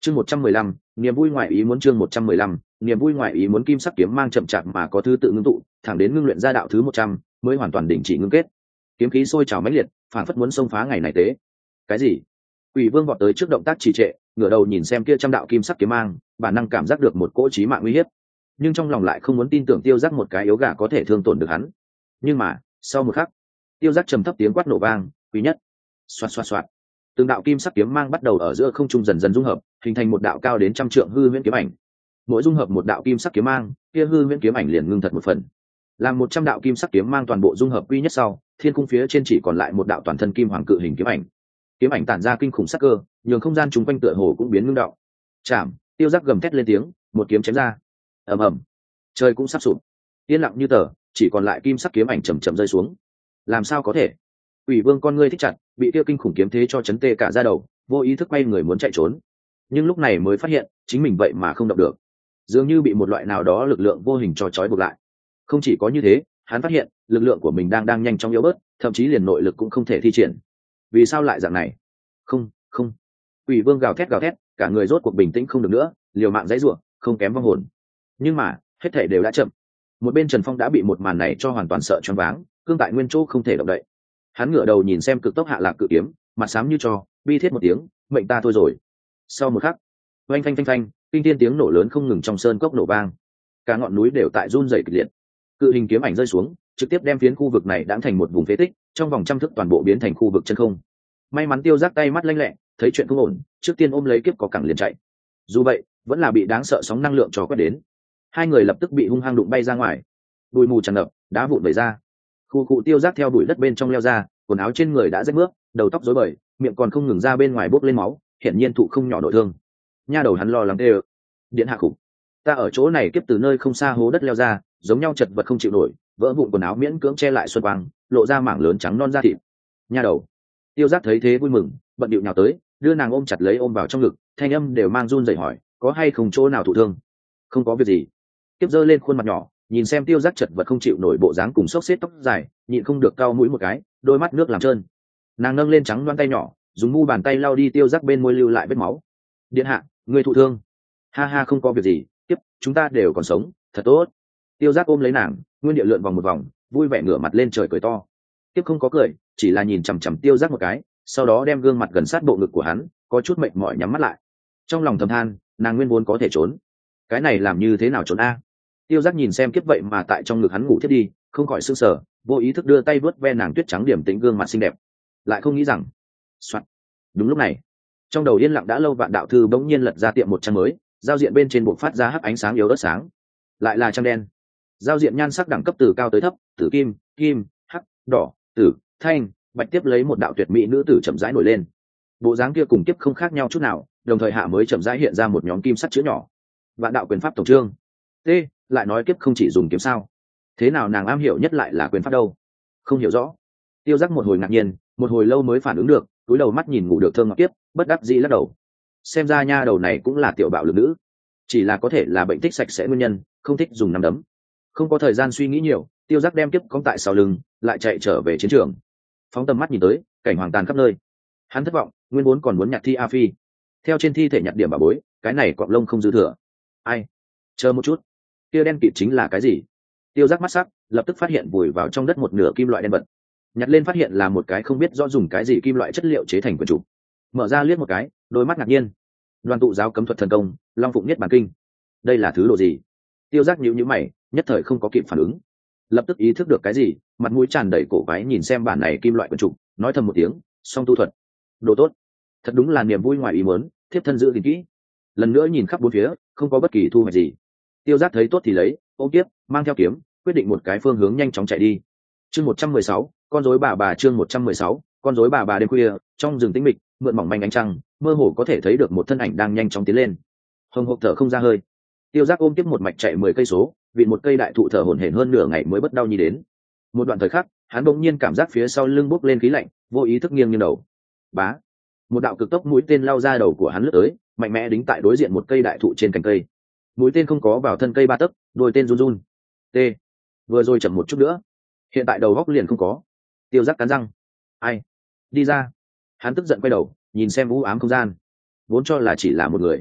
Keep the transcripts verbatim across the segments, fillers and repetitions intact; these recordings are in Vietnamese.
chương một trăm mười lăm niềm vui ngoại ý muốn. chương một trăm mười lăm niềm vui ngoại ý muốn. Kim sắc kiếm mang chậm chạp mà có thứ tự ngưng tụ, thẳng đến ngưng luyện ra đạo thứ một trăm mới hoàn toàn đình chỉ ngưng kết. Kiếm khí sôi trào mãnh liệt, phản phất muốn xông phá ngày này tế. Cái gì? Quỷ Vương vọt tới trước, động tác trì trệ, ngửa đầu nhìn xem kia trăm đạo kim sắc kiếm mang, bản năng cảm giác được một cỗ chí mạng nguy hiểm, nhưng trong lòng lại không muốn tin tưởng Tiêu Giác một cái yếu gà có thể thương tổn được hắn. Nhưng mà sau một khắc, Tiêu Giác trầm thấp tiếng quát nổ vang, quý nhất. Xoạt xoạt xoạt, từng đạo kim sắc kiếm mang bắt đầu ở giữa không trung dần dần dung hợp, hình thành một đạo cao đến trăm trượng hư huyễn kiếm ảnh. Mỗi dung hợp một đạo kim sắc kiếm mang, kia hư huyễn kiếm ảnh liền ngưng thật một phần. Làm một trăm đạo kim sắc kiếm mang toàn bộ dung hợp quy nhất sau, thiên cung phía trên chỉ còn lại một đạo toàn thân kim hoàng cự hình kiếm ảnh. Kiếm ảnh tản ra kinh khủng sắc cơ, nhường không gian chúng quanh tựa hồ cũng biến ngưng động. Chạm, Tiêu Giác gầm thét lên tiếng, một kiếm chém ra. Ầm ầm, trời cũng sắp sụp. Yên lặng như tờ, chỉ còn lại kim sắc kiếm ảnh chậm chậm rơi xuống. Làm sao có thể? Ủy Vương con ngươi thích chặt, bị kia kinh khủng kiếm thế cho chấn tê cả da đầu, vô ý thức quay người muốn chạy trốn. Nhưng lúc này mới phát hiện, chính mình vậy mà không động được. Dường như bị một loại nào đó lực lượng vô hình cho trói buộc lại. Không chỉ có như thế, hắn phát hiện, lực lượng của mình đang đang nhanh chóng yếu bớt, thậm chí liền nội lực cũng không thể thi triển. Vì sao lại dạng này? Không, không. Ủy Vương gào thét gào thét, cả người rốt cuộc bình tĩnh không được nữa, liều mạng giãy giụa, không kém vong hồn. Nhưng mà, hết thảy đều đã chậm. Một bên Trần Phong đã bị một màn này cho hoàn toàn sợ choáng váng, cương tại nguyên chỗ không thể động đậy. Hắn ngửa đầu nhìn xem cực tốc hạ lạc cự kiếm, mặt xám như tro, bi thiết một tiếng, mệnh ta thôi rồi. Sau một khắc, oanh phanh phanh phanh, kinh thiên tiếng nổ lớn không ngừng trong sơn cốc nổ vang, cả ngọn núi đều tại run rẩy kịch liệt. Cự hình kiếm ảnh rơi xuống, trực tiếp đem phiến khu vực này đãng thành một vùng phế tích, trong vòng trăm thước toàn bộ biến thành khu vực chân không. May mắn Tiêu Giác tay mắt lanh lẹ, thấy chuyện không ổn, trước tiên ôm lấy kiếp có cẳng liền chạy. Dù vậy, vẫn là bị đáng sợ sóng năng lượng cho quét đến. Hai người lập tức bị hung hăng đụng bay ra ngoài, bụi mù tràn ngập, đá vụn vẩy ra. Khu cụ Tiêu Giác theo bụi đất bên trong leo ra, quần áo trên người đã rách mướp, đầu tóc rối bời, miệng còn không ngừng ra bên ngoài bốc lên máu, hiển nhiên thụ không nhỏ nội thương. Nha đầu hắn lo lắng tê, điện hạ khủng, ta ở chỗ này kiếp từ nơi không xa hố đất leo ra, giống nhau chật vật không chịu nổi, vỡ vụn quần áo miễn cưỡng che lại xuân quang, lộ ra mảng lớn trắng non da thịt. Nha đầu. Tiêu Giác thấy thế vui mừng, bận điệu nhào tới, đưa nàng ôm chặt lấy ôm vào trong ngực, thanh âm đều mang run rẩy hỏi, có hay không chỗ nào thụ thương? Không có việc gì. Tiếp giơ lên khuôn mặt nhỏ, nhìn xem Tiêu Giác chật vật không chịu nổi bộ dáng cùng xốc xếp tóc dài, nhịn không được cau mũi một cái, đôi mắt nước làm trơn. Nàng nâng lên trắng loáng tay nhỏ, dùng mu bàn tay lau đi Tiêu Giác bên môi lưu lại vết máu. Điện hạ, người thụ thương? Ha ha, không có việc gì, tiếp, chúng ta đều còn sống, thật tốt. Tiêu Giác ôm lấy nàng, nguyên địa lượn vòng một vòng, vui vẻ ngửa mặt lên trời cười to. Tiếp không có cười, chỉ là nhìn chằm chằm Tiêu Giác một cái, sau đó đem gương mặt gần sát bộ ngực của hắn, có chút mệt mỏi nhắm mắt lại. Trong lòng thầm than, nàng nguyên vốn có thể trốn, cái này làm như thế nào trốn a? Tiêu Giác nhìn xem kiếp vậy mà tại trong ngực hắn ngủ thiết đi, không khỏi sững sờ, vô ý thức đưa tay vớt ve nàng tuyết trắng điểm tĩnh gương mặt xinh đẹp, lại không nghĩ rằng, soạt. Đúng lúc này, trong đầu yên lặng đã lâu Vạn Đạo Thư bỗng nhiên lật ra tiệm một trang mới, giao diện bên trên buộc phát ra hắc ánh sáng yếu ớt sáng, lại là trang đen. Giao diện nhan sắc đẳng cấp từ cao tới thấp, tử kim, kim, hắc, đỏ, tử, thanh, bạch, tiếp lấy một đạo tuyệt mỹ nữ tử chậm rãi nổi lên. Bộ dáng kia cùng tiếp không khác nhau chút nào, đồng thời hạ mới chậm rãi hiện ra một nhóm kim sắt chữ nhỏ. Vạn đạo quyền pháp tổng chương. T, lại nói kiếp không chỉ dùng kiếm sao? Thế nào nàng am hiểu nhất lại là quyền pháp đâu? Không hiểu rõ. Tiêu Giác một hồi ngạc nhiên, một hồi lâu mới phản ứng được, cúi đầu mắt nhìn ngủ được thơm ngọt kiếp, bất đắc dĩ lắc đầu. Xem ra nha đầu này cũng là tiểu bạo lực nữ, chỉ là có thể là bệnh thích sạch sẽ nguyên nhân, không thích dùng nắm đấm. Không có thời gian suy nghĩ nhiều, Tiêu Giác đem kiếp cong tại sau lưng, lại chạy trở về chiến trường. Phóng tầm mắt nhìn tới, cảnh hoàng tàn khắp nơi. Hắn thất vọng, nguyên vốn còn muốn nhặt thi A Phi, theo trên thi thể nhặt điểm bà bối, cái này cọp lông không dư thừa. Ai? Chờ một chút, kia đen kịt chính là cái gì? Tiêu Giác mắt sắc, lập tức phát hiện vùi vào trong đất một nửa kim loại đen bật. Nhặt lên phát hiện là một cái không biết rõ dùng cái gì kim loại chất liệu chế thành quyển trục. Mở ra liếc một cái, đôi mắt ngạc nhiên. Đoàn tụ giáo cấm thuật thần công, Long Phụng Niết Bàn Kinh. Đây là thứ đồ gì? Tiêu Giác nhíu nhíu mày, nhất thời không có kịp phản ứng, lập tức ý thức được cái gì, mặt mũi tràn đầy cổ quái nhìn xem bản này kim loại quyển trục, nói thầm một tiếng, song tu thuật, đồ tốt, thật đúng là niềm vui ngoài ý muốn, thiếp thân giữ gìn kỹ. Lần nữa nhìn khắp bốn phía, không có bất kỳ thu hoạch gì. Tiêu Giác thấy tốt thì lấy, ôm tiếp, mang theo kiếm, quyết định một cái phương hướng nhanh chóng chạy đi. Chương một trăm mười sáu, con rối bà bà. Chương một trăm mười sáu, con rối bà bà. Đêm khuya, trong rừng tĩnh mịch, mượn mỏng manh ánh trăng, mơ hồ có thể thấy được một thân ảnh đang nhanh chóng tiến lên. Hồng hộc thở không ra hơi. Tiêu Giác ôm tiếp một mạch chạy mười cây số, vì một cây đại thụ thở hổn hển hơn nửa ngày mới bất đau nhi đến. Một đoạn thời khắc, hắn bỗng nhiên cảm giác phía sau lưng bốc lên khí lạnh, vô ý thức nghiêng nghiêng đầu. Bá, một đạo cực tốc mũi tên lao ra đầu của hắn lướt tới, mạnh mẽ đính tại đối diện một cây đại thụ trên cành cây. Mũi tên không có vào thân cây ba tấc, đôi tên run run. T, vừa rồi chậm một chút nữa, hiện tại đầu góc liền không có. Tiêu Giác cắn răng, ai, đi ra. Hắn tức giận quay đầu, nhìn xem u ám không gian, vốn cho là chỉ là một người,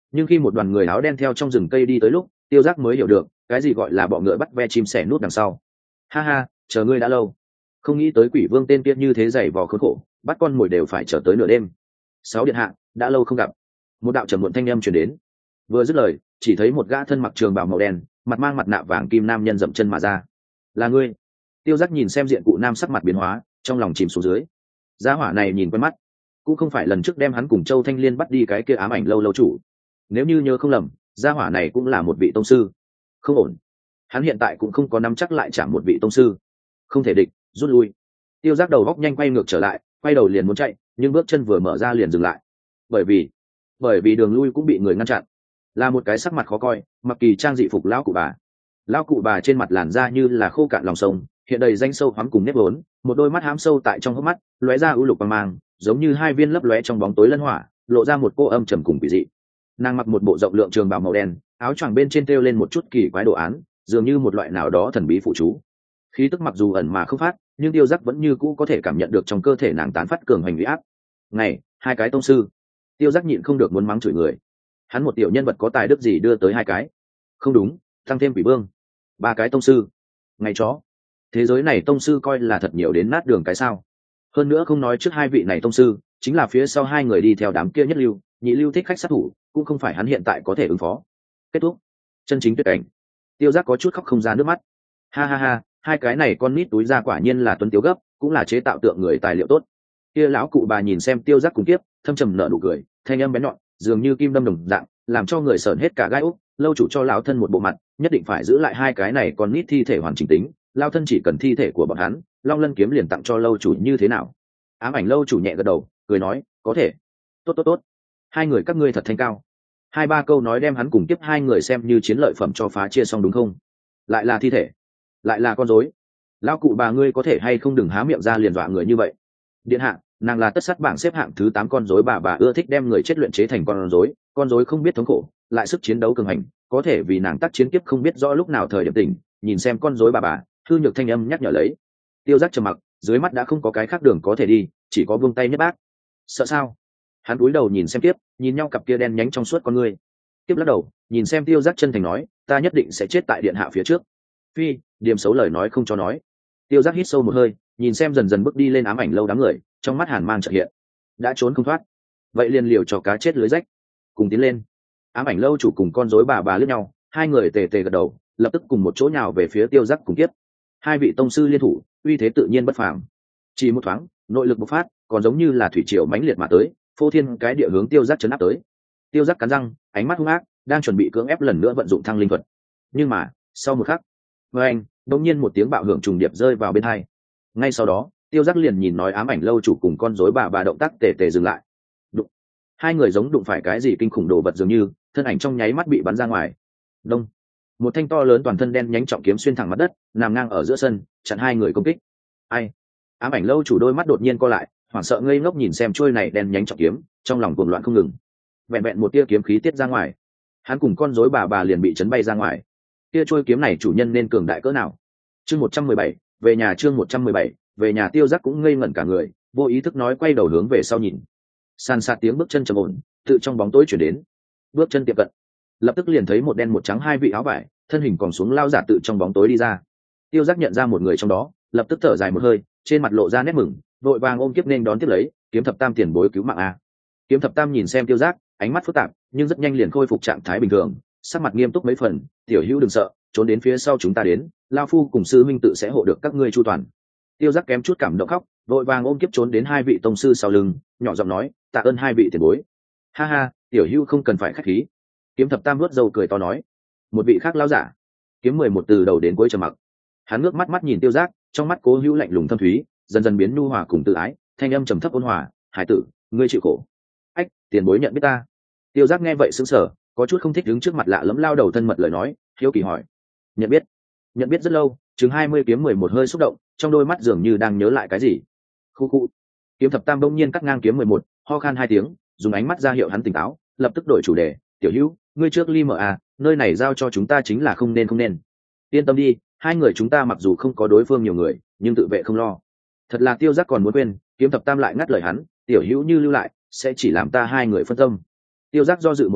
Nhưng khi một đoàn người áo đen theo trong rừng cây đi tới lúc, tiêu giác mới hiểu được cái gì gọi là bọ ngựa bắt ve chim sẻ nút đằng sau. Ha ha, chờ ngươi đã lâu, không nghĩ tới quỷ vương tên kia như thế dày vò khốn khổ, bắt con mồi đều phải chờ tới nửa đêm. Sáu điện hạ, đã lâu không gặp. Một đạo trầm muộn thanh âm truyền đến. Vừa dứt lời, chỉ thấy một gã thân mặc trường bào màu đen, mặt mang mặt nạ vàng kim nam nhân dậm chân mà ra. Là ngươi? Tiêu giác nhìn xem diện cụ nam sắc mặt biến hóa, trong lòng chìm xuống dưới. Gia hỏa này nhìn quen mắt, cũng không phải lần trước đem hắn cùng Châu Thanh Liên bắt đi cái kia ám ảnh lâu lâu chủ. Nếu như nhớ không lầm, gia hỏa này cũng là một vị tông sư. Không ổn, hắn hiện tại cũng không có nắm chắc lại trả một vị tông sư. Không thể địch, rút lui. Tiêu giác đầu góc nhanh quay ngược trở lại, quay đầu liền muốn chạy, nhưng bước chân vừa mở ra liền dừng lại. Bởi vì, bởi vì đường lui cũng bị người ngăn chặn. Là một cái sắc mặt khó coi, mặc kỳ trang dị phục lão cụ bà. Lão cụ bà trên mặt làn da như là khô cạn lòng sông, hiện đầy danh sâu hoắm cùng nếp vốn, một đôi mắt hám sâu tại trong hốc mắt, lóe ra ưu lục bằng mang, giống như hai viên lấp lóe trong bóng tối lân hỏa, lộ ra một cô âm trầm cùng quỷ dị. Nàng mặc một bộ rộng lượng trường bào màu đen, áo choàng bên trên treo lên một chút kỳ quái đồ án, dường như một loại nào đó thần bí phụ chú. Khí tức mặc dù ẩn mà không phát, nhưng tiêu giác vẫn như cũ có thể cảm nhận được trong cơ thể nàng tán phát cường hành uy áp. Này, hai cái tông sư. Tiêu giác nhịn không được muốn mắng chửi người. Hắn một tiểu nhân vật có tài đức gì đưa tới hai cái? Không đúng, tăng thêm quỷ vương, ba cái tông sư. Ngày chó, thế giới này tông sư coi là thật nhiều đến nát đường cái sao? Hơn nữa không nói trước hai vị này tông sư, chính là phía sau hai người đi theo đám kia nhất lưu, nhị lưu thích khách sát thủ, cũng không phải hắn hiện tại có thể ứng phó. Kết thúc, chân chính tuyệt cảnh. Tiêu giác có chút khóc không ra nước mắt. Ha ha ha, hai cái này con nít túi ra quả nhiên là tuấn tiếu gấp, cũng là chế tạo tượng người tài liệu tốt. Kia lão cụ bà nhìn xem tiêu giác cùng tiếp, thâm trầm nở nụ cười, thanh âm bén nhọn, dường như kim đâm đồng dạng, làm cho người sởn hết cả gai ốc. Lâu chủ cho lão thân một bộ mặt, nhất định phải giữ lại hai cái này con nít thi thể hoàn chỉnh tính, lão thân chỉ cần thi thể của bọn hắn, long lân kiếm liền tặng cho lâu chủ như thế nào? Ám ảnh lâu chủ nhẹ gật đầu, cười nói, có thể. Tốt tốt tốt, hai người các ngươi thật thanh cao. Hai ba câu nói đem hắn cùng tiếp hai người xem như chiến lợi phẩm cho phá chia xong đúng không? Lại là thi thể, lại là con rối. Lão cụ bà ngươi có thể hay không đừng há miệng ra liền dọa người như vậy. Điện hạ, nàng là tất sát bảng xếp hạng thứ tám con rối, bà bà ưa thích đem người chết luyện chế thành con rối, con rối không biết thống khổ, lại sức chiến đấu cường hành, có thể vì nàng tác chiến kiếp không biết rõ lúc nào thời điểm tỉnh, nhìn xem con rối bà bà, thư nhược thanh âm nhắc nhở lấy. Tiêu giác trầm mặc, dưới mắt đã không có cái khác đường có thể đi, chỉ có buông tay nhất bác. Sợ sao? Hắn cúi đầu nhìn xem tiếp, nhìn nhau cặp kia đen nhánh trong suốt con ngươi. Tiếp lắc đầu, nhìn xem tiêu giác chân thành nói, ta nhất định sẽ chết tại điện hạ phía trước. Phi, điểm xấu lời nói không cho nói. Tiêu giác hít sâu một hơi, nhìn xem dần dần bước đi lên ám ảnh lâu đám người, trong mắt hàn mang chợt hiện. Đã trốn không thoát, vậy liền liều cho cá chết lưới rách, cùng tiến lên. Ám ảnh lâu chủ cùng con rối bà bà liếc nhau, hai người tề tề gật đầu, lập tức cùng một chỗ nhào về phía tiêu giác cùng kiếp. Hai vị tông sư liên thủ, uy thế tự nhiên bất phàm. Chỉ một thoáng, nội lực bộc phát, còn giống như là thủy triều mãnh liệt mà tới, phô thiên cái địa hướng tiêu giác chấn áp tới. Tiêu giác cắn răng, ánh mắt hung ác, đang chuẩn bị cưỡng ép lần nữa vận dụng thăng linh thuật. Nhưng mà, sau một khắc, với anh, đột nhiên một tiếng bạo hưởng trùng điệp rơi vào bên tai. Ngay sau đó, tiêu giác liền nhìn nói ám ảnh lâu chủ cùng con rối bà bà động tác tề tề dừng lại. Đụng. Hai người giống đụng phải cái gì kinh khủng đồ vật dường như, thân ảnh trong nháy mắt bị bắn ra ngoài. Đông. Một thanh to lớn toàn thân đen nhánh trọng kiếm xuyên thẳng mặt đất, nằm ngang ở giữa sân, chặn hai người công kích. Ai? Ám ảnh lâu chủ đôi mắt đột nhiên co lại, hoảng sợ ngây ngốc nhìn xem trôi này đen nhánh trọng kiếm, trong lòng cuồng loạn không ngừng. Vẹn vẹn một tia kiếm khí tiết ra ngoài, hắn cùng con rối bà bà liền bị chấn bay ra ngoài. Tia trôi kiếm này chủ nhân nên cường đại cỡ nào? Chương một trăm mười bảy, về nhà chương một trăm mười bảy, về nhà tiêu giác cũng ngây ngẩn cả người, vô ý thức nói quay đầu hướng về sau nhìn. San sát tiếng bước chân trầm ổn, tự trong bóng tối chuyển đến. Bước chân tiệm cận, lập tức liền thấy một đen một trắng hai vị áo vải, thân hình còn xuống lao giả tự trong bóng tối đi ra. Tiêu giác nhận ra một người trong đó, lập tức thở dài một hơi, trên mặt lộ ra nét mừng, vội vàng ôm kiếp nên đón tiếp lấy, kiếm thập tam tiền bối cứu mạng a. Kiếm thập tam nhìn xem tiêu giác, ánh mắt phức tạp, nhưng rất nhanh liền khôi phục trạng thái bình thường, sắc mặt nghiêm túc mấy phần, tiểu hữu đừng sợ, trốn đến phía sau chúng ta đến, lao phu cùng sư minh tự sẽ hộ được các ngươi chu toàn. Tiêu giác kém chút cảm động khóc, vội vàng ôm kiếp trốn đến hai vị tông sư sau lưng, nhỏ giọng nói, tạ ơn hai vị tiền bối. Ha ha, tiểu hữu không cần phải khách khí. Kiếm thập tam nuốt dâu cười to nói. Một vị khác lao giả, kiếm mười một từ đầu đến cuối trầm mặc. Hắn ngước mắt mắt nhìn tiêu giác, trong mắt cố hữu lạnh lùng thâm thúy, dần dần biến nhu hòa cùng tự ái, thanh âm trầm thấp ôn hòa, hải tử, ngươi chịu khổ. Ách, tiền bối nhận biết ta. Tiêu giác nghe vậy sững sờ, có chút không thích đứng trước mặt lạ lẫm lao đầu thân mật lời nói, hiếu kỳ hỏi. Nhận biết? Nhận biết rất lâu, chừng hai mươi kiếm mười một hơi xúc động, trong đôi mắt dường như đang nhớ lại cái gì. Khu khu. Kiếm thập tam bỗng nhiên cắt ngang kiếm mười một, ho khan hai tiếng, dùng ánh mắt ra hiệu hắn tỉnh táo, lập tức đổi chủ đề, tiểu hữu, ngươi trước ly mở à, nơi này giao cho chúng ta chính là không nên không nên. Yên tâm đi, hai người chúng ta mặc dù không có đối phương nhiều người, nhưng tự vệ không lo. Thật là tiêu giác còn muốn quên, kiếm thập tam lại ngắt lời hắn, tiểu hữu như lưu lại, sẽ chỉ làm ta hai người phân tâm. Tiêu giác do dự một chút,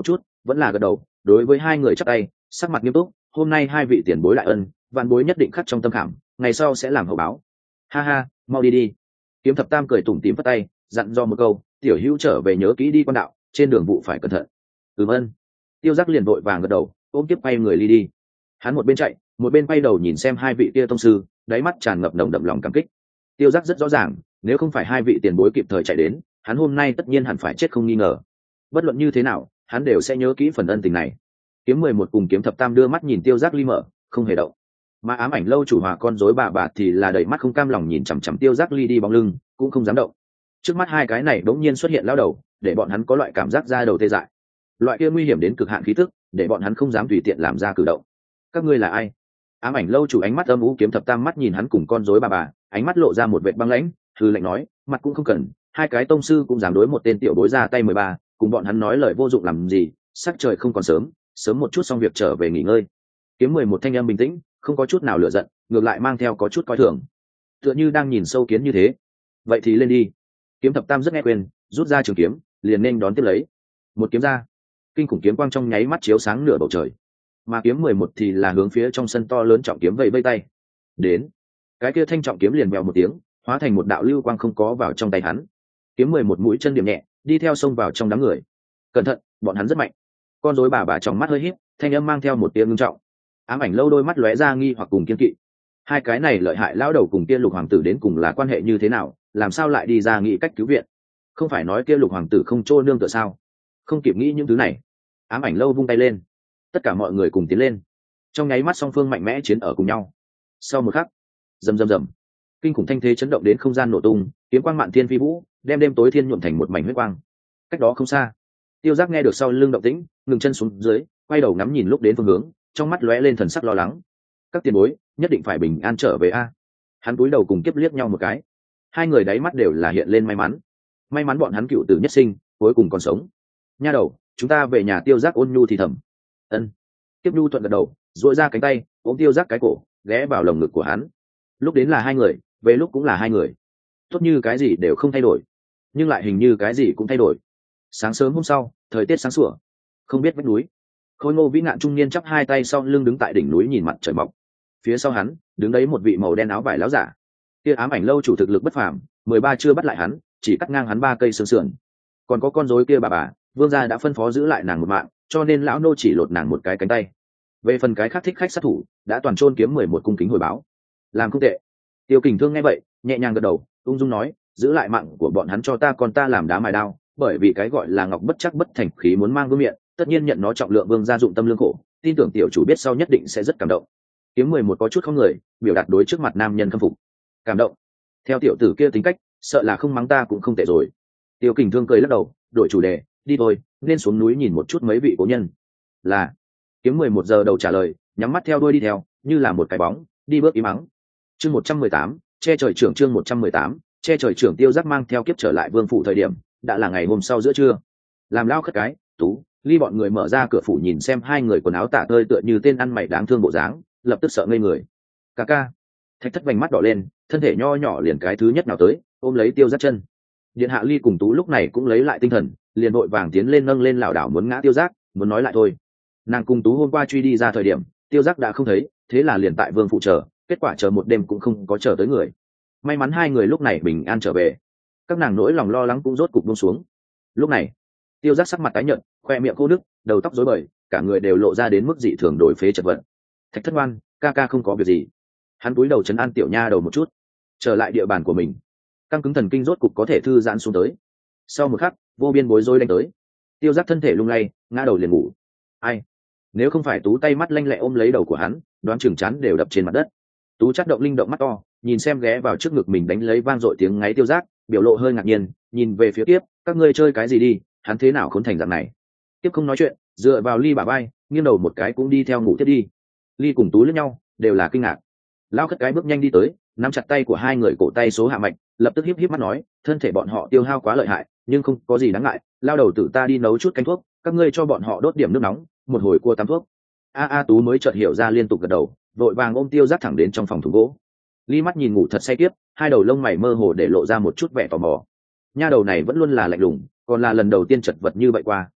vẫn là gật đầu đối với hai người chắp tay, sắc mặt nghiêm túc. Hôm nay hai vị tiền bối lại ân, vạn bối nhất định khắc trong tâm khảm, ngày sau sẽ làm hậu báo. Ha ha, mau đi đi. Kiếm thập tam cười tủm tỉm phất tay, dặn do một câu, tiểu hữu trở về nhớ kỹ đi quan đạo, trên đường vụ phải cẩn thận. Ừm ân. Tiêu Giác liền vội vàng gật đầu, ôm tiếp quay người đi đi. Hắn một bên chạy, một bên quay đầu nhìn xem hai vị kia tông sư, đáy mắt tràn ngập nồng đậm lòng cảm kích. Tiêu Giác rất rõ ràng, nếu không phải hai vị tiền bối kịp thời chạy đến, hắn hôm nay tất nhiên hẳn phải chết không nghi ngờ. Bất luận như thế nào, hắn đều sẽ nhớ kỹ phần ân tình này. Kiếm mười một cùng kiếm thập tam đưa mắt nhìn Tiêu Giác ly mở, không hề động. Mà ám ảnh lâu chủ hòa con rối bà bà thì là đầy mắt không cam lòng nhìn chằm chằm Tiêu Giác ly đi bóng lưng, cũng không dám động. Trước mắt hai cái này đống nhiên xuất hiện lao đầu, để bọn hắn có loại cảm giác da đầu tê dại. Loại kia nguy hiểm đến cực hạn khí tức, để bọn hắn không dám tùy tiện làm ra cử động. Các ngươi là ai? Ám ảnh lâu chủ ánh mắt âm u, kiếm thập tam mắt nhìn hắn cùng con rối bà bà, ánh mắt lộ ra một vệt băng lãnh, hừ lạnh nói, mặt cũng không cần, hai cái tông sư cũng dám đối một tên tiểu bối ra tay mười ba, cùng bọn hắn nói lời vô dụng làm gì, sắc trời không còn sớm, sớm một chút xong việc trở về nghỉ ngơi. Kiếm mười một thanh âm bình tĩnh, không có chút nào lửa giận, ngược lại mang theo có chút coi thường, tựa như đang nhìn sâu kiến như thế. Vậy thì lên đi. Kiếm thập tam rất nghe quyền, rút ra trường kiếm, liền nên đón tiếp lấy. Một kiếm ra, kinh khủng kiếm quang trong nháy mắt chiếu sáng nửa bầu trời. Mà kiếm mười một thì là hướng phía trong sân to lớn trọng kiếm vẫy vây tay. Đến, cái kia thanh trọng kiếm liền vèo một tiếng, hóa thành một đạo lưu quang không có vào trong tay hắn. Kiếm mười một mũi chân điểm nhẹ, đi theo xông vào trong đám người. Cẩn thận, bọn hắn rất mạnh. Con rối bà bà trong mắt hơi híp, thanh âm mang theo một tia ngưng trọng. Ám ảnh lâu đôi mắt lóe ra nghi hoặc cùng kiên kỵ. Hai cái này lợi hại lão đầu cùng kia lục hoàng tử đến cùng là quan hệ như thế nào, làm sao lại đi ra nghĩ cách cứu viện? Không phải nói kia lục hoàng tử không trô nương tựa sao? Không kịp nghĩ những thứ này, ám ảnh lâu vung tay lên, tất cả mọi người cùng tiến lên. Trong nháy mắt song phương mạnh mẽ chiến ở cùng nhau. Sau một khắc, rầm rầm rầm, kinh khủng thanh thế chấn động đến không gian nổ tung, kiếm quang mạn thiên phi vũ, đem đêm tối thiên nhuộm thành một mảnh huyết quang. Cách đó không xa, Tiêu Giác nghe được sau lưng động tĩnh, ngừng chân xuống dưới, quay đầu ngắm nhìn lúc đến phương hướng, trong mắt lóe lên thần sắc lo lắng. Các tiền bối nhất định phải bình an trở về a. Hắn cúi đầu cùng Kiếp liếc nhau một cái, hai người đáy mắt đều là hiện lên may mắn. May mắn bọn hắn cựu tử nhất sinh, cuối cùng còn sống. Nha đầu, chúng ta về nhà. Tiêu Giác ôn nhu thì thầm. Ân. Kiếp nhu thuận gật đầu, duỗi ra cánh tay ôm Tiêu Giác cái cổ, ghé vào lồng ngực của hắn. Lúc đến là hai người, về lúc cũng là hai người. Tốt như cái gì đều không thay đổi, nhưng lại hình như cái gì cũng thay đổi. Sáng sớm hôm sau, thời tiết sáng sủa, không biết vách núi, khôi ngô vĩ ngạn trung niên chắp hai tay sau lưng đứng tại đỉnh núi nhìn mặt trời mọc. Phía sau hắn đứng đấy một vị màu đen áo vải láo giả. Kia ám ảnh lâu chủ thực lực bất phàm, mười ba chưa bắt lại hắn, chỉ cắt ngang hắn ba cây xương sườn. Còn có con rối kia bà bà, vương gia đã phân phó giữ lại nàng một mạng, cho nên lão nô chỉ lột nàng một cái cánh tay. Về phần cái khác thích khách sát thủ, đã toàn chôn kiếm mười một cung kính hồi báo. Làm không tệ. Tiêu Kình Thương nghe vậy, nhẹ nhàng gật đầu, ung dung nói, giữ lại mạng của bọn hắn cho ta, còn ta làm đá mài đao, bởi vì cái gọi là ngọc bất chắc bất thành khí, muốn mang vương miện, tất nhiên nhận nó trọng lượng, vương gia dụng tâm lương khổ, tin tưởng tiểu chủ biết sau nhất định sẽ rất cảm động. Kiếm mười một có chút không người, biểu đạt đối trước mặt nam nhân khâm phục. Cảm động? Theo tiểu tử kia tính cách, sợ là không mắng ta cũng không tệ rồi. Tiêu Kình Thương cười lắc đầu, đổi chủ đề, đi thôi, nên xuống núi nhìn một chút mấy vị cố nhân. Là. Kiếm mười một giờ đầu trả lời, nhắm mắt theo đuôi đi theo, như là một cái bóng, đi bước ý mắng. Chương một trăm mười tám, che trời trưởng. Chương một trăm mười tám, che trời trưởng. Tiêu Giác mang theo Kiếp trở lại vương phủ thời điểm, đã là ngày hôm sau giữa trưa. Làm lao khất cái, Tú, Ly bọn người mở ra cửa phủ nhìn xem hai người quần áo tả tơi tựa như tên ăn mày đáng thương bộ dáng, lập tức sợ ngây người. Ca ca. Thạch Thất vành mắt đỏ lên, thân thể nho nhỏ liền cái thứ nhất nào tới, ôm lấy Tiêu Giác chân. Điện hạ Ly cùng Tú lúc này cũng lấy lại tinh thần, liền vội vàng tiến lên nâng lên lảo đảo muốn ngã Tiêu Giác, muốn nói lại thôi. Nàng cùng Tú hôm qua truy đi ra thời điểm, Tiêu Giác đã không thấy, thế là liền tại vương phụ chờ, kết quả chờ một đêm cũng không có chờ tới người. May mắn hai người lúc này bình an trở về, các nàng nỗi lòng lo lắng cũng rốt cục buông xuống. Lúc này, Tiêu Giác sắc mặt tái nhợt, khoe miệng khô nứt, đầu tóc rối bời, cả người đều lộ ra đến mức dị thường đổi phế chật vật. Thạch Thất ngoan, ca ca không có việc gì. Hắn cúi đầu trấn an tiểu nha đầu một chút, trở lại địa bàn của mình, căng cứng thần kinh rốt cục có thể thư giãn xuống tới. Sau một khắc, vô biên bối rối đánh tới. Tiêu Giác thân thể lung lay, ngã đầu liền ngủ. Ai? Nếu không phải Tú tay mắt lanh lẹ ôm lấy đầu của hắn, đoán chừng chán đều đập trên mặt đất. Tú chắt động linh động mắt to, nhìn xem ghé vào trước ngực mình đánh lấy vang dội tiếng ngáy Tiêu Giác, biểu lộ hơi ngạc nhiên, nhìn về phía Kiếp, các ngươi chơi cái gì đi, hắn thế nào khốn thành dạng này. Kiếp không nói chuyện, dựa vào Ly bả vai, nghiêng đầu một cái cũng đi theo ngủ tiếp đi. Ly cùng Tú liếc nhau, đều là kinh ngạc. Lao khất cái bước nhanh đi tới, nắm chặt tay của hai người, cổ tay số hạ mạch, lập tức híp híp mắt nói, thân thể bọn họ tiêu hao quá lợi hại, nhưng không có gì đáng ngại, lao đầu tử ta đi nấu chút canh thuốc, các ngươi cho bọn họ đốt điểm nước nóng, một hồi cua tắm thuốc. A A Tú mới chợt hiểu ra, liên tục gật đầu, vội vàng ôm Tiêu Giác thẳng đến trong phòng thủ gỗ. Ly mắt nhìn ngủ thật say Tiếp, hai đầu lông mày mơ hồ để lộ ra một chút vẻ tò mò. Nha đầu này vẫn luôn là lạnh lùng, còn là lần đầu tiên chật vật như vậy qua.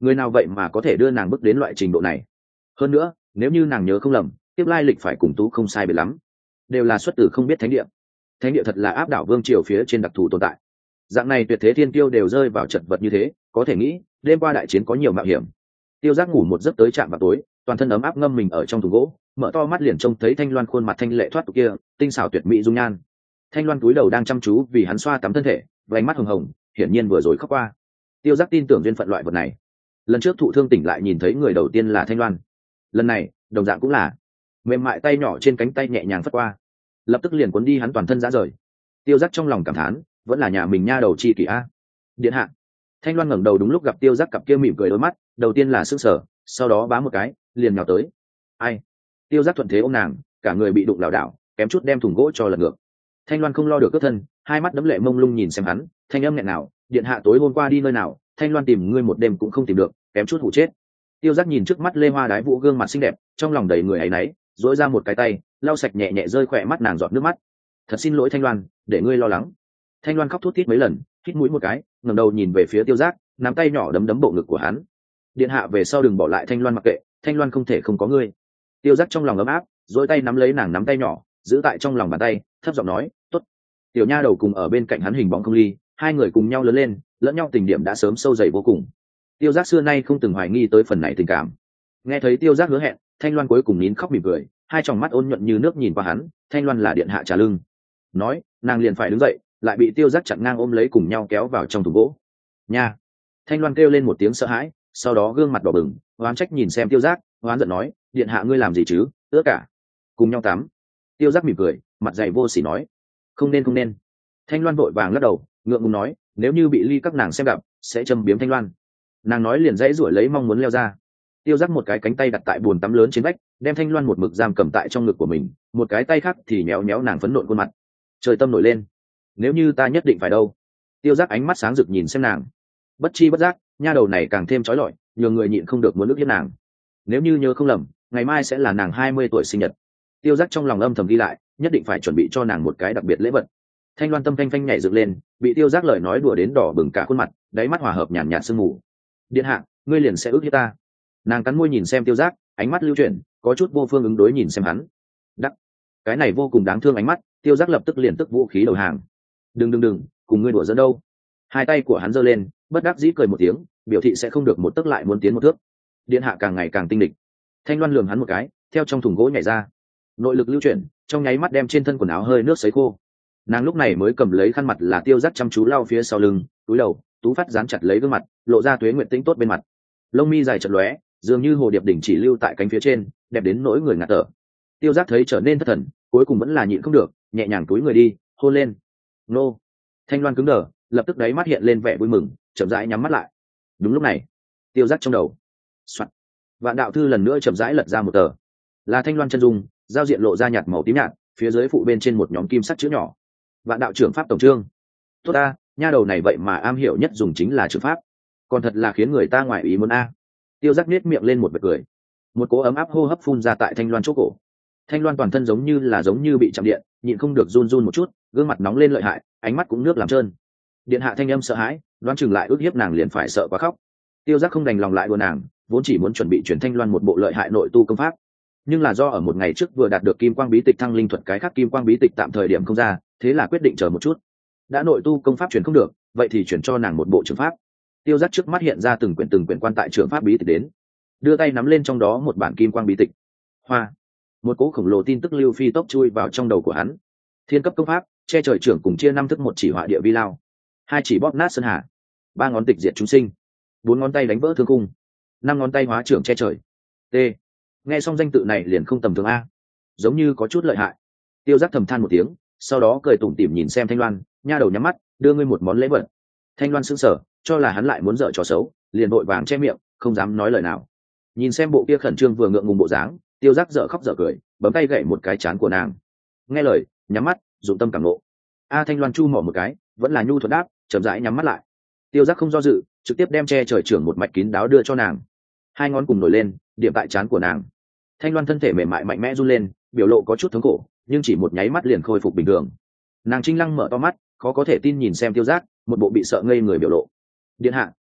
người nào vậy mà có thể đưa nàng bước đến loại trình độ này. Hơn nữa nếu như nàng nhớ không lầm, tiếp lai lịch phải cùng tú không sai biệt lắm, đều là xuất từ không biết thánh địa. Thánh địa thật là áp đảo vương triều phía trên đặc thù tồn tại. Dạng này tuyệt thế thiên tiêu đều rơi vào chật vật như thế, có thể nghĩ đêm qua đại chiến có nhiều mạo hiểm. Tiêu Giác ngủ một giấc tới chạm vào tối, toàn thân ấm áp ngâm mình ở trong thùng gỗ, mở to mắt liền trông thấy Thanh Loan khuôn mặt thanh lệ thoát tục kia, tinh xảo tuyệt mỹ dung nhan. Thanh Loan cúi đầu đang chăm chú vì hắn xoa tắm thân thể, vành mắt hồng hồng, hiển nhiên vừa rồi khóc qua. Tiêu Giác tin tưởng duyên phận loại vật này. Lần trước thụ thương tỉnh lại nhìn thấy người đầu tiên là Thanh Loan, lần này đồng dạng cũng là. Mềm mại tay nhỏ trên cánh tay nhẹ nhàng phất qua, lập tức liền cuốn đi hắn toàn thân ra rời. Tiêu Giác trong lòng cảm thán, vẫn là nhà mình nha đầu chi kỷ a. Điện hạ. Thanh Loan ngẩng đầu đúng lúc gặp Tiêu Giác cặp kia mỉm cười đôi mắt, đầu tiên là sững sờ, sau đó bám một cái, liền nhào tới. Ai? Tiêu Giác thuận thế ôm nàng, cả người bị đụng lảo đảo, kém chút đem thùng gỗ cho lật ngược. Thanh Loan không lo được cướp thân, hai mắt đẫm lệ mông lung nhìn xem hắn, thanh âm nghẹn nào, điện hạ tối hôm qua đi nơi nào? Thanh Loan tìm ngươi một đêm cũng không tìm được, kém chút hụ chết. Tiêu Giác nhìn trước mắt lê hoa đái vũ gương mặt xinh đẹp, trong lòng đầy người ấy nấy, duỗi ra một cái tay, lau sạch nhẹ nhẹ rơi khỏe mắt nàng giọt nước mắt. Thật xin lỗi Thanh Loan, để ngươi lo lắng. Thanh Loan khóc thút thít mấy lần, hít mũi một cái, ngẩng đầu nhìn về phía Tiêu Giác, nắm tay nhỏ đấm đấm bộ ngực của hắn. Điện hạ về sau đừng bỏ lại Thanh Loan mặc kệ, Thanh Loan không thể không có ngươi. Tiêu Giác trong lòng ấm áp, duỗi tay nắm lấy nàng nắm tay nhỏ, giữ tại trong lòng bàn tay, thấp giọng nói, tốt. Tiểu nha đầu cùng ở bên cạnh hắn hình bóng không ly, hai người cùng nhau lớn lên, lẫn nhau tình điểm đã sớm sâu dày vô cùng. Tiêu Giác xưa nay không từng hoài nghi tới phần này tình cảm. Nghe thấy Tiêu Giác hứa hẹn, Thanh Loan cuối cùng nín khóc mỉm cười, hai tròng mắt ôn nhuận như nước nhìn qua hắn. Thanh Loan là điện hạ trả lưng. Nói, nàng liền phải đứng dậy, lại bị Tiêu Giác chặn ngang ôm lấy cùng nhau kéo vào trong thùng gỗ. Nha! Thanh Loan kêu lên một tiếng sợ hãi, sau đó gương mặt đỏ bừng, oán trách nhìn xem Tiêu Giác, oán giận nói, điện hạ ngươi làm gì chứ? Ưa cả. Cùng nhau tắm. Tiêu Giác mỉm cười, mặt dày vô sỉ nói, không nên không nên. Thanh Loan vội vàng lắc đầu, ngượng ngùng nói, nếu như bị Ly các nàng xem gặp, sẽ châm biếm Thanh Loan. Nàng nói liền dãy rủi lấy mong muốn leo ra. Tiêu Giác một cái cánh tay đặt tại bồn tắm lớn trên vách, đem Thanh Loan một mực giam cầm tại trong ngực của mình, một cái tay khác thì nhéo nhéo nàng phấn nộn khuôn mặt. Trời tâm nổi lên, nếu như ta nhất định phải đâu? Tiêu Giác ánh mắt sáng rực nhìn xem nàng, bất chi bất giác, nha đầu này càng thêm trói lọi, nhiều người nhịn không được muốn nước hiếp nàng. Nếu như nhớ không lầm, ngày mai sẽ là nàng hai mươi tuổi sinh nhật. Tiêu Giác trong lòng âm thầm ghi lại, nhất định phải chuẩn bị cho nàng một cái đặc biệt lễ vật. Thanh Loan tâm phanh phanh nhảy dựng lên, bị Tiêu Giác lời nói đùa đến đỏ bừng cả khuôn mặt, đáy mắt hòa hợp nhàn nhạt sương mù. Điện hạ, ngươi liền sẽ ước hiếp ta. Nàng cắn môi nhìn xem Tiêu Giác, ánh mắt lưu chuyển, có chút vô phương ứng đối nhìn xem hắn. Đắc, cái này vô cùng đáng thương ánh mắt. Tiêu Giác lập tức liền tức vũ khí đầu hàng. Đừng đừng đừng, cùng ngươi đùa giỡn đâu. Hai tay của hắn giơ lên, bất đắc dĩ cười một tiếng, biểu thị sẽ không được một tấc lại muốn tiến một thước. Điện hạ càng ngày càng tinh địch. Thanh Loan lườm hắn một cái, theo trong thùng gỗ nhảy ra, nội lực lưu chuyển, trong nháy mắt đem trên thân quần áo hơi nước sấy khô. Nàng lúc này mới cầm lấy khăn mặt là Tiêu Giác chăm chú lau phía sau lưng, túi đầu, tú phát dán chặt lấy gương mặt, lộ ra tuế nguyện tĩnh tốt bên mặt. Lông mi dài chật lóe, dường như hồ điệp đỉnh chỉ lưu tại cánh phía trên, đẹp đến nỗi người ngạt thở. Tiêu Giác thấy trở nên thất thần, cuối cùng vẫn là nhịn không được, nhẹ nhàng túi người đi, hôn lên. Nô. Thanh Loan cứng đờ, lập tức đáy mắt hiện lên vẻ vui mừng, chậm rãi nhắm mắt lại. Đúng lúc này, Tiêu Giác trong đầu, soạt, Vạn đạo thư lần nữa chậm rãi lật ra một tờ, là Thanh Loan chân dung, giao diện lộ ra nhạt màu tím nhạt, phía dưới phụ bên trên một nhóm kim sắc chữ nhỏ. Vạn đạo trưởng pháp tổng chương. Tốt ta, nha đầu này vậy mà am hiểu nhất dùng chính là chữ pháp, còn thật là khiến người ta ngoài ý muốn a. Tiêu Giác nết miệng lên một vệt cười, một cỗ ấm áp hô hấp phun ra tại Thanh Loan chỗ cổ. Thanh Loan toàn thân giống như là giống như bị chạm điện, nhịn không được run run một chút, gương mặt nóng lên lợi hại, ánh mắt cũng nước làm trơn. Điện hạ thanh âm sợ hãi, đoán chừng lại ước hiếp nàng liền phải sợ quá khóc. Tiêu Giác không đành lòng lại đùa nàng, vốn chỉ muốn chuẩn bị chuyển Thanh Loan một bộ lợi hại nội tu công pháp, nhưng là do ở một ngày trước vừa đạt được kim quang bí tịch thăng linh thuật, cái khác kim quang bí tịch tạm thời điểm không ra, thế là quyết định chờ một chút. Đã nội tu công pháp chuyển không được, vậy thì chuyển cho nàng một bộ trường pháp. Tiêu Giác trước mắt hiện ra từng quyển từng quyển quan tại trường pháp bí tịch đến, đưa tay nắm lên trong đó một bản kim quang bí tịch. Hoa, một cỗ khổng lồ tin tức lưu phi tốc chui vào trong đầu của hắn. Thiên cấp công pháp, che trời trưởng cùng chia năm thức một chỉ hỏa địa vi lao, hai chỉ bóp nát sơn hà, ba ngón tịch diệt chúng sinh, bốn ngón tay đánh vỡ thương cung, năm ngón tay hóa trưởng che trời. T. Nghe xong danh tự này liền không tầm thường a, giống như có chút lợi hại. Tiêu Giác thầm than một tiếng, sau đó cười tủm tỉm nhìn xem Thanh Loan, nha đầu nhắm mắt, đưa ngươi một món lễ vật. Thanh Loan sững sờ, cho là hắn lại muốn dở trò xấu, liền vội vàng che miệng, không dám nói lời nào. Nhìn xem bộ kia khẩn trương vừa ngượng ngùng bộ dáng, Tiêu Giác dở khóc dở cười, bấm tay gậy một cái chán của nàng. Nghe lời, nhắm mắt, dụng tâm cảm ngộ. A Thanh Loan chu mỏ một cái, vẫn là nhu thuận đáp, chậm rãi nhắm mắt lại. Tiêu Giác không do dự, trực tiếp đem che trời trưởng một mạch kín đáo đưa cho nàng. Hai ngón cùng nổi lên, điểm tại trán của nàng. Thanh Loan thân thể mềm mại mạnh mẽ run lên, biểu lộ có chút thống khổ, nhưng chỉ một nháy mắt liền khôi phục bình thường. Nàng trinh lăng mở to mắt, khó có thể tin nhìn xem Tiêu Giác, một bộ bị sợ ngây người biểu lộ. Điện hạ,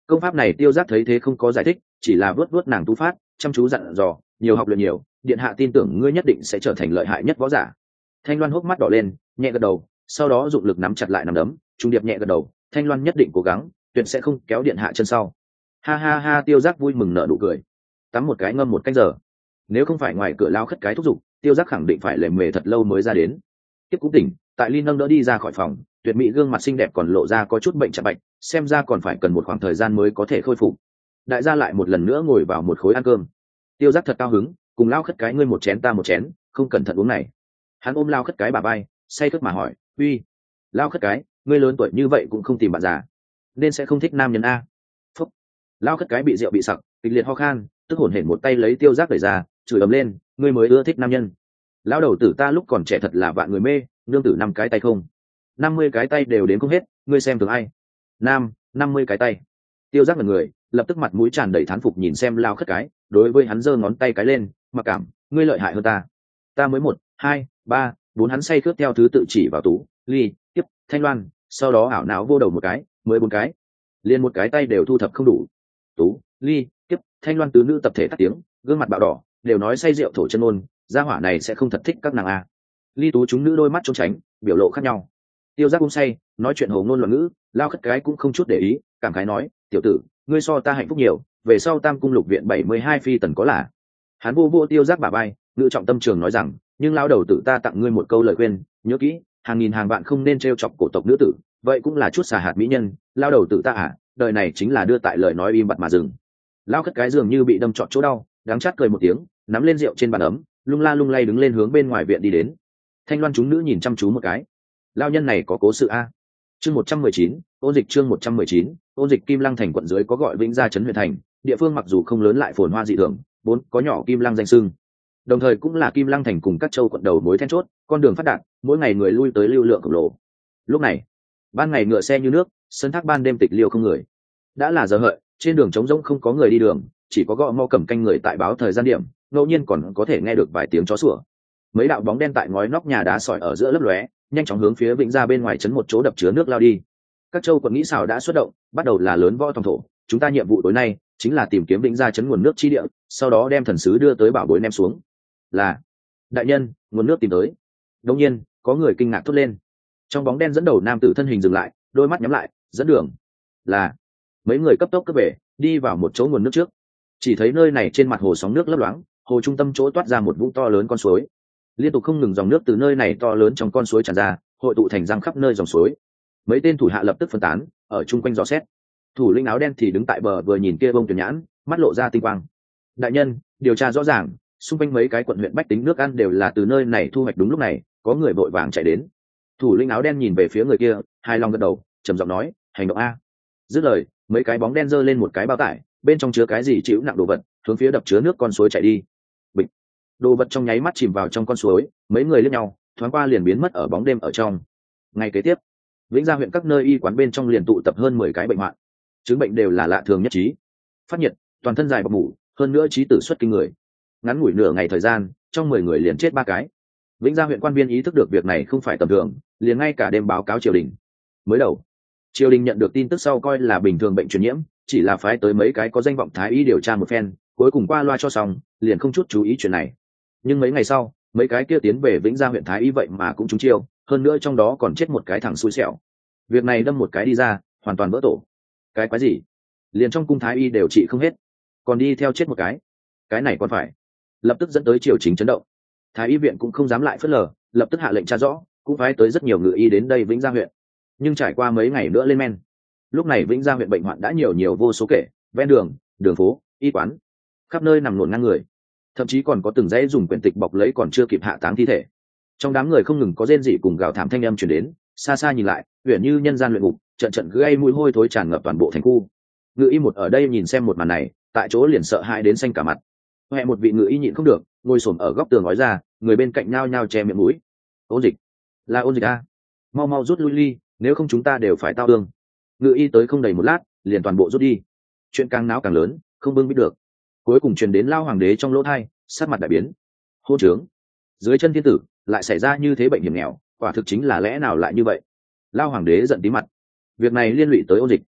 Công pháp này Tiêu Giác thấy thế không có giải thích, chỉ là vớt vớt nàng tú phát, chăm chú dặn dò, nhiều học luyện nhiều, điện hạ tin tưởng ngươi nhất định sẽ trở thành lợi hại nhất võ giả. Thanh Loan hốc mắt đỏ lên, nhẹ gật đầu, sau đó dụng lực nắm chặt lại nắm đấm, trung điệp nhẹ gật đầu, Thanh Loan nhất định cố gắng, tuyệt sẽ không kéo điện hạ chân sau. Ha ha ha, Tiêu Giác vui mừng nở nụ cười. Tắm một cái ngâm một canh giờ. Nếu không phải ngoài cửa lao khất cái thúc giục, Tiêu Giác khẳng định phải lề mề thật lâu mới ra đến. Tiếp cũng tỉnh, tại Ly nâng đỡ đi ra khỏi phòng, tuyệt mỹ gương mặt xinh đẹp còn lộ ra có chút bệnh chạm bạch, xem ra còn phải cần một khoảng thời gian mới có thể khôi phục. Đại gia lại một lần nữa ngồi vào một khối ăn cơm. Tiêu Giác thật cao hứng, cùng lao khất cái ngươi một chén ta một chén, không cẩn thận uống này. Hắn ôm lao khất cái bà bay, say khướt mà hỏi, uy, lao khất cái, ngươi lớn tuổi như vậy cũng không tìm bạn già, nên sẽ không thích nam nhân a. Phúc. Lao khất cái bị rượu bị sặc, kịch liệt ho khan, tức hổn hển một tay lấy Tiêu Giác đẩy ra, chửi ầm lên, ngươi mới ưa thích nam nhân. Lão đầu tử ta lúc còn trẻ thật là vạn người mê, nương tử năm cái tay không, năm mươi cái tay đều đến không hết, ngươi xem thường ai? Nam, năm mươi cái tay. Tiêu Giác là người, lập tức mặt mũi tràn đầy thán phục nhìn xem lao khất cái, đối với hắn giơ ngón tay cái lên, mặc cảm, ngươi lợi hại hơn ta. Ta mới một, hai, ba, bốn, hắn say khướt theo thứ tự chỉ vào Tú, Ly, Tiếp, Thanh Loan, sau đó ảo não vô đầu một cái, mới bốn cái, liền một cái tay đều thu thập không đủ. Tú, Ly, Tiếp, Thanh Loan tứ nữ tập thể tắt tiếng, gương mặt bạo đỏ, đều nói say rượu thổ chân ôn, gia hỏa này sẽ không thật thích các nàng a. Ly Tú chúng nữ đôi mắt trốn tránh, biểu lộ khác nhau. Tiêu Giác uống say, nói chuyện hồ ngôn loạn ngữ, lao khất cái cũng không chút để ý, cảm khái nói, tiểu tử, ngươi so ta hạnh phúc nhiều, về sau Tam cung lục viện bảy mươi hai phi tần có là. Hắn vô vô Tiêu Giác bả bay, ngự trọng tâm trường nói rằng, nhưng lao đầu tử ta tặng ngươi một câu lời khuyên, nhớ kỹ, hàng nghìn hàng vạn không nên trêu chọc cổ tộc nữ tử, vậy cũng là chút xà hạt mỹ nhân, lao đầu tử ta à, đời này chính là đưa tại lời nói im bặt mà dừng. Lao khất cái dường như bị đâm trọn chỗ đau, đắng chát cười một tiếng, nắm lên rượu trên bàn ấm, lung la lung lay đứng lên hướng bên ngoài viện đi đến. Thanh Loan chúng nữ nhìn chăm chú một cái, lao nhân này có cố sự a. Chương một trăm mười chín, ôn dịch chương một trăm mười chín, ôn dịch. Kim Lăng thành quận dưới có gọi Vĩnh Gia trấn huyện thành, địa phương mặc dù không lớn lại phồn hoa dị thường, vốn có nhỏ Kim Lăng danh xưng, đồng thời cũng là Kim Lăng thành cùng các châu quận đầu mối then chốt, con đường phát đạt, mỗi ngày người lui tới lưu lượng khổng lồ. Lúc này, ban ngày ngựa xe như nước, sân thác ban đêm tịch liêu không người. Đã là giờ hợi, trên đường trống rỗng không có người đi đường, chỉ có gõ mõ cầm canh người tại báo thời gian điểm, ngẫu nhiên còn có thể nghe được vài tiếng chó sủa. Mấy đạo bóng đen tại ngói nóc nhà đá sỏi ở giữa lấp lóe, nhanh chóng hướng phía Vĩnh Gia bên ngoài trấn một chỗ đập chứa nước lao đi. Các châu quận nghĩ xảo đã xuất động, bắt đầu là lớn võ tòng thổ, chúng ta nhiệm vụ tối nay chính là tìm kiếm Vĩnh Gia trấn nguồn nước chi địa, sau đó đem thần sứ đưa tới bảo bối ném xuống. Là đại nhân, nguồn nước tìm tới. Đột nhiên, có người kinh ngạc thốt lên. Trong bóng đen dẫn đầu nam tử thân hình dừng lại, đôi mắt nhắm lại, dẫn đường. Là mấy người cấp tốc cấp về, đi vào một chỗ nguồn nước trước. Chỉ thấy nơi này trên mặt hồ sóng nước lấp loáng, hồ trung tâm chỗ toát ra một vũng to lớn con suối. Liên tục không ngừng dòng nước từ nơi này to lớn trong con suối tràn ra, hội tụ thành răng khắp nơi dòng suối. Mấy tên thủ hạ lập tức phân tán, ở chung quanh dò xét. Thủ lĩnh áo đen thì đứng tại bờ vừa nhìn kia bông tuyển nhãn, mắt lộ ra tinh quang. Đại nhân, điều tra rõ ràng, xung quanh mấy cái quận huyện bách tính nước ăn đều là từ nơi này thu hoạch. Đúng lúc này, có người vội vàng chạy đến. Thủ lĩnh áo đen nhìn về phía người kia, hài lòng gật đầu, trầm giọng nói, hành động a. Dứt lời, mấy cái bóng đen giơ lên một cái bao tải, bên trong chứa cái gì chịu nặng đồ vật, hướng phía đập chứa nước con suối chạy đi. Bịch. Đồ vật trong nháy mắt chìm vào trong con suối, mấy người liếc nhau, thoáng qua liền biến mất ở bóng đêm ở trong. Ngày kế tiếp, Vĩnh Gia huyện các nơi y quán bên trong liền tụ tập hơn mười cái bệnh hoạn, chứng bệnh đều là lạ thường nhất trí, phát nhiệt, toàn thân dài bọc mủ, hơn nữa trí tử xuất kinh người. Ngắn ngủi nửa ngày thời gian, trong mười người liền chết ba cái. Vĩnh Gia huyện quan viên ý thức được việc này không phải tầm thường, liền ngay cả đêm báo cáo triều đình. Mới đầu, triều đình nhận được tin tức sau coi là bình thường bệnh truyền nhiễm, chỉ là phái tới mấy cái có danh vọng thái y điều tra một phen, cuối cùng qua loa cho xong, liền không chút chú ý chuyện này. Nhưng mấy ngày sau, mấy cái kia tiến về Vĩnh Gia huyện thái y vậy mà cũng trúng chiêu, hơn nữa trong đó còn chết một cái thằng xui xẻo. Việc này đâm một cái đi ra, hoàn toàn vỡ tổ. Cái quái gì? Liền trong cung thái y đều trị không hết, còn đi theo chết một cái. Cái này còn phải. Lập tức dẫn tới triều chính chấn động. Thái y viện cũng không dám lại phớt lờ, lập tức hạ lệnh tra rõ, cũng phái tới rất nhiều ngự y đến đây Vĩnh Gia huyện. Nhưng trải qua mấy ngày nữa lên men, lúc này Vĩnh Gia huyện bệnh hoạn đã nhiều nhiều vô số kể, ven đường, đường phố, y quán, khắp nơi nằm nổn ngang người, thậm chí còn có từng dãy dùng quyển tịch bọc lấy còn chưa kịp hạ táng thi thể. Trong đám người không ngừng có rên rỉ cùng gào thảm thanh âm truyền đến, xa xa nhìn lại, uyển như nhân gian luyện ngục, trận trận gây mùi hôi thối tràn ngập toàn bộ thành khu. Ngự y một ở đây nhìn xem một màn này, tại chỗ liền sợ hãi đến xanh cả mặt. Huệ một vị ngự y nhịn không được, ngồi xổm ở góc tường nói ra, người bên cạnh nhao nhao che miệng mũi. Ôn dịch, là ôn dịch a, mau mau rút lui ly, nếu không chúng ta đều phải tao thương. Ngự y tới không đầy một lát, liền toàn bộ rút đi. Chuyện càng náo càng lớn, không bưng biết được. Cuối cùng truyền đến lao hoàng đế trong lỗ thai, sát mặt đại biến. Hôn trướng, dưới chân thiên tử lại xảy ra như thế bệnh hiểm nghèo, quả thực chính là lẽ nào lại như vậy? Lao hoàng đế giận tí mặt. Việc này liên lụy tới ôn dịch,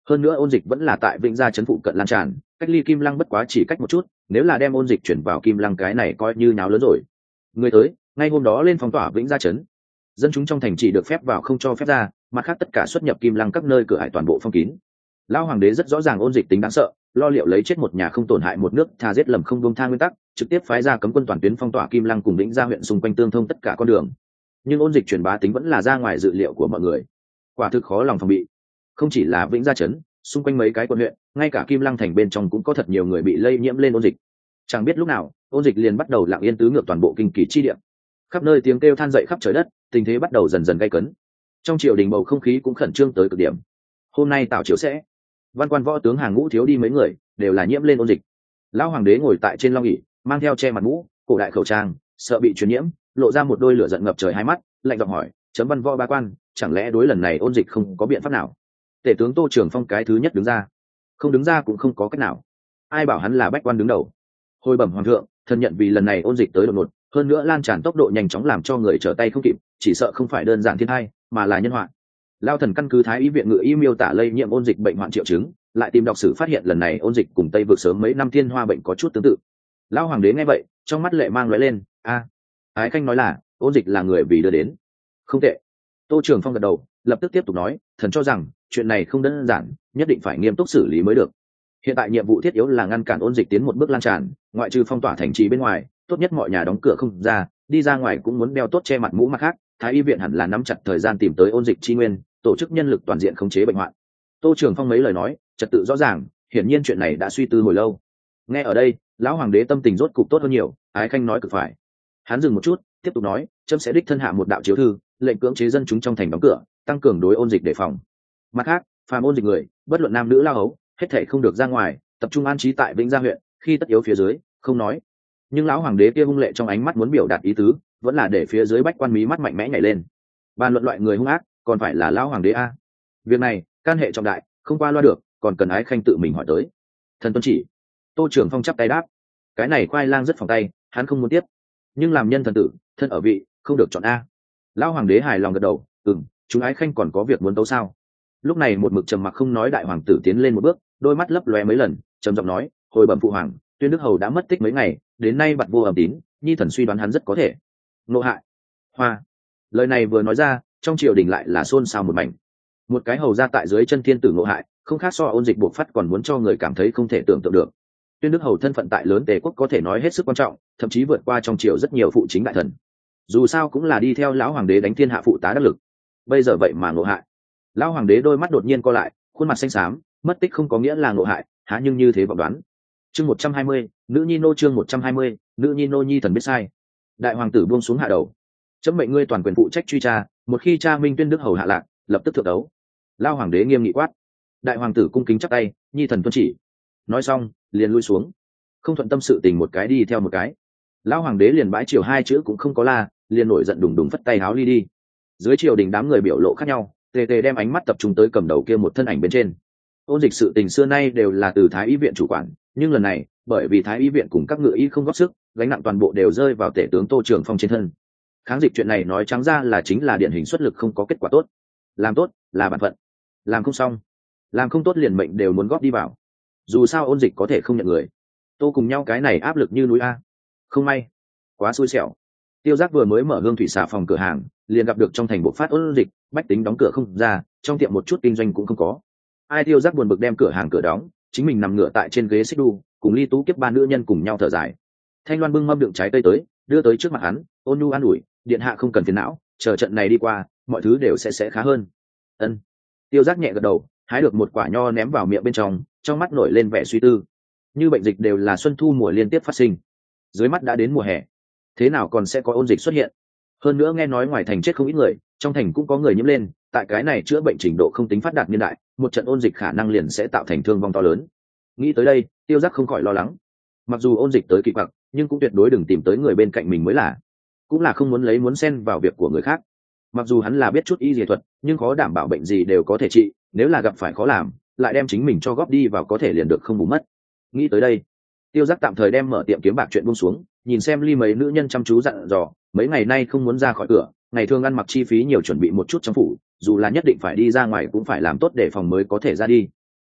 hơn nữa ôn dịch vẫn là tại Vĩnh Gia trấn phụ cận lan tràn, cách ly Kim Lăng bất quá chỉ cách một chút, nếu là đem ôn dịch chuyển vào Kim Lăng cái này coi như nháo lớn rồi. Người tới, ngay hôm đó lên phong tỏa Vĩnh Gia trấn. Dân chúng trong thành chỉ được phép vào không cho phép ra, mặt khác tất cả xuất nhập Kim Lăng các nơi cửa hải toàn bộ phong kín. Lão hoàng đế rất rõ ràng ôn dịch tính đáng sợ, lo liệu lấy chết một nhà không tổn hại một nước, tha giết lầm không buông tha nguyên tắc, trực tiếp phái ra cấm quân toàn tuyến phong tỏa Kim Lăng cùng Vĩnh Gia huyện xung quanh tương thông tất cả con đường. Nhưng ôn dịch truyền bá tính vẫn là ra ngoài dự liệu của mọi người, quả thực khó lòng phòng bị. Không chỉ là Vĩnh Gia trấn, xung quanh mấy cái quận huyện, ngay cả Kim Lăng thành bên trong cũng có thật nhiều người bị lây nhiễm lên ôn dịch. Chẳng biết lúc nào, ôn dịch liền bắt đầu lặng yên tứ ngược toàn bộ kinh kỳ chi địa. Khắp nơi tiếng kêu than dậy khắp trời đất, tình thế bắt đầu dần dần gay cấn. Trong triều đình bầu không khí cũng khẩn trương tới cực điểm. Hôm nay tảo chiếu sẽ, văn quan võ tướng hàng ngũ thiếu đi mấy người, đều là nhiễm lên ôn dịch. Lão hoàng đế ngồi tại trên long ỷ, mang theo che mặt mũ, cổ đại khẩu trang, sợ bị truyền nhiễm, lộ ra một đôi lửa giận ngập trời hai mắt, lạnh giọng hỏi: chấm văn võ ba quan, chẳng lẽ đối lần này ôn dịch không có biện pháp nào? Tể tướng Tô Trường Phong cái thứ nhất đứng ra. Không đứng ra cũng không có cách nào. Ai bảo hắn là bách quan đứng đầu? Hồi bẩm hoàng thượng, thần nhận vì lần này ôn dịch tới đột ngột, hơn nữa lan tràn tốc độ nhanh chóng làm cho người trở tay không kịp, chỉ sợ không phải đơn giản thiên tai, mà là nhân họa. Lao thần căn cứ Thái y viện ngự y miêu tả lây nhiễm ôn dịch bệnh hoạn triệu chứng, lại tìm đọc sử phát hiện lần này ôn dịch cùng Tây vực sớm mấy năm thiên hoa bệnh có chút tương tự. Lão hoàng đế nghe vậy, trong mắt lệ mang lóe lên, a, Ái Khanh nói là ôn dịch là người vì đưa đến. Không tệ. Tô Trường Phong gật đầu, lập tức tiếp tục nói, thần cho rằng chuyện này không đơn giản, nhất định phải nghiêm túc xử lý mới được. Hiện tại nhiệm vụ thiết yếu là ngăn cản ôn dịch tiến một bước lan tràn, ngoại trừ phong tỏa thành trì bên ngoài, tốt nhất mọi nhà đóng cửa không ra, đi ra ngoài cũng muốn đeo tốt che mặt mũ. Mặt khác, Thái y viện hẳn là nắm chặt thời gian tìm tới ôn dịch chi nguyên, tổ chức nhân lực toàn diện khống chế bệnh hoạn. Tô Trường Phong mấy lời nói, trật tự rõ ràng, hiển nhiên chuyện này đã suy tư hồi lâu. Nghe ở đây, lão hoàng đế tâm tình rốt cục tốt hơn nhiều, Ái Khanh nói cực phải. Hắn dừng một chút, tiếp tục nói, chấm sẽ đích thân hạ một đạo chiếu thư, lệnh cưỡng chế dân chúng trong thành đóng cửa, tăng cường đối ôn dịch đề phòng. Mặt khác, phàm ôn dịch người, bất luận nam nữ lao hấu, hết thảy không được ra ngoài, tập trung an trí tại Vĩnh Gia huyện, khi tất yếu phía dưới, không nói. Nhưng lão hoàng đế kia hung lệ trong ánh mắt muốn biểu đạt ý tứ, vẫn là để phía dưới bách quan mí mắt mạnh mẽ nhảy lên. Bàn luận loại người hung ác, còn phải là lão hoàng đế a. Việc này, can hệ trọng đại, không qua loa được, còn cần Ái Khanh tự mình hỏi tới. Thần tuân chỉ. Tô Trường Phong chắp tay đáp. Cái này khoai lang rất phòng tay, hắn không muốn tiếp. Nhưng làm nhân thần tử, thân ở vị, không được chọn a. Lão hoàng đế hài lòng gật đầu, ừm, chúng Ái Khanh còn có việc muốn tấu sao? Lúc này một mực trầm mặc không nói đại hoàng tử tiến lên một bước, đôi mắt lấp lóe mấy lần, trầm giọng nói, hồi bẩm phụ hoàng, Tuyên Đức hầu đã mất tích mấy ngày, đến nay bặt vô ẩm tín, nhi thần suy đoán hắn rất có thể nộ hại. Hoa. Lời này vừa nói ra, trong triều đình lại là xôn xao một mảnh. Một cái hầu ra tại dưới chân thiên tử nộ hại, không khác so ôn dịch buộc phát còn muốn cho người cảm thấy không thể tưởng tượng được. Tuyên Đức hầu thân phận tại lớn Tề quốc có thể nói hết sức quan trọng, thậm chí vượt qua trong triều rất nhiều phụ chính đại thần. Dù sao cũng là đi theo lão hoàng đế đánh thiên hạ phụ tá đắc lực. Bây giờ vậy mà nộ hại. Lão hoàng đế đôi mắt đột nhiên co lại, khuôn mặt xanh xám, mất tích không có nghĩa là nộ hại, há nhưng như thế vọng đoán. Chương một trăm hai mươi, nữ nhi nô chương một trăm hai mươi, nữ nhi nô nhi thần biết sai. Đại hoàng tử buông xuống hạ đầu. Chấm mệnh ngươi toàn quyền phụ trách truy tra, một khi cha minh Tuyên Đức hầu hạ lạc, lập tức thượng đấu. Lão hoàng đế nghiêm nghị quát. Đại hoàng tử cung kính chắp tay, nhi thần tuân chỉ. Nói xong, liền lui xuống. Không thuận tâm sự tình một cái đi theo một cái. Lão hoàng đế liền bãi triều hai chữ cũng không có la, liền nổi giận đùng đùng phất tay háo ly đi. Dưới triều đình đám người biểu lộ khác nhau, tề tề đem ánh mắt tập trung tới cầm đầu kia một thân ảnh bên trên. Ôn dịch sự tình xưa nay đều là từ Thái y viện chủ quản, nhưng lần này, bởi vì Thái y viện cùng các ngự y không góp sức, gánh nặng toàn bộ đều rơi vào tể tướng Tô Trường Phong trên thân. Kháng dịch chuyện này nói trắng ra là chính là điển hình xuất lực không có kết quả tốt. Làm tốt là bản phận, làm không xong, làm không tốt liền mệnh đều muốn góp đi vào. Dù sao ôn dịch có thể không nhận người, Tô cùng nhau cái này áp lực như núi a. Không may, quá xui xẻo. Tiêu Giác vừa mới mở hương thủy xà phòng cửa hàng, liền gặp được trong thành bộ phát ôn dịch, bách tính đóng cửa không ra, trong tiệm một chút kinh doanh cũng không có. Ai Tiêu Giác buồn bực đem cửa hàng cửa đóng, chính mình nằm ngửa tại trên ghế xích đu, cùng Ly Tú Kiếp ba nữ nhân cùng nhau thở dài. Thanh Loan bưng mâm đựng trái cây tới, đưa tới trước mặt hắn, ôn nhu an ủi, điện hạ không cần phiền não, chờ trận này đi qua, mọi thứ đều sẽ sẽ khá hơn. Ân. Tiêu Giác nhẹ gật đầu, hái được một quả nho ném vào miệng bên trong, trong mắt nổi lên vẻ suy tư. Như bệnh dịch đều là xuân thu mùa liên tiếp phát sinh, dưới mắt đã đến mùa hè, thế nào còn sẽ có ôn dịch xuất hiện? Hơn nữa nghe nói ngoài thành chết không ít người, trong thành cũng có người nhiễm lên, tại cái này chữa bệnh trình độ không tính phát đạt niên đại, một trận ôn dịch khả năng liền sẽ tạo thành thương vong to lớn. Nghĩ tới đây, Tiêu Giác không khỏi lo lắng. Mặc dù ôn dịch tới kỳ quặc, nhưng cũng tuyệt đối đừng tìm tới người bên cạnh mình mới là. Cũng là không muốn lấy muốn xen vào việc của người khác. Mặc dù hắn là biết chút y y thuật, nhưng khó đảm bảo bệnh gì đều có thể trị, nếu là gặp phải khó làm, lại đem chính mình cho góp đi vào có thể liền được không bù mất. Nghĩ tới đây, Tiêu Giác tạm thời đem mở tiệm kiếm bạc chuyện buông xuống, nhìn xem Ly mấy nữ nhân chăm chú dặn dò, mấy ngày nay không muốn ra khỏi cửa, ngày thường ăn mặc chi phí nhiều chuẩn bị một chút trong phủ, dù là nhất định phải đi ra ngoài cũng phải làm tốt để phòng mới có thể ra đi.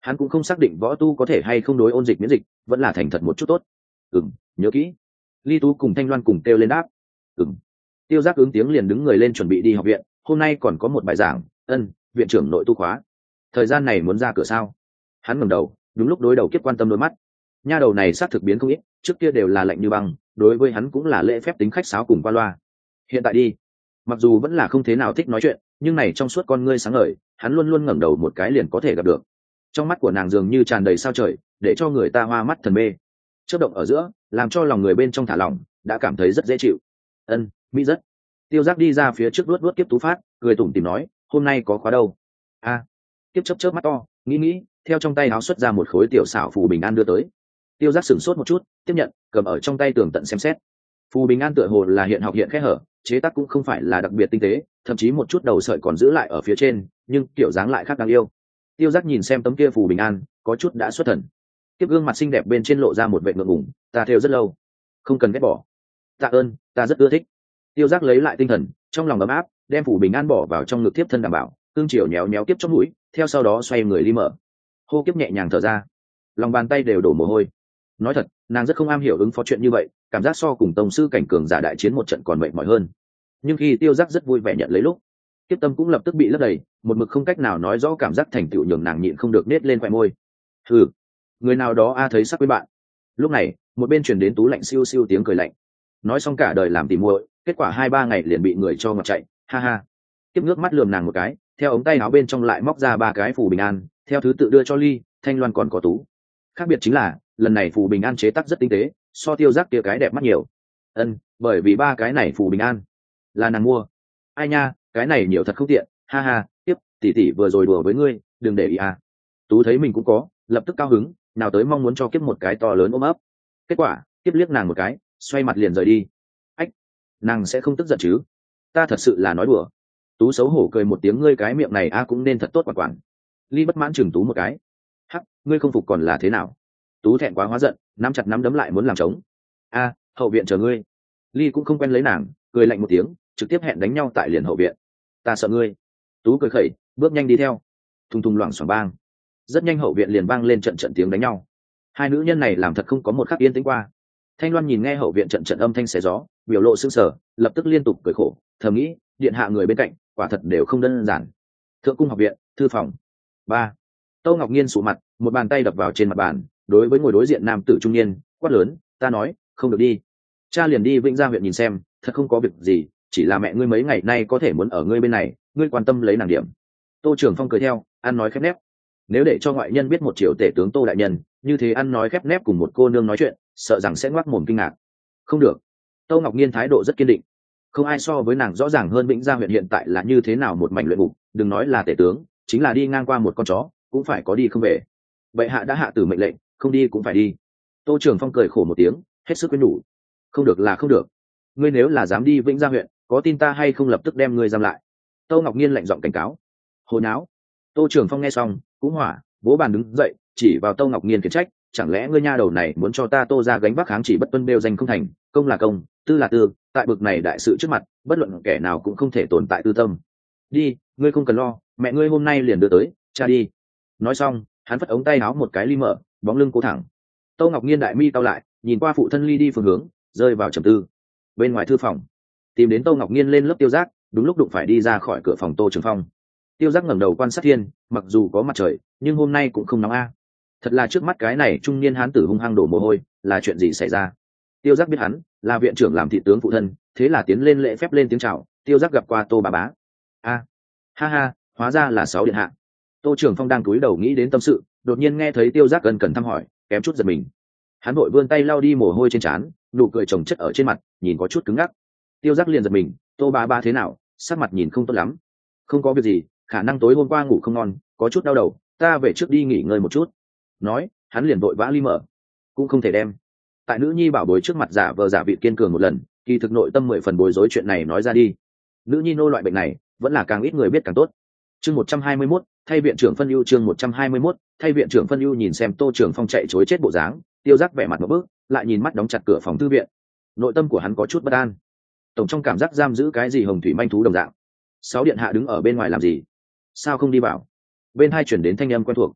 Hắn cũng không xác định võ tu có thể hay không đối ôn dịch miễn dịch, vẫn là thành thật một chút tốt. Ừm, nhớ kỹ. Ly Tú cùng Thanh Loan cùng kêu lên đáp. Ừm. Tiêu Giác ứng tiếng liền đứng người lên chuẩn bị đi học viện, hôm nay còn có một bài giảng, ân, viện trưởng nội tu khóa. Thời gian này muốn ra cửa sao? Hắn ngẩng đầu, đúng lúc đối đầu kiếp quan tâm đôi mắt. Nha đầu này xác thực biến không ít, trước kia đều là lạnh như băng, đối với hắn cũng là lễ phép tính khách sáo cùng qua loa. Hiện tại đi, mặc dù vẫn là không thế nào thích nói chuyện, nhưng này trong suốt con ngươi sáng ngời, hắn luôn luôn ngẩng đầu một cái liền có thể gặp được. Trong mắt của nàng dường như tràn đầy sao trời, để cho người ta hoa mắt thần mê. Chớp động ở giữa, làm cho lòng người bên trong thả lỏng, đã cảm thấy rất dễ chịu. Ân, mỹ rất. Tiêu Giác đi ra phía trước luốt luốt Kiếp Tú Phát, cười tủm tỉm nói, hôm nay có khóa đâu? A. À, Kiếp chớp chớp mắt to, nghĩ nghĩ, theo trong tay áo xuất ra một khối tiểu xảo phù bình an đưa tới. Tiêu Giác sửng sốt một chút, tiếp nhận, cầm ở trong tay tường tận xem xét. Phù bình an tựa hồ là hiện học hiện khẽ hở, chế tác cũng không phải là đặc biệt tinh tế, thậm chí một chút đầu sợi còn giữ lại ở phía trên, nhưng kiểu dáng lại khác đáng yêu. Tiêu Giác nhìn xem tấm kia phù bình an, có chút đã xuất thần. Tiếp gương mặt xinh đẹp bên trên lộ ra một vẻ ngượng ngùng, ta theo rất lâu, không cần ghét bỏ. Tạ ơn, ta rất ưa thích. Tiêu Giác lấy lại tinh thần, trong lòng ấm áp, đem phù bình an bỏ vào trong ngực tiếp thân đảm bảo, cương chiều nhéo nhéo Kiếp trong mũi, theo sau đó xoay người đi mở. Hô Kiếp nhẹ nhàng thở ra, lòng bàn tay đều đổ mồ hôi. Nói thật, nàng rất không am hiểu ứng phó chuyện như vậy, cảm giác so cùng tông sư cảnh cường giả đại chiến một trận còn mệt mỏi hơn. Nhưng khi Tiêu Giác rất vui vẻ nhận lấy lúc, Kiếp tâm cũng lập tức bị lấp đầy, một mực không cách nào nói rõ cảm giác thành tựu nhường nàng nhịn không được nết lên khóe môi. Hừ, người nào đó a thấy sắc với bạn. Lúc này, một bên truyền đến Tú lạnh siêu siêu tiếng cười lạnh. Nói xong cả đời làm tỉ muội, kết quả hai ba ngày liền bị người cho ngọt chạy, ha ha. Kiếp nước mắt lườm nàng một cái, theo ống tay áo bên trong lại móc ra ba cái phù bình an, theo thứ tự đưa cho Ly, Thanh Loan còn có Tú. Khác biệt chính là, lần này phù bình an chế tác rất tinh tế, so Tiêu Giác kia cái đẹp mắt nhiều. Ân, bởi vì ba cái này phù bình an là nàng mua. Ai nha, cái này nhiều thật không tiện, ha ha. Tiếp, tỷ tỷ vừa rồi đùa với ngươi, đừng để ý à. Tú thấy mình cũng có, lập tức cao hứng, nào tới mong muốn cho Kiếp một cái to lớn ôm ấp. Kết quả, Kiếp liếc nàng một cái, xoay mặt liền rời đi. Ách, nàng sẽ không tức giận chứ? Ta thật sự là nói đùa. Tú xấu hổ cười một tiếng, ngươi cái miệng này a cũng nên thật tốt quản quản. Ly bất mãn chừng Tú một cái. Hắc, ngươi không phục còn là thế nào? Tú thẹn quá hóa giận, nắm chặt nắm đấm lại muốn làm trống. A, hậu viện chờ ngươi. Ly cũng không quen lấy nàng, cười lạnh một tiếng, trực tiếp hẹn đánh nhau tại liền hậu viện. Ta sợ ngươi. Tú cười khẩy, bước nhanh đi theo. Thùng thùng loảng xoảng bang. Rất nhanh hậu viện liền vang lên trận trận tiếng đánh nhau. Hai nữ nhân này làm thật không có một khắc yên tĩnh qua. Thanh Loan nhìn nghe hậu viện trận trận âm thanh xé gió, biểu lộ sững sờ, lập tức liên tục cười khổ, thầm nghĩ, điện hạ người bên cạnh, quả thật đều không đơn giản. Thượng cung học viện, thư phòng. Ba. Tô Ngọc Nhiên sụ mặt, một bàn tay đập vào trên mặt bàn, đối với ngồi đối diện nam tử trung niên, quát lớn, ta nói, không được đi. Cha liền đi Vĩnh Gia huyện nhìn xem, thật không có việc gì, chỉ là mẹ ngươi mấy ngày nay có thể muốn ở ngươi bên này, ngươi quan tâm lấy nàng điểm. Tô Trường Phong cười theo, ăn nói khép nép. Nếu để cho ngoại nhân biết một triệu tể tướng Tô đại nhân, như thế ăn nói khép nép cùng một cô nương nói chuyện, sợ rằng sẽ ngoác mồm kinh ngạc. Không được. Tô Ngọc Nhiên thái độ rất kiên định. Không ai so với nàng rõ ràng hơn Vĩnh Gia huyện hiện tại là như thế nào một mảnh luyện ngục, đừng nói là tể tướng, chính là đi ngang qua một con chó, cũng phải có đi không về. Vậy hạ đã hạ tử mệnh lệnh, không đi cũng phải đi. Tô Trường Phong cười khổ một tiếng, hết sức quyến nhủ. Không được là không được. Ngươi nếu là dám đi Vĩnh Gia huyện, có tin ta hay không lập tức đem ngươi giam lại. Tô Ngọc Nhiên lạnh giọng cảnh cáo. Hồ nháo. Tô Trường Phong nghe xong, cũng hỏa, vỗ bàn đứng dậy, chỉ vào Tô Ngọc Nhiên khiển trách, chẳng lẽ ngươi nha đầu này muốn cho ta Tô ra gánh vác kháng chỉ bất tuân bêu danh không thành, công là công, tư là tư, tại bực này đại sự trước mặt, bất luận kẻ nào cũng không thể tồn tại tư tâm. Đi, ngươi không cần lo, mẹ ngươi hôm nay liền đưa tới, cha đi. Nói xong, hắn phất ống tay áo một cái, Ly mở, bóng lưng cố thẳng. Tô Ngọc Nhiên đại mi cau lại, nhìn qua phụ thân Ly đi phương hướng, rơi vào trầm tư. Bên ngoài thư phòng, tìm đến Tô Ngọc Nhiên lên lớp Tiêu Giác, đúng lúc đụng phải đi ra khỏi cửa phòng Tô Trường Phong. Tiêu Giác ngẩng đầu quan sát thiên, mặc dù có mặt trời, nhưng hôm nay cũng không nóng a. Thật là trước mắt cái này trung niên hán tử hung hăng đổ mồ hôi, là chuyện gì xảy ra? Tiêu Giác biết hắn là viện trưởng làm thị tướng phụ thân, thế là tiến lên lễ phép lên tiếng chào. Tiêu Giác gặp qua Tô bà bá. A, ha ha, hóa ra là sáu điện hạ. Tô Trường Phong đang cúi đầu nghĩ đến tâm sự, đột nhiên nghe thấy Tiêu Giác gần cần thăm hỏi, kém chút giật mình. Hắn vội vươn tay lau đi mồ hôi trên trán, nụ cười chồng chất ở trên mặt, nhìn có chút cứng ngắc. Tiêu Giác liền giật mình, Tô bà bá thế nào, sắc mặt nhìn không tốt lắm. Không có việc gì, khả năng tối hôm qua ngủ không ngon, có chút đau đầu, ta về trước đi nghỉ ngơi một chút. Nói, hắn liền vội vã Ly mở, cũng không thể đem tại nữ nhi bảo bối trước mặt giả vờ giả vị kiên cường một lần, kỳ thực nội tâm mười phần bối rối chuyện này nói ra đi. Nữ nhi nô loại bệnh này, vẫn là càng ít người biết càng tốt. Chương một trăm hai mươi mốt, thay viện trưởng phân ưu chương một trăm hai mươi mốt, thay viện trưởng phân ưu nhìn xem Tô Trường Phong chạy chối chết bộ dáng, Tiêu Giác vẻ mặt một bước, lại nhìn mắt đóng chặt cửa phòng thư viện. Nội tâm của hắn có chút bất an. Tổng trong cảm giác giam giữ cái gì hồng thủy manh thú đồng dạng. Sáu điện hạ đứng ở bên ngoài làm gì? Sao không đi vào? Bên hai chuyển đến thanh âm quen thuộc.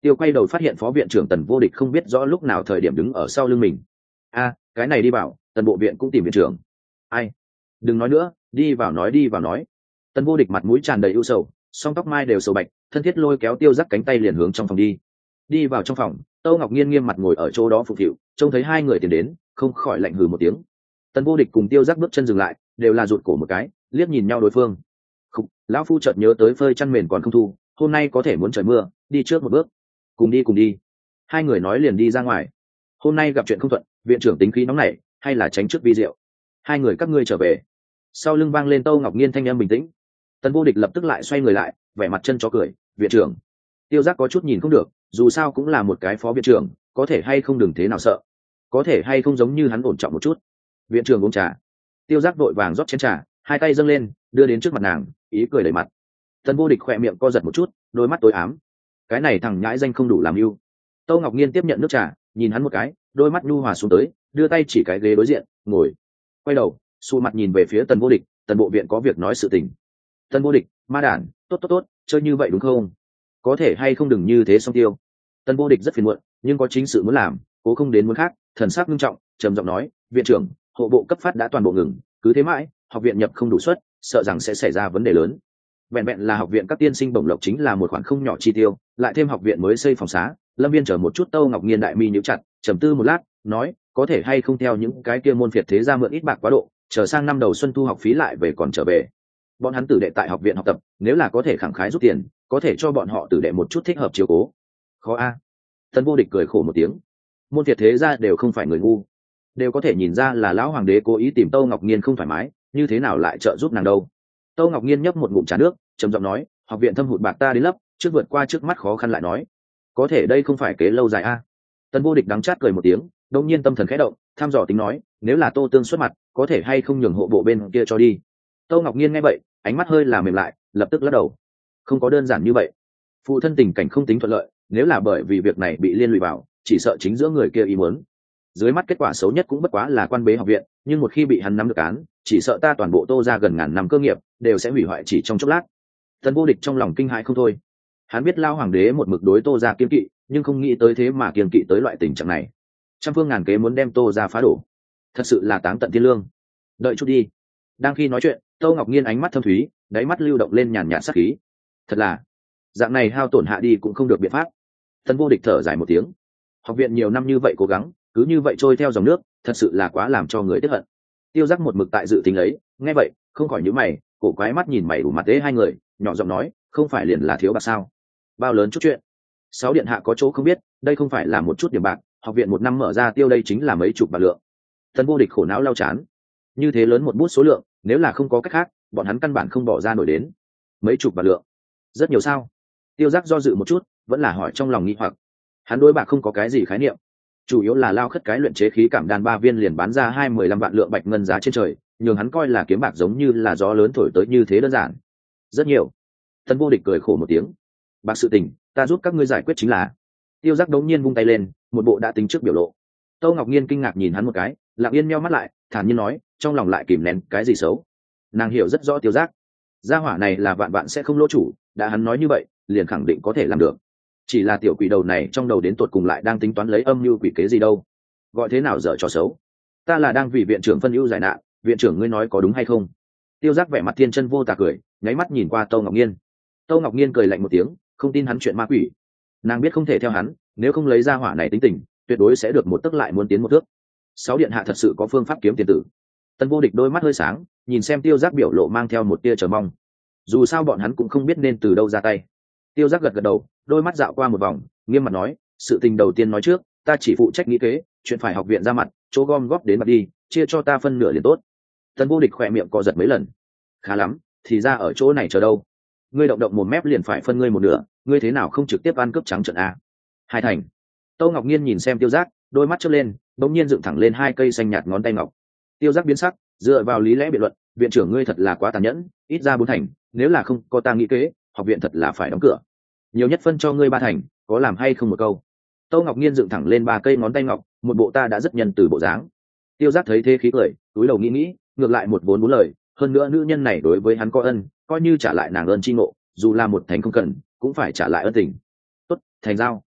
Tiêu quay đầu phát hiện phó viện trưởng Tần Vô Địch không biết rõ lúc nào thời điểm đứng ở sau lưng mình. A, cái này đi bảo, Tần bộ viện cũng tìm viện trưởng. Ai? Đừng nói nữa, đi vào nói đi vào nói. Tần Vô Địch mặt mũi tràn đầy ưu sầu, song tóc mai đều sầu bạch, thân thiết lôi kéo Tiêu Giác cánh tay liền hướng trong phòng đi. Đi vào trong phòng, Tâu Ngọc Nhiên nghiêm mặt ngồi ở chỗ đó phục vụ, trông thấy hai người tiến đến, không khỏi lạnh hừ một tiếng. Tần Vô Địch cùng Tiêu Giác bước chân dừng lại, đều là rụt cổ một cái, liếc nhìn nhau đối phương. Khục, lão phu chợt nhớ tới phơi chăn mền còn không thu, hôm nay có thể muốn trời mưa, đi trước một bước. Cùng đi cùng đi. Hai người nói liền đi ra ngoài. Hôm nay gặp chuyện không thuận, viện trưởng tính khí nóng nảy, hay là tránh trước vi rượu. Hai người các ngươi trở về. Sau lưng vang lên Tâu Ngọc Nhiên thanh âm bình tĩnh. Tần Vô Địch lập tức lại xoay người lại, vẻ mặt chân chó cười, viện trưởng. Tiêu Giác có chút nhìn không được, dù sao cũng là một cái phó viện trưởng, có thể hay không đừng thế nào sợ, có thể hay không giống như hắn ổn trọng một chút. Viện trưởng uống trà. Tiêu Giác vội vàng rót chén trà, hai tay dâng lên, đưa đến trước mặt nàng, ý cười đầy mặt. Tần Vô Địch khỏe miệng co giật một chút, đôi mắt tối ám. Cái này thằng nhãi danh không đủ làm yêu. Tâu Ngọc Nhiên tiếp nhận nước trà, nhìn hắn một cái, đôi mắt nhu hòa xuống tới, đưa tay chỉ cái ghế đối diện, ngồi. Quay đầu, xù mặt nhìn về phía Tần Vô Địch, Tần bộ viện có việc nói sự tình. Tần Vô Địch, ma đản, tốt tốt tốt, chơi như vậy đúng không? Có thể hay không đừng như thế song tiêu. Tần Vô Địch rất phiền muộn, nhưng có chính sự muốn làm, cố không đến muốn khác, thần sắc nghiêm trọng, trầm giọng nói, viện trưởng, hộ bộ cấp phát đã toàn bộ ngừng, cứ thế mãi, học viện nhập không đủ suất, sợ rằng sẽ xảy ra vấn đề lớn. Vẹn vẹn là học viện các tiên sinh bổng lộc chính là một khoản không nhỏ chi tiêu, lại thêm học viện mới xây phòng xá. Lâm Viên chờ một chút. Tâu Ngọc Nhiên đại mi nhíu chặt, trầm tư một lát, nói, có thể hay không theo những cái kia môn phiệt thế ra mượn ít bạc quá độ, chờ sang năm đầu xuân thu học phí lại về còn trở về. Bọn hắn tử đệ tại học viện học tập, nếu là có thể khẳng khái rút tiền, có thể cho bọn họ tử đệ một chút thích hợp chiếu cố. Khó a. Tần Vô Địch cười khổ một tiếng. Môn phiệt thế ra đều không phải người ngu, đều có thể nhìn ra là lão hoàng đế cố ý tìm Tâu Ngọc Nhiên không thoải mái, như thế nào lại trợ giúp nàng đâu. Tâu Ngọc Nhiên nhấp một ngụm trà nước, trầm giọng nói, học viện thâm hụt bạc ta đến lấp, trước vượt qua trước mắt khó khăn lại nói, có thể đây không phải kế lâu dài a. Tần Vô Địch đắng chát cười một tiếng, đột nhiên tâm thần khẽ động, tham dò tính nói, nếu là Tô Tương xuất mặt, có thể hay không nhường hộ bộ bên kia cho đi. Tâu Ngọc Nhiên nghe vậy, ánh mắt hơi là mềm lại, lập tức lắc đầu, không có đơn giản như vậy. Phụ thân tình cảnh không tính thuận lợi, nếu là bởi vì việc này bị liên lụy vào, chỉ sợ chính giữa người kia ý muốn. Dưới mắt kết quả xấu nhất cũng bất quá là quan bế học viện, nhưng một khi bị hắn nắm được án, chỉ sợ ta toàn bộ Tô ra gần ngàn năm cơ nghiệp đều sẽ hủy hoại chỉ trong chốc lát. Tần Vô Địch trong lòng kinh hãi không thôi. Hắn biết lao hoàng đế một mực đối Tô ra kiên kỵ, nhưng không nghĩ tới thế mà kiên kỵ tới loại tình trạng này. Trăm phương ngàn kế muốn đem Tô ra phá đổ, thật sự là táng tận thiên lương. Đợi chút đi. Đang khi nói chuyện, Tâu Ngọc Nhiên ánh mắt thâm thúy, đáy mắt lưu động lên nhàn nhạt sát khí. Thật là, dạng này hao tổn hạ đi cũng không được biện pháp. Tần Vô Địch thở dài một tiếng. Học viện nhiều năm như vậy cố gắng, cứ như vậy trôi theo dòng nước, thật sự là quá làm cho người tiếc hận. Tiêu Giác một mực tại dự tính ấy, nghe vậy, không khỏi nhíu mày, cổ quái mắt nhìn mày ủ mặt tế hai người, nhỏ giọng nói, không phải liền là thiếu bạc sao? Bao lớn chút chuyện. Sáu điện hạ có chỗ không biết, đây không phải là một chút điểm bạc, học viện một năm mở ra tiêu đây chính là mấy chục bạc lượng. Tần Vô Địch khổ não lau chán. Như thế lớn một bút số lượng, nếu là không có cách khác, bọn hắn căn bản không bỏ ra nổi đến. Mấy chục bạc lượng, rất nhiều sao? Tiêu Giác do dự một chút, vẫn là hỏi trong lòng nghi hoặc. Hắn đối bạc không có cái gì khái niệm, chủ yếu là lao khất cái luyện chế khí cảm đan ba viên liền bán ra hai mười lăm vạn lượng bạch ngân giá trên trời, nhường hắn coi là kiếm bạc giống như là gió lớn thổi tới như thế đơn giản. Rất nhiều. Tần Vô Địch cười khổ một tiếng. Bạc sự tình, ta giúp các ngươi giải quyết chính là. Tiêu Giác đống nhiên vung tay lên, một bộ đã tính trước biểu lộ. Tâu Ngọc Nhiên kinh ngạc nhìn hắn một cái, lặng yên meo mắt lại, thản nhiên nói, trong lòng lại kìm nén cái gì xấu. Nàng hiểu rất rõ Tiêu Giác, gia hỏa này là vạn vạn sẽ không lỗ chủ, đã hắn nói như vậy, liền khẳng định có thể làm được. Chỉ là tiểu quỷ đầu này trong đầu đến tột cùng lại đang tính toán lấy âm mưu quỷ kế gì đâu, gọi thế nào dở trò xấu. Ta là đang vì viện trưởng phân ưu giải nạn, viện trưởng ngươi nói có đúng hay không? Tiêu Giác vẻ mặt thiên chân vô tà cười, nháy mắt nhìn qua Tâu Ngọc Nhiên. Tâu Ngọc Nhiên cười lạnh một tiếng, không tin hắn chuyện ma quỷ. Nàng biết không thể theo hắn, nếu không lấy ra hỏa này tính tình, tuyệt đối sẽ được một tức lại muốn tiến một thước. Sáu điện hạ thật sự có phương pháp kiếm tiền tử. Tần Vô Địch đôi mắt hơi sáng, nhìn xem Tiêu Giác biểu lộ mang theo một tia chờ mong. Dù sao bọn hắn cũng không biết nên từ đâu ra tay. Tiêu Giác gật gật đầu, đôi mắt dạo qua một vòng, nghiêm mặt nói, sự tình đầu tiên nói trước, ta chỉ phụ trách nghĩ kế, chuyện phải học viện ra mặt, chỗ gom góp đến mặt đi, chia cho ta phân nửa liền tốt. Tần Vô Địch khỏe miệng co giật mấy lần. Khá lắm, thì ra ở chỗ này chờ đâu. Ngươi động động một mép liền phải phân ngươi một nửa, ngươi thế nào không trực tiếp ăn cướp trắng trợn a? Hai thành. Tâu Ngọc Nhiên nhìn xem Tiêu Giác, đôi mắt chớp lên, bỗng nhiên dựng thẳng lên hai cây xanh nhạt ngón tay ngọc. Tiêu Giác biến sắc, dựa vào lý lẽ biện luận, viện trưởng ngươi thật là quá tàn nhẫn, ít ra bốn thành, nếu là không có ta nghĩ kế, học viện thật là phải đóng cửa. Nhiều nhất phân cho ngươi ba thành, có làm hay không một câu. Tâu Ngọc Nhiên dựng thẳng lên ba cây ngón tay ngọc, một bộ ta đã rất nhân từ bộ dáng. Tiêu Giác thấy thế khí cười, túi đầu nghĩ nghĩ, ngược lại một vốn bốn lời, hơn nữa nữ nhân này đối với hắn có ân, coi như trả lại nàng ơn chi ngộ, dù là một thành không cần, cũng phải trả lại ân tình. Tốt, thành giao.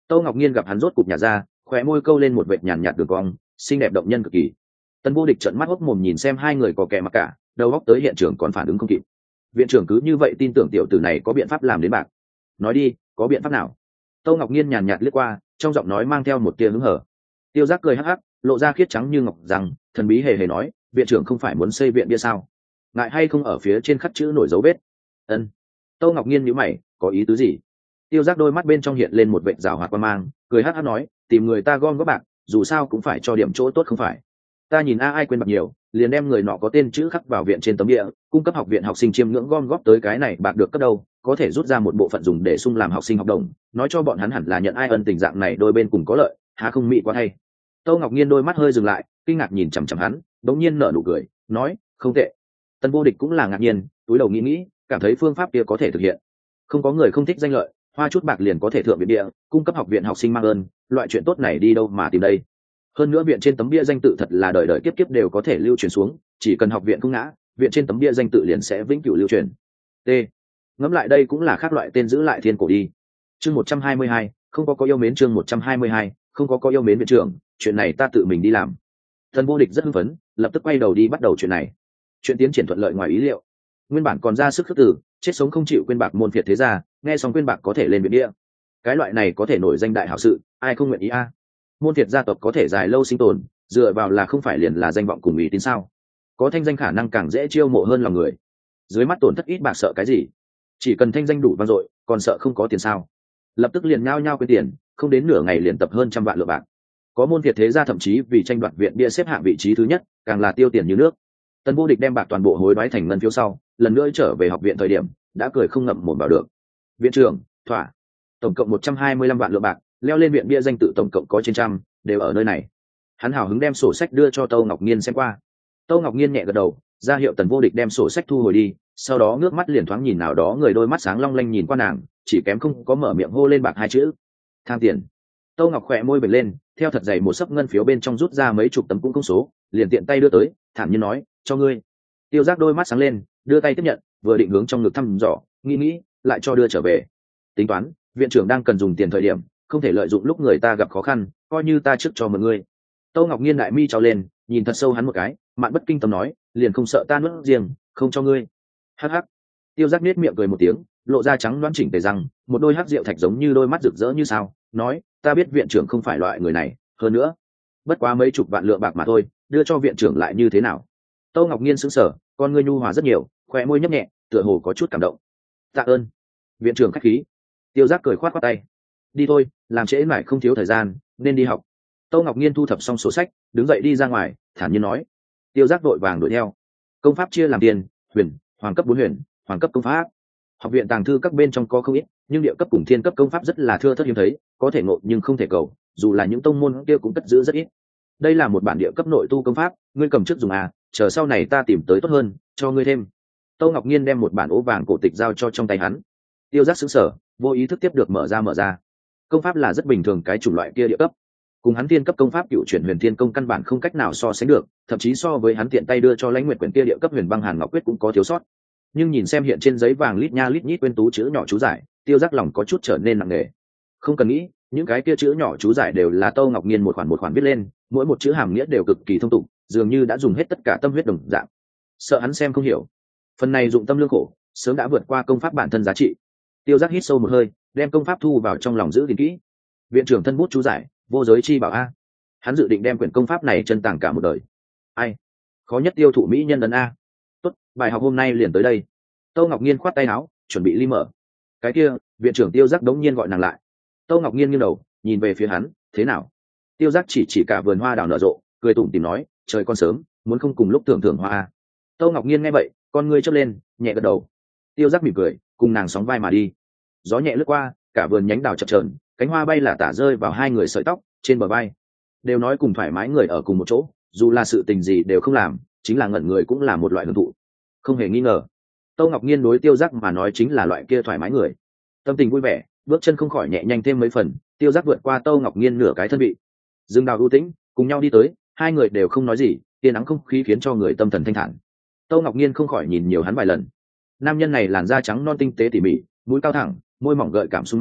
Tô Ngọc Nhiên gặp hắn rốt cục nhả ra, khóe môi câu lên một vệt nhàn nhạt đường cong, xinh đẹp động nhân cực kỳ. Tần Vô Địch trợn mắt hốc mồm nhìn xem hai người có kẻ mặc cả, đầu óc tới hiện trường còn phản ứng không kịp. Viện trưởng cứ như vậy tin tưởng tiểu tử này có biện pháp làm đến bạc. Nói đi, có biện pháp nào? Tô Ngọc Nhiên nhàn nhạt liếc qua, trong giọng nói mang theo một tia hứng hở. Tiêu Giác cười hắc hắc, lộ ra khiết trắng như ngọc rằng, thần bí hề hề nói, viện trưởng không phải muốn xây viện bia sao? Ngại hay không ở phía trên khắc chữ nổi dấu vết? Ân. Tô Ngọc Nhiên nhíu mày, có ý tứ gì? Tiêu Giác đôi mắt bên trong hiện lên một vệt rào hoạt quan mang, cười hắc hắc nói, tìm người ta gom góp bạc, dù sao cũng phải cho điểm chỗ tốt không phải? Ta nhìn a ai quên bạc nhiều, liền đem người nọ có tên chữ khắc vào viện trên tấm địa, cung cấp học viện học sinh chiêm ngưỡng gom góp tới cái này bạc được cấp đâu, có thể rút ra một bộ phận dùng để sung làm học sinh học đồng, nói cho bọn hắn hẳn là nhận ai ân tình dạng này đôi bên cùng có lợi, há không mỹ quá hay. Tô Ngọc Nhiên đôi mắt hơi dừng lại, kinh ngạc nhìn chằm chằm hắn, đống nhiên nở nụ cười, nói, không tệ. Tần Vô Địch cũng là ngạc nhiên, túi đầu nghĩ nghĩ, cảm thấy phương pháp kia có thể thực hiện. Không có người không thích danh lợi, hoa chút bạc liền có thể thượng viện địa, cung cấp học viện học sinh mang ơn, loại chuyện tốt này đi đâu mà tìm đây. Hơn nữa viện trên tấm bia danh tự thật là đời đời kiếp kiếp đều có thể lưu truyền xuống, chỉ cần học viện không ngã, viện trên tấm bia danh tự liền sẽ vĩnh cửu lưu truyền. T. Ngẫm lại đây cũng là khác loại tên giữ lại thiên cổ đi. Chương một trăm hai mươi hai, không có có yêu mến chương một trăm hai mươi hai, không có có yêu mến viện trưởng, chuyện này ta tự mình đi làm. Tần Vô Địch rất hưng phấn, lập tức quay đầu đi bắt đầu chuyện này. Chuyện tiến triển thuận lợi ngoài ý liệu. Nguyên bản còn ra sức khước từ, chết sống không chịu quên bạc môn phiệt thế gia, nghe xong quên bạc có thể lên viện địa. Cái loại này có thể nổi danh đại hảo sự, ai không nguyện ý a? Môn phiệt gia tộc có thể dài lâu sinh tồn, dựa vào là không phải liền là danh vọng cùng ý tín sao? Có thanh danh khả năng càng dễ chiêu mộ hơn lòng người. Dưới mắt tổn thất ít bạc sợ cái gì? Chỉ cần thanh danh đủ vang dội, còn sợ không có tiền sao? Lập tức liền nhao nhao quên tiền, không đến nửa ngày liền tập hơn trăm vạn lượng bạc. Có môn phiệt thế gia thậm chí vì tranh đoạt viện bia xếp hạng vị trí thứ nhất, càng là tiêu tiền như nước. Tần Vô Địch đem bạc toàn bộ hối đoái thành ngân phiếu sau, lần nữa trở về học viện thời điểm, đã cười không ngậm mồm vào được. Viện trưởng, thỏa. Tổng cộng một trăm hai mươi lăm vạn lượng bạc, leo lên viện bia danh tự tổng cộng có trên trăm, đều ở nơi này. Hắn hào hứng đem sổ sách đưa cho Tô Ngọc Nhiên xem qua. Tô Ngọc Nhiên nhẹ gật đầu, ra hiệu Tần Vô Địch đem sổ sách thu hồi đi, sau đó ngước mắt liền thoáng nhìn nào đó người đôi mắt sáng long lanh nhìn qua nàng, chỉ kém không có mở miệng hô lên bạc hai chữ. Tham tiền. Tô Ngọc khỏe môi bật lên, theo thật dày một sấp ngân phiếu bên trong rút ra mấy chục tấm cũng công số, liền tiện tay đưa tới, thản nhiên nói, cho ngươi. Tiêu Giác đôi mắt sáng lên, đưa tay tiếp nhận, vừa định hướng trong ngực thăm dò, nghĩ nghĩ, lại cho đưa trở về. Tính toán, viện trưởng đang cần dùng tiền thời điểm, không thể lợi dụng lúc người ta gặp khó khăn, coi như ta trước cho mượn ngươi. Tô Ngọc Nhiên đại mi trao lên, nhìn thật sâu hắn một cái, mạn bất kinh tâm nói, liền không sợ ta nuốt riêng, không cho ngươi. Hắc hắc. Tiêu Giác nết miệng cười một tiếng, lộ ra trắng đoán chỉnh tề răng, một đôi hắc rượu thạch giống như đôi mắt rực rỡ như sao, nói, ta biết viện trưởng không phải loại người này, hơn nữa, bất quá mấy chục vạn lượng bạc mà thôi, đưa cho viện trưởng lại như thế nào? Tô Ngọc Nhiên sững sờ, con ngươi nhu hòa rất nhiều, khóe môi nhấp nhẹ, tựa hồ có chút cảm động. Tạ ơn. Viện trưởng khách khí. Tiêu Giác cười khoát khoát tay. Đi thôi, làm trễ mãi không thiếu thời gian, nên đi học. Tô Ngọc Nhiên thu thập xong sổ sách, đứng dậy đi ra ngoài, thản nhiên nói. Tiêu Giác vội vàng đuổi theo. Công pháp chia làm tiền, huyền, hoàng cấp bốn huyền, hoàng cấp công pháp. Học viện tàng thư các bên trong có không ít, nhưng địa cấp cùng thiên cấp công pháp rất là thưa thớt hiếm thấy, có thể ngộ nhưng không thể cầu, dù là những tông môn kia cũng cất giữ rất ít. Đây là một bản địa cấp nội tu công pháp, ngươi cầm trước dùng à, chờ sau này ta tìm tới tốt hơn, cho ngươi thêm. Tô Ngọc Nhiên đem một bản ố vàng cổ tịch giao cho trong tay hắn. Tiêu Giác sững sờ, vô ý thức tiếp được mở ra mở ra. Công pháp là rất bình thường cái chủng loại kia địa cấp, cùng hắn thiên cấp công pháp cựu chuyển huyền thiên công căn bản không cách nào so sánh được, thậm chí so với hắn tiện tay đưa cho Lãnh Nguyệt quyển kia địa cấp huyền băng hàn ngọc quyết cũng có thiếu sót. Nhưng nhìn xem hiện trên giấy vàng lít nha lít nhít quên tú chữ nhỏ chú giải, Tiêu Giác lòng có chút trở nên nặng nề. Không cần nghĩ, những cái kia chữ nhỏ chú giải đều là Tô Ngọc Nhiên một khoản một khoản viết lên, mỗi một chữ hàm nghĩa đều cực kỳ thông tục, dường như đã dùng hết tất cả tâm huyết đồng dạng. Sợ hắn xem không hiểu. Phần này dụng tâm lương khổ, sớm đã vượt qua công pháp bản thân giá trị. Tiêu Giác hít sâu một hơi, đem công pháp thu vào trong lòng giữ gìn kỹ. Viện trưởng thân bút chú giải, vô giới chi bảo a. Hắn dự định đem quyển công pháp này chân tàng cả một đời. Ai? Khó nhất tiêu thụ mỹ nhân ấn a. Tốt, bài học hôm nay liền tới đây. Tô Ngọc Nhiên khoát tay áo, chuẩn bị ly mở. Cái kia, viện trưởng Tiêu Giác đống nhiên gọi nàng lại. Tô Ngọc Nhiên nghiêng đầu, nhìn về phía hắn, thế nào? Tiêu Giác chỉ chỉ cả vườn hoa đào nở rộ, cười tủm tỉm nói, trời con sớm, muốn không cùng lúc thưởng thưởng hoa a. Tô Ngọc Nhiên nghe vậy, con ngươi chớp lên, nhẹ gật đầu. Tiêu Giác mỉm cười, cùng nàng sóng vai mà đi. Gió nhẹ lướt qua, cả vườn nhánh đào chập chờn, cánh hoa bay là tả rơi vào hai người sợi tóc trên bờ vai. Đều nói cùng thoải mái người ở cùng một chỗ, dù là sự tình gì đều không làm, chính là ngẩn người cũng là một loại hưởng thụ. Không hề nghi ngờ, Tô Ngọc Nhiên đối Tiêu Giác mà nói chính là loại kia thoải mái người. Tâm tình vui vẻ, bước chân không khỏi nhẹ nhanh thêm mấy phần, Tiêu Giác vượt qua Tô Ngọc Nhiên nửa cái thân vị. Dương đào ưu tĩnh, cùng nhau đi tới, hai người đều không nói gì, tia nắng không khí khiến cho người tâm thần thanh thản. Tô Ngọc Nhiên không khỏi nhìn nhiều hắn vài lần. Nam nhân này làn da trắng non tinh tế tỉ mỉ, mũi cao thẳng, môi mỏng gợi cảm sung mãn,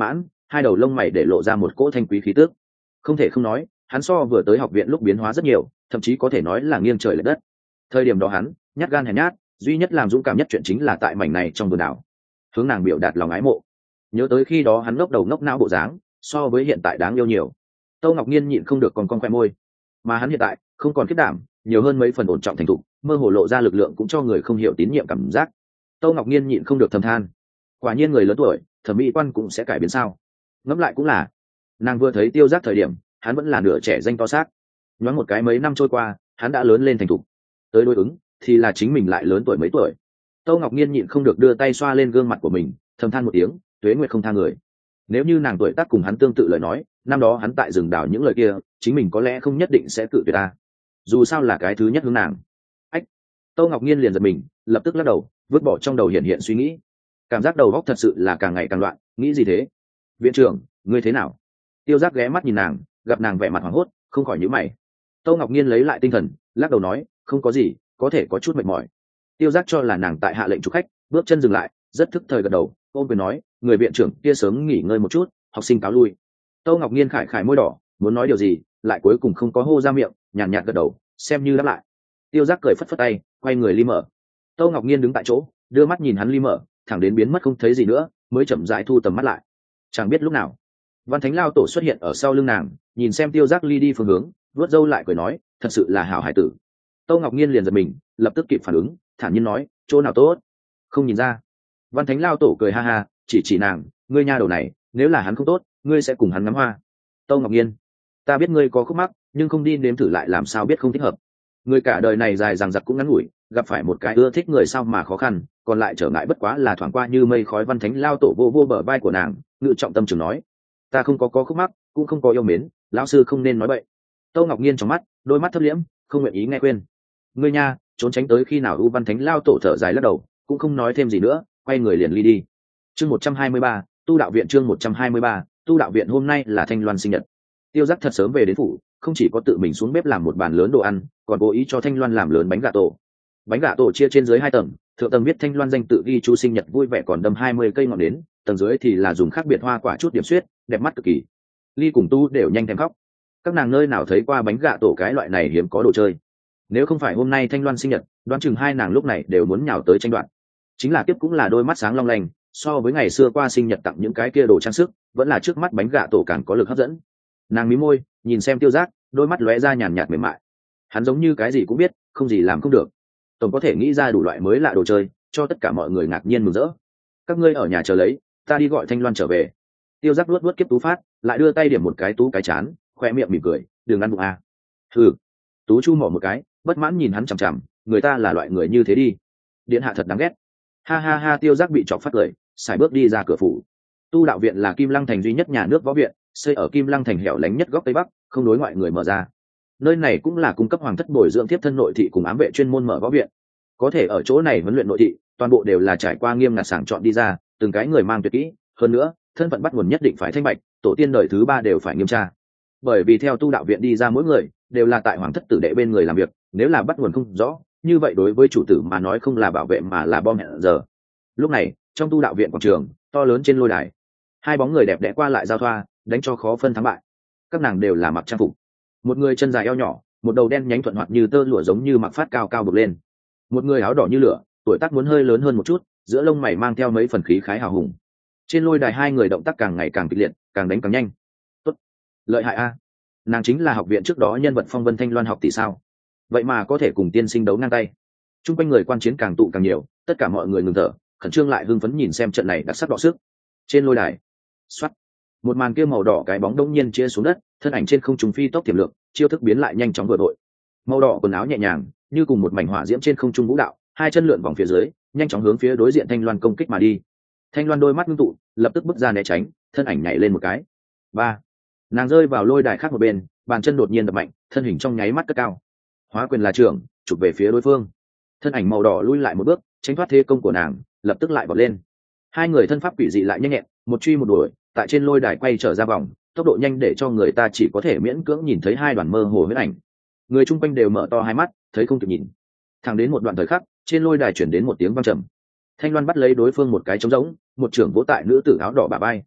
hai đầu lông mày để lộ ra một cỗ thanh quý khí tước. Không thể không nói, hắn so vừa tới học viện lúc biến hóa rất nhiều, thậm chí có thể nói là nghiêng trời lệch đất. Thời điểm đó hắn nhát gan hèn nhát, duy nhất làm dũng cảm nhất chuyện chính là tại mảnh này trong vườn đảo hướng nàng biểu đạt lòng ái mộ. Nhớ tới khi đó hắn ngốc đầu ngốc não bộ dáng, so với hiện tại đáng yêu nhiều. Tâu Ngọc Nhiên nhịn không được còn con khoe môi, mà hắn hiện tại không còn khiết đảm, nhiều hơn mấy phần ổn trọng thành thục, mơ hồ lộ ra lực lượng cũng cho người không hiểu tín nhiệm cảm giác. Tâu Ngọc Nhiên nhịn không được thầm than, quả nhiên người lớn tuổi thẩm mỹ quan cũng sẽ cải biến sao. Ngẫm lại cũng là, nàng vừa thấy Tiêu Giác thời điểm hắn vẫn là nửa trẻ danh to xác, nhoáng một cái mấy năm trôi qua hắn đã lớn lên thành thục, tới đối ứng thì là chính mình lại lớn tuổi mấy tuổi. Tâu Ngọc Nhiên nhịn không được đưa tay xoa lên gương mặt của mình, thầm than một tiếng, tuế nguyệt không tha người. Nếu như nàng tuổi tác cùng hắn tương tự lời nói, năm đó hắn tại rừng đảo những lời kia chính mình có lẽ không nhất định sẽ cự tuyệt ta, dù sao là cái thứ nhất hướng nàng. Ách. Tâu Ngọc Nhiên liền giật mình, lập tức lắc đầu, vứt bỏ trong đầu hiện hiện suy nghĩ. Cảm giác đầu óc thật sự là càng ngày càng loạn, nghĩ gì thế? Viện trưởng, ngươi thế nào? Tiêu Giác ghé mắt nhìn nàng, gặp nàng vẻ mặt hoảng hốt, không khỏi nhíu mày. Tâu Ngọc Nhiên lấy lại tinh thần, lắc đầu nói, không có gì, có thể có chút mệt mỏi. Tiêu Giác cho là nàng tại hạ lệnh chủ khách, bước chân dừng lại, rất thức thời gật đầu, ôm quyền nói, người viện trưởng kia sớm nghỉ ngơi một chút, học sinh cáo lui. Tâu Ngọc Nhiên khải khải môi đỏ, muốn nói điều gì, lại cuối cùng không có hô ra miệng, nhàn nhạt gật đầu, xem như đáp lại. Tiêu Giác cười phất phất tay, quay người ly mở. Tâu Ngọc Nhiên đứng tại chỗ, đưa mắt nhìn hắn ly mở, thẳng đến biến mất không thấy gì nữa, mới chậm rãi thu tầm mắt lại. Chẳng biết lúc nào, Văn Thánh Lao Tổ xuất hiện ở sau lưng nàng, nhìn xem Tiêu Giác ly đi phương hướng, vuốt râu lại cười nói, thật sự là hảo hải tử. Tâu Ngọc Nhiên liền giật mình, lập tức kịp phản ứng, thản nhiên nói, chỗ nào tốt? Không nhìn ra. Văn Thánh Lao Tổ cười ha ha, chỉ chỉ nàng, ngươi nha đầu này, nếu là hắn không tốt, ngươi sẽ cùng hắn ngắm hoa. Tâu Ngọc Nhiên, ta biết ngươi có khúc mắc, nhưng không đi nếm thử lại làm sao biết không thích hợp. Ngươi cả đời này dài dằng dặc cũng ngắn ngủi, gặp phải một cái ưa thích người sao mà khó khăn, còn lại trở ngại bất quá là thoáng qua như mây khói. Văn Thánh Lao Tổ vô vô bờ vai của nàng, ngự trọng tâm trường nói, ta không có có khúc mắc, cũng không có yêu mến, lão sư không nên nói bậy. Tâu Ngọc Nhiên trong mắt, đôi mắt thâm liễm, không nguyện ý nghe khuyên. Ngươi nha, trốn tránh tới khi nào? U Văn Thánh Lao Tổ thở dài lắc đầu, cũng không nói thêm gì nữa, quay người liền ly đi. Chương một trăm hai mươi ba, tu đạo viện. Chương một trăm hai mươi ba, tu đạo viện. Hôm nay là Thanh Loan sinh nhật. Tiêu Giác thật sớm về đến phủ, không chỉ có tự mình xuống bếp làm một bàn lớn đồ ăn, còn cố ý cho Thanh Loan làm lớn bánh gà tổ. Bánh gà tổ chia trên dưới hai tầng, thượng tầng viết Thanh Loan danh tự ghi chú sinh nhật vui vẻ, còn đâm hai mươi cây ngọn nến, tầng dưới thì là dùng khác biệt hoa quả chút điểm xuyết, đẹp mắt cực kỳ. Ly cùng Tu đều nhanh thèm khóc. Các nàng nơi nào thấy qua bánh gà tổ cái loại này hiếm có đồ chơi. Nếu không phải hôm nay Thanh Loan sinh nhật, đoán chừng hai nàng lúc này đều muốn nhào tới tranh đoạt. Chính là tiếp cũng là đôi mắt sáng long lanh, so với ngày xưa qua sinh nhật tặng những cái kia đồ trang sức, vẫn là trước mắt bánh gà tổ càng có lực hấp dẫn. Nàng mí môi, nhìn xem Tiêu Giác, đôi mắt lóe ra nhàn nhạt mềm mại. Hắn giống như cái gì cũng biết, không gì làm không được. Tổng có thể nghĩ ra đủ loại mới lạ đồ chơi, cho tất cả mọi người ngạc nhiên mừng rỡ. Các ngươi ở nhà chờ lấy, ta đi gọi Thanh Loan trở về. Tiêu Giác luốt luốt kiếp Tú phát, lại đưa tay điểm một cái Tú cái chán, khoe miệng mỉm cười, đừng ăn bụng à. Hừ. Tú chu mỏ một cái, bất mãn nhìn hắn chằm chằm, người ta là loại người như thế đi. Điện hạ thật đáng ghét. Ha ha ha. Tiêu Giác bị chọc phát cười, xài bước đi ra cửa phủ. Tu đạo viện là Kim Lăng thành duy nhất nhà nước võ viện, xây ở Kim Lăng thành hẻo lánh nhất góc tây bắc, không đối ngoại người mở ra. Nơi này cũng là cung cấp hoàng thất bồi dưỡng tiếp thân nội thị cùng ám vệ chuyên môn mở võ viện. Có thể ở chỗ này huấn luyện nội thị, toàn bộ đều là trải qua nghiêm ngặt sàng chọn đi ra, từng cái người mang tuyệt kỹ, hơn nữa, thân phận bắt nguồn nhất định phải thanh bạch, tổ tiên đời thứ ba đều phải nghiêm tra. Bởi vì theo tu đạo viện đi ra mỗi người đều là tại hoàng thất tử đệ bên người làm việc, nếu là bắt nguồn không rõ, như vậy đối với chủ tử mà nói không là bảo vệ mà là bom hẹn giờ. Lúc này, trong tu đạo viện quảng trường, to lớn trên lôi đài, hai bóng người đẹp đẽ qua lại giao thoa, đánh cho khó phân thắng bại. Các nàng đều là mặc trang phục, một người chân dài eo nhỏ, một đầu đen nhánh thuận hoạt như tơ lụa giống như mặc phát cao cao bực lên, một người áo đỏ như lửa, tuổi tác muốn hơi lớn hơn một chút, giữa lông mày mang theo mấy phần khí khái hào hùng. Trên lôi đài hai người động tác càng ngày càng kịch liệt, càng đánh càng nhanh. Tốt, lợi hại a. Nàng chính là học viện trước đó nhân vật phong vân Thanh Loan học tỷ sao? Vậy mà có thể cùng tiên sinh đấu ngang tay. Trung quanh người quan chiến càng tụ càng nhiều, tất cả mọi người ngừng thở, khẩn trương lại hưng phấn nhìn xem trận này đặc sắc đọ sức. Trên lôi đài, xoát, một màn kia màu đỏ cái bóng đông nhiên chia xuống đất, thân ảnh trên không trung phi tốc tiềm lượng, chiêu thức biến lại nhanh chóng vừa đội. Màu đỏ quần áo nhẹ nhàng, như cùng một mảnh hỏa diễm trên không trung vũ đạo, hai chân lượn vòng phía dưới, nhanh chóng hướng phía đối diện Thanh Loan công kích mà đi. Thanh Loan đôi mắt ngưng tụ, lập tức bước ra né tránh, thân ảnh nhảy lên một cái. Ba, nàng rơi vào lôi đài khác một bên, bàn chân đột nhiên đập mạnh, thân hình trong nháy mắt cất cao. Hóa quyền là trưởng, chụp về phía đối phương. Thân ảnh màu đỏ lui lại một bước, tránh thoát thế công của nàng, lập tức lại vọt lên. Hai người thân pháp quỷ dị lại nhanh nhẹn, một truy một đuổi, tại trên lôi đài quay trở ra vòng, tốc độ nhanh để cho người ta chỉ có thể miễn cưỡng nhìn thấy hai đoàn mơ hồ huyết ảnh. Người chung quanh đều mở to hai mắt, thấy không kịp nhìn. Thẳng đến một đoạn thời khắc, trên lôi đài chuyển đến một tiếng vang trầm. Thanh Loan bắt lấy đối phương một cái trống rỗng, một trưởng vỗ tại nữ tử áo đỏ bả vai.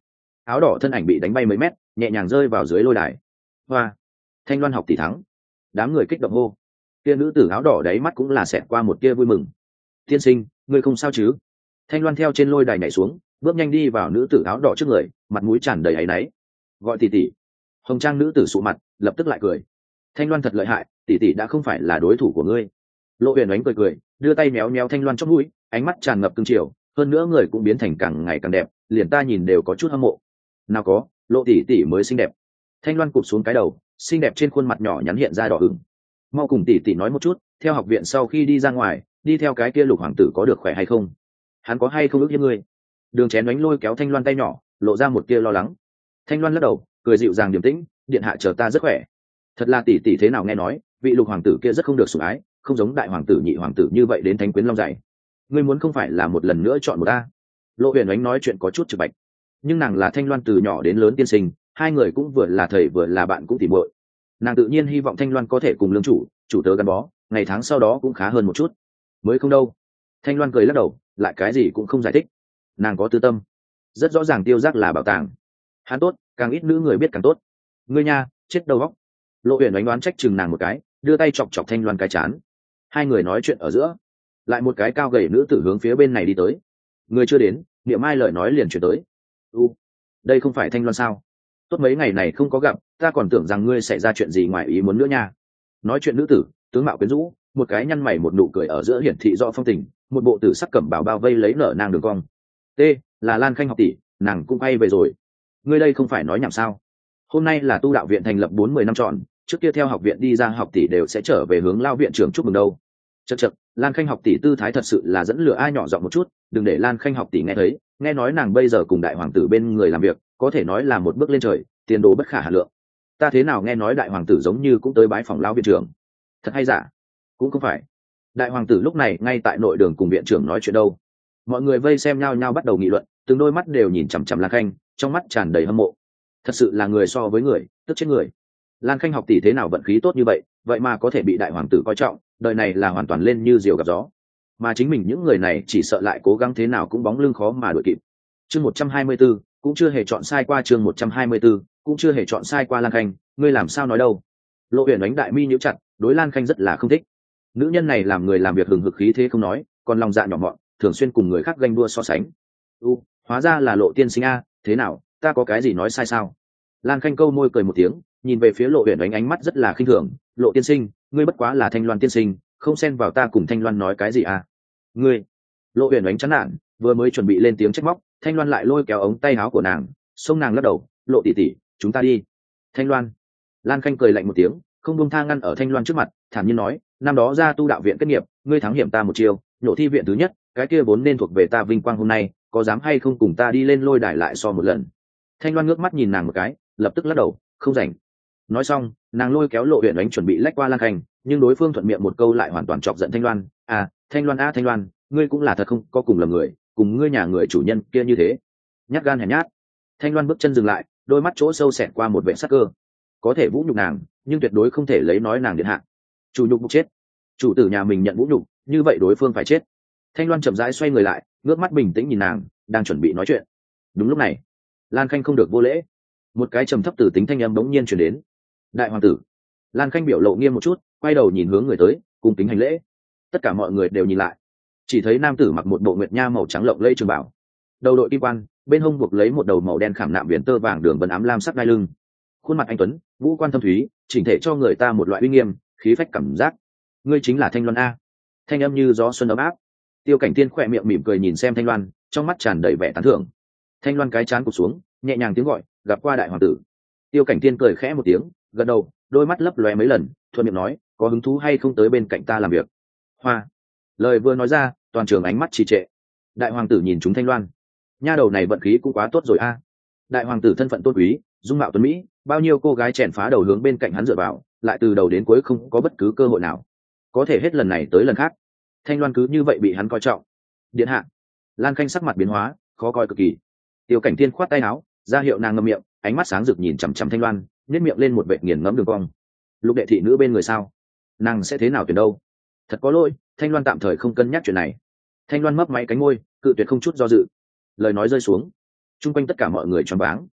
áo đỏ thân ảnh bị đánh bay mấy mét, nhẹ nhàng rơi vào dưới lôi đài. Hoa, Thanh Loan học tỷ thắng. Đám người kích động hô. Kia nữ tử áo đỏ đáy mắt cũng là xẹt qua một tia vui mừng. Tiên sinh, ngươi không sao chứ? Thanh Loan theo trên lôi đài nhảy xuống, bước nhanh đi vào nữ tử áo đỏ trước người, mặt mũi tràn đầy áy náy. Gọi tỷ tỷ. Hồng trang nữ tử sụ mặt, lập tức lại cười. Thanh Loan thật lợi hại, tỷ tỷ đã không phải là đối thủ của ngươi. Lộ Huyền Ánh cười cười, đưa tay méo méo Thanh Loan trong mũi, ánh mắt tràn ngập cương triều, hơn nữa người cũng biến thành càng ngày càng đẹp, liền ta nhìn đều có chút hâm mộ. Nào có, Lộ tỷ tỷ mới xinh đẹp. Thanh Loan cụp xuống cái đầu, xinh đẹp trên khuôn mặt nhỏ nhắn hiện ra đỏ ửng. Mau cùng tỷ tỷ nói một chút, theo học viện sau khi đi ra ngoài, đi theo cái kia Lục hoàng tử có được khỏe hay không? Hắn có hay không ước hiếp ngươi? Đường Chén đánh lôi kéo Thanh Loan tay nhỏ, lộ ra một tia lo lắng. Thanh Loan lắc đầu, cười dịu dàng điềm tĩnh, điện hạ chờ ta rất khỏe. Thật là tỷ tỷ thế nào nghe nói, vị Lục hoàng tử kia rất không được sủng ái, không giống đại hoàng tử nhị hoàng tử như vậy đến thánh quyến long dày. Ngươi muốn không phải là một lần nữa chọn một ta? Lộ Huyền Ánh nói chuyện có chút trực bạch, nhưng nàng là Thanh Loan từ nhỏ đến lớn tiên sinh, hai người cũng vừa là thầy vừa là bạn cũng tỉ muội. Nàng tự nhiên hy vọng Thanh Loan có thể cùng lương chủ chủ tớ gắn bó, ngày tháng sau đó cũng khá hơn một chút. Mới không đâu. Thanh Loan cười lắc đầu, lại cái gì cũng không giải thích. Nàng có tư tâm, rất rõ ràng Tiêu Giác là bảo tàng. Hắn tốt, càng ít nữ người biết càng tốt. Ngươi nha, chết đầu óc. Lộ Huyền Ánh đoán trách chừng nàng một cái, đưa tay chọc chọc Thanh Loan cái chán. Hai người nói chuyện ở giữa, lại một cái cao gầy nữ tử hướng phía bên này đi tới. Người chưa đến, niệm ai lời nói liền chuyển tới. U, đây không phải Thanh Loan sao? Tốt mấy ngày này không có gặp, ta còn tưởng rằng ngươi xảy ra chuyện gì ngoài ý muốn nữa nha. Nói chuyện nữ tử, tướng mạo quyến rũ, một cái nhăn mày một nụ cười ở giữa hiển thị rõ phong tình, một bộ tử sắc cẩm bào bao vây lấy nở nàng đường cong. T, là Lan Khanh học tỷ, nàng cũng bay về rồi. Ngươi đây không phải nói nhảm sao? Hôm nay là tu đạo viện thành lập bốn mươi năm tròn, trước kia theo học viện đi ra học tỷ đều sẽ trở về hướng lao viện trưởng chúc mừng đâu. Chậc chậc, Lan Khanh học tỷ tư thái thật sự là dẫn lửa ai nhỏ giọng một chút, đừng để Lan Khanh học tỷ nghe thấy, nghe nói nàng bây giờ cùng đại hoàng tử bên người làm việc, có thể nói là một bước lên trời, tiền đồ bất khả hà lượng. Ta thế nào nghe nói đại hoàng tử giống như cũng tới bái phòng lao viện trưởng? Thật hay giả? Cũng không phải. Đại hoàng tử lúc này ngay tại nội đường cùng viện trưởng nói chuyện đâu. Mọi người vây xem nhau nhau bắt đầu nghị luận, từng đôi mắt đều nhìn chằm chằm Lan Khanh, trong mắt tràn đầy hâm mộ. Thật sự là người so với người, tức chết người. Lan Khanh học tỷ thế nào vận khí tốt như vậy, vậy mà có thể bị đại hoàng tử coi trọng, đời này là hoàn toàn lên như diều gặp gió. Mà chính mình những người này chỉ sợ lại cố gắng thế nào cũng bóng lưng khó mà đuổi kịp. Chương một trăm hai mươi 124, cũng chưa hề chọn sai qua chương một trăm hai mươi 124, cũng chưa hề chọn sai qua Lan Khanh, ngươi làm sao nói đâu? Lộ Huyền Ánh đại mi nhíu chặt, đối Lan Khanh rất là không thích. Nữ nhân này làm người làm việc hừng hực khí thế không nói, còn lòng dạ nhỏ mọn, thường xuyên cùng người khác ganh đua so sánh. U, hóa ra là Lộ tiên sinh a, thế nào, ta có cái gì nói sai sao? Lan Khanh câu môi cười một tiếng, nhìn về phía Lộ Huyền Ánh ánh mắt rất là khinh thường. Lộ tiên sinh, ngươi bất quá là Thanh Loan tiên sinh, không xen vào ta cùng Thanh Loan nói cái gì à? Ngươi? Lộ Huyền Ánh chán nản, vừa mới chuẩn bị lên tiếng trách móc, Thanh Loan lại lôi kéo ống tay áo của nàng, xông nàng lắc đầu. Lộ tỷ tỷ, chúng ta đi. Thanh Loan. Lan Khanh cười lạnh một tiếng, không buông tha ngăn ở Thanh Loan trước mặt, thản nhiên nói, năm đó ra tu đạo viện kết nghiệp, ngươi thắng hiểm ta một chiêu, nhộ thi viện thứ nhất, cái kia vốn nên thuộc về ta vinh quang hôm nay, có dám hay không cùng ta đi lên lôi đài lại so một lần? Thanh Loan ngước mắt nhìn nàng một cái, lập tức lắc đầu, không rảnh. Nói xong, nàng lôi kéo Lộ Huyền Ánh chuẩn bị lách qua Lan Khanh, nhưng đối phương thuận miệng một câu lại hoàn toàn chọc giận Thanh Loan. À, Thanh Loan a Thanh Loan, ngươi cũng là thật không có cùng lầm người, cùng ngươi nhà người chủ nhân kia như thế, nhát gan hèn nhát. Thanh Loan bước chân dừng lại, đôi mắt chỗ sâu xẹt qua một vẻ sắc cơ. Có thể vũ nhục nàng, nhưng tuyệt đối không thể lấy nói nàng điện hạ. Chủ nhục bục chết. Chủ tử nhà mình nhận vũ nhục, như vậy đối phương phải chết. Thanh Loan chậm rãi xoay người lại, ngước mắt bình tĩnh nhìn nàng, đang chuẩn bị nói chuyện. Đúng lúc này, Lan Khanh không được vô lễ. Một cái trầm thấp từ tính thanh âm bỗng nhiên truyền đến. Đại hoàng tử. Lan Khanh biểu lộ nghiêm một chút, quay đầu nhìn hướng người tới, cùng kính hành lễ. Tất cả mọi người đều nhìn lại, chỉ thấy nam tử mặc một bộ nguyệt nha màu trắng lộng lẫy trường bảo, đầu đội kim quan, bên hông buộc lấy một đầu màu đen khảm nạm viền tơ vàng đường vân ám lam sắc đai lưng. Khuôn mặt anh tuấn, ngũ quan thâm thúy, chỉnh thể cho người ta một loại uy nghiêm, khí phách cảm giác. Ngươi chính là Thanh Loan a? Thanh âm như gió xuân ấm áp. Tiêu Cảnh Tiên khỏe miệng mỉm cười nhìn xem Thanh Loan, trong mắt tràn đầy vẻ tán thưởng. Thanh Loan cái chán cụp xuống, nhẹ nhàng tiếng gọi, gặp qua đại hoàng tử. Tiêu Cảnh Tiên cười khẽ một tiếng, gật đầu, đôi mắt lấp lóe mấy lần, thuận miệng nói, có hứng thú hay không tới bên cạnh ta làm việc? Hoa. Lời vừa nói ra, toàn trường ánh mắt trì trệ. Đại hoàng tử nhìn chúng Thanh Loan, nha đầu này vận khí cũng quá tốt rồi a. Đại hoàng tử thân phận tôn quý, dung mạo tuấn mỹ, bao nhiêu cô gái chèn phá đầu hướng bên cạnh hắn dựa vào, lại từ đầu đến cuối không có bất cứ cơ hội nào. Có thể hết lần này tới lần khác, Thanh Loan cứ như vậy bị hắn coi trọng. Điện hạ. Lan Khanh sắc mặt biến hóa, khó coi cực kỳ. Tiêu Cảnh Tiên khoát tay áo, ra hiệu nàng ngậm miệng, ánh mắt sáng rực nhìn chằm chằm Thanh Loan, nhếch miệng lên một vệt nghiền ngẫm đường cong. Lục đệ thị nữ bên người sao? Nàng sẽ thế nào tuyển đâu? Thật có lỗi, Thanh Loan tạm thời không cân nhắc chuyện này. Thanh Loan mấp máy cánh môi, cự tuyệt không chút do dự. Lời nói rơi xuống, chung quanh tất cả mọi người choáng váng,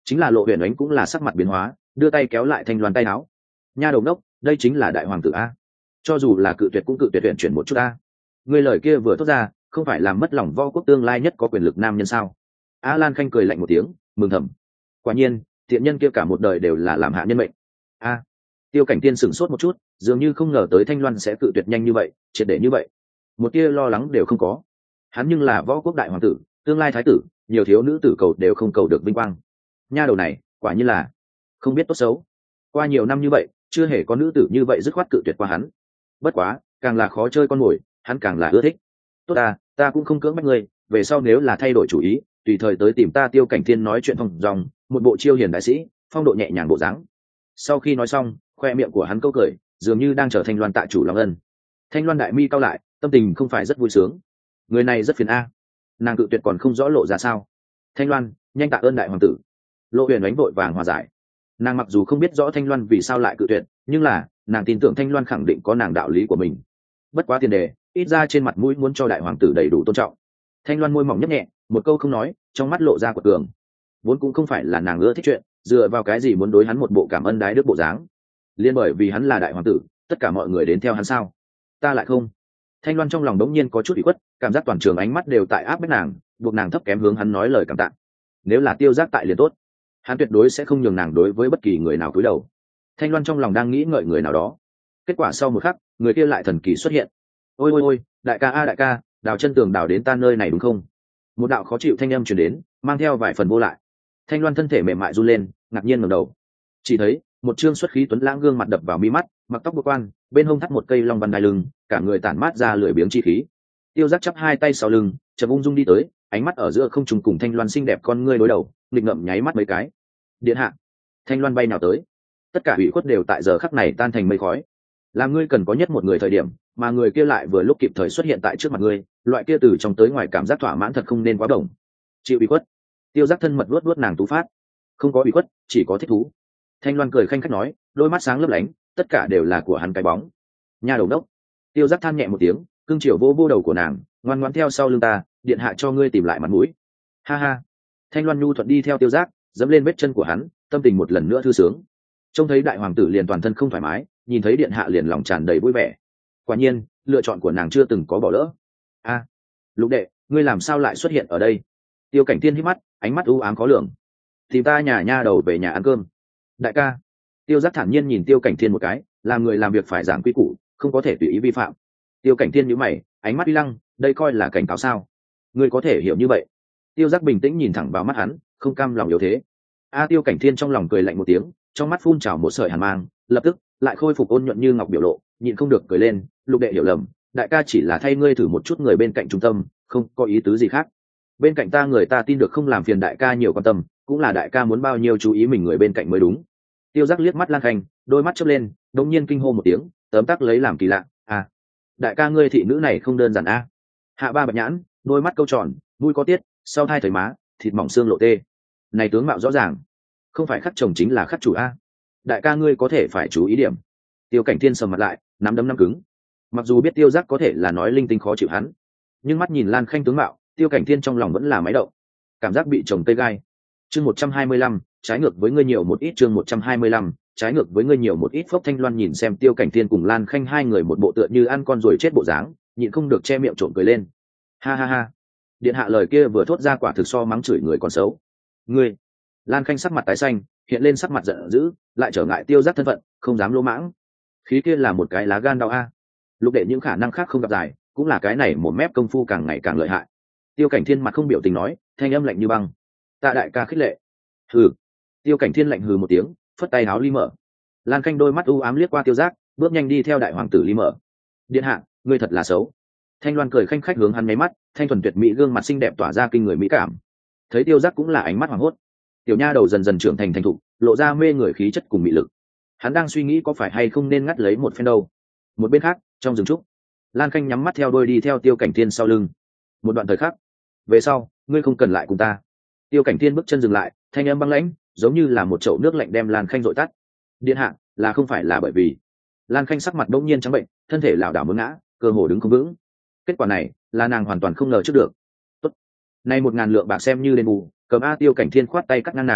chính là Lộ Huyền Ánh cũng là sắc mặt biến hóa, đưa tay kéo lại Thanh Loan tay áo. Nha đầu đốc, đây chính là đại hoàng tử a, cho dù là cự tuyệt cũng cự tuyệt tuyển chuyển một chút a. Người lời kia vừa thốt ra, không phải làm mất lòng Võ Quốc tương lai nhất có quyền lực nam nhân sao? A Lan Khanh cười lạnh một tiếng, mừng thầm. Quả nhiên, tiện nhân kia cả một đời đều là làm hạ nhân mệnh. A. Tiêu Cảnh Tiên sửng sốt một chút, dường như không ngờ tới Thanh Loan sẽ cự tuyệt nhanh như vậy, triệt để như vậy. Một tia lo lắng đều không có. Hắn nhưng là Võ Quốc đại hoàng tử, tương lai thái tử, nhiều thiếu nữ tử cầu đều không cầu được vinh quang. Nha đầu này, quả nhiên là không biết tốt xấu. Qua nhiều năm như vậy, chưa hề có nữ tử như vậy dứt khoát cự tuyệt qua hắn. Bất quá, càng là khó chơi con mồi, hắn càng là ưa thích. Tốt ta, ta cũng không cưỡng bách ngươi, về sau nếu là thay đổi chủ ý, tùy thời tới tìm ta. Tiêu Cảnh Thiên nói chuyện thong dong, một bộ chiêu hiền đại sĩ, phong độ nhẹ nhàng bộ dáng. Sau khi nói xong, khoe miệng của hắn câu cười, dường như đang trở thành Loan tạ chủ lòng ân. Thanh Loan đại mi cao lại, tâm tình không phải rất vui sướng. Người này rất phiền a. Nàng cự tuyệt còn không rõ lộ ra sao. Thanh Loan, nhanh tạ ơn đại hoàng tử. Lộ Huyền Ánh vội vàng hòa giải. Nàng mặc dù không biết rõ Thanh Loan vì sao lại cự tuyệt, nhưng là nàng tin tưởng Thanh Loan khẳng định có nàng đạo lý của mình. Bất quá tiền đề, ít ra trên mặt mũi muốn cho đại hoàng tử đầy đủ tôn trọng. Thanh Loan môi mỏng nhấp nhẹ, một câu không nói, trong mắt lộ ra của tường. Vốn cũng không phải là nàng ưa thích chuyện, dựa vào cái gì muốn đối hắn một bộ cảm ơn đái đức bộ dáng. Liên bởi vì hắn là đại hoàng tử, tất cả mọi người đến theo hắn sao? Ta lại không. Thanh Loan trong lòng đống nhiên có chút ủy khuất, cảm giác toàn trường ánh mắt đều tại áp bách nàng, buộc nàng thấp kém hướng hắn nói lời cảm tạ. Nếu là Tiêu Giác tại liền tốt, hắn tuyệt đối sẽ không nhường nàng đối với bất kỳ người nào cúi đầu. Thanh Loan trong lòng đang nghĩ ngợi người nào đó. Kết quả sau một khắc, người kia lại thần kỳ xuất hiện. Ôi ôi ôi, đại ca a đại ca, đào chân tường đào đến ta nơi này đúng không? Một đạo khó chịu thanh âm truyền đến, mang theo vài phần vô lại. Thanh Loan thân thể mềm mại run lên, ngạc nhiên ngẩng đầu. Chỉ thấy một trương xuất khí tuấn lãng gương mặt đập vào mi mắt, mặc tóc bộ quan, bên hông thắt một cây long văn đai lưng, cả người tản mát ra lười biếng chi khí. Tiêu Giác chắp hai tay sau lưng, chậm ung dung đi tới, ánh mắt ở giữa không trùng cùng Thanh Loan xinh đẹp con ngươi đối đầu, nghịch ngợm nháy mắt mấy cái. Điện hạ. Thanh Loan bay nào tới. Tất cả ủy khuất đều tại giờ khắc này tan thành mây khói. Làm ngươi cần có nhất một người thời điểm, mà người kia lại vừa lúc kịp thời xuất hiện tại trước mặt ngươi, loại kia từ trong tới ngoài cảm giác thỏa mãn thật không nên quá đồng. Chịu ủy khuất. Tiêu Giác thân mật vuốt vuốt nàng tú phát. Không có ủy khuất, chỉ có thích thú. Thanh Loan cười khanh khách nói, đôi mắt sáng lấp lánh, tất cả đều là của hắn cái bóng. Nha đầu đốc. Tiêu Giác than nhẹ một tiếng, cương chiều vô vô đầu của nàng, ngoan ngoãn theo sau lưng ta, điện hạ cho ngươi tìm lại mặt mũi. Ha ha. Thanh Loan nhu thuận đi theo Tiêu Giác, dẫm lên vết chân của hắn, tâm tình một lần nữa thư sướng. Trông thấy đại hoàng tử liền toàn thân không thoải mái, nhìn thấy điện hạ liền lòng tràn đầy vui vẻ. Quả nhiên, lựa chọn của nàng chưa từng có bỏ lỡ. A, Lục đệ, ngươi làm sao lại xuất hiện ở đây? Tiêu Cảnh Tiên hít mắt, ánh mắt u ám khó lường. Tìm ta nhà nha đầu về nhà ăn cơm. Đại ca. Tiêu Giác thản nhiên nhìn Tiêu Cảnh Thiên một cái, làm người làm việc phải giảng quy củ, không có thể tùy ý vi phạm. Tiêu Cảnh Thiên nhíu mày, ánh mắt uy lăng, đây coi là cảnh cáo sao? Ngươi có thể hiểu như vậy? Tiêu Giác bình tĩnh nhìn thẳng vào mắt hắn, không cam lòng yếu thế. A Tiêu Cảnh Thiên trong lòng cười lạnh một tiếng, trong mắt phun trào một sợi hàn mang, lập tức lại khôi phục ôn nhuận như ngọc biểu lộ, nhịn không được cười lên. Lục đệ hiểu lầm, đại ca chỉ là thay ngươi thử một chút người bên cạnh trung tâm, không có ý tứ gì khác. Bên cạnh ta người ta tin được không làm phiền đại ca nhiều quan tâm, cũng là đại ca muốn bao nhiêu chú ý mình người bên cạnh mới đúng. Tiêu Giác liếc mắt Lan Khanh, đôi mắt chớp lên, đống nhiên kinh hô một tiếng, tấm tắc lấy làm kỳ lạ. À, đại ca ngươi thị nữ này không đơn giản a. Hạ ba bạch nhãn, đôi mắt câu tròn, mũi có tiết, sau hai thời má, thịt mỏng xương lộ tê. Này tướng mạo rõ ràng, không phải khắc chồng chính là khắc chủ a. Đại ca ngươi có thể phải chú ý điểm. Tiêu Cảnh Thiên sầm mặt lại, nắm đấm nắm cứng. Mặc dù biết Tiêu Giác có thể là nói linh tinh khó chịu hắn, nhưng mắt nhìn Lan Khanh tướng mạo, Tiêu Cảnh Thiên trong lòng vẫn là máy động, cảm giác bị trồng cây gai. Chương một trăm hai mươi lăm, trái ngược với ngươi nhiều một ít. Chương một trăm hai mươi lăm, trái ngược với ngươi nhiều một ít. Phốc Thanh Loan nhìn xem Tiêu Cảnh Thiên cùng Lan Khanh hai người một bộ tựa như ăn con rồi chết bộ dáng, nhịn không được che miệng trộm cười lên. Ha ha ha. Điện hạ lời kia vừa thốt ra quả thực so mắng chửi người còn xấu. Ngươi. Lan Khanh sắc mặt tái xanh, hiện lên sắc mặt giận dữ, lại trở ngại Tiêu Giác thân phận, không dám lỗ mãng. Khí kia là một cái lá gan đau a. Lục đệ những khả năng khác không gặp dài, cũng là cái này một mép công phu càng ngày càng lợi hại. Tiêu Cảnh Thiên mặt không biểu tình nói, thanh âm lạnh như băng. Tạ đại ca khích lệ. Hừ. Tiêu Cảnh Thiên lạnh hừ một tiếng, phất tay áo ly mở. Lan Khanh đôi mắt u ám liếc qua Tiêu Giác, bước nhanh đi theo đại hoàng tử ly mở. Điện hạ, ngươi thật là xấu. Thanh Loan cười khanh khách hướng hắn nháy mắt, thanh thuần tuyệt mỹ gương mặt xinh đẹp tỏa ra kinh người mỹ cảm. Thấy Tiêu Giác cũng là ánh mắt hoảng hốt. Tiểu nha đầu dần dần trưởng thành thành thục, lộ ra mê người khí chất cùng mỹ lực. Hắn đang suy nghĩ có phải hay không nên ngắt lấy một phen đâu. Một bên khác, trong rừng trúc, Lan Khanh nhắm mắt theo đôi đi theo Tiêu Cảnh Thiên sau lưng. Một đoạn thời khắc về sau, ngươi không cần lại cùng ta. Tiêu Cảnh Thiên bước chân dừng lại, thanh âm băng lãnh, giống như là một chậu nước lạnh đem Lan Khanh dội tắt. Điện hạ, là không phải là bởi vì Lan Khanh sắc mặt bỗng nhiên trắng bệnh, thân thể lảo đảo muốn ngã, cơ hồ đứng không vững. Kết quả này là nàng hoàn toàn không ngờ trước được. Tốt, nay một ngàn lượng bạc xem như đền bù. Cầm a. Tiêu Cảnh Thiên khoát tay cắt ngang nàng,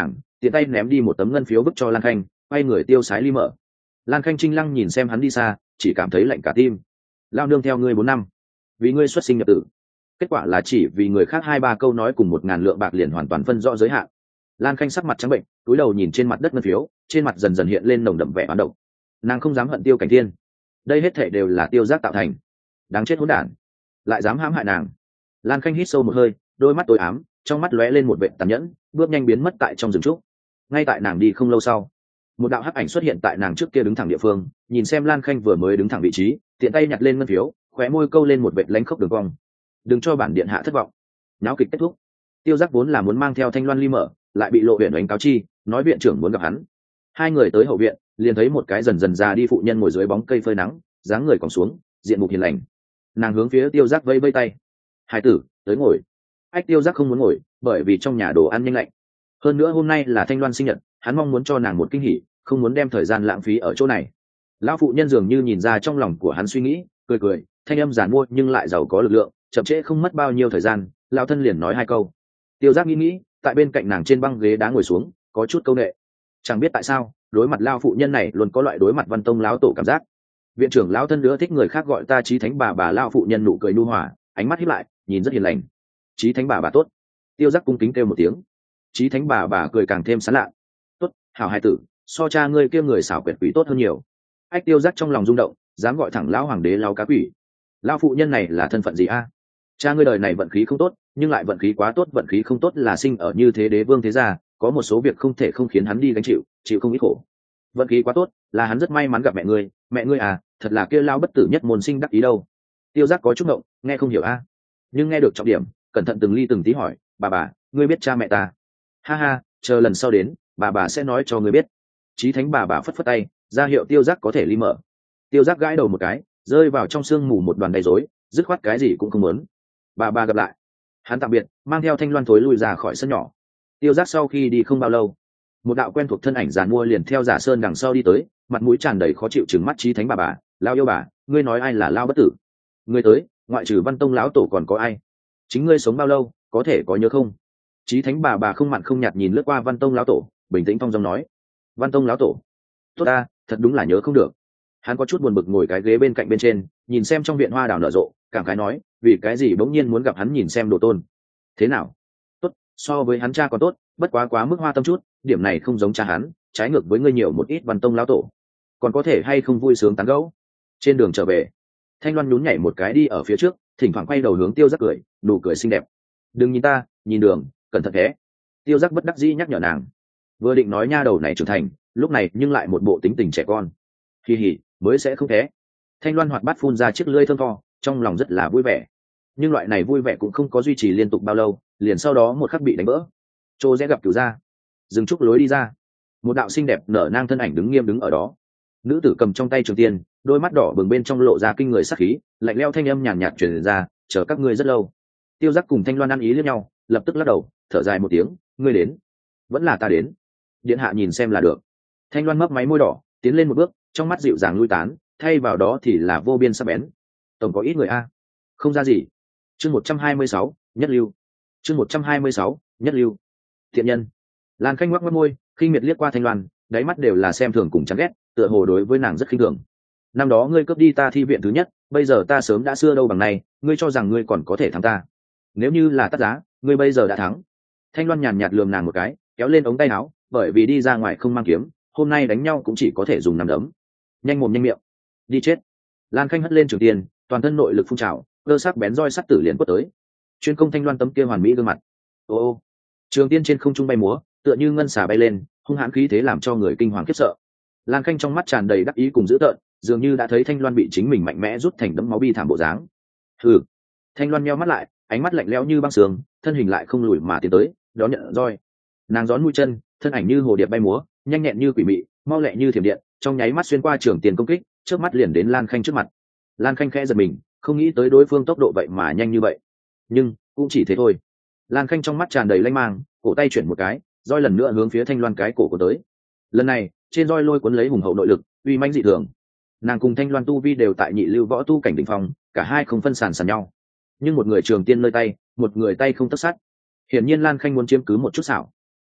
tiện tay ném đi một tấm ngân phiếu vứt cho Lan Khanh, quay người tiêu sái ly mở. Lan Khanh trinh lăng nhìn xem hắn đi xa, chỉ cảm thấy lạnh cả tim. Lao nương theo ngươi bốn năm, vì ngươi xuất sinh nhập tử, kết quả là chỉ vì người khác hai ba câu nói cùng một ngàn lượng bạc liền hoàn toàn phân rõ giới hạn. Lan Khanh sắc mặt trắng bệnh, cúi đầu nhìn trên mặt đất ngân phiếu, trên mặt dần dần hiện lên nồng đậm vẻ oán độc. Nàng không dám hận Tiêu Cảnh Thiên, đây hết thảy đều là Tiêu Giác tạo thành. Đáng chết hỗn đản, lại dám hãm hại nàng. Lan Khanh hít sâu một hơi, đôi mắt tối ám, trong mắt lóe lên một vẻ tàn nhẫn, bước nhanh biến mất tại trong rừng trúc. Ngay tại nàng đi không lâu sau, một đạo hắc ảnh xuất hiện tại nàng trước kia đứng thẳng địa phương, nhìn xem Lan Khanh vừa mới đứng thẳng vị trí, tiện tay nhặt lên ngân phiếu, khóe môi câu lên một vệt lánh khóc đường cong. Đừng cho bản điện hạ thất vọng. Náo kịch kết thúc. Tiêu Giác vốn là muốn mang theo Thanh Loan ly mở, lại bị Lộ Huyền đánh cáo chi, nói viện trưởng muốn gặp hắn. Hai người tới hậu viện, liền thấy một cái dần dần già đi phụ nhân ngồi dưới bóng cây phơi nắng, dáng người còn xuống, diện mục hiền lành. Nàng hướng phía Tiêu Giác vẫy vẫy tay. "Hải tử, tới ngồi." Ách Tiêu Giác không muốn ngồi, bởi vì trong nhà đồ ăn nhanh lạnh. Hơn nữa hôm nay là Thanh Loan sinh nhật, hắn mong muốn cho nàng một kinh hỉ, không muốn đem thời gian lãng phí ở chỗ này. Lão phụ nhân dường như nhìn ra trong lòng của hắn suy nghĩ, cười cười, thanh âm giản mua nhưng lại giàu có lực lượng, chậm trễ không mất bao nhiêu thời gian, lão thân liền nói hai câu. Tiêu Giác nghĩ nghĩ, tại bên cạnh nàng trên băng ghế đá ngồi xuống, có chút câu nệ. Chẳng biết tại sao, đối mặt lão phụ nhân này luôn có loại đối mặt Văn Tông lão tổ cảm giác. Viện trưởng lão thân nữa thích người khác gọi ta Chí Thánh bà bà, lão phụ nhân nụ cười nhu hòa, ánh mắt híp lại, nhìn rất hiền lành. Chí Thánh bà bà tốt. Tiêu Giác cung kính kêu một tiếng. Chí Thánh bà bà cười càng thêm sán lạ. Tốt, hảo hài tử, so cha ngươi kia người xảo quyệt quỷ tốt hơn nhiều. Ách Tiêu Giác trong lòng rung động, dám gọi thẳng lão hoàng đế lão cá quỷ. Lão phụ nhân này là thân phận gì a? Cha ngươi đời này vận khí không tốt, nhưng lại vận khí quá tốt, vận khí không tốt là sinh ở như thế đế vương thế gia, có một số việc không thể không khiến hắn đi gánh chịu, chịu không ít khổ. Vận khí quá tốt là hắn rất may mắn gặp mẹ ngươi, mẹ ngươi à, thật là kia lão bất tử nhất môn sinh đắc ý đâu. Tiêu Giác có chút ngộng, nghe không hiểu a, nhưng nghe được trọng điểm, cẩn thận từng ly từng tí hỏi, bà bà, ngươi biết cha mẹ ta? Ha ha, chờ lần sau đến, bà bà sẽ nói cho ngươi biết. Chí Thánh bà bà phất phất tay, ra hiệu Tiêu Giác có thể ly mở. Tiêu Giác gãi đầu một cái, rơi vào trong sương mù một đoàn đầy rối, dứt khoát cái gì cũng không muốn. Bà bà gặp lại. Hắn tạm biệt, mang theo Thanh Loan thối lui ra khỏi sân nhỏ. Tiêu Giác sau khi đi không bao lâu, một đạo quen thuộc thân ảnh giàn mua liền theo Giả Sơn đằng sau đi tới, mặt mũi tràn đầy khó chịu trừng mắt Chí Thánh bà bà, lao yêu bà, ngươi nói ai là lao bất tử? Ngươi tới, ngoại trừ Văn Tông lão tổ còn có ai? Chính ngươi sống bao lâu, có thể có nhớ không? Chí Thánh bà bà không mặn không nhạt nhìn lướt qua Văn Tông lão tổ, bình tĩnh thong dong nói, Văn Tông lão tổ, tốt ta, thật đúng là nhớ không được. Hắn có chút buồn bực ngồi cái ghế bên cạnh bên trên, nhìn xem trong viện hoa đào nở rộ, cảm khái nói, vì cái gì bỗng nhiên muốn gặp hắn nhìn xem đồ tôn. Thế nào? Tốt, so với hắn cha còn tốt, bất quá quá mức hoa tâm chút, điểm này không giống cha hắn, trái ngược với ngươi nhiều một ít. Văn Tông lão tổ, còn có thể hay không vui sướng tán gẫu? Trên đường trở về, Thanh Loan nhún nhảy một cái đi ở phía trước, thỉnh thoảng quay đầu hướng Tiêu Giác cười, nụ cười xinh đẹp. Đừng nhìn ta, nhìn đường, cẩn thận thế. Tiêu Giác bất đắc dĩ nhắc nhở nàng. Vừa định nói nha đầu này trưởng thành, lúc này nhưng lại một bộ tính tình trẻ con. Kỳ hỉ, mới sẽ không thế. Thanh Loan hoạt bát phun ra chiếc lưỡi thơm tho, trong lòng rất là vui vẻ. Nhưng loại này vui vẻ cũng không có duy trì liên tục bao lâu, liền sau đó một khắc bị đánh vỡ. Trô sẽ gặp cửu ra, dừng trúc lối đi ra. Một đạo xinh đẹp nở nang thân ảnh đứng nghiêm đứng ở đó. Nữ tử cầm trong tay trường tiên, đôi mắt đỏ bừng bên trong lộ ra kinh người sắc khí, lạnh lẽo thanh âm nhàn nhạt truyền ra, chờ các ngươi rất lâu. Tiêu Giác cùng Thanh Loan ăn ý liếc nhau, lập tức lắc đầu, thở dài một tiếng, ngươi đến, vẫn là ta đến. Điện hạ nhìn xem là được. Thanh Loan mấp máy môi đỏ, tiến lên một bước, trong mắt dịu dàng lui tán, thay vào đó thì là vô biên sắc bén. Tổng có ít người a, không ra gì. Chương một trăm hai mươi sáu, nhất lưu. Chương một trăm hai mươi sáu, nhất lưu. Thiện nhân. Lan Khanh ngoắc môi, khinh miệt liếc qua Thanh Loan, đáy mắt đều là xem thường cùng chán ghét, tựa hồ đối với nàng rất khinh thường. Năm đó ngươi cướp đi ta thi viện thứ nhất, bây giờ ta sớm đã xưa đâu bằng này, ngươi cho rằng ngươi còn có thể thắng ta? Nếu như là tắt giá, ngươi bây giờ đã thắng. Thanh Loan nhàn nhạt lườm nàng một cái, kéo lên ống tay áo, bởi vì đi ra ngoài không mang kiếm, hôm nay đánh nhau cũng chỉ có thể dùng nắm đấm. Nhanh mồm nhanh miệng, đi chết. Lan Khanh hất lên trường tiền, toàn thân nội lực phun trào, cơ sắc bén roi sắt tử liền quất tới. Chuyên công Thanh Loan tấm kia hoàn mỹ gương mặt. Ô ô, trường tiên trên không trung bay múa, tựa như ngân xà bay lên, hung hãn khí thế làm cho người kinh hoàng khiếp sợ. Lan Khanh trong mắt tràn đầy đắc ý cùng dữ tợn, dường như đã thấy Thanh Loan bị chính mình mạnh mẽ rút thành đấm máu bi thảm bộ dáng. Hừ. Thanh Loan nheo mắt lại, ánh mắt lạnh lẽo như băng sương, thân hình lại không lùi mà tiến tới, đón nhận roi. Nàng gión mũi chân, thân ảnh như hồ điệp bay múa, nhanh nhẹn như quỷ mị, mau lẹ như thiểm điện, trong nháy mắt xuyên qua trường tiền công kích, trước mắt liền đến Lan Khanh trước mặt. Lan Khanh khẽ giật mình, không nghĩ tới đối phương tốc độ vậy mà nhanh như vậy. Nhưng cũng chỉ thế thôi. Lan Khanh trong mắt tràn đầy lanh mang, cổ tay chuyển một cái, roi lần nữa hướng phía Thanh Loan cái cổ của tới. Lần này, trên roi lôi cuốn lấy hùng hậu nội lực, uy mãnh dị thường. Nàng cùng Thanh Loan tu vi đều tại nhị lưu võ tu cảnh đỉnh phong, cả hai không phân sàn sàn nhau. Nhưng một người trường tiên nơi tay, một người tay không tất sát. Hiển nhiên Lan Khanh muốn chiếm cứ một chút xảo.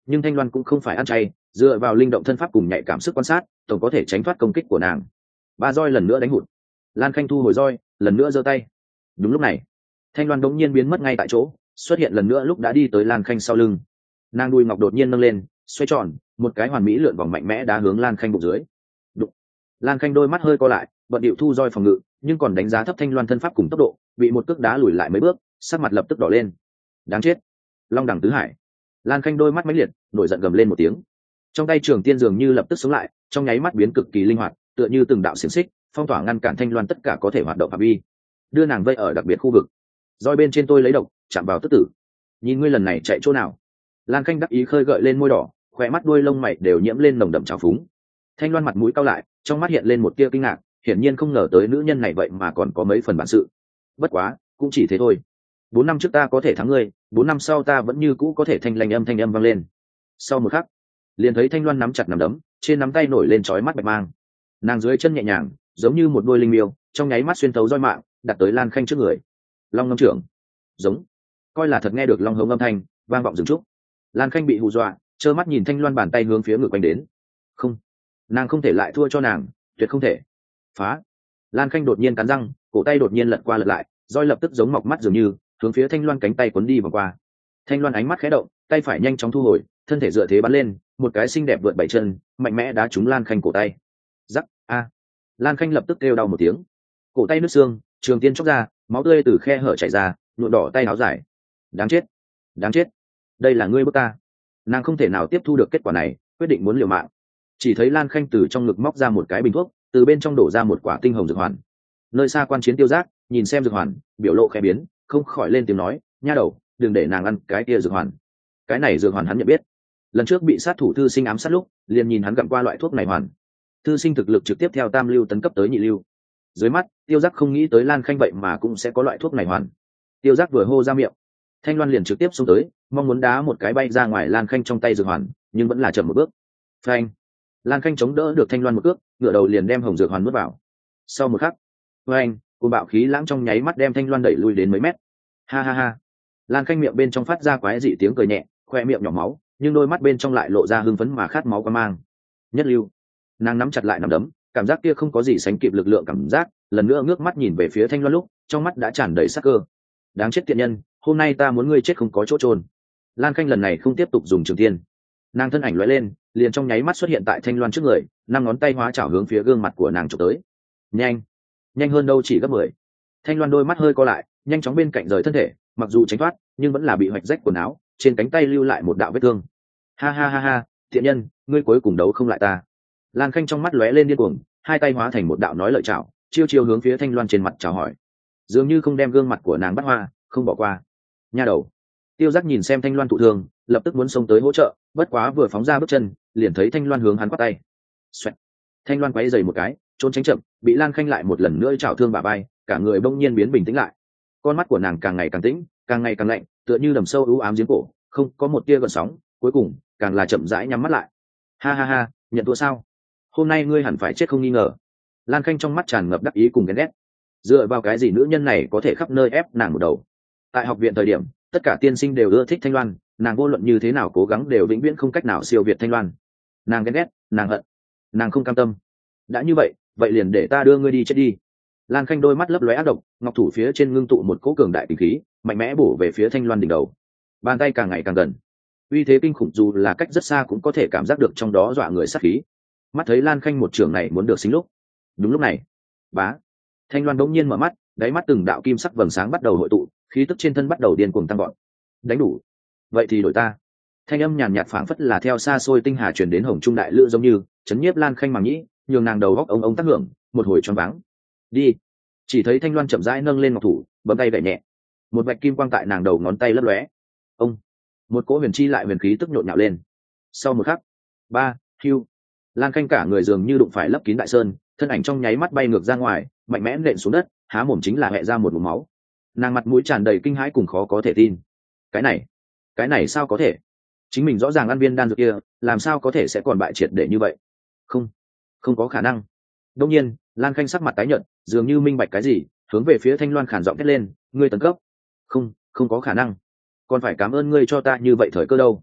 nhưng thanh loan cũng không phải ăn chay, dựa vào linh động thân pháp cùng nhạy cảm sức quan sát tổng có thể tránh thoát công kích của nàng. Ba roi lần nữa đánh hụt, Lan Khanh thu hồi roi, lần nữa giơ tay. Đúng lúc này thanh loan đống nhiên biến mất ngay tại chỗ, xuất hiện lần nữa lúc đã đi tới Lan Khanh sau lưng. Nàng đùi ngọc đột nhiên nâng lên, xoay tròn, một cái hoàn mỹ lượn vòng mạnh mẽ đá hướng Lan Khanh bụng dưới. Đụng. Lan Khanh đôi mắt hơi co lại, bận điệu thu roi phòng ngự, nhưng còn đánh giá thấp thanh loan thân pháp cùng tốc độ, bị một cước đá lùi lại mấy bước, sắc mặt lập tức đỏ lên. Đáng chết! Long đẳng tứ hải! Lan Khanh đôi mắt mãnh liệt, nổi giận gầm lên một tiếng. Trong tay trường tiên dường như lập tức sống lại, trong nháy mắt biến cực kỳ linh hoạt, tựa như từng đạo xiềng xích, phong tỏa ngăn cản thanh loan tất cả có thể hoạt động phạm vi, đưa nàng vây ở đặc biệt khu vực. Roi bên trên tôi lấy độc, chạm vào tức tử. Nhìn ngươi lần này chạy chỗ nào? Lan Khanh đắc ý khơi gợi lên môi đỏ, khỏe mắt đuôi lông mày đều nhiễm lên nồng đậm trào phúng. Thanh loan mặt mũi cau lại, trong mắt hiện lên một tia kinh ngạc, hiển nhiên không ngờ tới nữ nhân này vậy mà còn có mấy phần bản sự. Bất quá cũng chỉ thế thôi. Bốn năm trước ta có thể thắng ngươi, bốn năm sau ta vẫn như cũ có thể. Thanh lành âm thanh âm vang lên. Sau một khắc liền thấy thanh loan nắm chặt nắm đấm, trên nắm tay nổi lên chói mắt bạch mang. Nàng dưới chân nhẹ nhàng, giống như một đôi linh miêu, trong nháy mắt xuyên tấu roi mạng, đặt tới Lan Khanh trước người. Long ngâm trưởng, giống, coi là thật nghe được long hống âm thanh vang vọng rừng trúc. Lan Khanh bị hù dọa, trơ mắt nhìn thanh loan bàn tay hướng phía ngực quanh đến. Không, nàng không thể lại thua cho nàng, tuyệt không thể. Phá! Lan Khanh đột nhiên cắn răng, cổ tay đột nhiên lật qua lật lại, roi lập tức giống mọc mắt dường như hướng phía thanh loan cánh tay quấn đi vòng qua. Thanh loan ánh mắt khẽ động, tay phải nhanh chóng thu hồi, thân thể dựa thế bắn lên, một cái xinh đẹp vượt bảy chân, mạnh mẽ đá trúng Lan Khanh cổ tay. Rắc a! Lan Khanh lập tức kêu đau một tiếng, cổ tay nứt xương, trường tiên chóc ra, máu tươi từ khe hở chảy ra, nhuộm đỏ tay áo dài. Đáng chết, đáng chết, đây là ngươi bức ta. Nàng không thể nào tiếp thu được kết quả này, quyết định muốn liều mạng. Chỉ thấy Lan Khanh từ trong ngực móc ra một cái bình thuốc, từ bên trong đổ ra một quả tinh hồng dược hoàn. Nơi xa quan chiến tiêu giác nhìn xem dược hoàn, biểu lộ khẽ biến, không khỏi lên tiếng nói, nha đầu, đừng để nàng ăn cái kia dược hoàn. Cái này dược hoàn hắn nhận biết, lần trước bị sát thủ thư sinh ám sát lúc liền nhìn hắn gặm qua loại thuốc này hoàn. Thư sinh thực lực trực tiếp theo tam lưu tấn cấp tới nhị lưu. Dưới mắt tiêu giác không nghĩ tới Lan Khanh vậy mà cũng sẽ có loại thuốc này hoàn. Tiêu giác vừa hô ra miệng, thanh loan liền trực tiếp xông tới, mong muốn đá một cái bay ra ngoài Lan Khanh trong tay dược hoàn, nhưng vẫn là chậm một bước. Phanh! Lan Khanh chống đỡ được thanh loan một cước, ngửa đầu liền đem hồng dược hoàn nuốt vào. Sau một khắc, phanh, cơn bạo khí lãng trong nháy mắt đem thanh loan đẩy lui đến mấy mét. Ha ha ha! Lan Khanh miệng bên trong phát ra quái dị tiếng cười nhẹ, khoe miệng nhỏ máu, nhưng đôi mắt bên trong lại lộ ra hưng phấn mà khát máu quan mang. Nhất lưu! Nàng nắm chặt lại nắm đấm, cảm giác kia không có gì sánh kịp lực lượng cảm giác, lần nữa ngước mắt nhìn về phía thanh loan lúc, trong mắt đã tràn đầy sắc cơ. Đáng chết tiện nhân, hôm nay ta muốn ngươi chết không có chỗ trôn. Lan Khanh lần này không tiếp tục dùng trường tiên, nàng thân ảnh lóe lên, liền trong nháy mắt xuất hiện tại thanh loan trước người, năm ngón tay hóa chảo hướng phía gương mặt của nàng chụp tới. Nhanh, nhanh hơn đâu chỉ gấp mười. Thanh loan đôi mắt hơi co lại, nhanh chóng bên cạnh rời thân thể, mặc dù tránh thoát, nhưng vẫn là bị hoạch rách quần áo, trên cánh tay lưu lại một đạo vết thương. Ha ha ha ha, thiện nhân, ngươi cuối cùng đấu không lại ta. Lan Khanh trong mắt lóe lên điên cuồng, hai tay hóa thành một đạo nói lợi chảo, chiêu chiêu hướng phía thanh loan trên mặt chào hỏi, dường như không đem gương mặt của nàng bắt hoa, không bỏ qua. Nha đầu! Tiêu giác nhìn xem thanh loan thụ thương, lập tức muốn xông tới hỗ trợ, bất quá vừa phóng ra bước chân, liền thấy thanh loan hướng hắn quát tay. Xoẹt. Thanh loan quay giày một cái, trốn tránh chậm, bị Lan Khanh lại một lần nữa chảo thương bả vai, cả người bỗng nhiên biến bình tĩnh lại. Con mắt của nàng càng ngày càng tĩnh, càng ngày càng lạnh, tựa như đầm sâu u ám giếng cổ, không có một tia gợn sóng, cuối cùng càng là chậm rãi nhắm mắt lại. Ha ha ha, nhận thua sao? Hôm nay ngươi hẳn phải chết không nghi ngờ. Lan Khanh trong mắt tràn ngập đắc ý cùng ghen ghét. Dựa vào cái gì nữ nhân này có thể khắp nơi ép nàng một đầu? Tại học viện thời điểm, tất cả tiên sinh đều ưa thích thanh loan, nàng vô luận như thế nào cố gắng đều vĩnh viễn không cách nào siêu việt thanh loan. Nàng ghen ghét, nàng hận, nàng không cam tâm. Đã như vậy, vậy liền để ta đưa ngươi đi chết đi. Lan Khanh đôi mắt lấp lóe ác độc, ngọc thủ phía trên ngưng tụ một cỗ cường đại kinh khí, mạnh mẽ bổ về phía thanh loan đỉnh đầu. Bàn tay càng ngày càng gần, uy thế kinh khủng dù là cách rất xa cũng có thể cảm giác được trong đó dọa người sát khí. Mắt thấy Lan Khanh một trường này muốn được xính lúc, đúng lúc này, bá, thanh loan đống nhiên mở mắt, đáy mắt từng đạo kim sắc vầng sáng bắt đầu hội tụ, khí tức trên thân bắt đầu điên cuồng tăng gọn. Đánh đủ, vậy thì đổi ta. Thanh âm nhàn nhạt phảng phất là theo xa xôi tinh hà truyền đến hồng trung đại lữ giống như chấn nhiếp Lan Khanh màng nhĩ, nhường nàng đầu góc ông ông tác hưởng, một hồi choáng váng. Đi. Chỉ thấy thanh loan chậm rãi nâng lên ngọc thủ, bấm tay gảy nhẹ, một vạch kim quang tại nàng đầu ngón tay lấp lóe. Ông, một cỗ huyền chi lại huyền khí tức nhộn nhạo lên. Sau một khắc, ba, hưu, Lan Khanh cả người dường như đụng phải lấp kín đại sơn, thân ảnh trong nháy mắt bay ngược ra ngoài, mạnh mẽ nện xuống đất, há mồm chính là hẹ ra một ngụm máu. Nàng mặt mũi tràn đầy kinh hãi cùng khó có thể tin. Cái này, cái này sao có thể? Chính mình rõ ràng ăn viên đan dược kia, làm sao có thể sẽ còn bại triệt để như vậy? Không, không có khả năng. Đương nhiên, Lan Khanh sắc mặt tái nhợt, dường như minh bạch cái gì, hướng về phía Thanh Loan khản giọng thét lên, ngươi tấn cấp. Không, không có khả năng. Còn phải cảm ơn ngươi cho ta như vậy thời cơ đâu.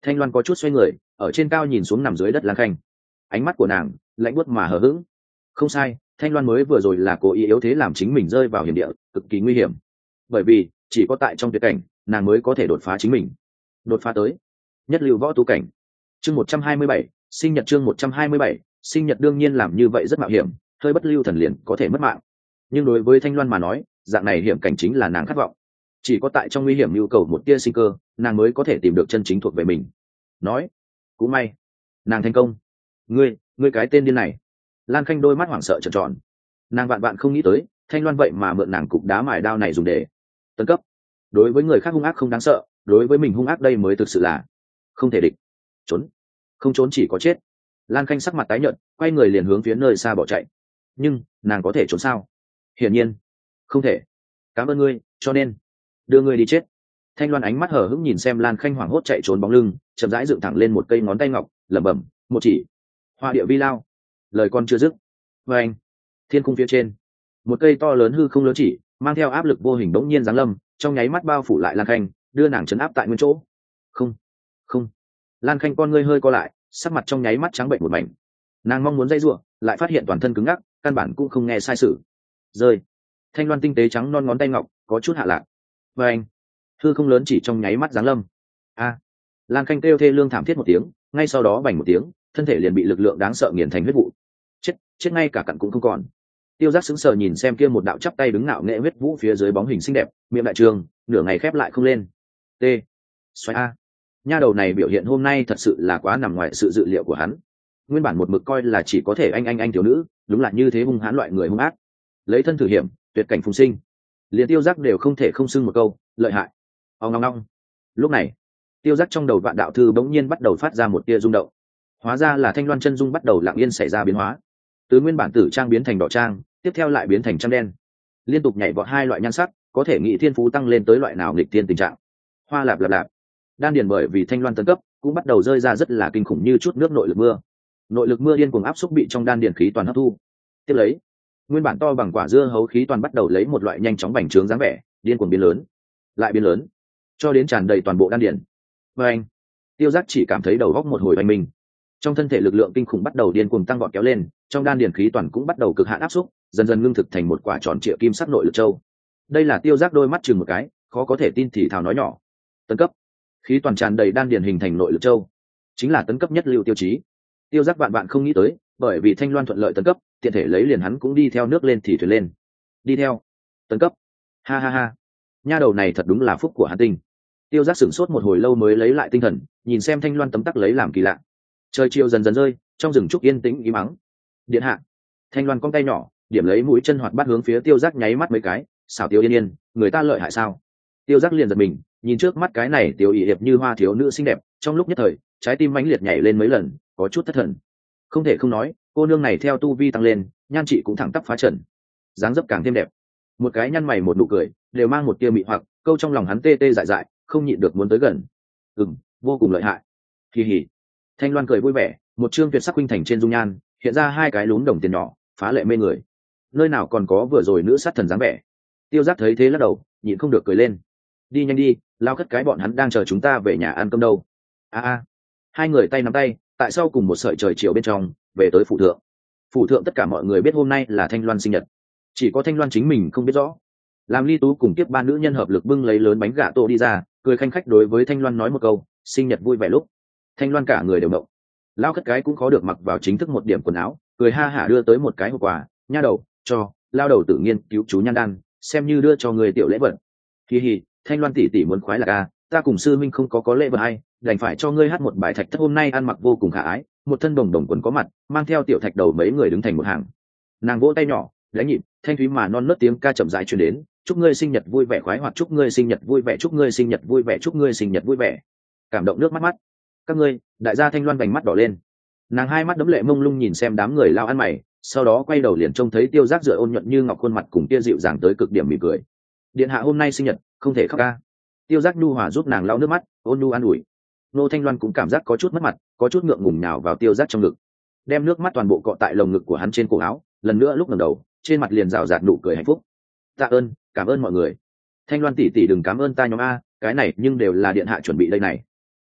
Thanh Loan có chút xoay người, ở trên cao nhìn xuống nằm dưới đất Lan Khanh, ánh mắt của nàng lạnh buốt mà hờ hững. Không sai, Thanh Loan mới vừa rồi là cố ý yếu thế làm chính mình rơi vào hiểm địa, cực kỳ nguy hiểm. Bởi vì chỉ có tại trong tuyệt cảnh, nàng mới có thể đột phá chính mình. Đột phá tới nhất lưu võ tu cảnh. Chương một trăm hai mươi bảy, sinh nhật chương một trăm hai mươi bảy, sinh nhật đương nhiên làm như vậy rất mạo hiểm, hơi bất lưu thần liền có thể mất mạng. Nhưng đối với Thanh Loan mà nói, dạng này hiểm cảnh chính là nàng khát vọng. Chỉ có tại trong nguy hiểm nhu cầu một tia sinh cơ, nàng mới có thể tìm được chân chính thuộc về mình. Nói, cũng may, nàng thành công. Ngươi, ngươi cái tên điên này. Lan Khanh đôi mắt hoảng sợ trợn tròn. Nàng vạn vạn không nghĩ tới, Thanh Loan vậy mà mượn nàng cục đá mài đao này dùng để tấn cấp. Đối với người khác hung ác không đáng sợ, đối với mình hung ác đây mới thực sự là không thể địch. Trốn, không trốn chỉ có chết. Lan Khanh sắc mặt tái nhợt, quay người liền hướng phía nơi xa bỏ chạy. Nhưng nàng có thể trốn sao? Hiển nhiên không thể. Cảm ơn ngươi, cho nên đưa ngươi đi chết. Thanh Loan ánh mắt hờ hững nhìn xem Lan Khanh hoảng hốt chạy trốn bóng lưng, chậm rãi dựng thẳng lên một cây ngón tay ngọc, lẩm bẩm, một chỉ, hoa địa vi lao. Lời con chưa dứt, và anh, thiên cung phía trên, một cây to lớn hư không lớn chỉ, mang theo áp lực vô hình bỗng nhiên giáng lâm, trong nháy mắt bao phủ lại Lan Khanh, đưa nàng trấn áp tại nguyên chỗ. Không, không. Lan Khanh con ngươi hơi co lại, sắc mặt trong nháy mắt trắng bệnh một mảnh. Nàng mong muốn dây giụa, lại phát hiện toàn thân cứng ngắc, căn bản cũng không nghe sai sự. Rơi. Thanh Loan tinh tế trắng non ngón tay ngọc, có chút hạ lạc. Và anh, hư không lớn chỉ trong nháy mắt giáng lâm. A. Lan Khanh kêu thê lương thảm thiết một tiếng, ngay sau đó bành một tiếng, thân thể liền bị lực lượng đáng sợ nghiền thành huyết vụ. Chết, chết ngay cả cặn cũng không còn. Tiêu Giác sững sờ nhìn xem kia một đạo chắp tay đứng ngạo nghệ huyết vũ phía dưới bóng hình xinh đẹp, miệng đại trường, nửa ngày khép lại không lên. T. Xoay a. Nha đầu này biểu hiện hôm nay thật sự là quá nằm ngoài sự dự liệu của hắn. Nguyên bản một mực coi là chỉ có thể anh anh anh thiếu nữ, đúng là như thế hung hãn loại người hung ác. Lấy thân thử hiểm, tuyệt cảnh phùng sinh. Liền Tiêu Giác đều không thể không xưng một câu, lợi hại. Ong ong ong. Lúc này, Tiêu Giác trong đầu vạn đạo thư bỗng nhiên bắt đầu phát ra một tia rung động. Hóa ra là Thanh Loan chân dung bắt đầu lặng yên xảy ra biến hóa. Từ nguyên bản tử trang biến thành đỏ trang, tiếp theo lại biến thành trắng đen. Liên tục nhảy vọt hai loại nhan sắc, có thể nghĩ thiên phú tăng lên tới loại nào nghịch thiên tình trạng. Hoa lạp lạp lạp. Đan điền bởi vì Thanh Loan tấn cấp, cũng bắt đầu rơi ra rất là kinh khủng như chút nước nội lực mưa. Nội lực mưa điên cuồng áp xúc bị trong đan điền khí toàn hấp thu. Tiếp lấy, nguyên bản to bằng quả dưa hấu khí toàn bắt đầu lấy một loại nhanh chóng bành trướng dáng vẻ, điên cuồng biến lớn, lại biến lớn, cho đến tràn đầy toàn bộ đan điền. Và anh, Tiêu Giác chỉ cảm thấy đầu óc một hồi hoành minh. Trong thân thể lực lượng kinh khủng bắt đầu điên cuồng tăng vọt kéo lên, trong đan điền khí toàn cũng bắt đầu cực hạn áp xúc, dần dần ngưng thực thành một quả tròn trịa kim sắc nội lực châu. Đây là Tiêu Giác đôi mắt chừng một cái, khó có thể tin thì thào nói nhỏ. Tấn cấp. Khí toàn tràn đầy đan điền hình thành nội lực châu, chính là tấn cấp nhất lưu tiêu chí. Tiêu Giác vạn vạn không nghĩ tới, bởi vì Thanh Loan thuận lợi tấn cấp, tiện thể lấy liền hắn cũng đi theo nước lên thì thuyền lên. Đi theo. Tấn cấp. Ha ha ha. Nha đầu này thật đúng là phúc của hắn tinh. Tiêu Giác sửng sốt một hồi lâu mới lấy lại tinh thần, nhìn xem Thanh Loan tấm tắc lấy làm kỳ lạ. Trời chiều dần dần rơi, trong rừng trúc yên tĩnh im mắng. Điện hạ. Thanh Loan cong tay nhỏ, điểm lấy mũi chân hoạt bát hướng phía Tiêu Giác nháy mắt mấy cái, xảo Tiêu Yên Yên, người ta lợi hại sao? Tiêu Giác liền giật mình, nhìn trước mắt cái này tiểu y hiệp như hoa thiếu nữ xinh đẹp, trong lúc nhất thời, trái tim mãnh liệt nhảy lên mấy lần, có chút thất thần. Không thể không nói, cô nương này theo tu vi tăng lên, nhan trị cũng thẳng tắp phá trần, dáng dấp càng thêm đẹp. Một cái nhăn mày một nụ cười, đều mang một tia mị hoặc, câu trong lòng hắn tê tê dại dại, không nhịn được muốn tới gần. Ừm, vô cùng lợi hại. Kỳ hỉ. Thanh Loan cười vui vẻ, một trương tuyệt sắc huynh thành trên dung nhan, hiện ra hai cái lún đồng tiền nhỏ, phá lệ mê người. Nơi nào còn có vừa rồi nữ sát thần dáng vẻ. Tiêu Giác thấy thế lắc đầu, nhịn không được cười lên. Đi nhanh đi, lao cất cái bọn hắn đang chờ chúng ta về nhà ăn cơm đâu. A a. Hai người tay nắm tay, tại sau cùng một sợi trời chiều bên trong, về tới phủ thượng. Phủ thượng tất cả mọi người biết hôm nay là Thanh Loan sinh nhật, chỉ có Thanh Loan chính mình không biết rõ. Làm Ly Tú cùng tiếp ba nữ nhân hợp lực bưng lấy lớn bánh gà tô đi ra, cười khanh khách đối với Thanh Loan nói một câu, sinh nhật vui vẻ lúc. Thanh Loan cả người đều động. Lao cất cái cũng khó được mặc vào chính thức một điểm quần áo, cười ha hả đưa tới một cái hộp quà, nha đầu, cho, lao đầu tự nhiên cứu chú nhan đan, xem như đưa cho người tiểu lễ vật. Hi hi, Thanh Loan tỷ tỷ muốn khoái là ca, ta cùng sư minh không có có lễ vật hay, đành phải cho ngươi hát một bài thạch thất. Hôm nay ăn mặc vô cùng khả ái, một thân đồng đồng quần có mặt, mang theo tiểu thạch đầu mấy người đứng thành một hàng. Nàng vỗ tay nhỏ, đánh nhịp, thanh thúy mà non nớt tiếng ca chậm rãi truyền đến, chúc ngươi sinh nhật vui vẻ khoái hoạt, chúc ngươi sinh nhật vui vẻ, chúc ngươi sinh nhật vui vẻ, chúc ngươi sinh nhật vui vẻ. Cảm động nước mắt mắt. Các ngươi, đại gia Thanh Loan vành mắt đỏ lên. Nàng hai mắt đấm lệ mông lung nhìn xem đám người lao ăn mày, sau đó quay đầu liền trông thấy Tiêu Giác rửa ôn nhuận như ngọc khuôn mặt cùng kia dịu dàng tới cực điểm mỉm cười. Điện hạ hôm nay sinh nhật, không thể khóc ca. Tiêu Giác nhu hòa giúp nàng lau nước mắt, ôn nhu an ủi. Nô Thanh Loan cũng cảm giác có chút mất mặt, có chút ngượng ngùng nhào vào Tiêu Giác trong ngực, đem nước mắt toàn bộ cọ tại lồng ngực của hắn trên cổ áo, lần nữa lúc ngẩng đầu, trên mặt liền rào rạt nụ cười hạnh phúc. Tạ ơn, cảm ơn mọi người. Thanh Loan tỷ tỷ đừng cảm ơn ta nhóm a, cái này nhưng đều là điện hạ chuẩn bị đây này.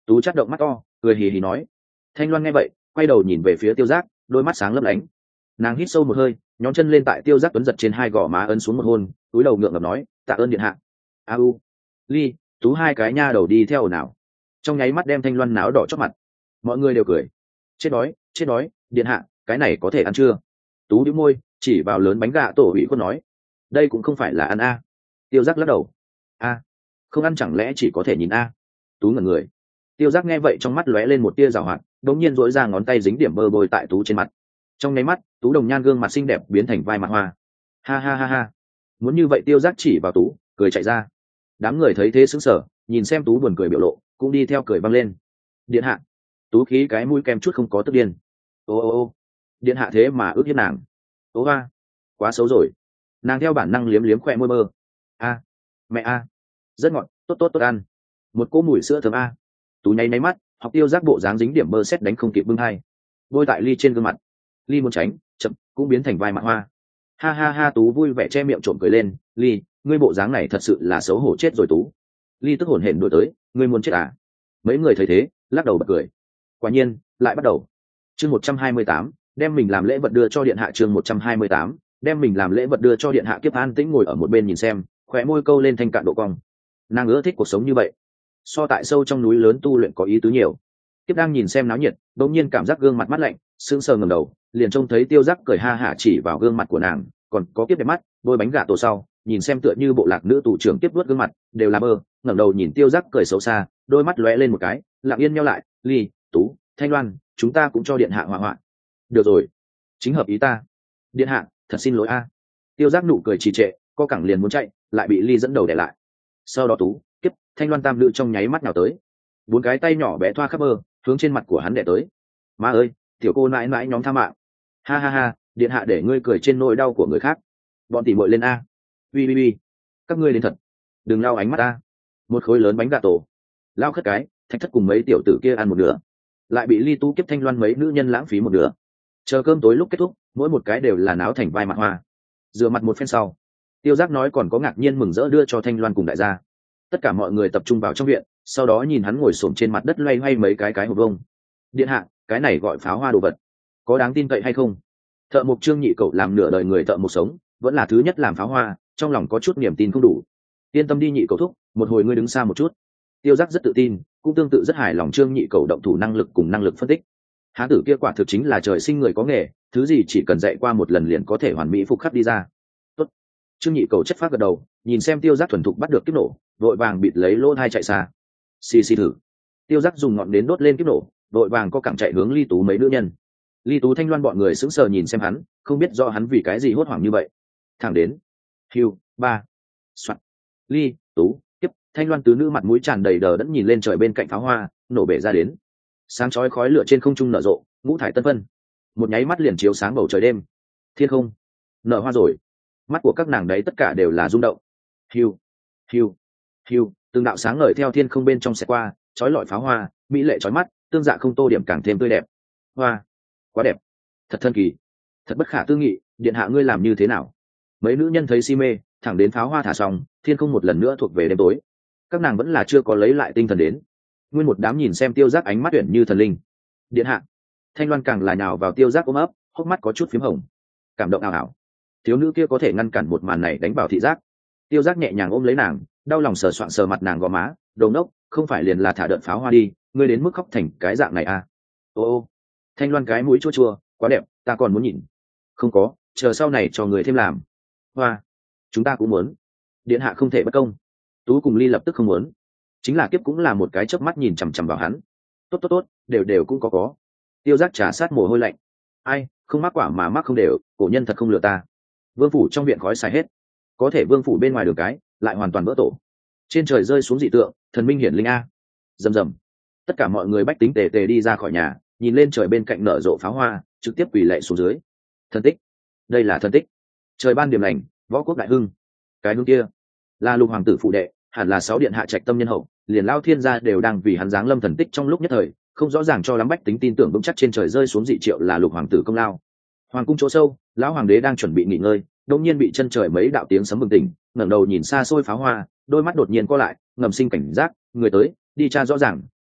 Tú chắt động mắt to, cười hì hì nói. Thanh Loan nghe vậy quay đầu nhìn về phía Tiêu Giác, đôi mắt sáng lấp lánh. Nàng hít sâu một hơi, nhón chân lên tại Tiêu Giác tuấn giật trên hai gò má ấn xuống một hôn, túi đầu ngượng ngập nói, tạ ơn điện hạ. A u Ly, Tú hai cái nha đầu đi theo ồn ào, trong nháy mắt đem Thanh Loan náo đỏ chót mặt. Mọi người đều cười. Chết đói, chết đói, điện hạ, cái này có thể ăn chưa? Tú nhíu môi, chỉ vào lớn bánh gà tổ ủy khuất nói, đây cũng không phải là ăn a. Tiêu Giác lắc đầu. A, không ăn chẳng lẽ chỉ có thể nhìn a? Tú ngẩn người. Tiêu Giác nghe vậy trong mắt lóe lên một tia giảo hoạt, đống nhiên dỗi ra ngón tay dính điểm bơ bôi tại Tú trên mặt. Trong nháy mắt, Tú đồng nhan gương mặt xinh đẹp biến thành vai mặt hoa. Ha ha ha ha. Muốn như vậy Tiêu Giác chỉ vào Tú, cười chạy ra. Đám người thấy thế sững sờ, nhìn xem Tú buồn cười biểu lộ, cũng đi theo cười vang lên. Điện hạ. Tú khí cái mũi kem chút không có tức điên. Ô ô ô. Điện hạ thế mà ước hiếp nàng. Ô hoa. Quá xấu rồi. Nàng theo bản năng liếm liếm khoe môi mơ. A. Mẹ a. Rất ngọt, tốt tốt tốt ăn. Một cỗ mùi sữa thơm a. Tú nháy nháy mắt, học Tiêu Giác bộ dáng dính điểm bơ xét đánh không kịp bưng hai, bôi tại Ly trên gương mặt. Ly muốn tránh, chậm, cũng biến thành vai mặt hoa. Ha ha ha. Tú vui vẻ che miệng trộm cười lên. Ly, ngươi bộ dáng này thật sự là xấu hổ chết rồi Tú. Ly tức hổn hển đuổi tới, ngươi muốn chết à? Mấy người thấy thế lắc đầu bật cười. Quả nhiên lại bắt đầu. Chương một trăm hai mươi tám, đem mình làm lễ vật đưa cho điện hạ. Chương một trăm hai mươi tám, đem mình làm lễ vật đưa cho điện hạ. Kiếp An tĩnh ngồi ở một bên nhìn xem, khóe môi câu lên thanh cạn độ cong. Nàng ưa thích cuộc sống như vậy, so tại sâu trong núi lớn tu luyện có ý tứ nhiều. Kiếp đang nhìn xem náo nhiệt, đột nhiên cảm giác gương mặt mắt lạnh, sững sờ ngẩng đầu, liền trông thấy Tiêu Giác cười ha hả chỉ vào gương mặt của nàng, còn có Kiếp đẹp mắt, đôi bánh gà tổ sau, nhìn xem tựa như bộ lạc nữ tù trưởng Kiếp vuốt gương mặt, đều là mơ, ngẩng đầu nhìn Tiêu Giác cười xấu xa, đôi mắt lóe lên một cái, lặng yên nheo lại. Ly, Tú, Thanh Loan, chúng ta cũng cho điện hạ hỏa hoạn. Được rồi, chính hợp ý ta. Điện hạ, thật xin lỗi a. Tiêu Giác nụ cười trì trệ, co cẳng liền muốn chạy, lại bị Ly dẫn đầu để lại. Sau đó Tú, Kiếp, Thanh Loan tam nữ trong nháy mắt nào tới, bốn cái tay nhỏ bé thoa khắp mơ, hướng trên mặt của hắn đẻ tới. Má ơi, tiểu cô nãi nãi nhóm tha mạng. Ha ha ha, điện hạ để ngươi cười trên nỗi đau của người khác. Bọn tỉ muội lên a. Ui ui ui, các ngươi đến thật, đừng lau ánh mắt ta. Một khối lớn bánh gà tổ, lao khất cái, Thạch Thất cùng mấy tiểu tử kia ăn một nửa, lại bị Ly, Tú, Kiếp, Thanh Loan mấy nữ nhân lãng phí một nửa. Chờ cơm tối lúc kết thúc, mỗi một cái đều là náo thành vai mặt hoa. Rửa mặt một phen sau, Tiêu Giác nói còn có ngạc nhiên mừng rỡ đưa cho Thanh Loan cùng đại gia. Tất cả mọi người tập trung vào trong viện, sau đó nhìn hắn ngồi xổm trên mặt đất loay hoay mấy cái cái hộp vông. Điện hạ, cái này gọi pháo hoa đồ vật, có đáng tin cậy hay không? Thợ mộc Trương Nhị Cẩu làm nửa đời người thợ mộc sống, vẫn là thứ nhất làm pháo hoa, trong lòng có chút niềm tin không đủ. Yên tâm đi Nhị Cẩu thúc, một hồi ngươi đứng xa một chút. Tiêu Giác rất tự tin, cũng tương tự rất hài lòng Trương Nhị Cẩu động thủ năng lực cùng năng lực phân tích. Hán tử kia quả thực chính là trời sinh người có nghề, thứ gì chỉ cần dạy qua một lần liền có thể hoàn mỹ phục khắc đi ra. Tốt. Trương Nhị Cẩu chất phát gật đầu, nhìn xem Tiêu Giác thuần thục bắt được kiếp nổ, vội vàng bịt lấy lỗ hai chạy xa. Xì xì thử. Tiêu Giác dùng ngọn nến đốt lên kiếp nổ, vội vàng có cẳng chạy hướng Ly, Tú mấy nữ nhân. Ly, Tú, Thanh Loan bọn người sững sờ nhìn xem hắn, không biết do hắn vì cái gì hốt hoảng như vậy. Thẳng đến hiu ba soạt. Ly, Tú, Kiếp, Thanh Loan tứ nữ mặt mũi tràn đầy đờ đẫn nhìn lên trời bên cạnh pháo hoa nổ bể ra đến. Sáng chói khói lửa trên không trung nở rộ, ngũ thải tân phân, một nháy mắt liền chiếu sáng bầu trời đêm. Thiên không nở hoa rồi. Mắt của các nàng đấy tất cả đều là rung động. Hiu hiu hiu, từng đạo sáng ngời theo thiên không bên trong xẹt qua, chói lọi pháo hoa, mỹ lệ chói mắt, tương dạ không tô điểm càng thêm tươi đẹp. Hoa, quá đẹp, thật thần kỳ, thật bất khả tư nghị, điện hạ ngươi làm như thế nào? Mấy nữ nhân thấy si mê, thẳng đến pháo hoa thả xong, thiên không một lần nữa thuộc về đêm tối. Các nàng vẫn là chưa có lấy lại tinh thần đến. Nguyên một đám nhìn xem Tiêu Giác ánh mắt tuyển như thần linh. Điện hạ. Thanh Loan càng là nhào vào Tiêu Giác ôm ấp, hốc mắt có chút phím hồng, cảm động ảo ảo. Thiếu nữ kia có thể ngăn cản một màn này đánh vào thị giác. Tiêu Giác nhẹ nhàng ôm lấy nàng, đau lòng sờ soạng sờ mặt nàng gò má, đồ ngốc, không phải liền là thả đợt pháo hoa đi, ngươi đến mức khóc thành cái dạng này à? Ô ô. Thanh Loan cái mũi chua chua, quá đẹp, ta còn muốn nhìn. Không có, chờ sau này cho người thêm làm. Hoa, chúng ta cũng muốn. Điện hạ không thể bất công. Tú cùng Ly lập tức không muốn. Chính là Kiếp cũng là một cái chớp mắt nhìn chằm chằm vào hắn. Tốt tốt tốt, đều đều cũng có có. Tiêu Giác trà sát mồ hôi lạnh. Ai, không mắc quả mà mắc không đều, cổ nhân thật không lừa ta. Vương phủ trong viện khói xài hết, có thể vương phủ bên ngoài đường cái lại hoàn toàn vỡ tổ. Trên trời rơi xuống dị tượng, thần minh hiển linh a. Rầm rầm. Tất cả mọi người bách tính tề tề đi ra khỏi nhà, nhìn lên trời bên cạnh nở rộ pháo hoa, trực tiếp quỳ lạy xuống dưới. Thần tích, đây là thần tích. Trời ban điểm lành, võ quốc đại hưng. Cái hướng kia là Lục hoàng tử phụ đệ, hẳn là sáu điện hạ trạch tâm nhân hậu, liền lao thiên gia đều đang vì hắn giáng lâm thần tích trong lúc nhất thời, không rõ ràng cho lắm bách tính tin tưởng vững chắc trên trời rơi xuống dị triệu là Lục hoàng tử công lao. Hoàng cung chỗ sâu, lão hoàng đế đang chuẩn bị nghỉ ngơi, đột nhiên bị chân trời mấy đạo tiếng sấm bừng tỉnh, ngẩng đầu nhìn xa xôi pháo hoa, đôi mắt đột nhiên co lại, ngầm sinh cảnh giác, người tới, đi tra rõ ràng,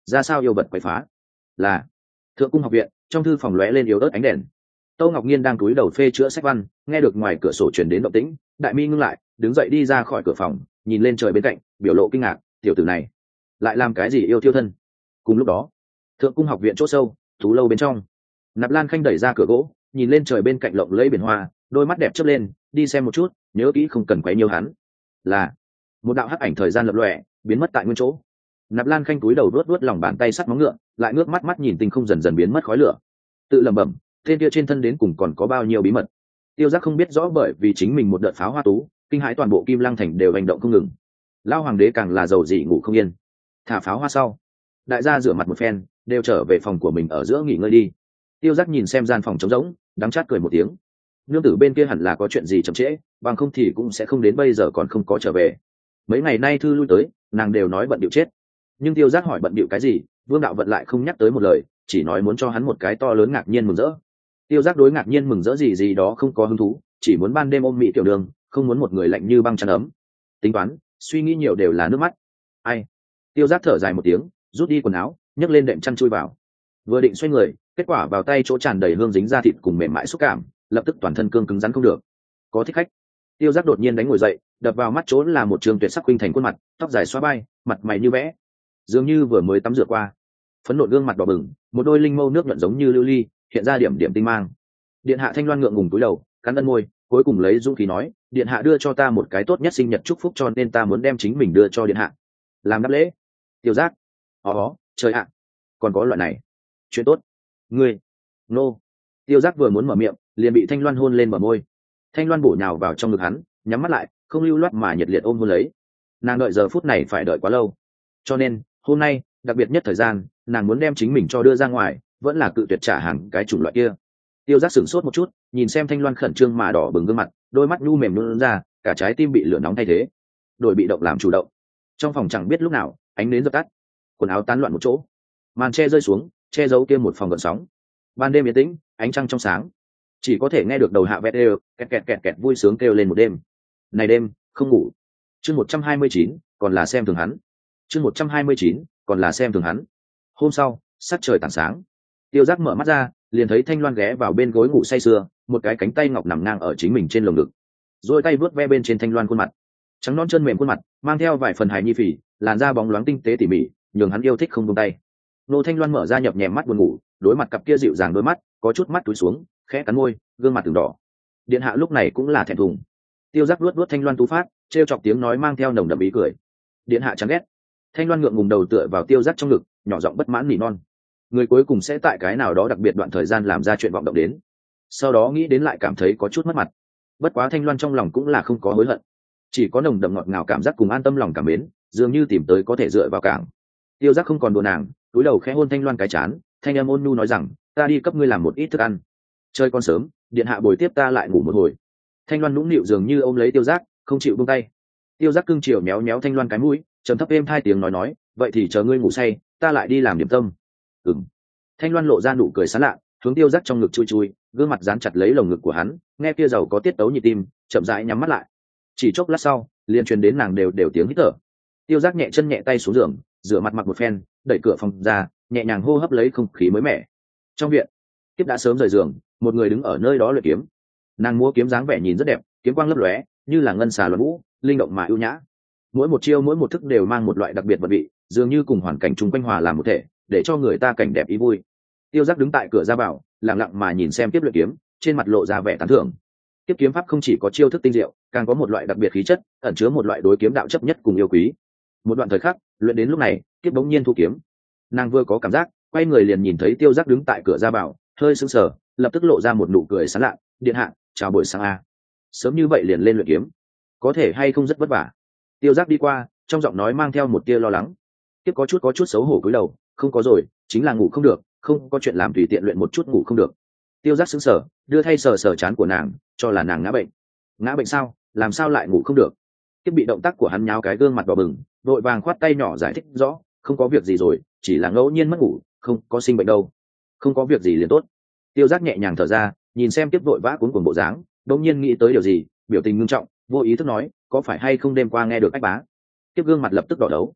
ra sao yêu vật quậy phá? Là Thượng cung học viện, trong thư phòng lóe lên yếu ớt ánh đèn. Tô Ngọc Nhiên đang cúi đầu phê chữa sách văn, nghe được ngoài cửa sổ truyền đến động tĩnh, đại mi ngưng lại, đứng dậy đi ra khỏi cửa phòng, nhìn lên trời bên cạnh, biểu lộ kinh ngạc, tiểu tử này lại làm cái gì yêu thiêu thân? Cùng lúc đó, Thượng cung học viện chỗ sâu, thú lâu bên trong, Nạp Lan Khanh đẩy ra cửa gỗ, nhìn lên trời bên cạnh lộng lẫy biển hoa, đôi mắt đẹp chớp lên, đi xem một chút, nhớ kỹ không cần quấy nhiều hắn. Là một đạo hắc ảnh thời gian lập lòe, biến mất tại nguyên chỗ. Nạp Lan Khanh cúi đầu vuốt vuốt lòng bàn tay sắt móng ngựa, lại ngước mắt mắt nhìn tinh không dần dần biến mất khói lửa, tự lẩm bẩm, tên kia trên thân đến cùng còn có bao nhiêu bí mật. Tiêu Giác không biết rõ, bởi vì chính mình một đợt pháo hoa tú, kinh hãi toàn bộ Kim Lăng thành đều hành động không ngừng. Lao hoàng đế càng là giàu dị ngủ không yên. Thả pháo hoa sau, đại gia rửa mặt một phen, đều trở về phòng của mình ở giữa nghỉ ngơi đi. Tiêu Giác nhìn xem gian phòng trống rỗng, đắng chát cười một tiếng. Nương tử bên kia hẳn là có chuyện gì chậm trễ, bằng không thì cũng sẽ không đến bây giờ còn không có trở về. Mấy ngày nay thư lui tới, nàng đều nói bận điệu chết. Nhưng Tiêu Giác hỏi bận điệu cái gì, Vương Đạo Vận lại không nhắc tới một lời, chỉ nói muốn cho hắn một cái to lớn ngạc nhiên mừng rỡ. Tiêu Giác đối ngạc nhiên mừng rỡ gì gì đó không có hứng thú, chỉ muốn ban đêm ôm mỹ tiểu đường, không muốn một người lạnh như băng chăn ấm. Tính toán, suy nghĩ nhiều đều là nước mắt. Ai? Tiêu Giác thở dài một tiếng, rút đi quần áo, nhấc lên đệm chăn chui vào. Vừa định xoay người, kết quả vào tay chỗ tràn đầy hương dính da thịt cùng mềm mại xúc cảm, lập tức toàn thân cương cứng rắn không được. Có thích khách. Tiêu Giác đột nhiên đánh ngồi dậy, đập vào mắt chỗ là một trường tuyệt sắc khuynh thành khuôn mặt, tóc dài xóa bay, mặt mày như vẽ, dường như vừa mới tắm rửa qua. Phấn nộn gương mặt đỏ bừng, một đôi linh mâu nước nhuận giống như lưu ly, hiện ra điểm điểm tinh mang. Điện hạ Thanh Loan ngượng ngùng cúi đầu, cắn ân môi, cuối cùng lấy dũng khí nói, điện hạ đưa cho ta một cái tốt nhất sinh nhật chúc phúc, cho nên ta muốn đem chính mình đưa cho điện hạ làm đáp lễ. Tiêu Giác, ó, trời ạ, còn có loại này chuyện tốt. Ngươi nô. Tiêu Giác vừa muốn mở miệng, liền bị Thanh Loan hôn lên bờ môi. Thanh Loan bổ nhào vào trong ngực hắn, nhắm mắt lại, không lưu loát mà nhiệt liệt ôm hôn lấy. Nàng đợi giờ phút này phải đợi quá lâu, cho nên hôm nay đặc biệt nhất thời gian, nàng muốn đem chính mình cho đưa ra ngoài, vẫn là cự tuyệt trả hàng cái chủng loại kia. Tiêu Giác sửng sốt một chút, nhìn xem Thanh Loan khẩn trương mà đỏ bừng gương mặt, đôi mắt nhu mềm luôn ra, cả trái tim bị lửa nóng thay thế, đổi bị động làm chủ động. Trong phòng chẳng biết lúc nào ánh nến dập tắt, quần áo tán loạn một chỗ, màn che rơi xuống, che giấu kia một phòng gợn sóng. Ban đêm yên tĩnh, ánh trăng trong sáng, chỉ có thể nghe được đầu hạ vẹt đều kẹt kẹt kẹt kẹt vui sướng kêu lên một đêm. Này đêm không ngủ. Chương một trăm hai mươi chín, còn là xem thường hắn. Chương một trăm hai mươi chín, còn là xem thường hắn. Hôm sau, sắc trời tảng sáng, Tiêu Giác mở mắt ra, liền thấy Thanh Loan ghé vào bên gối ngủ say sưa, một cái cánh tay ngọc nằm ngang ở chính mình trên lồng ngực, rồi tay vuốt ve bên trên Thanh Loan khuôn mặt, trắng non chân mềm khuôn mặt, mang theo vài phần hài nhi phỉ, làn da bóng loáng tinh tế tỉ mỉ, nhường hắn yêu thích không buông tay. Nô Thanh Loan mở ra nhập nhèm mắt buồn ngủ, đối mặt cặp kia dịu dàng đôi mắt, có chút mắt túi xuống, khẽ cắn môi, gương mặt từng đỏ. Điện hạ lúc này cũng là thẹn thùng. Tiêu Giác luốt luốt Thanh Loan tú phát, trêu chọc tiếng nói mang theo nồng đậm ý cười. Điện hạ chán ghét. Thanh Loan ngượng ngùng đầu tựa vào Tiêu Giác trong ngực, nhỏ giọng bất mãn nỉ non. Người cuối cùng sẽ tại cái nào đó đặc biệt đoạn thời gian làm ra chuyện vọng động đến, sau đó nghĩ đến lại cảm thấy có chút mất mặt. Bất quá Thanh Loan trong lòng cũng là không có hối hận, chỉ có nồng đậm ngọt ngào cảm giác cùng an tâm lòng cảm mến, dường như tìm tới có thể dựa vào cảng. Tiêu Giác không còn đùa nàng, cúi đầu khẽ hôn Thanh Loan cái chán, thanh âm ôn nhu nói rằng, ta đi cấp ngươi làm một ít thức ăn. Chơi con sớm, điện hạ bồi tiếp ta lại ngủ một hồi. Thanh Loan nũng nịu dường như ôm lấy Tiêu Giác, không chịu buông tay. Tiêu Giác cưng chiều méo méo Thanh Loan cái mũi, trầm thấp êm hai tiếng nói nói, vậy thì chờ ngươi ngủ say, ta lại đi làm điểm tâm. Ừm. Thanh Loan lộ ra nụ cười sán lạ, hướng Tiêu Giác trong ngực chui chui, gương mặt dán chặt lấy lồng ngực của hắn, nghe kia giàu có tiết tấu nhịp tim, chậm rãi nhắm mắt lại. Chỉ chốc lát sau, liền truyền đến nàng đều đều tiếng hít thở. Tiêu Giác nhẹ chân nhẹ tay xuống giường, rửa mặt mặc một phen, đẩy cửa phòng ra, nhẹ nhàng hô hấp lấy không khí mới mẻ. Trong viện, Kiếp đã sớm rời giường, một người đứng ở nơi đó luyện kiếm. Nàng múa kiếm dáng vẻ nhìn rất đẹp, kiếm quang lấp lóe, như là ngân xà luân vũ, linh động mà ưu nhã. Mỗi một chiêu mỗi một thức đều mang một loại đặc biệt vật vị, dường như cùng hoàn cảnh chung quanh hòa làm một thể, để cho người ta cảnh đẹp ý vui. Tiêu Giác đứng tại cửa ra vào, lặng lặng mà nhìn xem Kiếp luyện kiếm, trên mặt lộ ra vẻ tán thưởng. Kiếp kiếm pháp không chỉ có chiêu thức tinh diệu, càng có một loại đặc biệt khí chất, ẩn chứa một loại đối kiếm đạo chấp nhất cùng yêu quý. Một đoạn thời khắc, luyện đến lúc này, Kiếp bỗng nhiên thu kiếm. Nàng vừa có cảm giác, quay người liền nhìn thấy Tiêu Giác đứng tại cửa ra vào, hơi sững sờ, lập tức lộ ra một nụ cười sán lạ, điện hạ, chào buổi sáng a. Sớm như vậy liền lên luyện kiếm, có thể hay không rất vất vả. Tiêu Giác đi qua, trong giọng nói mang theo một tia lo lắng. Kiếp có chút có chút xấu hổ cúi đầu, không có rồi, chính là ngủ không được, không có chuyện làm tùy tiện luyện một chút ngủ không được. Tiêu Giác sững sờ, đưa thay sờ sờ trán của nàng, cho là nàng ngã bệnh. Ngã bệnh sao? Làm sao lại ngủ không được? Kiếp bị động tác của hắn nháo cái gương mặt đỏ bừng, vội vàng khoát tay nhỏ giải thích rõ, không có việc gì rồi, chỉ là ngẫu nhiên mất ngủ, không có sinh bệnh đâu. Không có việc gì liền tốt. Tiêu Giác nhẹ nhàng thở ra, nhìn xem Kiếp vội vã cuống cuồng bộ dáng, đột nhiên nghĩ tới điều gì, biểu tình nghiêm trọng, vô ý thức nói, có phải hay không đêm qua nghe được Ách Bá? Kiếp gương mặt lập tức đỏ đấu.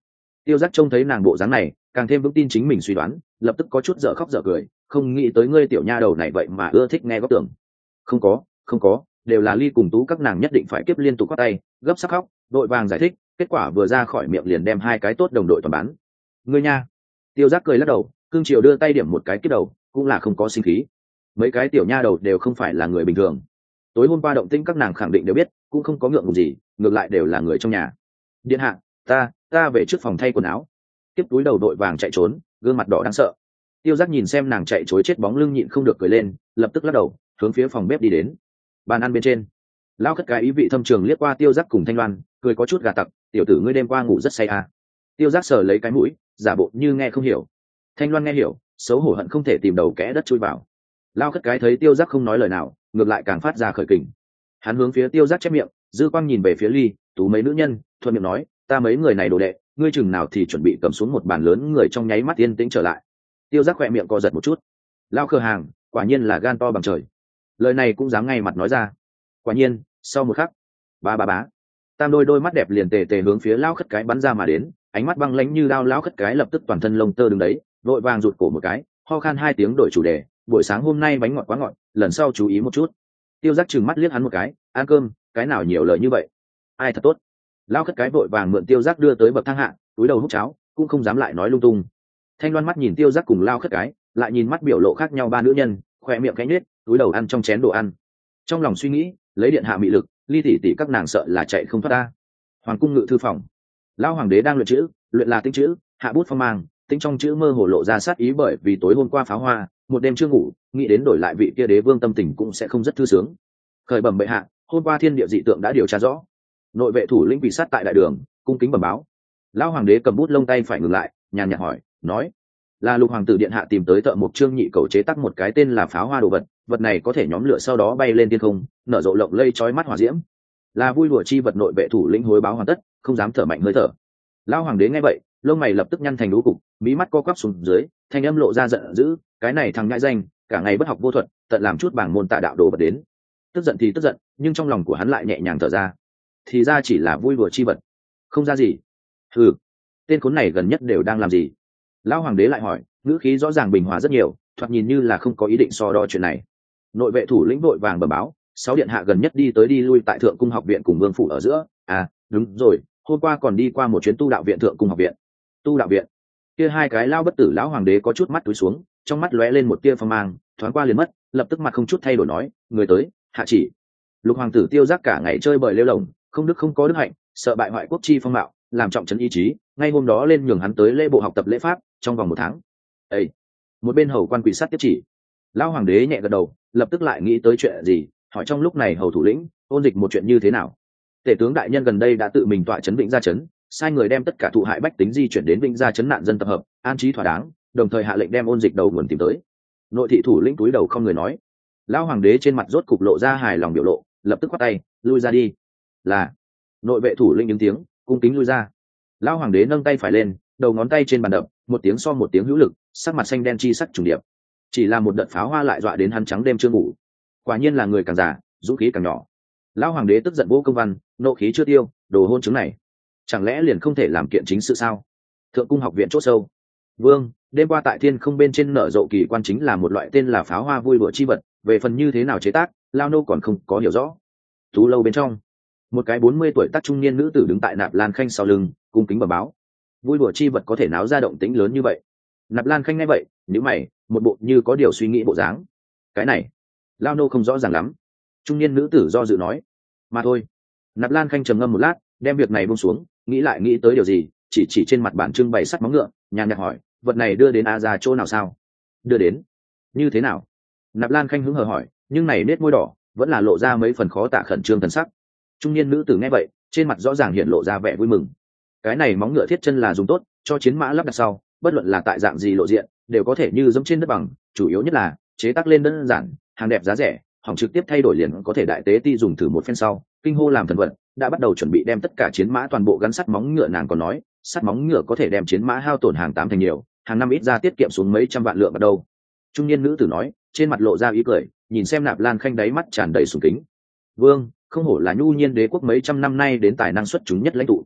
Tiêu Giác trông thấy nàng bộ dáng này càng thêm vững tin chính mình suy đoán, lập tức có chút dở khóc dở cười, không nghĩ tới ngươi tiểu nha đầu này vậy mà ưa thích nghe góp tưởng. Không có không có, đều là Ly cùng Tú các nàng nhất định phải kiếp liên tục quát tay, gấp sắc khóc, đội vàng giải thích, kết quả vừa ra khỏi miệng liền đem hai cái tốt đồng đội toàn bán. Ngươi nha. Tiêu Giác cười lắc đầu, cương triều đưa tay điểm một cái kiếp đầu, cũng là không có sinh khí. Mấy cái tiểu nha đầu đều không phải là người bình thường. Tối hôm qua động tĩnh các nàng khẳng định đều biết, cũng không có ngượng ngùng gì, ngược lại đều là người trong nhà. Điện hạ, ta ta về trước phòng thay quần áo. Tiếp túi đầu đội vàng chạy trốn, gương mặt đỏ đáng sợ. Tiêu Giác nhìn xem nàng chạy trối chết bóng lưng nhịn không được cười lên, lập tức lắc đầu, hướng phía phòng bếp đi đến. Bàn ăn bên trên, Lao Khất Cái ý vị thâm trường liếc qua Tiêu Giác cùng Thanh Loan, cười có chút gà tặc, tiểu tử ngươi đêm qua ngủ rất say à. Tiêu Giác sờ lấy cái mũi, giả bộ như nghe không hiểu. Thanh Loan nghe hiểu, xấu hổ hận không thể tìm đầu kẽ đất chui vào. Lao Khất Cái thấy Tiêu Giác không nói lời nào, ngược lại càng phát ra khởi kình. Hắn hướng phía Tiêu Giác chép miệng, dư quang nhìn về phía Ly, Tú mấy nữ nhân, thuận miệng nói, ta mấy người này đồ đệ, ngươi chừng nào thì chuẩn bị cầm xuống một bàn lớn, người trong nháy mắt yên tĩnh trở lại. Tiêu Giác khỏe miệng co giật một chút. Lao khờ hàng, quả nhiên là gan to bằng trời. Lời này cũng dám ngay mặt nói ra. Quả nhiên, sau một khắc, ba ba bá, tam đôi đôi mắt đẹp liền tề tề hướng phía Lao Khất Cái bắn ra mà đến, ánh mắt băng lãnh như đao. Lao Khất Cái lập tức toàn thân lông tơ đứng đấy, vội vàng rụt cổ một cái, ho khan hai tiếng đổi chủ đề, buổi sáng hôm nay bánh ngọt quá ngọt, lần sau chú ý một chút. Tiêu Giác trừng mắt liếc hắn một cái, ăn cơm, cái nào nhiều lời như vậy? Ai thật tốt. Lao Khất Cái vội vàng mượn Tiêu Giác đưa tới bậc thang hạ, túi đầu hút cháo, cũng không dám lại nói lung tung. Thanh Loan mắt nhìn Tiêu Giác cùng Lao Khất Cái, lại nhìn mắt biểu lộ khác nhau ba nữ nhân, khoe miệng cánh nết, túi đầu ăn trong chén đồ ăn. Trong lòng suy nghĩ, lấy điện hạ mị lực, Ly tỷ tỷ các nàng sợ là chạy không thoát ta. Hoàng cung ngự thư phòng, Lao hoàng đế đang luyện chữ, luyện là tinh chữ, hạ bút phong mang, tinh trong chữ mơ hồ lộ ra sát ý, bởi vì tối hôm qua pháo hoa, một đêm chưa ngủ, nghĩ đến đổi lại vị kia đế vương tâm tình cũng sẽ không rất thư sướng. Khởi bẩm bệ hạ, hôm qua thiên địa dị tượng đã điều tra rõ, nội vệ thủ lĩnh bị sát tại đại đường, cung kính bẩm báo. Lão hoàng đế cầm bút lông tay phải ngừng lại, nhàn nhạt hỏi, nói, là lục hoàng tử điện hạ tìm tới thợ mộc trương nhị cầu chế tác một cái tên là pháo hoa đồ vật, vật này có thể nhóm lửa sau đó bay lên thiên không, nở rộ lộng lây chói mắt hỏa diễm, là vui lụa chi vật. Nội vệ thủ lĩnh hối báo hoàn tất, không dám thở mạnh hơi thở. Lão hoàng đế nghe vậy, lông mày lập tức nhăn thành đố cục, mí mắt co quắp xuống dưới, thanh âm lộ ra giận dữ, cái này thằng nhãi danh, cả ngày bất học vô thuật, tận làm chút bảng môn tạ đạo đồ vật đến. Tức giận thì tức giận, nhưng trong lòng của hắn lại nhẹ nhàng thở ra, thì ra chỉ là vui lụa chi vật, không ra gì. Ừ, tên khốn này gần nhất đều đang làm gì? Lão hoàng đế lại hỏi, ngữ khí rõ ràng bình hòa rất nhiều, thoạt nhìn như là không có ý định so đo chuyện này. Nội vệ thủ lĩnh vội vàng bẩm báo, sáu điện hạ gần nhất đi tới đi lui tại thượng cung học viện cùng vương phủ ở giữa. À đúng rồi, hôm qua còn đi qua một chuyến tu đạo viện thượng cung học viện. Tu đạo viện? Kia hai cái lao bất tử lão hoàng đế có chút mắt túi xuống, trong mắt lóe lên một tia phong mang, thoáng qua liền mất, lập tức mặt không chút thay đổi nói, người tới, hạ chỉ. Lục hoàng tử Tiêu Giác cả ngày chơi bời lêu lồng, không đức không có đức hạnh, sợ bại hoại quốc chi phong mạo, làm trọng trấn ý chí, ngay hôm đó lên nhường hắn tới lễ bộ học tập lễ pháp, trong vòng một tháng. Ê! Một bên hầu quan quỷ sát tiếp chỉ. Lão hoàng đế nhẹ gật đầu, lập tức lại nghĩ tới chuyện gì, hỏi trong lúc này hầu thủ lĩnh, Ôn Dịch một chuyện như thế nào? Tể tướng đại nhân gần đây đã tự mình tọa trấn Vĩnh Gia trấn, sai người đem tất cả thụ hại bách tính di chuyển đến Vĩnh Gia trấn nạn dân tập hợp, an trí thỏa đáng, đồng thời hạ lệnh đem Ôn Dịch đầu nguồn tìm tới. Nội thị thủ lĩnh túi đầu không người nói. Lão hoàng đế trên mặt rốt cục lộ ra hài lòng biểu lộ, lập tức quát tay, lui ra đi. Là. Nội vệ thủ lĩnh những tiếng, cung kính lui ra. Lão hoàng đế nâng tay phải lên, đầu ngón tay trên bàn đập, một tiếng so một tiếng hữu lực, sắc mặt xanh đen chi sắc trùng điệp. Chỉ là một đợt pháo hoa lại dọa đến hắn trắng đêm chưa ngủ. Quả nhiên là người càng già, dũng khí càng nhỏ. Lão hoàng đế tức giận vô công văn, nộ khí chưa tiêu, đồ hôn chứng này, chẳng lẽ liền không thể làm kiện chính sự sao? Thượng cung học viện chốt sâu. Vương, đêm qua tại thiên không bên trên nở rộ kỳ quan chính là một loại tên là pháo hoa vui đùa chi vật, về phần như thế nào chế tác, lao nô còn không có hiểu rõ. Tú lâu bên trong, một cái bốn mươi tuổi tác trung niên nữ tử đứng tại Nạp Lan Khanh sau lưng, cung kính bẩm báo. Vui đùa chi vật có thể náo ra động tĩnh lớn như vậy? Nạp Lan Khanh nghe vậy, nhíu mày, một bộ như có điều suy nghĩ bộ dáng. Cái này, lao nô không rõ ràng lắm. Trung niên nữ tử do dự nói. Mà thôi. Nạp Lan Khanh trầm ngâm một lát, đem việc này buông xuống, nghĩ lại nghĩ tới điều gì, chỉ chỉ trên mặt bản trưng bày sắt móng ngựa, nhàn nhạt hỏi, vật này đưa đến a ra chỗ nào sao? Đưa đến? Như thế nào? Nạp Lan Khanh hứng hờ hỏi, nhưng này nết môi đỏ, vẫn là lộ ra mấy phần khó tả khẩn trương thần sắc. Trung niên nữ tử nghe vậy, trên mặt rõ ràng hiện lộ ra vẻ vui mừng. Cái này móng ngựa thiết chân là dùng tốt, cho chiến mã lắp đặt sau, bất luận là tại dạng gì lộ diện, đều có thể như dẫm trên đất bằng, chủ yếu nhất là chế tác lên đơn giản, hàng đẹp giá rẻ, hỏng trực tiếp thay đổi liền có thể đại tế ti dùng thử một phen sau, kinh hô làm thần vật, đã bắt đầu chuẩn bị đem tất cả chiến mã toàn bộ gắn sắt móng ngựa. Nàng còn nói, sắt móng ngựa có thể đem chiến mã hao tổn hàng tám thành nhiều, hàng năm ít ra tiết kiệm xuống mấy trăm vạn lượng ở đâu. Trung niên nữ tử nói, trên mặt lộ ra ý cười, nhìn xem Nạp Lan Khanh đáy mắt tràn đầy sùng kính. Vương, không hổ là nhu nhiên đế quốc mấy trăm năm nay đến tài năng xuất chúng nhất lãnh tụ.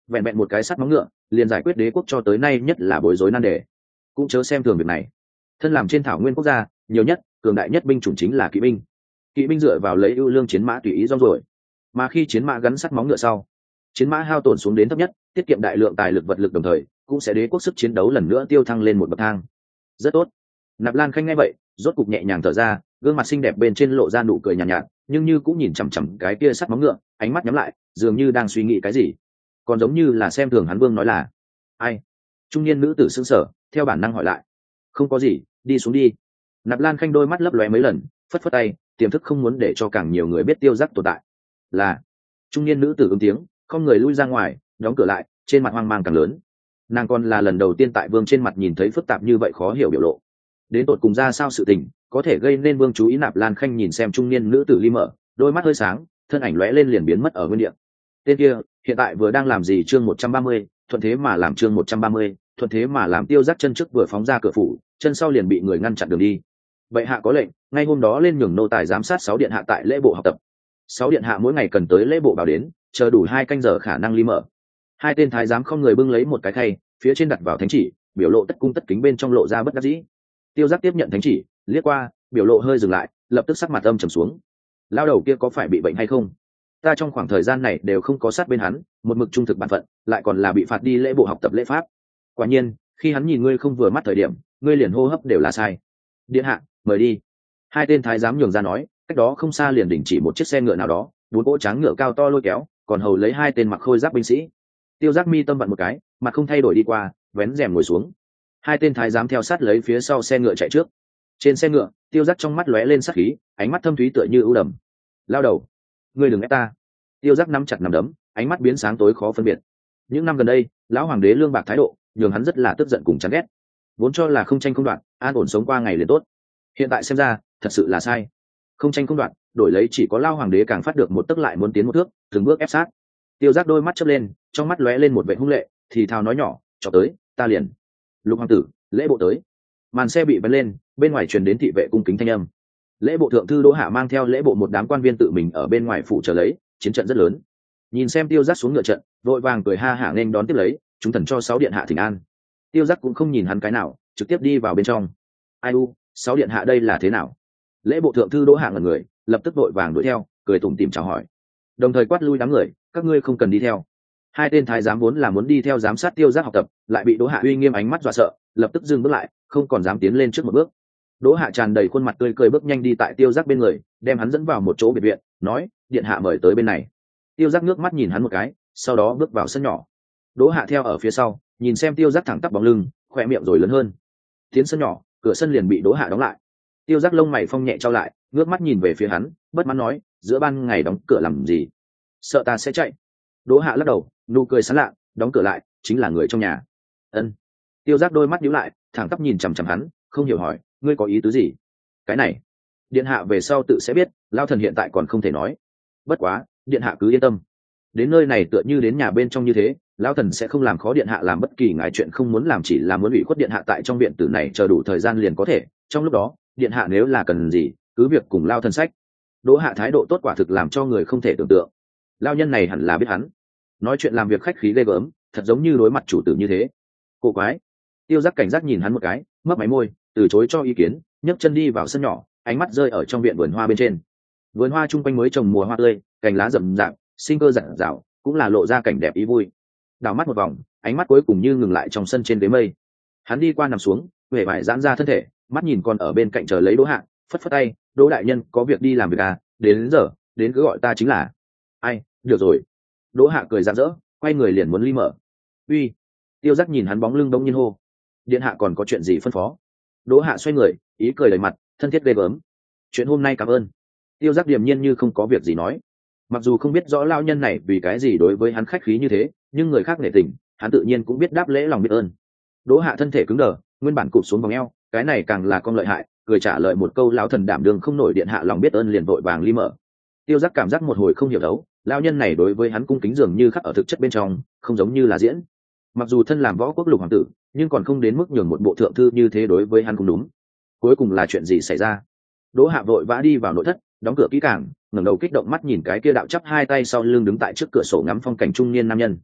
vẹn vẹn một cái sắt móng ngựa liền giải quyết đế quốc cho tới nay nhất là bối rối nan đề. Cũng chớ xem thường việc này, thân làm trên thảo nguyên quốc gia nhiều nhất cường đại nhất binh chủng chính là kỵ binh. Kỵ binh dựa vào lấy ưu lương chiến mã tùy ý rong rồi, mà khi chiến mã gắn sắt móng ngựa sau, chiến mã hao tổn xuống đến thấp nhất, tiết kiệm đại lượng tài lực vật lực, đồng thời cũng sẽ đế quốc sức chiến đấu lần nữa tiêu thăng lên một bậc thang. Rất tốt. Nạp Lan Khanh nghe vậy rốt cục nhẹ nhàng thở ra, gương mặt xinh đẹp bên trên lộ ra nụ cười nhàn nhạt, nhạt nhưng như cũng nhìn chằm chằm cái kia sắt móng ngựa, ánh mắt nhắm lại, dường như đang suy nghĩ cái gì, còn giống như là xem thường hắn. Vương nói là ai? Trung niên nữ tử sững sờ, theo bản năng hỏi lại. Không có gì, đi xuống đi. Nạp Lan Khanh đôi mắt lấp lóe mấy lần, phất phất tay, tiềm thức không muốn để cho càng nhiều người biết Tiêu Giác tồn tại. Là. Trung niên nữ tử ứng tiếng, không người lui ra ngoài, đóng cửa lại, trên mặt hoang mang càng lớn. Nàng còn là lần đầu tiên tại Vương trên mặt nhìn thấy phức tạp như vậy khó hiểu biểu lộ. Đến tột cùng ra sao sự tình có thể gây nên Vương chú ý? Nạp Lan Khanh nhìn xem trung niên nữ tử li mở, đôi mắt hơi sáng, thân ảnh lóe lên liền biến mất ở nguyên địa. Tên kia hiện tại vừa đang làm gì? Chương một trăm ba mươi, thuận thế mà làm. Chương một trăm ba mươi, thuận thế mà làm. Tiêu Giác chân trước vừa phóng ra cửa phủ, chân sau liền bị người ngăn chặn đường đi. Vậy hạ có lệnh, ngay hôm đó lên nhường nô tài giám sát sáu điện hạ tại lễ bộ học tập. Sáu điện hạ mỗi ngày cần tới lễ bộ bảo đến, chờ đủ hai canh giờ khả năng ly mở. Hai tên thái giám không người bưng lấy một cái khay, phía trên đặt vào thánh chỉ, biểu lộ tất cung tất kính, bên trong lộ ra bất đắc dĩ. Tiêu Giác tiếp nhận thánh chỉ, liếc qua, biểu lộ hơi dừng lại, lập tức sắc mặt âm trầm xuống. Lao đầu kia có phải bị bệnh hay không? Ta trong khoảng thời gian này đều không có sát bên hắn, một mực trung thực bản phận, lại còn là bị phạt đi lễ bộ học tập lễ pháp. Quả nhiên, khi hắn nhìn ngươi không vừa mắt thời điểm, ngươi liền hô hấp đều là sai. Điện hạ, mời đi. Hai tên thái giám nhường ra nói, cách đó không xa liền đình chỉ một chiếc xe ngựa nào đó, bốn cỗ trắng ngựa cao to lôi kéo, còn hầu lấy hai tên mặc khôi giáp binh sĩ. Tiêu Giác mi tâm vận một cái, mặt không thay đổi đi qua, vén rèm ngồi xuống. Hai tên thái giám theo sát lấy phía sau xe ngựa chạy trước. Trên xe ngựa, Tiêu Giác trong mắt lóe lên sát khí, ánh mắt thâm thúy tựa như ưu đầm. Lao đầu, ngươi đừng ép ta. Tiêu Giác nắm chặt nắm đấm, ánh mắt biến sáng tối khó phân biệt. Những năm gần đây, lão hoàng đế lương bạc thái độ nhường hắn rất là tức giận cùng chán ghét, vốn cho là không tranh không đoạt, an ổn sống qua ngày liền tốt. Hiện tại xem ra thật sự là sai. Không tranh không đoạt, đổi lấy chỉ có lao hoàng đế càng phát được một tức lại muốn tiến một thước, từng bước ép sát. Tiêu Giác đôi mắt chớp lên, trong mắt lóe lên một vẻ hung lệ, thì thào nói nhỏ, cho tới ta liền. Lục hoàng tử, lễ bộ tới. Màn xe bị bắn lên, bên ngoài truyền đến thị vệ cung kính thanh âm. Lễ bộ thượng thư Đỗ Hạ mang theo lễ bộ một đám quan viên tự mình ở bên ngoài phủ chờ lấy, chiến trận rất lớn. Nhìn xem Tiêu Giác xuống ngựa trận, vội vàng cười ha hả nên đón tiếp lấy, chúng thần cho sáu điện hạ thỉnh an. Tiêu Giác cũng không nhìn hắn cái nào, trực tiếp đi vào bên trong. Ai u, sáu điện hạ đây là thế nào? Lễ bộ thượng thư Đỗ Hạ ngẩn người, lập tức vội vàng đuổi theo, cười tủm tỉm chào hỏi, đồng thời quát lui đám người, các ngươi không cần đi theo. Hai tên thái giám vốn là muốn đi theo giám sát Tiêu Giác học tập, lại bị Đỗ Hạ uy nghiêm ánh mắt dọa sợ, lập tức dừng bước lại, không còn dám tiến lên trước một bước. Đỗ Hạ tràn đầy khuôn mặt tươi cười bước nhanh đi tại Tiêu Giác bên người, đem hắn dẫn vào một chỗ biệt viện, nói, điện hạ mời tới bên này. Tiêu Giác nước mắt nhìn hắn một cái, sau đó bước vào sân nhỏ. Đỗ Hạ theo ở phía sau, nhìn xem Tiêu Giác thẳng tắp bóng lưng, khoe miệng rồi lớn hơn. Tiến sân nhỏ, cửa sân liền bị Đỗ Hạ đóng lại. Tiêu Giác lông mày phong nhẹ trao lại, ngước mắt nhìn về phía hắn, bất mãn nói, giữa ban ngày đóng cửa làm gì? Sợ ta sẽ chạy? Đỗ Hạ lắc đầu, nụ cười sán lạ, đóng cửa lại, chính là người trong nhà. Ân. Tiêu Giác đôi mắt nhíu lại, thẳng tắp nhìn chằm chằm hắn, không hiểu hỏi, ngươi có ý tứ gì? Cái này, điện hạ về sau tự sẽ biết, lao thần hiện tại còn không thể nói. Bất quá, điện hạ cứ yên tâm, đến nơi này tựa như đến nhà bên trong như thế, lao thần sẽ không làm khó điện hạ làm bất kỳ ngại chuyện không muốn làm, chỉ là muốn ủy khuất điện hạ tại trong viện tử này chờ đủ thời gian liền có thể, trong lúc đó điện hạ nếu là cần gì cứ việc cùng lao thần sách. Đỗ Hạ thái độ tốt quả thực làm cho người không thể tưởng tượng, lao nhân này hẳn là biết hắn nói chuyện làm việc khách khí ghê gớm, thật giống như đối mặt chủ tử như thế. Cổ quái. Tiêu Giác cảnh giác nhìn hắn một cái, mấp máy môi, từ chối cho ý kiến, nhấc chân đi vào sân nhỏ, ánh mắt rơi ở trong viện vườn hoa bên trên. Vườn hoa chung quanh mới trồng mùa hoa tươi, cành lá rậm rạp, sinh cơ rạng rào, cũng là lộ ra cảnh đẹp ý vui. Đảo mắt một vòng, ánh mắt cuối cùng như ngừng lại trong sân trên ghế mây. Hắn đi qua nằm xuống, huệ vải giãn ra thân thể, mắt nhìn con ở bên cạnh chờ lấy Đỗ Hạ, phất phất tay, Đỗ đại nhân có việc đi làm việc à, đến, đến giờ đến cứ gọi ta chính là. Ai, được rồi. Đỗ Hạ cười rạng rỡ, quay người liền muốn ly mở. Uy. Tiêu Giác nhìn hắn bóng lưng đông nhiên hô, điện hạ còn có chuyện gì phân phó? Đỗ Hạ xoay người, ý cười đầy mặt, thân thiết ghê gớm. Chuyện hôm nay cảm ơn. Tiêu Giác điềm nhiên như không có việc gì nói. Mặc dù không biết rõ lao nhân này vì cái gì đối với hắn khách khí như thế, nhưng người khác nể tình, hắn tự nhiên cũng biết đáp lễ lòng biết ơn. Đỗ Hạ thân thể cứng đờ, nguyên bản cụp xuống vòng eo, cái này càng là con lợi hại, cười trả lời một câu, lão thần đảm đương không nổi điện hạ lòng biết ơn, liền vội vàng ly mở. Tiêu Giác cảm giác một hồi không hiểu đấu, lao nhân này đối với hắn cung kính dường như khắc ở thực chất bên trong, không giống như là diễn. Mặc dù thân làm võ quốc lục hoàng tử, nhưng còn không đến mức nhường một bộ thượng thư như thế đối với hắn cũng đúng. Cuối cùng là chuyện gì xảy ra? Đỗ Hạ vội vã đi vào nội thất, đóng cửa kỹ càng, ngẩng đầu kích động mắt nhìn cái kia đạo chắp hai tay sau lưng đứng tại trước cửa sổ ngắm phong cảnh trung niên nam nhân.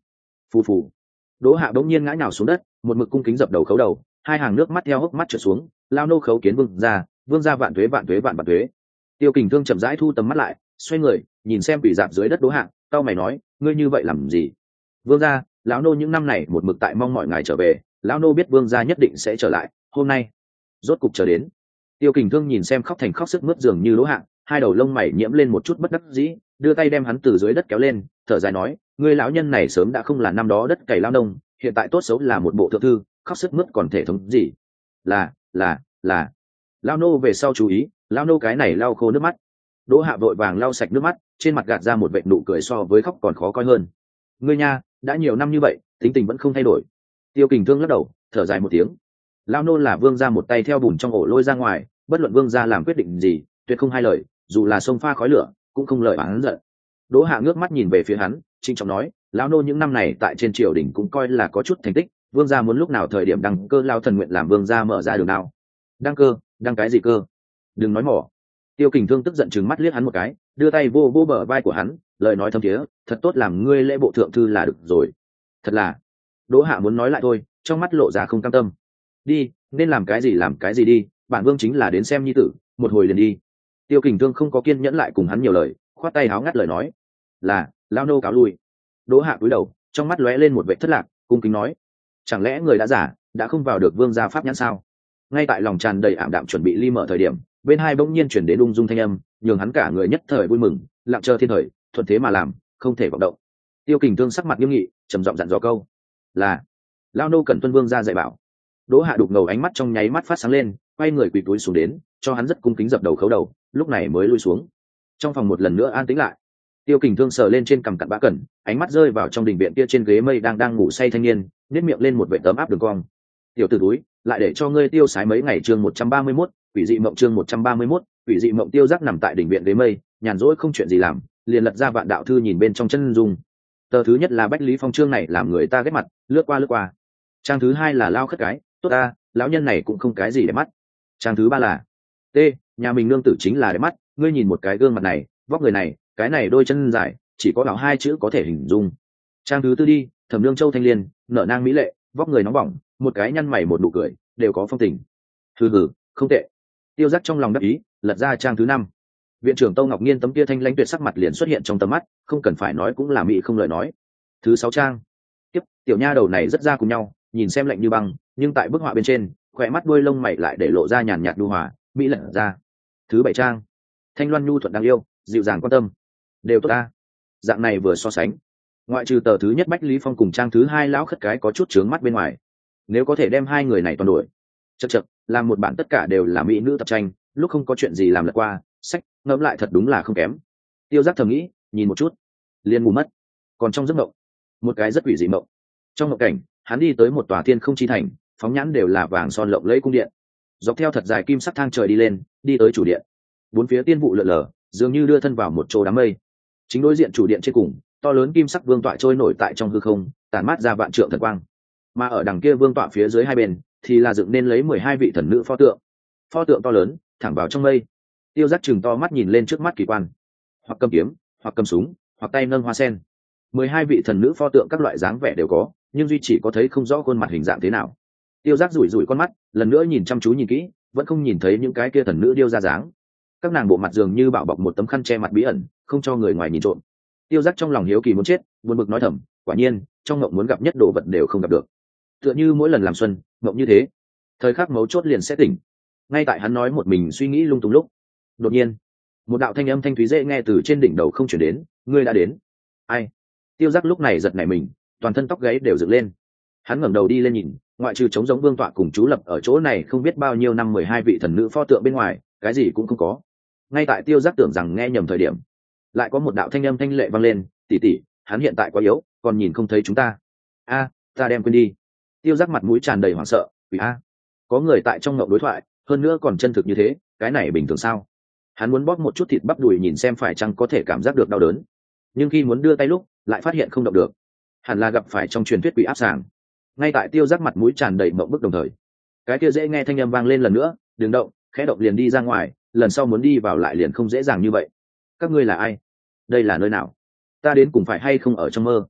phù phù. Đỗ Hạ bỗng nhiên ngã nhào xuống đất, một mực cung kính dập đầu khấu đầu, hai hàng nước mắt theo hốc mắt trượt xuống. Lao nô khấu kiến vương gia, vương gia vạn tuế vạn tuế vạn vạn tuế. Tiêu Kình Thương chậm rãi thu tầm mắt lại, xoay người nhìn xem quỷ dạp dưới đất Đỗ Hạ, cau mày nói, ngươi như vậy làm gì? Vương gia, lão nô những năm này một mực tại mong mọi ngài trở về, lão nô biết vương gia nhất định sẽ trở lại, hôm nay rốt cục chờ đến. Tiêu Kình Thương nhìn xem khóc thành khóc sức mướt dường như Đỗ Hạ, hai đầu lông mày nhiễm lên một chút bất đắc dĩ, đưa tay đem hắn từ dưới đất kéo lên, thở dài nói, ngươi lão nhân này sớm đã không là năm đó đất cày lao nông, hiện tại tốt xấu là một bộ thượng thư, khóc sức mướt còn thể thống gì? Là, là, là. Lao nô về sau chú ý, lao nô cái này lau khô nước mắt. Đỗ Hạ vội vàng lau sạch nước mắt, trên mặt gạt ra một vệt nụ cười so với khóc còn khó coi hơn. Ngươi nha, đã nhiều năm như vậy, tính tình vẫn không thay đổi. Tiêu Kình Thương lắc đầu, thở dài một tiếng. Lao nô là vương gia một tay theo bùn trong ổ lôi ra ngoài, bất luận vương gia làm quyết định gì, tuyệt không hai lời, dù là sông pha khói lửa, cũng không lời oán giận. Đỗ Hạ ngước mắt nhìn về phía hắn, trinh trọng nói, lão nô những năm này tại trên triều đình cũng coi là có chút thành tích, vương gia muốn lúc nào thời điểm đăng cơ lao thần nguyện làm vương gia mở ra đường nào. Đăng cơ? Đăng cái gì cơ? Đừng nói mỏ. Tiêu Kình Thương tức giận trừng mắt liếc hắn một cái, đưa tay vô vô bờ vai của hắn, lời nói thâm thiế, thật tốt làm ngươi lễ bộ thượng thư là được rồi. Thật là. Đỗ Hạ muốn nói lại thôi, trong mắt lộ ra không cam tâm. Đi, nên làm cái gì làm cái gì đi, bản vương chính là đến xem nhi tử, một hồi liền đi. Tiêu Kình Thương không có kiên nhẫn lại cùng hắn nhiều lời, khoát tay háo ngắt lời nói, là lao nô cáo lui. Đỗ Hạ cúi đầu, trong mắt lóe lên một vẻ thất lạc, cung kính nói, chẳng lẽ người đã giả đã không vào được vương gia pháp nhãn sao? Ngay tại lòng tràn đầy ảm đạm chuẩn bị ly mở thời điểm, bên hai bỗng nhiên chuyển đến ung dung thanh âm, nhường hắn cả người nhất thời vui mừng, lặng chờ thiên thời, thuận thế mà làm, không thể vọng động. Tiêu Kình Thương sắc mặt nghiêm nghị, trầm giọng dặn dò câu, là lao nô cần tuân vương gia dạy bảo. Đỗ Hạ đục ngầu ánh mắt trong nháy mắt phát sáng lên, quay người quỳ túi xuống đến, cho hắn rất cung kính dập đầu khấu đầu, lúc này mới lui xuống. Trong phòng một lần nữa an tĩnh lại. Tiêu Kình Thương sờ lên trên cằm cặn bã cẩn, ánh mắt rơi vào trong đình viện kia trên ghế mây đang đang ngủ say thanh niên, nhếch miệng lên một vệt tấm áp đường cong. Tiểu tử túi, lại để cho ngươi tiêu sái mấy ngày. Chương một trăm ba mươi mốt, quỷ dị mộng. Chương một trăm ba mươi mốt, quỷ dị mộng. Tiêu Giác nằm tại đình viện ghế mây, nhàn rỗi không chuyện gì làm, liền lật ra vạn đạo thư nhìn bên trong chân dung. Tờ thứ nhất là Bách Lý Phong, chương này làm người ta ghét mặt, lướt qua lướt qua. Trang thứ hai là Lao Khất Cái, tốt ta, lão nhân này cũng không cái gì để mắt. Trang thứ ba là T, nhà mình nương tử chính là để mắt, ngươi nhìn một cái gương mặt này, vóc người này, cái này đôi chân dài, chỉ có bảo hai chữ có thể hình dung. Trang thứ tư đi, Thẩm Nương Châu thanh liên, nở nang mỹ lệ, vóc người nóng bỏng, một cái nhăn mày một nụ cười, đều có phong tình. Hừ hừ, không tệ. Tiêu Giác trong lòng đắc ý, lật ra trang thứ năm. Viện trưởng Tô Ngọc Nhiên tấm kia thanh lãnh tuyệt sắc mặt liền xuất hiện trong tầm mắt, không cần phải nói cũng là mỹ không lời nói. Thứ sáu trang. Tiếp, tiểu nha đầu này rất ra cùng nhau, nhìn xem lạnh như băng, nhưng tại bức họa bên trên, khỏe mắt đuôi lông mày lại để lộ ra nhàn nhạt nhu hòa, mỹ lật ra. Thứ bảy trang. Thanh loan nhu thuận đáng yêu, dịu dàng quan tâm, đều tốt ta. Dạng này vừa so sánh, ngoại trừ tờ thứ nhất Bách Lý Phong cùng trang thứ hai Lão Khất Cái có chút chướng mắt bên ngoài, nếu có thể đem hai người này toàn đổi, chật chật, làm một bản tất cả đều là mỹ nữ tập tranh, lúc không có chuyện gì làm lật qua sách, ngẫm lại thật đúng là không kém. Tiêu Giác thầm nghĩ, nhìn một chút liền ngủ mất. Còn trong giấc mộng, một cái rất quỷ dị mộng. Trong mộng cảnh, hắn đi tới một tòa thiên không chi thành, phóng nhãn đều là vàng son lộng lẫy cung điện, dọc theo thật dài kim sắc thang trời đi lên, đi tới chủ điện. Bốn phía tiên vụ lượn lờ, dường như đưa thân vào một chỗ đám mây. Chính đối diện chủ điện trên cùng, to lớn kim sắc vương tọa trôi nổi tại trong hư không, tản mát ra vạn trượng thần quang. Mà ở đằng kia vương tọa phía dưới hai bên, thì là dựng nên lấy mười hai vị thần nữ pho tượng. Pho tượng to lớn, thẳng vào trong mây. Tiêu Giác chừng to mắt nhìn lên trước mắt kỳ quan, hoặc cầm kiếm, hoặc cầm súng, hoặc tay nâng hoa sen. Mười hai vị thần nữ pho tượng các loại dáng vẻ đều có, nhưng duy chỉ có thấy không rõ khuôn mặt hình dạng thế nào. Tiêu Giác rủi rủi con mắt, lần nữa nhìn chăm chú nhìn kỹ, vẫn không nhìn thấy những cái kia thần nữ điêu ra dáng. Các nàng bộ mặt dường như bảo bọc một tấm khăn che mặt bí ẩn, không cho người ngoài nhìn trộm. Tiêu Giác trong lòng hiếu kỳ muốn chết, buồn bực nói thầm, quả nhiên, trong mộng muốn gặp nhất đồ vật đều không gặp được. Tựa như mỗi lần làm xuân, mộng như thế, thời khắc mấu chốt liền sẽ tỉnh. Ngay tại hắn nói một mình suy nghĩ lung tung lúc, đột nhiên, một đạo thanh âm thanh thúy dễ nghe từ trên đỉnh đầu không chuyển đến, ngươi đã đến. Ai? Tiêu Giác lúc này giật nảy mình, toàn thân tóc gáy đều dựng lên. Hắn ngẩng đầu đi lên nhìn, ngoại trừ trống giống vương tọa cùng chú lập ở chỗ này không biết bao nhiêu năm mười hai vị thần nữ pho tượng bên ngoài, cái gì cũng không có. Ngay tại Tiêu Giác tưởng rằng nghe nhầm thời điểm, lại có một đạo thanh âm thanh lệ vang lên, tỷ tỷ, hắn hiện tại quá yếu, còn nhìn không thấy chúng ta. A, ta đem quên đi. Tiêu Giác mặt mũi tràn đầy hoảng sợ, vì a, có người tại trong ngộng đối thoại, hơn nữa còn chân thực như thế, cái này bình thường sao? Hắn muốn bóp một chút thịt bắp đùi nhìn xem phải chăng có thể cảm giác được đau đớn, nhưng khi muốn đưa tay lúc, lại phát hiện không động được. Hẳn là gặp phải trong truyền thuyết quỷ áp sàng. Ngay tại Tiêu Giác mặt mũi tràn đầy mộng bức đồng thời, cái kia dễ nghe thanh âm vang lên lần nữa, đừng động, khẽ động liền đi ra ngoài, lần sau muốn đi vào lại liền không dễ dàng như vậy. Các ngươi là ai? Đây là nơi nào? Ta đến cùng phải hay không ở trong mơ?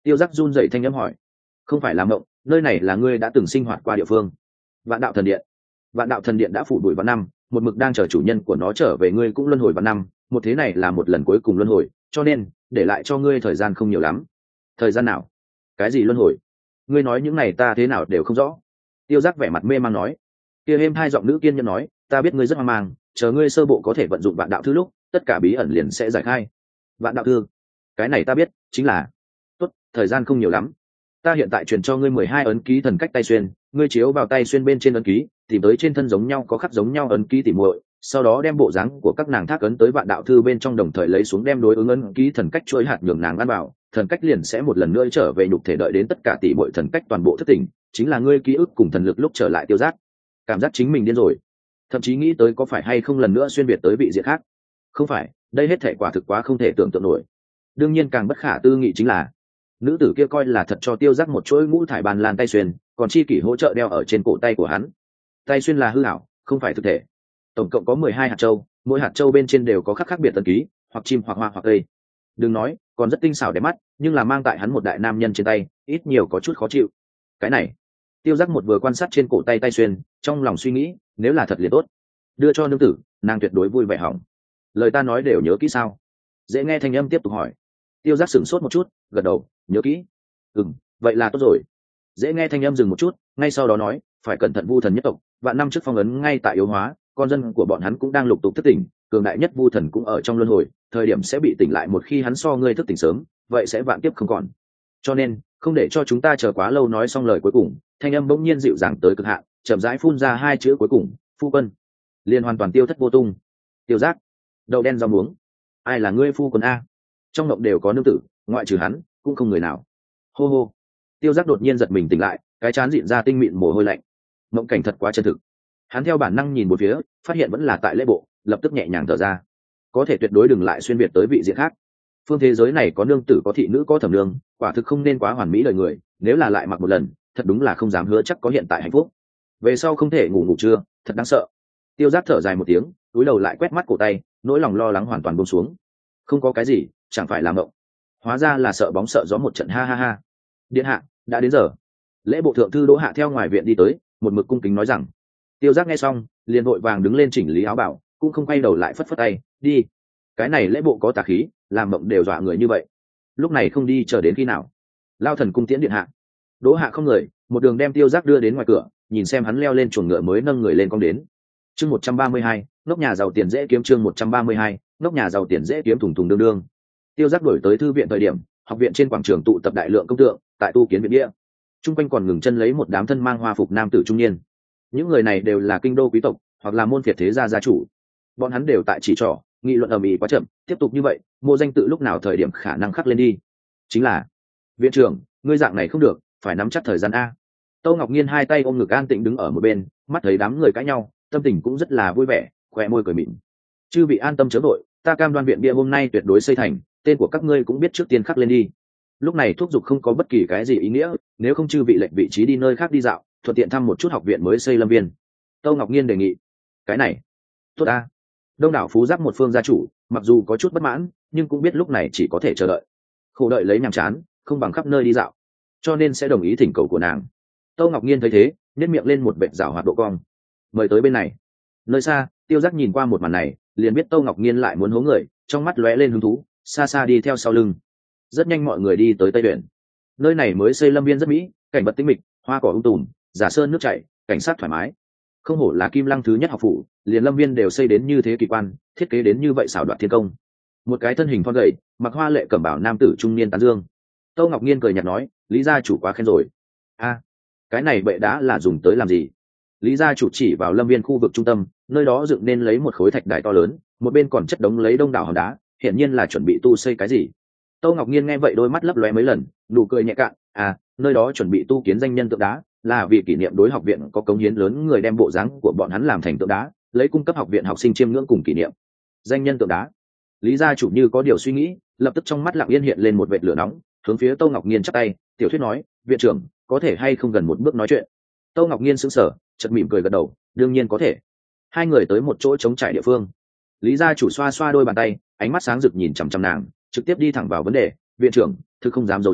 Tiêu Giác run rẩy thanh âm hỏi. Không phải là mộng, nơi này là ngươi đã từng sinh hoạt qua địa phương. Vạn đạo thần điện. Vạn đạo thần điện đã phủ đuổi vạn năm, một mực đang chờ chủ nhân của nó trở về, ngươi cũng luân hồi vạn năm, một thế này là một lần cuối cùng luân hồi, cho nên để lại cho ngươi thời gian không nhiều lắm. Thời gian nào? Cái gì luân hồi? Ngươi nói những này ta thế nào đều không rõ. Tiêu Giác vẻ mặt mê mang nói. Kia êm hai giọng nữ kiên nhẫn nói, ta biết ngươi rất hoang mang, chờ ngươi sơ bộ có thể vận dụng vạn đạo thư lúc, tất cả bí ẩn liền sẽ giải khai. Vạn đạo thư? Cái này ta biết, chính là tốt, thời gian không nhiều lắm. Ta hiện tại truyền cho ngươi mười hai ấn ký thần cách tay xuyên, ngươi chiếu vào tay xuyên bên trên ấn ký, tìm tới trên thân giống nhau có khắc giống nhau ấn ký tỉ muội, sau đó đem bộ dáng của các nàng thác ấn tới vạn đạo thư bên trong, đồng thời lấy xuống đem đối ứng ấn ký thần cách chuỗi hạt nhường nàng ăn vào, thần cách liền sẽ một lần nữa trở về nhục thể, đợi đến tất cả tỉ muội thần cách toàn bộ thất tỉnh, chính là ngươi ký ức cùng thần lực lúc trở lại. Tiêu Giác cảm giác chính mình điên rồi, thậm chí nghĩ tới có phải hay không lần nữa xuyên việt tới vị diện khác. Không phải, đây hết thể quả thực quá không thể tưởng tượng nổi. Đương nhiên càng bất khả tư nghị chính là nữ tử kia coi là thật cho Tiêu Giác một chuỗi ngũ thải bàn lan tay xuyên, còn chi kỷ hỗ trợ đeo ở trên cổ tay của hắn. Tay xuyên là hư ảo, không phải thực thể. Tổng cộng có mười hai hạt châu, mỗi hạt châu bên trên đều có khắc khác biệt ấn ký, hoặc chim hoặc hoa hoặc cây. Đừng nói, còn rất tinh xảo đẹp mắt, nhưng là mang tại hắn một đại nam nhân trên tay, ít nhiều có chút khó chịu. Cái này, Tiêu Giác một vừa quan sát trên cổ tay tay xuyên, trong lòng suy nghĩ, nếu là thật liền tốt, đưa cho nương tử, nàng tuyệt đối vui vẻ hỏng. Lời ta nói đều nhớ kỹ sao? Dễ nghe thanh âm tiếp tục hỏi. Tiêu Giác sửng sốt một chút, gật đầu, nhớ kỹ. Ừm, vậy là tốt rồi. Dễ nghe thanh âm dừng một chút, ngay sau đó nói, phải cẩn thận vu thần nhất tộc, vạn năm trước phong ấn ngay tại yếu hóa, con dân của bọn hắn cũng đang lục tục thức tỉnh, cường đại nhất vu thần cũng ở trong luân hồi, thời điểm sẽ bị tỉnh lại, một khi hắn so ngươi thức tỉnh sớm, vậy sẽ vạn tiếp không còn. Cho nên, không để cho chúng ta chờ quá lâu. Nói xong lời cuối cùng, thanh âm bỗng nhiên dịu dàng tới cực hạn, chậm rãi phun ra hai chữ cuối cùng, phu quân. Liền hoàn toàn tiêu thất vô tung. Tiêu Giác, đầu đen rau muống, ai là ngươi phu quân a? Trong mộng đều có nương tử, ngoại trừ hắn cũng không người nào. Hô hô. Tiêu Giác đột nhiên giật mình tỉnh lại, cái trán dịn ra tinh mịn mồ hôi lạnh. Mộng cảnh thật quá chân thực. Hắn theo bản năng nhìn một phía, phát hiện vẫn là tại lễ bộ, lập tức nhẹ nhàng thở ra. Có thể tuyệt đối đừng lại xuyên việt tới vị diện khác. Phương thế giới này có nương tử, có thị nữ, có thẩm nương, quả thực không nên quá hoàn mỹ đời người, nếu là lại mặc một lần, thật đúng là không dám hứa chắc có hiện tại hạnh phúc. Về sau không thể ngủ ngủ trưa, thật đáng sợ. Tiêu Giác thở dài một tiếng, cúi đầu lại quét mắt cổ tay, nỗi lòng lo lắng hoàn toàn buông xuống. Không có cái gì, chẳng phải là mộng. Hóa ra là sợ bóng sợ gió một trận, ha ha ha. Điện hạ, đã đến giờ. Lễ bộ thượng thư Đỗ Hạ theo ngoài viện đi tới, một mực cung kính nói rằng. Tiêu Giác nghe xong, liền vội vàng đứng lên chỉnh lý áo bảo, cũng không quay đầu lại, phất phất tay, đi. Cái này lễ bộ có tà khí, làm mộng đều dọa người như vậy, lúc này không đi chờ đến khi nào? Lao thần cung tiễn điện hạ. Đỗ Hạ không người, một đường đem Tiêu Giác đưa đến ngoài cửa, nhìn xem hắn leo lên chuồng ngựa mới nâng người lên cong đến. Chương một trăm ba mươi hai, nóc nhà giàu tiền dễ kiếm. Chương một trăm ba mươi hai, nóc nhà giàu tiền dễ kiếm. Thùng thùng đương đương. Tiêu Giác đổi tới thư viện thời điểm, học viện trên quảng trường tụ tập đại lượng công tượng, tại tu kiến viện địa. Trung quanh còn ngừng chân lấy một đám thân mang hoa phục nam tử trung niên. Những người này đều là kinh đô quý tộc, hoặc là môn phiệt thế gia gia chủ. Bọn hắn đều tại chỉ trỏ, nghị luận ầm ĩ quá chậm, tiếp tục như vậy, Mộ Danh Tự lúc nào thời điểm khả năng khắc lên đi. Chính là, viện trưởng, ngươi dạng này không được, phải nắm chắc thời gian a. Tô Ngọc Nhiên hai tay ôm ngực an tĩnh đứng ở một bên, mắt thấy đám người cãi nhau, tâm tình cũng rất là vui vẻ, khóe môi cười mỉm. Chư vị an tâm chớ vội, ta cam đoan viện bia hôm nay tuyệt đối xây thành, tên của các ngươi cũng biết trước tiên khắc lên đi. Lúc này thúc giục không có bất kỳ cái gì ý nghĩa, nếu không chư vị lệnh vị trí đi nơi khác đi dạo, thuận tiện thăm một chút học viện mới xây lâm viên. Tô Ngọc Nhiên đề nghị. Cái này, tốt a. Đông đảo phú giáp một phương gia chủ, mặc dù có chút bất mãn, nhưng cũng biết lúc này chỉ có thể chờ đợi. Khổ đợi lấy nhàm chán, không bằng khắp nơi đi dạo, cho nên sẽ đồng ý thỉnh cầu của nàng. Tô Ngọc Nhiên thấy thế, nhếch miệng lên một vệt rảo hoạt độ cong. Mời tới bên này. Nơi xa, Tiêu Giác nhìn qua một màn này, liền biết Tô Ngọc Nhiên lại muốn hố người, trong mắt lóe lên hứng thú, xa xa đi theo sau lưng. Rất nhanh mọi người đi tới Tây Uyển. Nơi này mới xây lâm viên rất mỹ, cảnh vật tĩnh mịch, hoa cỏ um tùm, giả sơn nước chảy, cảnh sát thoải mái. Không hổ là Kim Lăng thứ nhất học phủ, liền lâm viên đều xây đến như thế kỳ quan, thiết kế đến như vậy xảo đoạt thiên công. Một cái thân hình thon gầy, mặc hoa lệ cẩm bào nam tử trung niên tán dương. Tô Ngọc Nhiên cười nhạt nói, Lý gia chủ quá khen rồi. A, cái này bệ đá là dùng tới làm gì? Lý gia chủ chỉ vào lâm viên khu vực trung tâm, nơi đó dựng nên lấy một khối thạch đài to lớn, một bên còn chất đống lấy đông đảo hòn đá, hiển nhiên là chuẩn bị tu xây cái gì. Tô Ngọc Nhiên nghe vậy đôi mắt lấp lóe mấy lần, nụ cười nhẹ cạn, à, nơi đó chuẩn bị tu kiến danh nhân tượng đá, là vì kỷ niệm đối học viện có cống hiến lớn người đem bộ dáng của bọn hắn làm thành tượng đá, lấy cung cấp học viện học sinh chiêm ngưỡng cùng kỷ niệm. Danh nhân tượng đá. Lý gia chủ như có điều suy nghĩ, lập tức trong mắt lặng yên hiện lên một vệt lửa nóng, hướng phía Tô Ngọc Nhiên chắp tay, tiểu thuyết nói, viện trưởng, có thể hay không gần một bước nói chuyện. Tô Ngọc Nhiên sững sờ, chợt mỉm cười gật đầu, đương nhiên có thể. Hai người tới một chỗ trống trải địa phương. Lý gia chủ xoa xoa đôi bàn tay, ánh mắt sáng rực nhìn chằm chằm nàng, trực tiếp đi thẳng vào vấn đề, viện trưởng, thực không dám giấu giếm,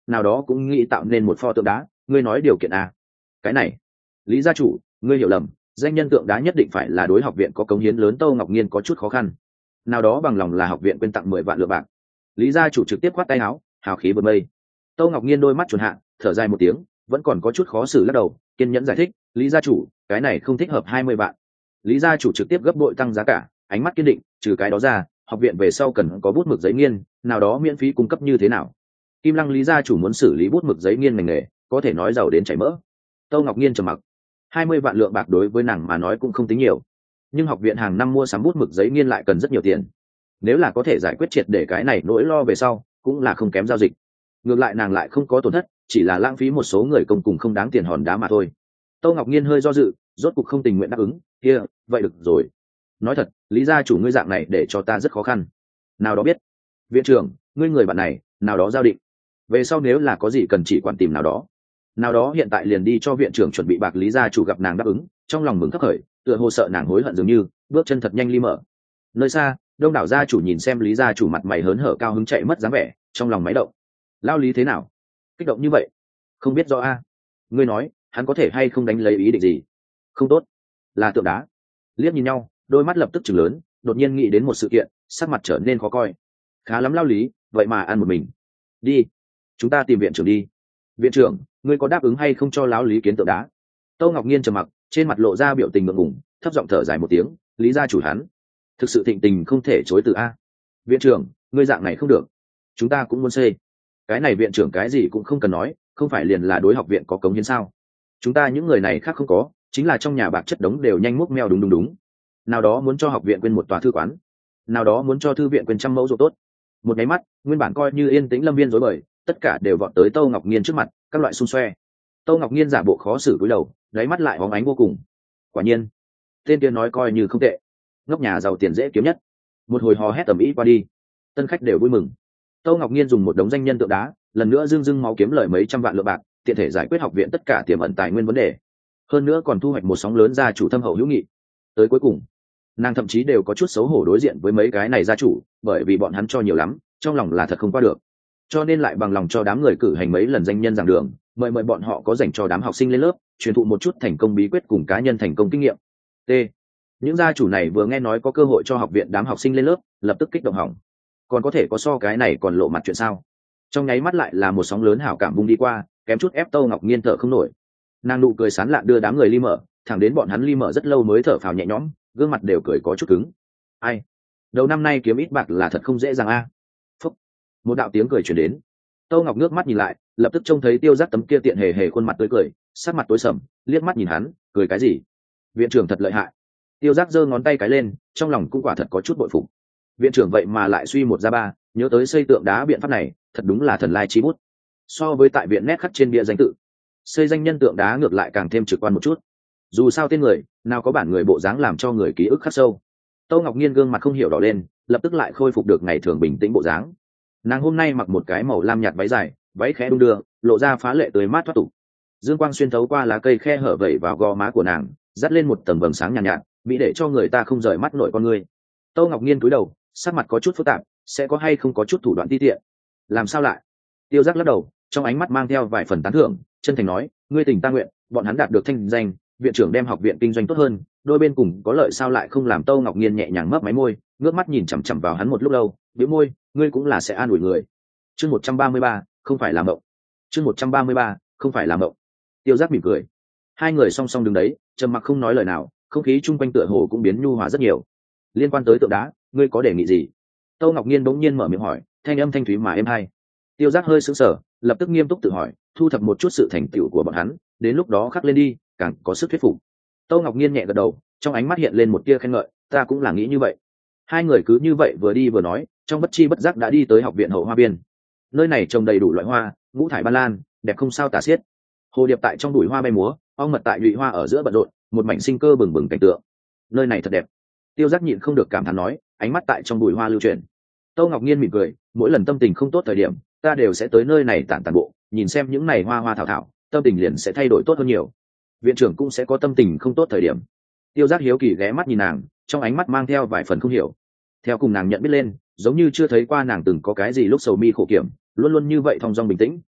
nào đó cũng nghĩ tạo nên một pho tượng đá, ngươi nói điều kiện à? Cái này, Lý gia chủ, ngươi hiểu lầm, danh nhân tượng đá nhất định phải là đối học viện có cống hiến lớn. Tâu Ngọc Nhiên có chút khó khăn. Nào đó bằng lòng là học viện quên tặng mười vạn lượng bạc. Lý gia chủ trực tiếp khoát tay áo, hào khí bật mây. Tâu Ngọc Nhiên đôi mắt chuẩn hạ, thở dài một tiếng, vẫn còn có chút khó xử lắc đầu, kiên nhẫn giải thích, Lý gia chủ, cái này không thích hợp hai mươi vạn. Lý gia chủ trực tiếp gấp bội tăng giá cả, ánh mắt kiên định, trừ cái đó ra, học viện về sau cần có bút mực giấy nghiên, nào đó miễn phí cung cấp như thế nào? Kim Lăng Lý gia chủ muốn xử lý bút mực giấy nghiên ngành nghề, có thể nói giàu đến chảy mỡ. Tâu Ngọc Nhiên trầm mặc. hai mươi vạn lượng bạc đối với nàng mà nói cũng không tính nhiều, nhưng học viện hàng năm mua sắm bút mực giấy nghiên lại cần rất nhiều tiền. Nếu là có thể giải quyết triệt để cái này nỗi lo về sau, cũng là không kém giao dịch. Ngược lại nàng lại không có tổn thất, chỉ là lãng phí một số người công cùng không đáng tiền hòn đá mà thôi. Tâu Ngọc Nhiên hơi do dự, rốt cục không tình nguyện đáp ứng, kia, vậy được rồi. Nói thật, Lý gia chủ ngươi dạng này để cho ta rất khó khăn. Nào đó biết, viện trưởng, ngươi người bạn này, nào đó giao định. Về sau nếu là có gì cần chỉ quản tìm nào đó. Nào đó hiện tại liền đi cho viện trưởng chuẩn bị bạc. Lý gia chủ gặp nàng đáp ứng, trong lòng mừng khắc khởi, tựa hồ sợ nàng hối hận dường như, bước chân thật nhanh ly mở. Nơi xa, đông đảo gia chủ nhìn xem Lý gia chủ mặt mày hớn hở cao hứng chạy mất dáng vẻ, trong lòng máy động. Lao Lý thế nào? Kích động như vậy? Không biết rõ a. Ngươi nói, hắn có thể hay không đánh lấy ý định gì? Không tốt, là tượng đá. Liếc nhìn nhau, đôi mắt lập tức chừng lớn, đột nhiên nghĩ đến một sự kiện, sắc mặt trở nên khó coi. Khá lắm Lao Lý, vậy mà ăn một mình. Đi, chúng ta tìm viện trưởng đi. Viện trưởng, ngươi có đáp ứng hay không cho Lão Lý kiến tượng đá? Tâu Ngọc Nhiên trầm mặc, trên mặt lộ ra biểu tình ngượng ngùng, thấp giọng thở dài một tiếng. Lý gia chủ hắn, thực sự thịnh tình không thể chối từ a. Viện trưởng, ngươi dạng này không được, chúng ta cũng muốn xây. Cái này viện trưởng cái gì cũng không cần nói, không phải liền là đối học viện có cống hiến sao? Chúng ta những người này khác không có, chính là trong nhà bạc chất đống đều nhanh múc meo. Đúng đúng đúng. Nào đó muốn cho học viện quên một tòa thư quán, nào đó muốn cho thư viện quên trăm mẫu ruộng tốt. Một máy mắt, nguyên bản coi như yên tĩnh lâm viên rối bời, tất cả đều vọt tới Tâu Ngọc Nhiên trước mặt, các loại xung xoe. Tâu Ngọc Nhiên giả bộ khó xử cúi đầu, đáy mắt lại hóng ánh vô cùng. Quả nhiên, tên kia nói coi như không tệ, ngốc nhà giàu tiền dễ kiếm nhất. Một hồi hò hét tầm ý qua đi, tân khách đều vui mừng. Tâu Ngọc Nhiên dùng một đống danh nhân tượng đá, lần nữa dưng dưng máu kiếm lời mấy trăm vạn lượng bạc, tiện thể giải quyết học viện tất cả tiềm ẩn tài nguyên vấn đề. Hơn nữa còn thu hoạch một sóng lớn gia chủ thâm hậu hữu nghị. Tới cuối cùng, nàng thậm chí đều có chút xấu hổ đối diện với mấy cái này gia chủ, bởi vì bọn hắn cho nhiều lắm, trong lòng là thật không qua được. Cho nên lại bằng lòng cho đám người cử hành mấy lần danh nhân giảng đường, mời mời bọn họ có dành cho đám học sinh lên lớp, truyền thụ một chút thành công bí quyết cùng cá nhân thành công kinh nghiệm. T. Những gia chủ này vừa nghe nói có cơ hội cho học viện đám học sinh lên lớp, lập tức kích động hỏng. Còn có thể có so cái này còn lộ mặt chuyện sao? Trong nháy mắt lại là một sóng lớn hảo cảm vung đi qua, kém chút ép Tâu Ngọc Nhiên thở không nổi. Nàng nụ cười sán lạn đưa đám người ly mở, thẳng đến bọn hắn ly mở rất lâu mới thở phào nhẹ nhõm, gương mặt đều cười có chút cứng. Ai? Đầu năm nay kiếm ít bạc là thật không dễ dàng a. Phúc. Một đạo tiếng cười truyền đến. Tâu Ngọc nước mắt nhìn lại, lập tức trông thấy Tiêu Giác tấm kia tiện hề hề khuôn mặt tươi cười, sắc mặt tối sầm, liếc mắt nhìn hắn, cười cái gì? Viện trưởng thật lợi hại. Tiêu Giác giơ ngón tay cái lên, trong lòng cũng quả thật có chút bội phục. Viện trưởng vậy mà lại suy một ra ba, nhớ tới xây tượng đá biện pháp này, thật đúng là thần lai chi bút. So với tại viện nét khắc trên bia danh tự, xây danh nhân tượng đá ngược lại càng thêm trực quan một chút. Dù sao tên người, nào có bản người bộ dáng làm cho người ký ức khắc sâu. Tâu Ngọc Nhiên gương mặt không hiểu đỏ lên, lập tức lại khôi phục được ngày thường bình tĩnh bộ dáng. Nàng hôm nay mặc một cái màu lam nhạt váy dài, váy khẽ đung đưa, lộ ra phá lệ tươi mát thoát tục. Dương quang xuyên thấu qua lá cây khe hở vẩy vào gò má của nàng, dắt lên một tầng vầng sáng nhàn nhạt, nhạt, mỹ để cho người ta không rời mắt nổi con người. Tâu Ngọc Nhiên cúi đầu, sắc mặt có chút phức tạp, sẽ có hay không có chút thủ đoạn ti tiện. Làm sao lại? Tiêu Giác lắc đầu, trong ánh mắt mang theo vài phần tán thưởng, chân thành nói, ngươi tình ta nguyện, bọn hắn đạt được thanh danh, viện trưởng đem học viện kinh doanh tốt hơn, đôi bên cùng có lợi sao lại không làm? Tâu Ngọc Nhiên nhẹ nhàng mấp máy môi, ngước mắt nhìn chằm chằm vào hắn một lúc lâu, bĩu môi, ngươi cũng là sẽ an ủi người. Chương một trăm ba mươi ba, không phải là mộng. Chương một trăm ba mươi ba, không phải là mộng. Tiêu Giác mỉm cười. Hai người song song đứng đấy, trầm mặc không nói lời nào, không khí chung quanh tựa hồ cũng biến nhu hòa rất nhiều. Liên quan tới tượng đá, ngươi có đề nghị gì? Tâu Ngọc Nhiên bỗng nhiên mở miệng hỏi, thanh âm thanh thúy mà êm hay. Tiêu Giác hơi sững sờ, lập tức nghiêm túc tự hỏi, thu thập một chút sự thành tựu của bọn hắn, đến lúc đó khắc lên đi, càng có sức thuyết phục. Tâu Ngọc Nhiên nhẹ gật đầu, trong ánh mắt hiện lên một tia khen ngợi, ta cũng là nghĩ như vậy. Hai người cứ như vậy vừa đi vừa nói, trong bất chi bất giác đã đi tới học viện hậu hoa biên. Nơi này trồng đầy đủ loại hoa, ngũ thải ban lan, đẹp không sao tả xiết. Hồ điệp tại trong bụi hoa bay múa, ong mật tại nhụy hoa ở giữa bận rộn, một mảnh sinh cơ bừng bừng cảnh tượng. Nơi này thật đẹp. Tiêu Giác nhịn không được cảm thán nói, ánh mắt tại trong bụi hoa lưu chuyển. Tâu Ngọc Nhiên mỉm cười, mỗi lần tâm tình không tốt thời điểm, ta đều sẽ tới nơi này tản tản bộ, nhìn xem những này hoa hoa thảo thảo, tâm tình liền sẽ thay đổi tốt hơn nhiều. Viện trưởng cũng sẽ có tâm tình không tốt thời điểm. Tiêu Giác hiếu kỳ ghé mắt nhìn nàng, trong ánh mắt mang theo vài phần không hiểu. Theo cùng nàng nhận biết lên, giống như chưa thấy qua nàng từng có cái gì lúc sầu mi khổ kiểm, luôn luôn như vậy thong dong bình tĩnh,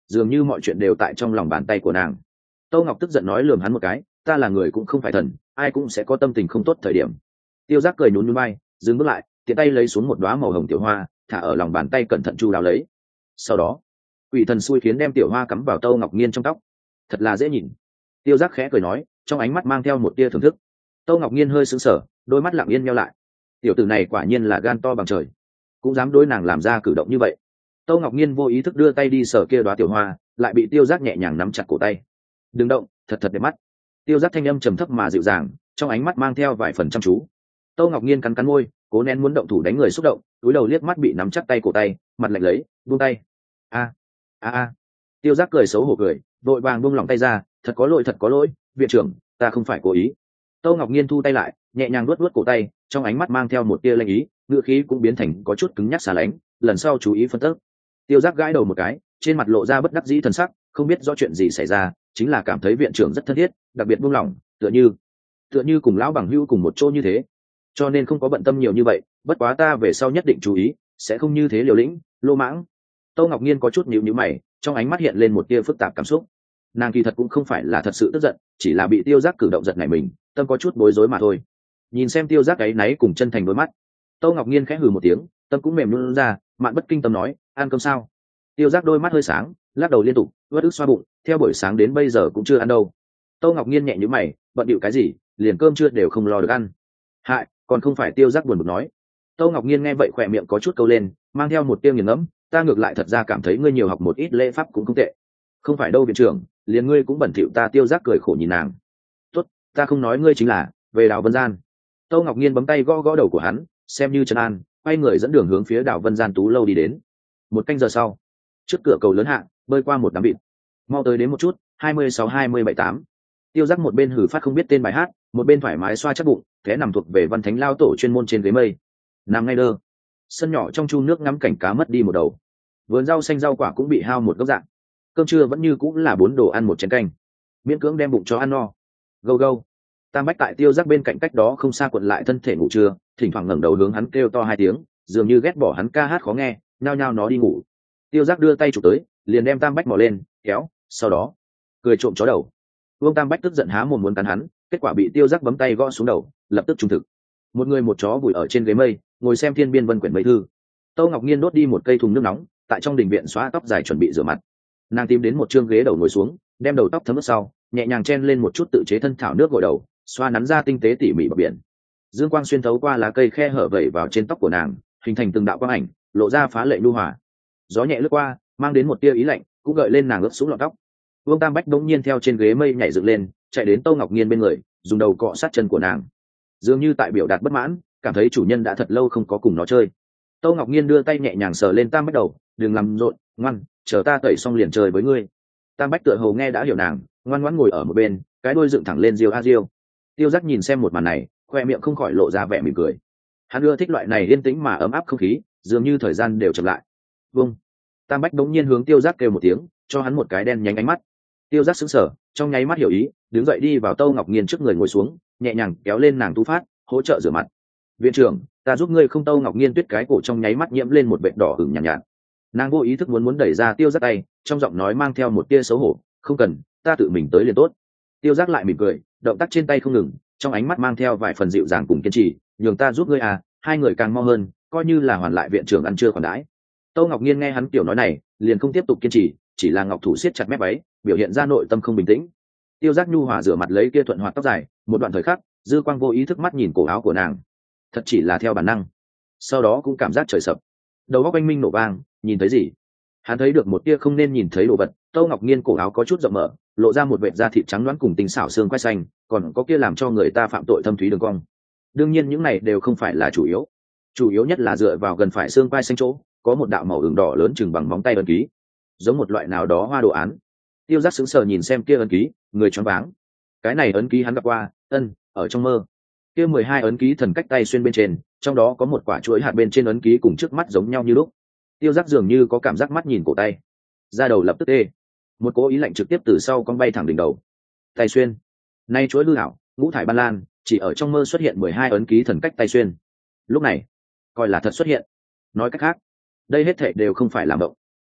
dường như mọi chuyện đều tại trong lòng bàn tay của nàng. Tô Ngọc tức giận nói lườm hắn một cái, ta là người cũng không phải thần, ai cũng sẽ có tâm tình không tốt thời điểm. Tiêu Giác cười nhún nhún vai, dừng bước lại, tiện tay lấy xuống một đóa màu hồng tiểu hoa, thả ở lòng bàn tay cẩn thận chu đáo lấy. Sau đó, quỷ thần xui khiến đem tiểu hoa cắm vào Tô Ngọc Nghiên trong tóc. Thật là dễ nhìn. Tiêu Giác khẽ cười nói, trong ánh mắt mang theo một tia thưởng thức. Tô Ngọc Nghiên hơi sững sờ, đôi mắt lặng yên nheo lại. Tiểu tử này quả nhiên là gan to bằng trời, cũng dám đối nàng làm ra cử động như vậy. Tô Ngọc Nghiên vô ý thức đưa tay đi sờ kia đóa tiểu hoa, lại bị Tiêu Giác nhẹ nhàng nắm chặt cổ tay. Đừng động, thật thật đẹp mắt. Tiêu Giác thanh âm trầm thấp mà dịu dàng, trong ánh mắt mang theo vài phần chăm chú. Tô Ngọc Nghiên cắn cắn môi, cố nén muốn động thủ đánh người xúc động, túi đầu liếc mắt bị nắm chắc tay cổ tay, mặt lạnh lấy, buông tay. A a a. Tiêu Giác cười xấu hổ cười, vội vàng buông lòng tay ra, thật có lỗi thật có lỗi, viện trưởng, ta không phải cố ý. Tô Ngọc Nghiên thu tay lại, nhẹ nhàng luốt luốt cổ tay, trong ánh mắt mang theo một tia lanh ý, ngữ khí cũng biến thành có chút cứng nhắc xa lánh, lần sau chú ý phân tích. Tiêu Giác gãi đầu một cái, trên mặt lộ ra bất đắc dĩ thần sắc, không biết rõ chuyện gì xảy ra, chính là cảm thấy viện trưởng rất thân thiết, đặc biệt buông lỏng, tựa như tựa như cùng lão bằng hữu cùng một chỗ như thế, cho nên không có bận tâm nhiều như vậy. Bất quá ta về sau nhất định chú ý, sẽ không như thế liều lĩnh, lô mãng. Tô Ngọc Nghiên có chút nhíu nhíu mày, trong ánh mắt hiện lên một tia phức tạp cảm xúc. Nàng kỳ thật cũng không phải là thật sự tức giận, chỉ là bị Tiêu Giác cử động giật nảy mình, tâm có chút bối rối mà thôi. Nhìn xem Tiêu Giác ấy náy cùng chân thành đôi mắt, Tô Ngọc Nghiên khẽ hừ một tiếng, tâm cũng mềm nhũn ra, mạn bất kinh tâm nói, ăn cơm sao? Tiêu Giác đôi mắt hơi sáng, lắc đầu liên tục, uất ức xoa bụng, theo buổi sáng đến bây giờ cũng chưa ăn đâu. Tô Ngọc Nghiên nhẹ nhíu mày, bận điệu cái gì, liền cơm chưa đều không lo được ăn. Hại, còn không phải Tiêu Giác buồn bực nói. Tô Ngọc Nghiên nghe vậy khỏe miệng có chút câu lên, mang theo một tiêu nghiền ngẫm, ta ngược lại thật ra cảm thấy ngươi nhiều học một ít lễ pháp cũng không tệ. Không phải đâu viện trưởng, liền ngươi cũng bẩn thỉu ta. Tiêu Giác cười khổ nhìn nàng. Tốt, ta không nói ngươi chính là về Đào Vân Gian. Tô Ngọc Nghiên bấm tay gõ gõ đầu của hắn, xem như trấn an, quay người dẫn đường hướng phía Đào Vân Gian tú lâu đi đến. Một canh giờ sau, trước cửa cầu lớn hạ, bơi qua một đám vịt. Mau tới đến một chút, hai mươi sáu hai mươi bảy tám. Tiêu Giác một bên hử phát không biết tên bài hát, một bên thoải mái xoa chắc bụng, thế nằm thuộc về Văn Thánh lao tổ chuyên môn trên ghế mây. Nằm ngay đơ. Sân nhỏ trong chu nước ngắm cảnh cá mất đi một đầu. Vườn rau xanh rau quả cũng bị hao một góc dạng. Cơm trưa vẫn như cũng là bốn đồ ăn một chén canh. Miễn cưỡng đem bụng cho ăn no. Gâu gâu. Tam Bách tại Tiêu Giác bên cạnh cách đó không xa cuộn lại thân thể ngủ trưa, thỉnh thoảng ngẩng đầu hướng hắn kêu to hai tiếng, dường như ghét bỏ hắn ca hát khó nghe, nhao nhao nó đi ngủ. Tiêu Giác đưa tay chụp tới, liền đem Tam Bách mò lên, kéo, sau đó cười trộm chó đầu. Vương Tam Bách tức giận há mồm muốn cắn hắn, kết quả bị Tiêu Giác bấm tay gõ xuống đầu, lập tức trung thực. Một người một chó vùi ở trên ghế mây, ngồi xem thiên biên vân quyển mấy thư. Tô Ngọc Nghiên đốt đi một cây thùng nước nóng, tại trong đình viện xóa tóc dài chuẩn bị rửa mặt. Nàng tìm đến một trương ghế đầu ngồi xuống, đem đầu tóc thấm ướt sau, nhẹ nhàng chen lên một chút tự chế thân thảo nước gội đầu, xoa nắn ra tinh tế tỉ mỉ bờ biển. Dương quang xuyên thấu qua lá cây khe hở vẩy vào trên tóc của nàng, hình thành từng đạo quang ảnh, lộ ra phá lệ nhu hòa. Gió nhẹ lướt qua, mang đến một tia ý lạnh, cũng gợi lên nàng ướt xuống lọn tóc. Vương Tam Bách đống nhiên theo trên ghế mây nhảy dựng lên, chạy đến Tô Ngọc Nghiên bên người, dùng đầu cọ sát chân của nàng, dường như tại biểu đạt bất mãn, cảm thấy chủ nhân đã thật lâu không có cùng nó chơi. Tô Ngọc Nghiên đưa tay nhẹ nhàng sờ lên Tam Bách đầu, đừng làm rộn, ngoan, chờ ta tẩy xong liền chơi với ngươi. Tam Bách tựa hồ nghe đã hiểu nàng, ngoan ngoãn ngồi ở một bên, cái đuôi dựng thẳng lên riêu a riêu. Tiêu Giác nhìn xem một màn này, khoe miệng không khỏi lộ ra vẻ mỉm cười. Hắn ưa thích loại này yên tĩnh mà ấm áp không khí, dường như thời gian đều chậm lại. Vâng. Tam Bách đống nhiên hướng Tiêu Giác kêu một tiếng, cho hắn một cái đen nhánh ánh mắt. Tiêu Giác sững sờ, trong nháy mắt hiểu ý, đứng dậy đi vào Tô Ngọc Nghiên trước người ngồi xuống, nhẹ nhàng kéo lên nàng tu phát, hỗ trợ rửa mặt. Viện trưởng, ta giúp ngươi không. Tô Ngọc Nghiên tuyết cái cổ trong nháy mắt nhiễm lên một vệt đỏ ửng nhàn nhạt, nhạt. Nàng vô ý thức muốn muốn đẩy ra Tiêu Giác tay, trong giọng nói mang theo một tia xấu hổ, không cần, ta tự mình tới liền tốt. Tiêu Giác lại mỉm cười, động tác trên tay không ngừng, trong ánh mắt mang theo vài phần dịu dàng cùng kiên trì, nhường ta giúp ngươi à, hai người càng mau hơn, coi như là hoàn lại viện trưởng ăn trưa còn đãi. Tô Ngọc Nghiên nghe hắn kiểu nói này, liền không tiếp tục kiên trì, chỉ là ngọc thủ siết chặt mép váy, biểu hiện ra nội tâm không bình tĩnh. Tiêu Giác nhu hòa rửa mặt lấy kia thuận hoạt tóc dài, một đoạn thời khắc, dư quang vô ý thức mắt nhìn cổ áo của nàng, thật chỉ là theo bản năng. Sau đó cũng cảm giác trời sập, đầu óc anh minh nổ vang, nhìn thấy gì? Hắn thấy được một tia không nên nhìn thấy đồ vật. Tô Ngọc Nghiên cổ áo có chút rộng mở, lộ ra một vệt da thịt trắng loáng cùng tinh xảo xương quai xanh, còn có kia làm cho người ta phạm tội thâm thúy đường cong. Đương nhiên những này đều không phải là chủ yếu, chủ yếu nhất là dựa vào gần phải xương quai xanh chỗ, có một đạo màu ửng đỏ lớn chừng bằng móng tay ấn ký, giống một loại nào đó hoa đồ án. Tiêu Giác sững sờ nhìn xem kia ấn ký, người choáng váng. Cái này ấn ký hắn gặp qua, ân, ở trong mơ. Kia mười hai ấn ký thần cách tay xuyên bên trên, trong đó có một quả chuỗi hạt bên trên ấn ký cùng trước mắt giống nhau như lúc. Tiêu Giác dường như có cảm giác mắt nhìn cổ tay, da đầu lập tức tê, một cố ý lạnh trực tiếp từ sau con bay thẳng đỉnh đầu. Tay xuyên, nay chuỗi hư ảo, ngũ thải ban lan, chỉ ở trong mơ xuất hiện mười hai ấn ký thần cách tay xuyên. Lúc này, coi là thật xuất hiện. Nói cách khác, đây hết thảy đều không phải là mộng.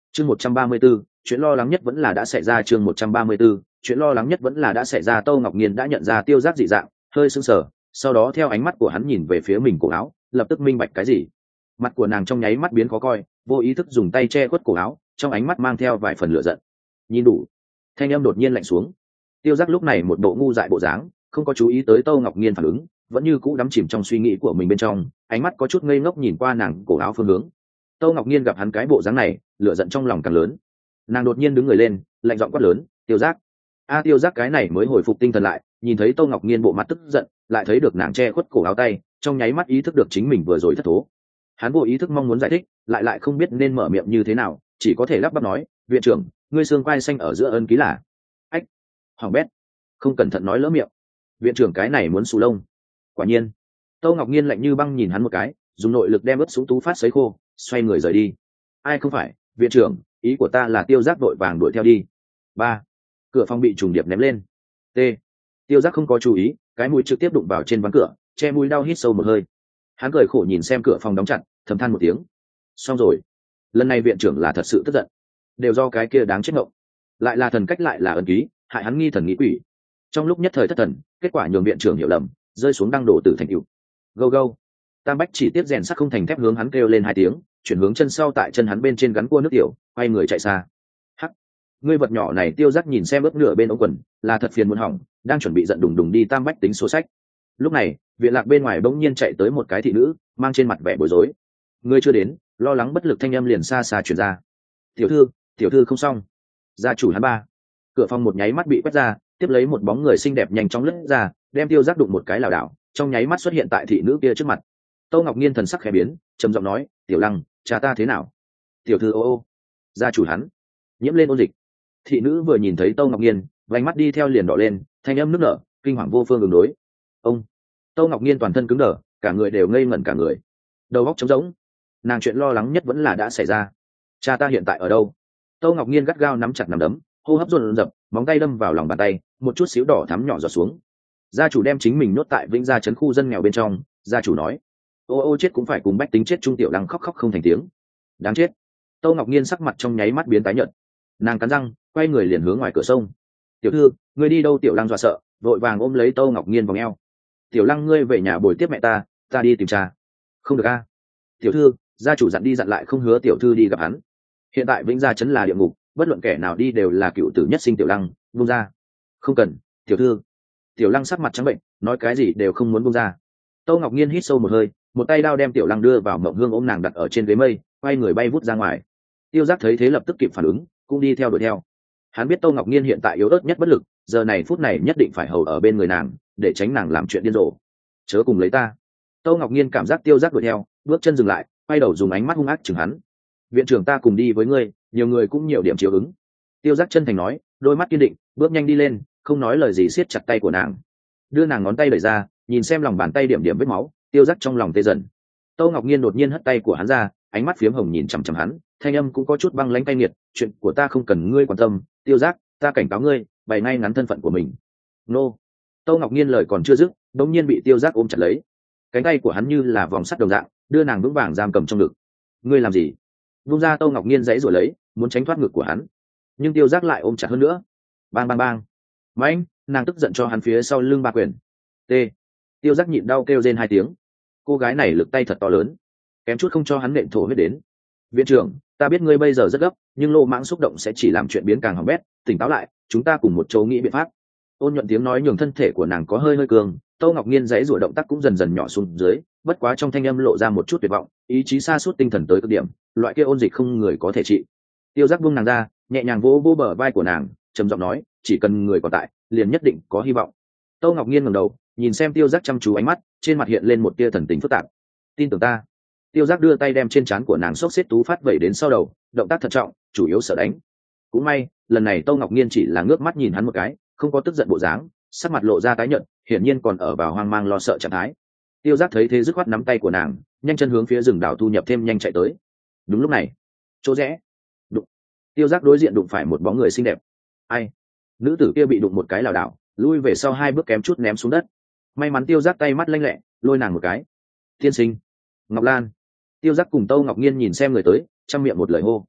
chương một trăm ba mươi 134, chuyện lo lắng nhất vẫn là đã xảy ra. chương một trăm ba mươi 134, chuyện lo lắng nhất vẫn là đã xảy ra. Tô Ngọc Nhiên đã nhận ra Tiêu Giác dị dạng, hơi sững sờ, sau đó theo ánh mắt của hắn nhìn về phía mình cổ áo, lập tức minh bạch cái gì. Mặt của nàng trong nháy mắt biến khó coi, vô ý thức dùng tay che khuất cổ áo, trong ánh mắt mang theo vài phần lửa giận. Nhìn đủ. Thanh âm đột nhiên lạnh xuống. Tiêu Giác lúc này một bộ ngu dại bộ dáng, không có chú ý tới Tô Ngọc Nhiên phản ứng, vẫn như cũ đắm chìm trong suy nghĩ của mình bên trong, ánh mắt có chút ngây ngốc nhìn qua nàng cổ áo phương hướng. Tô Ngọc Nhiên gặp hắn cái bộ dáng này, lửa giận trong lòng càng lớn. Nàng đột nhiên đứng người lên, lạnh giọng quát lớn, Tiêu Giác. A Tiêu Giác cái này mới hồi phục tinh thần lại, nhìn thấy Tô Ngọc Nhiên bộ mặt tức giận, lại thấy được nàng che khuất cổ áo tay, trong nháy mắt ý thức được chính mình vừa rồi thất thố. Hắn vô ý thức mong muốn giải thích, lại lại không biết nên mở miệng như thế nào, chỉ có thể lắp bắp nói, viện trưởng, ngươi xương quai xanh ở giữa ân ký là. Ách, hoàng bét, không cẩn thận nói lỡ miệng. Viện trưởng cái này muốn xù lông. Quả nhiên. Tô Ngọc Nhiên lạnh như băng nhìn hắn một cái, dùng nội lực đem ướt súng tú phát sấy khô, xoay người rời đi. Ai không phải, viện trưởng, ý của ta là Tiêu Giác đội vàng đuổi theo đi. Ba, cửa phòng bị trùng điệp ném lên. T, Tiêu Giác không có chú ý, cái mũi trực tiếp đụng vào trên ván cửa, che mũi đau hít sâu một hơi. Hắn cười khổ nhìn xem cửa phòng đóng chặt, thầm than một tiếng. Xong rồi, lần này viện trưởng là thật sự tức giận, đều do cái kia đáng chết ngộng, lại là thần cách lại là ân ký, hại hắn nghi thần nghĩ quỷ. Trong lúc nhất thời thất thần, kết quả nhường viện trưởng hiểu lầm, rơi xuống đăng đổ tử thành cựu. Go go. Tam Bách chỉ tiếp rèn sắt không thành thép hướng hắn kêu lên hai tiếng, chuyển hướng chân sau tại chân hắn bên trên gắn cua nước tiểu, quay người chạy xa. Hắc, ngươi vật nhỏ này. Tiêu Giác nhìn xem ướp nửa bên ống quần, là thật phiền muốn hỏng, đang chuẩn bị giận đùng đùng đi Tam Bách tính số sách. Lúc này, viện lạc bên ngoài bỗng nhiên chạy tới một cái thị nữ, mang trên mặt vẻ bối rối. Ngươi chưa đến, lo lắng bất lực thanh âm liền xa xa truyền ra. Tiểu thư, tiểu thư không xong. Gia chủ hắn ba. Cửa phòng một nháy mắt bị quét ra, tiếp lấy một bóng người xinh đẹp nhanh chóng lướt ra, đem Tiêu Giác đụng một cái lảo đảo, trong nháy mắt xuất hiện tại thị nữ kia trước mặt. Tô Ngọc Nhiên thần sắc khẽ biến, trầm giọng nói, tiểu Lăng, cha ta thế nào? Tiểu thư ô ô. Gia chủ hắn nhiễm lên ôn dịch. Thị nữ vừa nhìn thấy Tô Ngọc Nhiên, vành mắt đi theo liền đỏ lên, thanh âm nức nở, kinh hoàng vô phương ứng đối. Ông. Tô Ngọc Nhiên toàn thân cứng đờ, cả người đều ngây ngẩn cả người, đầu óc trống rỗng. Nàng chuyện lo lắng nhất vẫn là đã xảy ra. Cha ta hiện tại ở đâu? Tô Ngọc Nhiên gắt gao nắm chặt nắm đấm, hô hấp dồn dập, móng tay đâm vào lòng bàn tay, một chút xíu đỏ thắm nhỏ giọt xuống. Gia chủ đem chính mình nhốt tại Vĩnh Gia trấn khu dân nghèo bên trong, gia chủ nói, ô ô chết cũng phải cùng bách tính chết. Trung tiểu Lăng khóc khóc không thành tiếng. Đáng chết. Tô Ngọc Nhiên sắc mặt trong nháy mắt biến tái nhợt, nàng cắn răng, quay người liền hướng ngoài cửa sông. Tiểu thư, ngươi đi đâu? Tiểu Lăng dọa sợ, vội vàng ôm lấy Tô Ngọc Nhiên vòng eo. Tiểu Lăng, ngươi về nhà bồi tiếp mẹ ta, ta đi tìm cha. Không được a. Tiểu thư, gia chủ dặn đi dặn lại không hứa tiểu thư đi gặp hắn. Hiện tại Vĩnh Gia trấn là địa ngục, bất luận kẻ nào đi đều là cựu tử nhất sinh. Tiểu Lăng, buông ra. Không cần, tiểu thư. Tiểu Lăng sắc mặt trắng bệnh, nói cái gì đều không muốn buông ra. Tô Ngọc Nhiên hít sâu một hơi, một tay đao đem Tiểu Lăng đưa vào mộng hương, ôm nàng đặt ở trên ghế mây, quay người bay vút ra ngoài. Tiêu Giác thấy thế lập tức kịp phản ứng, cũng đi theo đuổi theo. Hắn biết Tô Ngọc Nhiên hiện tại yếu ớt nhất bất lực, giờ này phút này nhất định phải hầu ở bên người nàng, để tránh nàng làm chuyện điên rồ. Chớ cùng lấy ta. Tô Ngọc Nhiên cảm giác Tiêu Giác đuổi theo, bước chân dừng lại, quay đầu dùng ánh mắt hung ác chừng hắn. Viện trưởng, ta cùng đi với ngươi, nhiều người cũng nhiều điểm chiếu ứng. Tiêu Giác chân thành nói, đôi mắt kiên định, bước nhanh đi lên, không nói lời gì siết chặt tay của nàng, đưa nàng ngón tay đẩy ra, nhìn xem lòng bàn tay điểm điểm vết máu. Tiêu Giác trong lòng tê dần. Tô Ngọc Nhiên đột nhiên hất tay của hắn ra, ánh mắt phiếm hồng nhìn chằm chằm hắn, thanh âm cũng có chút băng lãnh cay nghiệt, chuyện của ta không cần ngươi quan tâm. Tiêu Giác, ta cảnh cáo ngươi, bày ngay ngắn thân phận của mình. Nô. Tô Ngọc Nhiên lời còn chưa dứt, đột nhiên bị Tiêu Giác ôm chặt lấy, cánh tay của hắn như là vòng sắt đồng dạng, đưa nàng vững vàng giam cầm trong ngực. Ngươi làm gì? Vung ra. Tô Ngọc Nhiên giãy giụa lấy, muốn tránh thoát ngực của hắn, nhưng Tiêu Giác lại ôm chặt hơn nữa. Bang bang bang. Mãnh, nàng tức giận cho hắn phía sau lưng ba quyền. T. Tiêu Giác nhịn đau kêu rên hai tiếng. Cô gái này lực tay thật to lớn, kém chút không cho hắn nện thổ huyết đến. Viện trưởng, ta biết ngươi bây giờ rất gấp, nhưng lô mãng xúc động sẽ chỉ làm chuyện biến càng hỏng bét, tỉnh táo lại, chúng ta cùng một chỗ nghĩ biện pháp. Ôn nhuận tiếng nói nhường thân thể của nàng có hơi hơi cường. Tô Ngọc Nhiên giãy giụa động tác cũng dần dần nhỏ xuống dưới, bất quá trong thanh âm lộ ra một chút tuyệt vọng, ý chí sa sút tinh thần tới cực điểm, loại kia ôn dịch không người có thể trị. Tiêu Giác buông nàng ra, nhẹ nhàng vỗ vỗ bờ vai của nàng, trầm giọng nói, chỉ cần người còn tại, liền nhất định có hy vọng. Tô Ngọc Nhiên ngẩng đầu, nhìn xem Tiêu Giác chăm chú ánh mắt, trên mặt hiện lên một tia thần tình phức tạp. Tin tưởng ta. Tiêu Giác đưa tay đem trên trán của nàng xốc xếp tú phát vẩy đến sau đầu, động tác thận trọng, chủ yếu sợ đánh. Cũng may, lần này Tô Ngọc Nhiên chỉ là ngước mắt nhìn hắn một cái, không có tức giận bộ dáng, sắc mặt lộ ra tái nhợt, hiển nhiên còn ở vào hoang mang lo sợ trạng thái. Tiêu Giác thấy thế dứt khoát nắm tay của nàng, nhanh chân hướng phía rừng đào thu nhập thêm nhanh chạy tới. Đúng lúc này, chỗ rẽ, đụng. Tiêu Giác đối diện đụng phải một bóng người xinh đẹp. Ai? Nữ tử kia bị đụng một cái lảo đảo, lui về sau hai bước kém chút ném xuống đất. May mắn Tiêu Giác tay mắt lanh lẹ, lôi nàng một cái. Tiên sinh, Ngọc Lan. Tiêu Giác cùng Tô Ngọc Nhiên nhìn xem người tới, trong miệng một lời hô.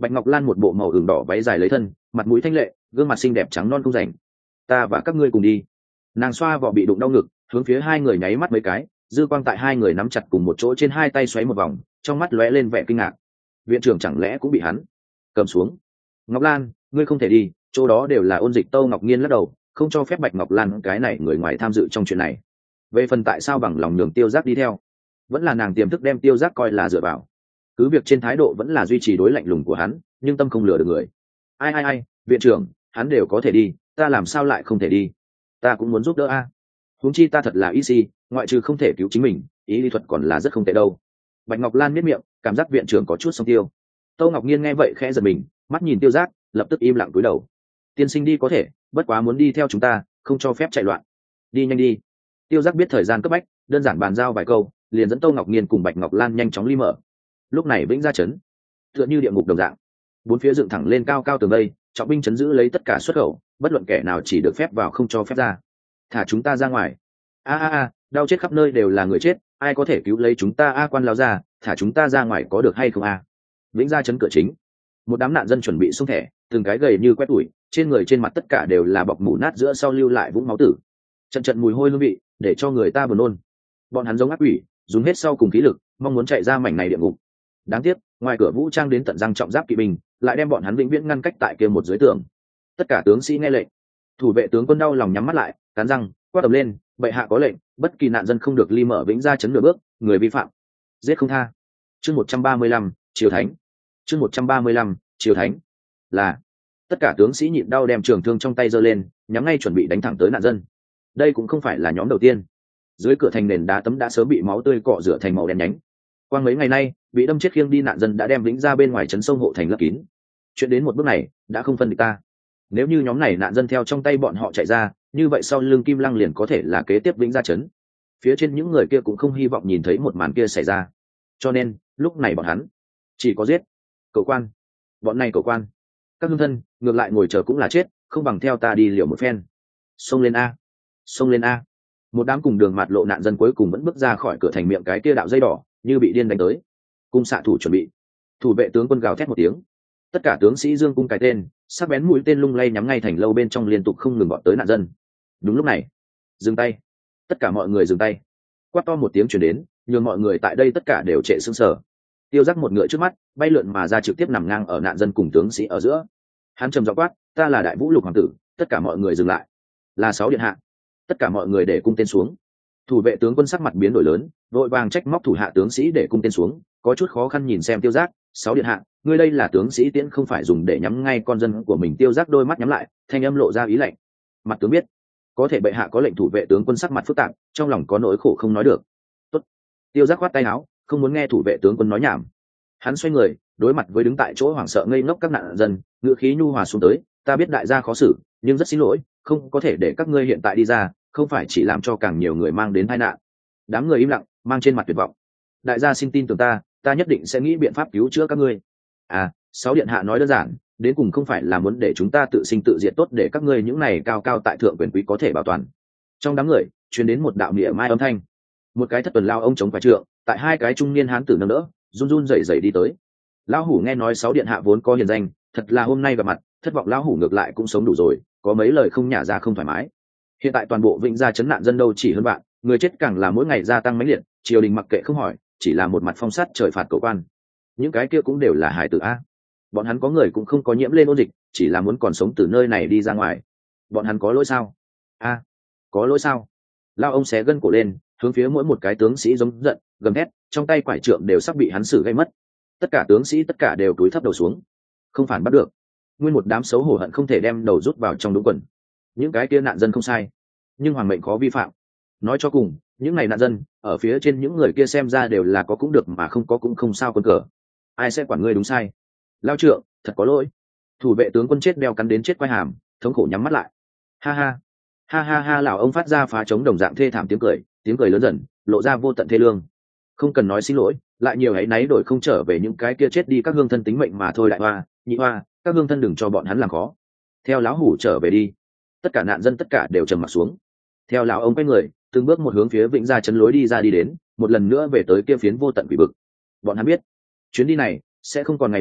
Bạch Ngọc Lan một bộ màu ửng đỏ váy dài lấy thân, mặt mũi thanh lệ, gương mặt xinh đẹp trắng non không rảnh. Ta và các ngươi cùng đi. Nàng xoa vỏ bị đụng đau ngực, hướng phía hai người nháy mắt mấy cái, dư quang tại hai người nắm chặt cùng một chỗ trên hai tay xoáy một vòng, trong mắt lóe lên vẻ kinh ngạc. Viện trưởng chẳng lẽ cũng bị hắn cầm xuống? Ngọc Lan, ngươi không thể đi, chỗ đó đều là ôn dịch. Tâu Ngọc Nhiên lắc đầu, không cho phép Bạch Ngọc Lan cái này người ngoài tham dự trong chuyện này. Về phần tại sao bằng lòng nhường Tiêu Giác đi theo, vẫn là nàng tiềm thức đem Tiêu Giác coi là dựa vào. Cứ việc trên thái độ vẫn là duy trì đối lạnh lùng của hắn, nhưng tâm không lừa được người. Ai ai ai, viện trưởng, hắn đều có thể đi, ta làm sao lại không thể đi? Ta cũng muốn giúp đỡ a. Huống chi ta thật là y si, ngoại trừ không thể cứu chính mình, ý lý thuật còn là rất không tệ đâu. Bạch Ngọc Lan miết miệng, cảm giác viện trưởng có chút sông tiêu. Tâu Ngọc Nhiên nghe vậy khẽ giật mình, mắt nhìn Tiêu Giác, lập tức im lặng cúi đầu. Tiên sinh đi có thể, bất quá muốn đi theo chúng ta, không cho phép chạy loạn. Đi nhanh đi. Tiêu Giác biết thời gian cấp bách, đơn giản bàn giao vài câu, liền dẫn Tâu Ngọc Nhiên cùng Bạch Ngọc Lan nhanh chóng ly mở. Lúc này Vĩnh Gia trấn, tựa như địa ngục đồng dạng, bốn phía dựng thẳng lên cao cao tường vây, trọng binh chấn giữ lấy tất cả xuất khẩu, bất luận kẻ nào chỉ được phép vào không cho phép ra. Thả chúng ta ra ngoài. A a a, đau chết khắp nơi đều là người chết, ai có thể cứu lấy chúng ta? A quan lao ra, thả chúng ta ra ngoài có được hay không a? Vĩnh Gia trấn cửa chính, một đám nạn dân chuẩn bị xung thẻ, từng cái gầy như quét tủi, trên người trên mặt tất cả đều là bọc mủ nát giữa sau lưu lại vũng máu tử, trận trận mùi hôi hương vị để cho người ta buồn nôn. Bọn hắn giống ác quỷ, dùng hết sau cùng khí lực, mong muốn chạy ra mảnh này địa ngục. Đáng tiếc, ngoài cửa vũ trang đến tận răng trọng giáp kỵ binh, lại đem bọn hắn vĩnh viễn ngăn cách tại kia một dưới tường. Tất cả tướng sĩ nghe lệnh, thủ vệ tướng quân đau lòng nhắm mắt lại, cắn răng quát tầm lên, bệ hạ có lệnh, bất kỳ nạn dân không được ly mở Vĩnh Gia trấn nửa bước, người vi phạm giết không tha. Chương một trăm ba mươi lăm, Triều Thánh. Chương một trăm ba mươi lăm, Triều Thánh. Là tất cả tướng sĩ nhịn đau đem trường thương trong tay giơ lên, nhắm ngay chuẩn bị đánh thẳng tới nạn dân. Đây cũng không phải là nhóm đầu tiên. Dưới cửa thành nền đá tấm đã sớm bị máu tươi cọ rửa thành màu đen nhánh. Qua mấy ngày nay, bị đâm chết khiêng đi nạn dân đã đem Vĩnh Gia bên ngoài trấn sông hộ thành lấp kín. Chuyện đến một bước này, đã không phân địch ta. Nếu như nhóm này nạn dân theo trong tay bọn họ chạy ra, như vậy sau lưng Kim Lăng liền có thể là kế tiếp Vĩnh Gia trấn. Phía trên những người kia cũng không hy vọng nhìn thấy một màn kia xảy ra. Cho nên, lúc này bọn hắn chỉ có giết. Cậu quan, bọn này cậu quan, các hương thân, ngược lại ngồi chờ cũng là chết, không bằng theo ta đi liều một phen. Xông lên a, xông lên a. Một đám cùng đường mặt lộ nạn dân cuối cùng vẫn bước ra khỏi cửa thành miệng cái kia đạo dây đỏ, như bị điên đánh tới. Cung xạ thủ chuẩn bị. Thủ vệ tướng quân gào thét một tiếng. Tất cả tướng sĩ dương cung cái tên, sắc bén mũi tên lung lay nhắm ngay thành lâu bên trong, liên tục không ngừng bọn tới nạn dân. Đúng lúc này, dừng tay. Tất cả mọi người dừng tay. Quát to một tiếng truyền đến, nhường mọi người tại đây tất cả đều trệ sững sờ. Tiêu Giác một ngựa trước mắt, bay lượn mà ra trực tiếp nằm ngang ở nạn dân cùng tướng sĩ ở giữa. Hắn trầm giọng quát, ta là Đại Vũ Lục hoàng tử, tất cả mọi người dừng lại. Là sáu điện hạ. Tất cả mọi người để cung tên xuống. Thủ vệ tướng quân sắc mặt biến đổi lớn, vội vàng trách móc thủ hạ tướng sĩ để cung tên xuống, có chút khó khăn nhìn xem Tiêu Giác. Sáu điện hạ, ngươi đây là tướng sĩ tiễn không phải dùng để nhắm ngay con dân của mình. Tiêu Giác đôi mắt nhắm lại, thanh âm lộ ra ý lạnh. Mặt tướng biết, có thể bệ hạ có lệnh. Thủ vệ tướng quân sắc mặt phức tạp, trong lòng có nỗi khổ không nói được. Tốt. Tiêu Giác khoát tay áo, không muốn nghe thủ vệ tướng quân nói nhảm. Hắn xoay người, đối mặt với đứng tại chỗ hoảng sợ ngây ngốc các nạn dân, ngữ khí nhu hòa xuống tới, ta biết đại gia khó xử, nhưng rất xin lỗi, không có thể để các ngươi hiện tại đi ra, không phải chỉ làm cho càng nhiều người mang đến tai nạn. Đám người im lặng, mang trên mặt tuyệt vọng. Đại gia xin tin tưởng ta, ta nhất định sẽ nghĩ biện pháp cứu chữa các ngươi. À, sáu điện hạ nói đơn giản, đến cùng không phải là muốn để chúng ta tự sinh tự diệt, tốt để các ngươi những này cao cao tại thượng quyền quý có thể bảo toàn. Trong đám người truyền đến một đạo niệm mai âm thanh. Một cái thất tuần lao ông chống phải trượng, tại hai cái trung niên hán tử nâng đỡ, run run rẩy rẩy đi tới. Lão hủ nghe nói sáu điện hạ vốn có hiền danh, thật là hôm nay gặp mặt, thất vọng. Lão hủ ngược lại cũng sống đủ rồi, có mấy lời không nhả ra không thoải mái. Hiện tại toàn bộ Vĩnh Gia trấn nạn dân đâu chỉ hơn bạn, người chết càng là mỗi ngày gia tăng mãnh liệt, triều đình mặc kệ không hỏi, chỉ là một mặt phong sát trời phạt cầu quan. Những cái kia cũng đều là hải tử a. Bọn hắn có người cũng không có nhiễm lên ôn dịch, chỉ là muốn còn sống từ nơi này đi ra ngoài. Bọn hắn có lỗi sao? A, có lỗi sao? Lao ông xé gân cổ lên, hướng phía mỗi một cái tướng sĩ giống giận, gầm thét, trong tay quải trượng đều sắp bị hắn xử gây mất. Tất cả tướng sĩ tất cả đều cúi thấp đầu xuống, không phản bắt được. Nguyên một đám xấu hổ hận không thể đem đầu rút vào trong đúng quần. Những cái kia nạn dân không sai, nhưng hoàng mệnh khó vi phạm. Nói cho cùng, những này nạn dân ở phía trên những người kia xem ra đều là có cũng được mà không có cũng không sao, quân cờ ai sẽ quản ngươi đúng sai. Lao trượng, thật có lỗi. Thủ vệ tướng quân chết đeo cắn đến chết quai hàm, thống khổ nhắm mắt lại. Ha ha ha ha ha. Lão ông phát ra phá trống đồng dạng thê thảm tiếng cười, tiếng cười lớn dần lộ ra vô tận thê lương. Không cần nói xin lỗi, lại nhiều hãy náy đổi không trở về những cái kia chết đi các hương thân tính mệnh mà thôi. Đại hoa, nhị hoa, các hương thân đừng cho bọn hắn làm khó, theo lão hủ trở về đi. Tất cả nạn dân tất cả đều trầm mặt xuống, theo lão ông quay người từng bước một hướng phía Vĩnh Gia trấn lối đi ra đi đến, một lần nữa về tới kia phiến vô tận quỷ vực. Bọn hắn biết chuyến đi này sẽ không còn ngày về,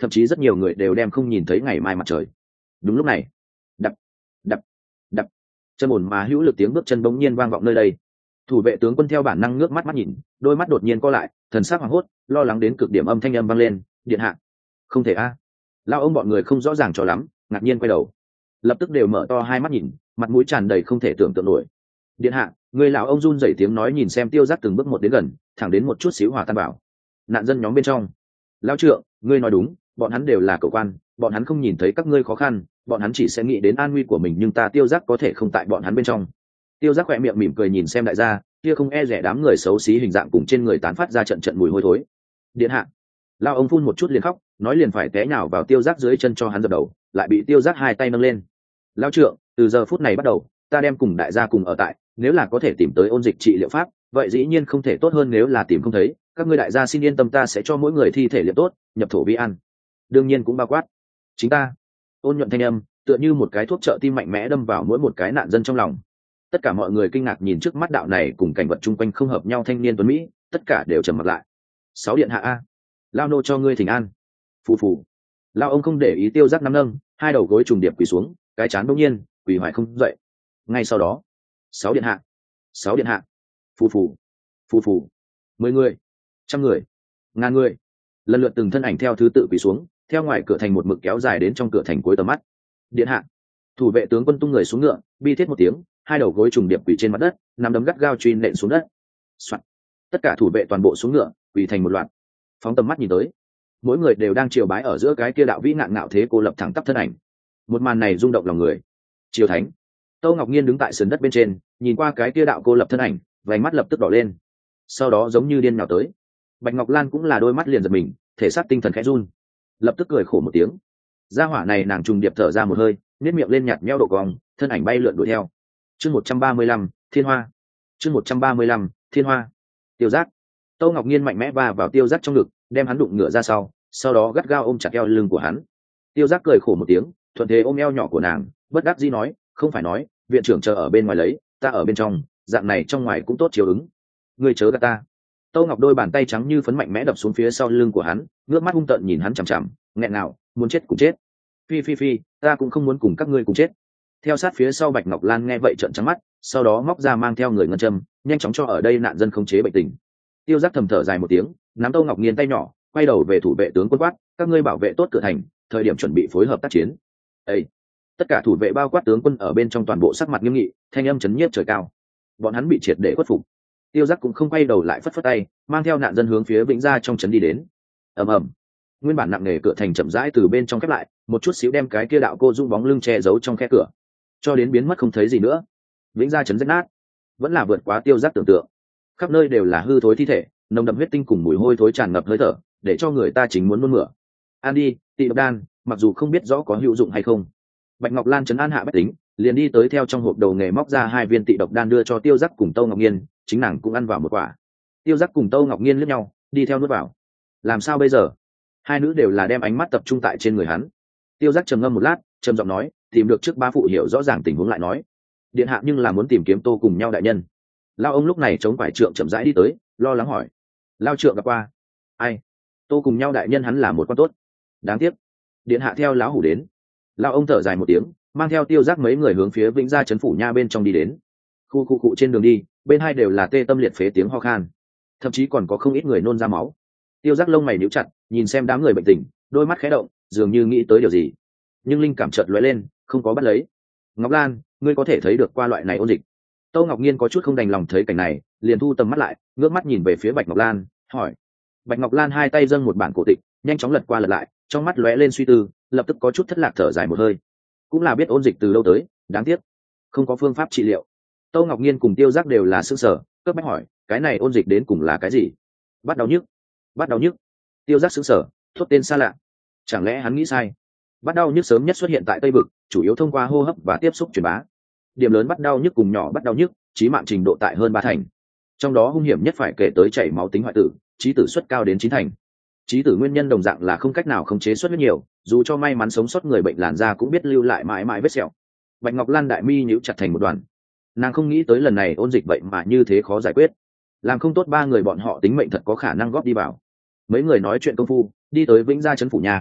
thậm chí rất nhiều người đều đem không nhìn thấy ngày mai mặt trời. Đúng lúc này, đập đập đập, chân ổn mà hữu lực tiếng bước chân bỗng nhiên vang vọng nơi đây. Thủ vệ tướng quân theo bản năng ngước mắt mắt nhìn, đôi mắt đột nhiên co lại, thần sắc hoảng hốt, lo lắng đến cực điểm, âm thanh âm vang lên, điện hạ. Không thể a. À. Lao ông bọn người không rõ ràng cho lắm, ngạc nhiên quay đầu, lập tức đều mở to hai mắt nhìn, mặt mũi tràn đầy không thể tưởng tượng nổi. Điện hạ, người lão ông run rẩy tiếng nói nhìn xem Tiêu Giác từng bước một đến gần, thẳng đến một chút xíu hòa tan bảo. Nạn dân nhóm bên trong, lão trượng, ngươi nói đúng, bọn hắn đều là cậu quan, bọn hắn không nhìn thấy các ngươi khó khăn, bọn hắn chỉ sẽ nghĩ đến an nguy của mình, nhưng ta Tiêu Giác có thể không tại bọn hắn bên trong. Tiêu Giác khỏe miệng mỉm cười nhìn xem đại gia, kia không e rẻ đám người xấu xí hình dạng cùng trên người tán phát ra trận trận mùi hôi thối. Điện hạ, lao ông phun một chút liền khóc, nói liền phải té nhào vào Tiêu Giác dưới chân cho hắn dập đầu, lại bị Tiêu Giác hai tay nâng lên. Lao trượng, từ giờ phút này bắt đầu, ta đem cùng đại gia cùng ở tại, nếu là có thể tìm tới ôn dịch trị liệu pháp, vậy dĩ nhiên không thể tốt hơn, nếu là tìm không thấy, các ngươi đại gia xin yên tâm, ta sẽ cho mỗi người thi thể liệu tốt, nhập thổ vi ăn. Đương nhiên cũng bao quát chính ta. Ôn nhuận thanh âm, tựa như một cái thuốc trợ tim mạnh mẽ đâm vào mỗi một cái nạn dân trong lòng. Tất cả mọi người kinh ngạc nhìn trước mắt đạo này cùng cảnh vật chung quanh không hợp nhau thanh niên tuấn mỹ, tất cả đều trầm mặt lại. Sáu điện hạ a, lao nô cho ngươi thỉnh an. Phù phù. Lao ông không để ý Tiêu Giác nắm nâng, hai đầu gối trùng điệp quỳ xuống, cái chán bỗng nhiên quỳ hoài không dậy. Ngay sau đó, sáu điện hạ, sáu điện hạ. Phù phù, phù phù. Mười người, trăm người, ngàn người, lần lượt từng thân ảnh theo thứ tự quỳ xuống, theo ngoài cửa thành một mực kéo dài đến trong cửa thành cuối tầm mắt. Điện hạ. Thủ vệ tướng quân tung người xuống ngựa, bi thiết một tiếng, hai đầu gối trùng điệp quỳ trên mặt đất, nắm đấm gắt gao truy nện xuống đất. Soạn. Tất cả thủ vệ toàn bộ xuống ngựa, quỳ thành một loạt. Phóng tầm mắt nhìn tới, mỗi người đều đang triều bái ở giữa cái kia đạo vĩ ngạn ngạo thế cô lập thẳng tắp thân ảnh. Một màn này rung động lòng người. Triều thánh. Tô Ngọc Nhiên đứng tại sườn đất bên trên, nhìn qua cái kia đạo cô lập thân ảnh, vành mắt lập tức đỏ lên. Sau đó giống như điên nhào tới. Bạch Ngọc Lan cũng là đôi mắt liền giật mình, thể xác tinh thần khẽ run, lập tức cười khổ một tiếng. Gia hỏa này nàng trùng điệp thở ra một hơi, nếp miệng lên nhạt nhẽo độ cong, thân ảnh bay lượn đuổi theo. Chương một trăm ba mươi lăm, Thiên Hoa. Chương một trăm ba mươi lăm, Thiên Hoa. Tiêu Giác. Tô Ngọc Nhiên mạnh mẽ va vào Tiêu Giác trong ngực, đem hắn đụng ngựa ra sau, sau đó gắt gao ôm chặt eo lưng của hắn. Tiêu Giác cười khổ một tiếng, thuận thế ôm eo nhỏ của nàng, bất đắc dĩ nói, không phải nói, viện trưởng chờ ở bên ngoài lấy, ta ở bên trong, dạng này trong ngoài cũng tốt chiếu ứng. Ngươi chớ gạt ta. Tô Ngọc đôi bàn tay trắng như phấn mạnh mẽ đập xuống phía sau lưng của hắn, ngước mắt hung tợn nhìn hắn chằm chằm, nghẹn ngào, muốn chết cũng chết. Phi phi phi, ta cũng không muốn cùng các ngươi cùng chết. Theo sát phía sau Bạch Ngọc Lan nghe vậy trợn trắng mắt, sau đó móc ra mang theo người ngân châm, nhanh chóng cho ở đây nạn dân khống chế bệnh tình. Tiêu Giác thầm thở dài một tiếng, nắm Tô Ngọc Nghiên tay nhỏ, quay đầu về thủ vệ tướng quân quát, các ngươi bảo vệ tốt cửa thành, thời điểm chuẩn bị phối hợp tác chiến. Ê! Tất cả thủ vệ bao quát tướng quân ở bên trong toàn bộ sắc mặt nghiêm nghị, thanh âm chấn nhiếp trời cao. Bọn hắn bị triệt để khuất phục. Tiêu Giác cũng không quay đầu lại, phất phất tay, mang theo nạn dân hướng phía Vĩnh Gia trong trấn đi đến. Ầm ầm. Nguyên bản nặng nề cửa thành chậm rãi từ bên trong khép lại, một chút xíu đem cái kia đạo cô dung bóng lưng che giấu trong khe cửa, cho đến biến mất không thấy gì nữa. Vĩnh Gia trấn rách nát, vẫn là vượt quá Tiêu Giác tưởng tượng. Khắp nơi đều là hư thối thi thể, nồng đậm huyết tinh cùng mùi hôi thối tràn ngập hơi thở, để cho người ta chính muốn nôn mửa. An đi, tị độc đan, mặc dù không biết rõ có hữu dụng hay không. Bạch Ngọc Lan trấn an hạ bách tính, liền đi tới theo trong hộp đầu nghề móc ra hai viên tị độc đan đưa cho Tiêu Giác cùng Tô Ngọc Nghiên, chính nàng cũng ăn vào một quả. Tiêu Giác cùng Tô Ngọc Nghiên liếc nhau, đi theo nuốt vào. Làm sao bây giờ? Hai nữ đều là đem ánh mắt tập trung tại trên người hắn. Tiêu Giác trầm ngâm một lát, trầm giọng nói, tìm được trước ba phụ hiểu rõ ràng tình huống lại nói. Điện hạ nhưng là muốn tìm kiếm Tô cùng nhau đại nhân. Lao ông lúc này chống quải trượng chậm rãi đi tới, lo lắng hỏi. Lao trượng gặp qua. Ai? Tô cùng nhau đại nhân hắn là một con tốt. Đáng tiếc. Điện hạ theo lão hủ đến. Lao ông thở dài một tiếng, mang theo Tiêu Giác mấy người hướng phía Vĩnh Gia trấn phủ nha bên trong đi đến. Khu khu cụ trên đường đi, bên hai đều là tê tâm liệt phế tiếng ho khan, thậm chí còn có không ít người nôn ra máu. Tiêu Giác lông mày nhíu chặt, nhìn xem đám người bệnh tình, đôi mắt khẽ động, dường như nghĩ tới điều gì, nhưng linh cảm chợt lóe lên, không có bắt lấy. Ngọc Lan, ngươi có thể thấy được qua loại này ôn dịch? Tô Ngọc Nhiên có chút không đành lòng thấy cảnh này, liền thu tầm mắt lại, ngước mắt nhìn về phía Bạch Ngọc Lan, hỏi. Bạch Ngọc Lan hai tay dâng một bản cổ tịch, nhanh chóng lật qua lật lại, trong mắt lóe lên suy tư, lập tức có chút thất lạc thở dài một hơi. Cũng là biết ôn dịch từ đâu tới, đáng tiếc không có phương pháp trị liệu. Tô Ngọc Nhiên cùng Tiêu Giác đều là sững sờ, cấp bách hỏi, cái này ôn dịch đến cùng là cái gì? Bắt đau nhức, bắt đau nhức. Tiêu Giác sững sờ, thốt tên xa lạ. Chẳng lẽ hắn nghĩ sai? Bắt đau nhức sớm nhất xuất hiện tại Tây Vực, chủ yếu thông qua hô hấp và tiếp xúc truyền bá. Điểm lớn bắt đau nhức cùng nhỏ bắt đau nhức, chí mạng trình độ tại hơn ba thành. Trong đó hung hiểm nhất phải kể tới chảy máu tính hoại tử, chí tử suất cao đến chín thành. Chí tử nguyên nhân đồng dạng là không cách nào khống chế suất rất nhiều, dù cho may mắn sống sót người bệnh làn da cũng biết lưu lại mãi mãi vết sẹo. Bạch Ngọc Lan đại mi nhíu chặt thành một đoàn. Nàng không nghĩ tới lần này ôn dịch vậy mà như thế khó giải quyết, làm không tốt ba người bọn họ tính mệnh thật có khả năng góp đi vào. Mấy người nói chuyện công phu, đi tới Vĩnh Gia trấn phủ nhà.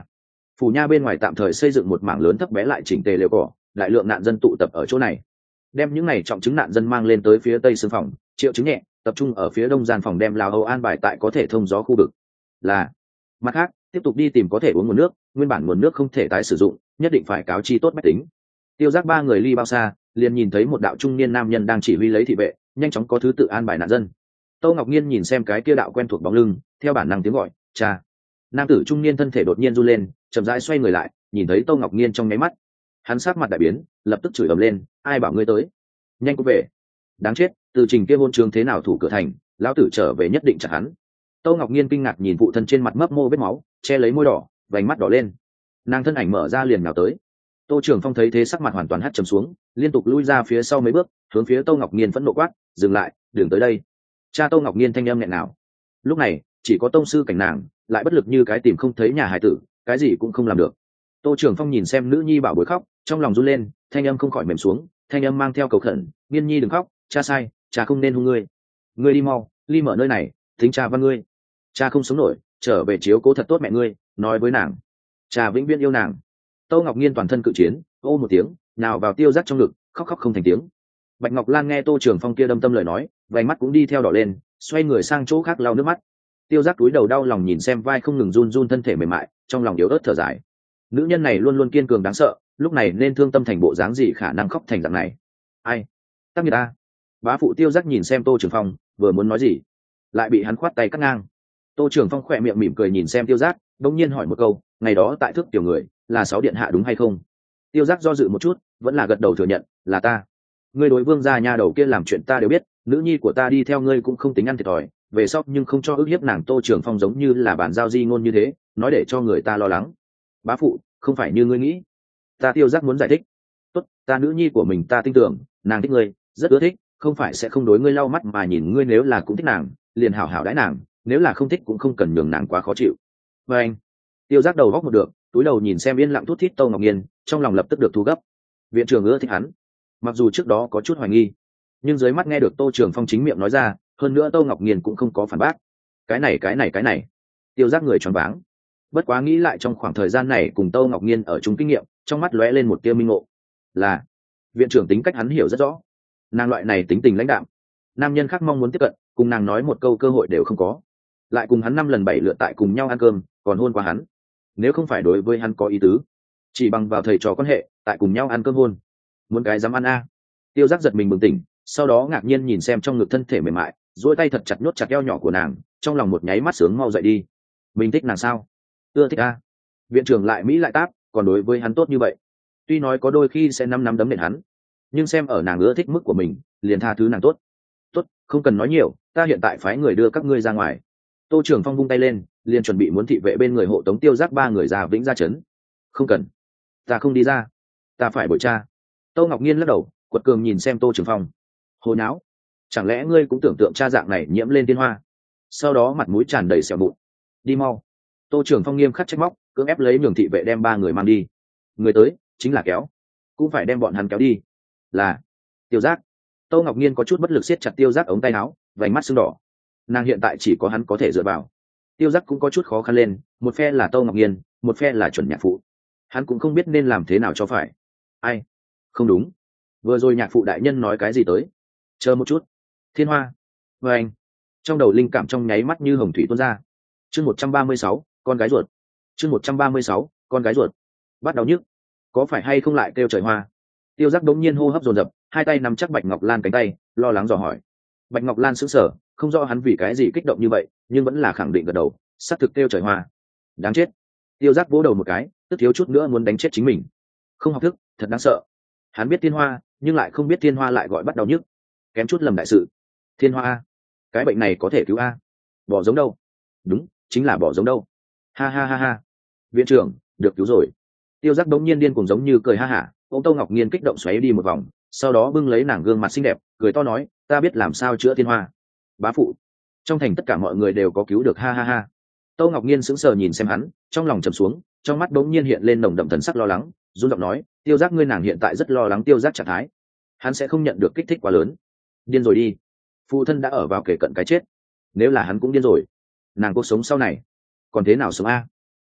phủ nha bên ngoài tạm thời xây dựng một mảng lớn thấp bé lại chỉnh tề lều cỏ, đại lượng nạn dân tụ tập ở chỗ này. Đem những này trọng chứng nạn dân mang lên tới phía tây xương phòng, triệu chứng nhẹ tập trung ở phía đông gian phòng, đem lào hầu an bài tại có thể thông gió khu vực. Là mặt khác, tiếp tục đi tìm có thể uống nguồn nước, nguyên bản nguồn nước không thể tái sử dụng, nhất định phải cáo chi tốt bách tính. Tiêu Giác ba người ly bao xa, liền nhìn thấy một đạo trung niên nam nhân đang chỉ huy lấy thị vệ, nhanh chóng có thứ tự an bài nạn dân. Tô Ngọc Nhiên nhìn xem cái kia đạo quen thuộc bóng lưng, theo bản năng tiếng gọi cha. Nam tử trung niên thân thể đột nhiên run lên, chậm rãi xoay người lại, nhìn thấy Tô Ngọc Nhiên trong nháy mắt, hắn sắc mặt đại biến, lập tức chửi ầm lên, ai bảo ngươi tới, nhanh cút về. Đáng chết, từ trình kia hôn trường thế nào thủ cửa thành, lão tử trở về nhất định chặt hắn. Tô Ngọc Nhiên kinh ngạc nhìn phụ thân trên mặt mấp mô vết máu, che lấy môi đỏ, vành mắt đỏ lên. Nàng thân ảnh mở ra liền nào tới. Tô Trường Phong thấy thế sắc mặt hoàn toàn hắt trầm xuống, liên tục lui ra phía sau mấy bước, hướng phía Tô Ngọc Nhiên phẫn nộ quát, dừng lại, đừng tới đây. Cha Tô Ngọc Nhiên thanh âm nghẹn nào. Lúc này chỉ có tông sư cảnh nàng, lại bất lực như cái tìm không thấy nhà hài tử, cái gì cũng không làm được. Tô Trường Phong nhìn xem nữ nhi bảo bối khóc, trong lòng run lên, thanh âm không khỏi mềm xuống, thanh âm mang theo cầu khẩn, Nghiên nhi đừng khóc, cha sai, cha không nên hung ngươi. Ngươi đi mau, ly mở nơi này, tính cha văn ngươi. Cha không sống nổi, trở về chiếu cố thật tốt mẹ ngươi, nói với nàng, cha vĩnh viễn yêu nàng. Tô Ngọc Nhiên toàn thân cự chiến, ô một tiếng, nào vào Tiêu Giác trong ngực, khóc khóc không thành tiếng. Bạch Ngọc Lan nghe Tô Trường Phong kia đâm tâm lời nói, vành mắt cũng đi theo đỏ lên, xoay người sang chỗ khác lau nước mắt. Tiêu Giác cúi đầu đau lòng nhìn xem vai không ngừng run run thân thể mềm mại, trong lòng yếu ớt thở dài. Nữ nhân này luôn luôn kiên cường đáng sợ, lúc này nên thương tâm thành bộ dáng gì khả năng khóc thành dạng này. Ai? Tắc Nghiệt ta. Bá phụ Tiêu Giác nhìn xem Tô Trường Phong, vừa muốn nói gì, lại bị hắn khoát tay cắt ngang. Tô Trường Phong khỏe miệng mỉm cười nhìn xem Tiêu Giác, đột nhiên hỏi một câu, ngày đó tại thức tiểu người, là sáu điện hạ đúng hay không? Tiêu Giác do dự một chút, vẫn là gật đầu thừa nhận, là ta. Ngươi đối vương gia nha đầu kia làm chuyện ta đều biết, nữ nhi của ta đi theo ngươi cũng không tính ăn thiệt thòi, về sau nhưng không cho ức hiếp nàng. Tô Trường Phong giống như là bản giao di ngôn như thế, nói để cho người ta lo lắng. Bá phụ, không phải như ngươi nghĩ. Ta Tiêu Giác muốn giải thích. Tốt, ta nữ nhi của mình ta tin tưởng, nàng thích ngươi, rất ưa thích, không phải sẽ không đối ngươi lau mắt mà nhìn ngươi, nếu là cũng thích nàng, liền hảo hảo đãi nàng, nếu là không thích cũng không cần nhường nàng quá khó chịu. Và anh, Tiêu Giác đầu góc một được, túi đầu nhìn xem yên lặng thút thít Tô Ngọc Nhiên, trong lòng lập tức được thu gấp. Viện trưởng ưa thích hắn, mặc dù trước đó có chút hoài nghi, nhưng dưới mắt nghe được Tô Trường Phong chính miệng nói ra, hơn nữa Tô Ngọc Nhiên cũng không có phản bác. Cái này cái này cái này, Tiêu Giác người choáng váng. Bất quá nghĩ lại trong khoảng thời gian này cùng Tô Ngọc Nhiên ở chung kinh nghiệm, trong mắt lóe lên một tia minh ngộ, là viện trưởng tính cách hắn hiểu rất rõ. Nàng loại này tính tình lãnh đạm, nam nhân khác mong muốn tiếp cận, cùng nàng nói một câu cơ hội đều không có, lại cùng hắn năm lần bảy lượt tại cùng nhau ăn cơm, còn hôn qua hắn. Nếu không phải đối với hắn có ý tứ, chỉ bằng vào thầy trò quan hệ, tại cùng nhau ăn cơm hôn, muốn cái dám ăn a. Tiêu Giác giật mình bừng tỉnh, sau đó ngạc nhiên nhìn xem trong ngực thân thể mềm mại, duỗi tay thật chặt nhốt chặt eo nhỏ của nàng, trong lòng một nháy mắt sướng mau dậy đi. Mình thích nàng sao? Ưa thích a. Viện trưởng lại mỹ lại táp, còn đối với hắn tốt như vậy. Tuy nói có đôi khi sẽ năm năm đấm nện hắn, nhưng xem ở nàng ưa thích mức của mình, liền tha thứ nàng tốt. Tốt, không cần nói nhiều, ta hiện tại phái người đưa các ngươi ra ngoài. Tô Trường Phong vung tay lên, liền chuẩn bị muốn thị vệ bên người hộ tống Tiêu Giác ba người ra Vĩnh Gia trấn. Không cần, ta không đi ra, ta phải bồi cha. Tô Ngọc Nhiên lắc đầu, quật cường nhìn xem Tô Trường Phong. Hồ nháo, chẳng lẽ ngươi cũng tưởng tượng cha dạng này nhiễm lên tiên hoa, sau đó mặt mũi tràn đầy sẹo mụn. Đi mau. Tô Trường Phong nghiêm khắc trách móc, cưỡng ép lấy nhường thị vệ đem ba người mang đi. Người tới chính là kéo, cũng phải đem bọn hắn kéo đi. Là Tiêu Giác. Tô Ngọc Nhiên có chút bất lực siết chặt Tiêu Giác ống tay áo, vành mắt sưng đỏ. Nàng hiện tại chỉ có hắn có thể dựa vào. Tiêu Giác cũng có chút khó khăn lên, một phe là Tô Ngọc Nhiên, một phe là chuẩn nhạc phụ, hắn cũng không biết nên làm thế nào cho phải. Ai? Không đúng, vừa rồi nhạc phụ đại nhân nói cái gì tới? Chờ một chút. Thiên Hoa. Và anh, trong đầu linh cảm trong nháy mắt như hồng thủy tuôn ra. Chương một trăm ba mươi sáu, con gái ruột. Chương một trăm ba mươi sáu, con gái ruột. Bắt đầu nhức, có phải hay không lại kêu trời hoa? Tiêu Giác đống nhiên hô hấp dồn dập, hai tay nắm chắc Bạch Ngọc Lan cánh tay, lo lắng dò hỏi. Bạch Ngọc Lan sững sờ, không rõ hắn vì cái gì kích động như vậy, nhưng vẫn là khẳng định gật đầu, xác thực kêu trời hoa. Đáng chết. Tiêu Giác vỗ đầu một cái, tức thiếu chút nữa muốn đánh chết chính mình. Không học thức, thật đáng sợ. Hắn biết Thiên Hoa, nhưng lại không biết Thiên Hoa lại gọi bắt đầu nhức, kém chút lầm đại sự. Thiên Hoa a, cái bệnh này có thể cứu a. Bỏ giống đâu? Đúng, chính là bỏ giống đâu. Ha ha ha ha. Viện trưởng, được cứu rồi. Tiêu Giác đống nhiên điên cuồng giống như cười ha hả, ông Tô Ngọc Nhiên kích động xoáy đi một vòng, sau đó bưng lấy nàng gương mặt xinh đẹp, cười to nói, ta biết làm sao chữa Thiên Hoa. Bá phụ, trong thành tất cả mọi người đều có cứu được, ha ha ha. Tô Ngọc Nhiên sững sờ nhìn xem hắn, trong lòng trầm xuống, trong mắt đống nhiên hiện lên nồng đậm thần sắc lo lắng, run giọng nói, Tiêu Giác ngươi, nàng hiện tại rất lo lắng Tiêu Giác trạng thái, hắn sẽ không nhận được kích thích quá lớn. Điên rồi đi, phụ thân đã ở vào kề cận cái chết, nếu là hắn cũng điên rồi, nàng cuộc sống sau này còn thế nào sống a?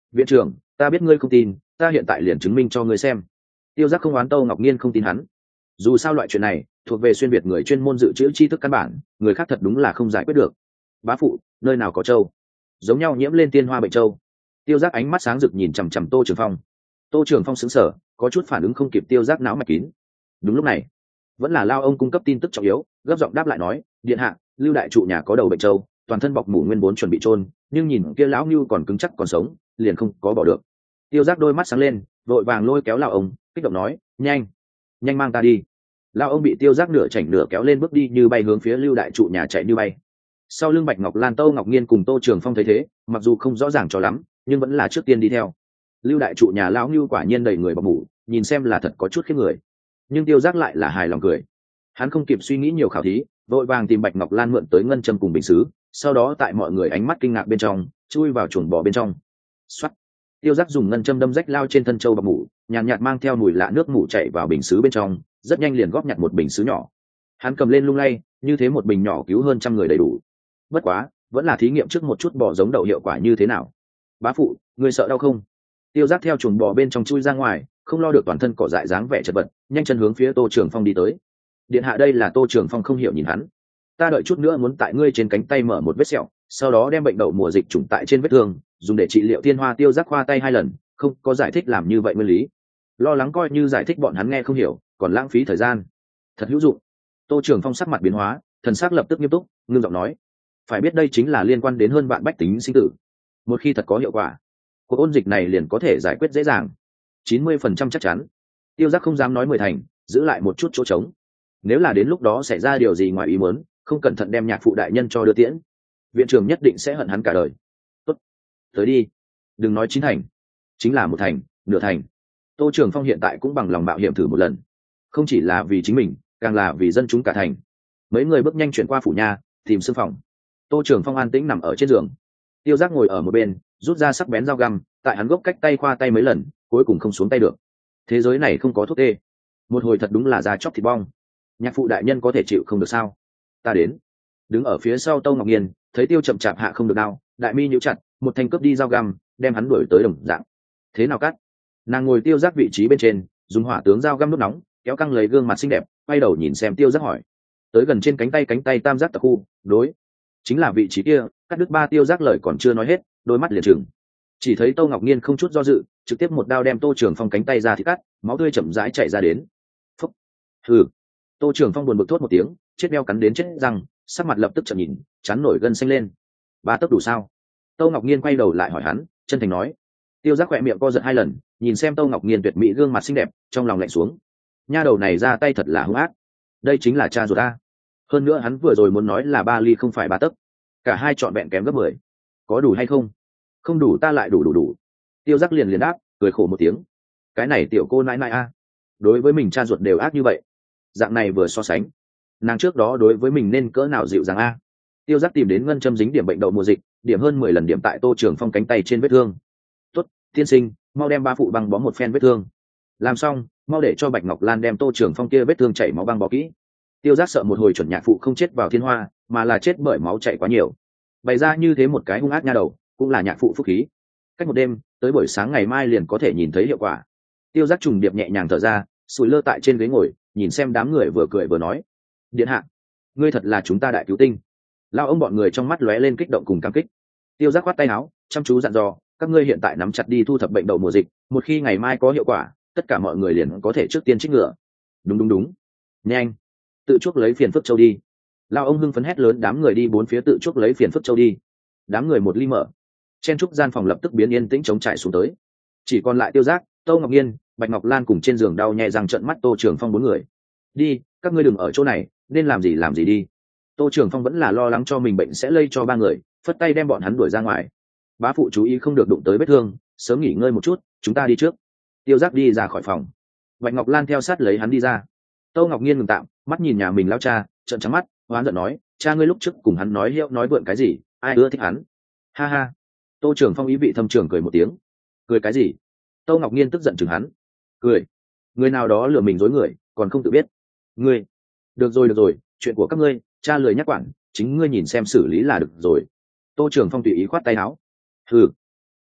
viện trưởng, ta biết ngươi không tin, ta hiện tại liền chứng minh cho ngươi xem. Tiêu Giác không oán Tô Ngọc Nhiên không tin hắn, dù sao loại chuyện này thuộc về xuyên việt người chuyên môn dự trữ tri thức căn bản, người khác thật đúng là không giải quyết được. Bá phụ, nơi nào có trâu giống nhau nhiễm lên tiên hoa bệnh trâu? Tiêu Giác ánh mắt sáng rực nhìn chằm chằm Tô Trường Phong. Tô Trường Phong sững sờ, có chút phản ứng không kịp. Tiêu Giác não mạch kín. Đúng lúc này, vẫn là Lao ông cung cấp tin tức trọng yếu, gấp giọng đáp lại nói, điện hạ, Lưu đại trụ nhà có đầu bệnh trâu, toàn thân bọc mủ nguyên vốn chuẩn bị chôn, nhưng nhìn kia lão Nưu còn cứng chắc còn sống, liền không có bỏ được. Tiêu Giác đôi mắt sáng lên, vội vàng lôi kéo Lao ông, kích động nói, nhanh, nhanh mang ta đi. Lao ông bị Tiêu Giác nửa chảnh nửa kéo lên bước đi như bay hướng phía Lưu đại trụ nhà chạy như bay. Sau lưng Bạch Ngọc Lan, Tô Ngọc Nhiên cùng Tô Trường Phong thấy thế, mặc dù không rõ ràng cho lắm, nhưng vẫn là trước tiên đi theo. Lưu đại trụ nhà lão Nưu quả nhiên đầy người bọc mủ, nhìn xem là thật có chút khiếp người, nhưng Tiêu Giác lại là hài lòng cười. Hắn không kịp suy nghĩ nhiều khảo thí, vội vàng tìm Bạch Ngọc Lan mượn tới ngân châm cùng bình sứ, sau đó tại mọi người ánh mắt kinh ngạc bên trong chui vào chuồng bò bên trong. Xoát, Tiêu Giác dùng ngân châm đâm rách lao trên thân trâu bọc mủ, nhàn nhạt, nhạt mang theo mùi lạ nước mủ chạy vào bình sứ bên trong, rất nhanh liền góp nhặt một bình sứ nhỏ. Hắn cầm lên lung lay, như thế một bình nhỏ cứu hơn trăm người đầy đủ. Bất quá, vẫn là thí nghiệm trước một chút bò giống đậu hiệu quả như thế nào. Bá phụ, người sợ đau không? Tiêu Giác theo chuồng bò bên trong chui ra ngoài, không lo được toàn thân cỏ dại dáng vẻ chật vật, nhanh chân hướng phía Tô Trường Phong đi tới. Điện hạ, đây là Tô Trường Phong không hiểu nhìn hắn. Ta đợi chút nữa muốn tại ngươi trên cánh tay mở một vết sẹo, sau đó đem bệnh đậu mùa dịch trùng tại trên vết thương, dùng để trị liệu thiên hoa. Tiêu Giác khoa tay hai lần, không có giải thích làm như vậy nguyên lý. Lo lắng coi như giải thích bọn hắn nghe không hiểu, còn lãng phí thời gian. Thật hữu dụng. Tô Trường Phong sắc mặt biến hóa, thần sắc lập tức nghiêm túc, ngưng giọng nói, phải biết đây chính là liên quan đến hơn vạn bách tính sinh tử. Một khi thật có hiệu quả, cuộc ôn dịch này liền có thể giải quyết dễ dàng, chín mươi phần trăm chắc chắn. Tiêu Giác không dám nói mười thành, giữ lại một chút chỗ trống. Nếu là đến lúc đó xảy ra điều gì ngoài ý muốn, không cẩn thận đem nhạc phụ đại nhân cho đưa tiễn, viện trưởng nhất định sẽ hận hắn cả đời. Tốt, tới đi, đừng nói chín thành, chính là một thành, nửa thành. Tô Trường Phong hiện tại cũng bằng lòng mạo hiểm thử một lần, không chỉ là vì chính mình, càng là vì dân chúng cả thành. Mấy người bước nhanh chuyển qua phủ nha, tìm sư phòng. Tô Trường Phong an tĩnh nằm ở trên giường. Tiêu Giác ngồi ở một bên, rút ra sắc bén dao găm, tại hắn gốc cách tay khoa tay mấy lần, cuối cùng không xuống tay được. Thế giới này không có thuốc tê, một hồi thật đúng là da chóc thịt bong. Nhạc phụ đại nhân có thể chịu không được sao? Ta đến. Đứng ở phía sau Tô Ngọc Nhiên thấy Tiêu chậm chạp hạ không được đao, đại mi nhíu chặt, một thanh cướp đi dao găm, đem hắn đuổi tới đồng dạng. Thế nào cắt? Nàng ngồi Tiêu Giác vị trí bên trên, dùng hỏa tướng dao găm đốt nóng, kéo căng lấy gương mặt xinh đẹp, quay đầu nhìn xem Tiêu Giác hỏi. Tới gần trên cánh tay cánh tay tam giác tập khu, đối, chính là vị trí kia. Cắt đứt ba. Tiêu Giác lời còn chưa nói hết, đôi mắt liền trừng. Chỉ thấy Tô Ngọc Nhiên không chút do dự, trực tiếp một đao đem Tô Trường Phong cánh tay ra thì cắt, máu tươi chậm rãi chảy ra đến. Phúc. Hừ. Tô Trường Phong buồn bực thốt một tiếng, chết đeo cắn đến chết răng, sắc mặt lập tức chợt nhìn, chán nổi gân xanh lên. Ba tấc đủ sao? Tô Ngọc Nhiên quay đầu lại hỏi hắn, chân thành nói. Tiêu Giác khỏe miệng co giật hai lần, nhìn xem Tô Ngọc Nhiên tuyệt mỹ gương mặt xinh đẹp, trong lòng lạnh xuống. Nha đầu này ra tay thật là hung ác. Đây chính là cha ruột ta. Hơn nữa hắn vừa rồi muốn nói là ba ly không phải ba tấc, cả hai trọn vẹn kém gấp mười. Có đủ hay không? Không đủ ta lại đủ đủ đủ. Tiêu Giác liền liền đáp, cười khổ một tiếng. Cái này tiểu cô nãi nãi a, đối với mình cha ruột đều ác như vậy. Dạng này vừa so sánh, nàng trước đó đối với mình nên cỡ nào dịu dàng a. Tiêu Giác tìm đến ngân châm dính điểm bệnh đậu mùa dịch, điểm hơn mười lần điểm tại Tô Trường Phong cánh tay trên vết thương. Tốt, tiên sinh, mau đem ba phụ băng bó một phen vết thương. Làm xong, mau để cho Bạch Ngọc Lan đem Tô Trường Phong kia vết thương chảy máu băng bó kỹ. Tiêu Giác sợ một hồi chuẩn nhạc phụ không chết vào thiên hoa, mà là chết bởi máu chảy quá nhiều. Bày ra như thế một cái hung ác nha đầu, cũng là nhạc phụ phúc khí. Cách một đêm, tới buổi sáng ngày mai liền có thể nhìn thấy hiệu quả. Tiêu Giác trùng điệp nhẹ nhàng thở ra, sùi lơ tại trên ghế ngồi, nhìn xem đám người vừa cười vừa nói, điện hạ, ngươi thật là chúng ta đại cứu tinh. Lao ông bọn người trong mắt lóe lên kích động cùng cảm kích. Tiêu Giác khoát tay áo, chăm chú dặn dò, các ngươi hiện tại nắm chặt đi thu thập bệnh đậu mùa dịch, một khi ngày mai có hiệu quả, tất cả mọi người liền có thể trước tiên trích ngừa. Đúng đúng đúng, nhanh, tự chuốc lấy phiền phức châu đi. Lao ông hưng phấn hét lớn, đám người đi bốn phía tự chuốc lấy phiền phức châu đi. Đám người một ly mở, chen trúc gian phòng lập tức biến yên tĩnh trống trải xuống tới, chỉ còn lại Tiêu Giác, Tô Ngọc Nhiên, Bạch Ngọc Lan cùng trên giường đau nhè răng trợn mắt Tô Trường Phong bốn người. Đi, các ngươi đừng ở chỗ này, nên làm gì làm gì đi. Tô Trường Phong vẫn là lo lắng cho mình bệnh sẽ lây cho ba người, phất tay đem bọn hắn đuổi ra ngoài. Bá phụ chú ý không được đụng tới vết thương, sớm nghỉ ngơi một chút, chúng ta đi trước. Tiêu Giác đi ra khỏi phòng, Bạch Ngọc Lan theo sát lấy hắn đi ra. Tô Ngọc Nhiên ngừng tạm, mắt nhìn nhà mình lao cha, trợn trắng mắt, hoán giận nói, cha ngươi lúc trước cùng hắn nói hiệu nói vượn cái gì, ai ưa thích hắn? Ha ha. Tô Trường Phong ý vị thâm trường cười một tiếng. Cười cái gì? Tô Ngọc Nhiên tức giận chừng hắn. Cười? Người nào đó lừa mình dối người, còn không tự biết. Ngươi? Được rồi được rồi, chuyện của các ngươi, cha lười nhắc quản, chính ngươi nhìn xem xử lý là được rồi. Tô Trường Phong tùy ý khoát tay áo. Hừ.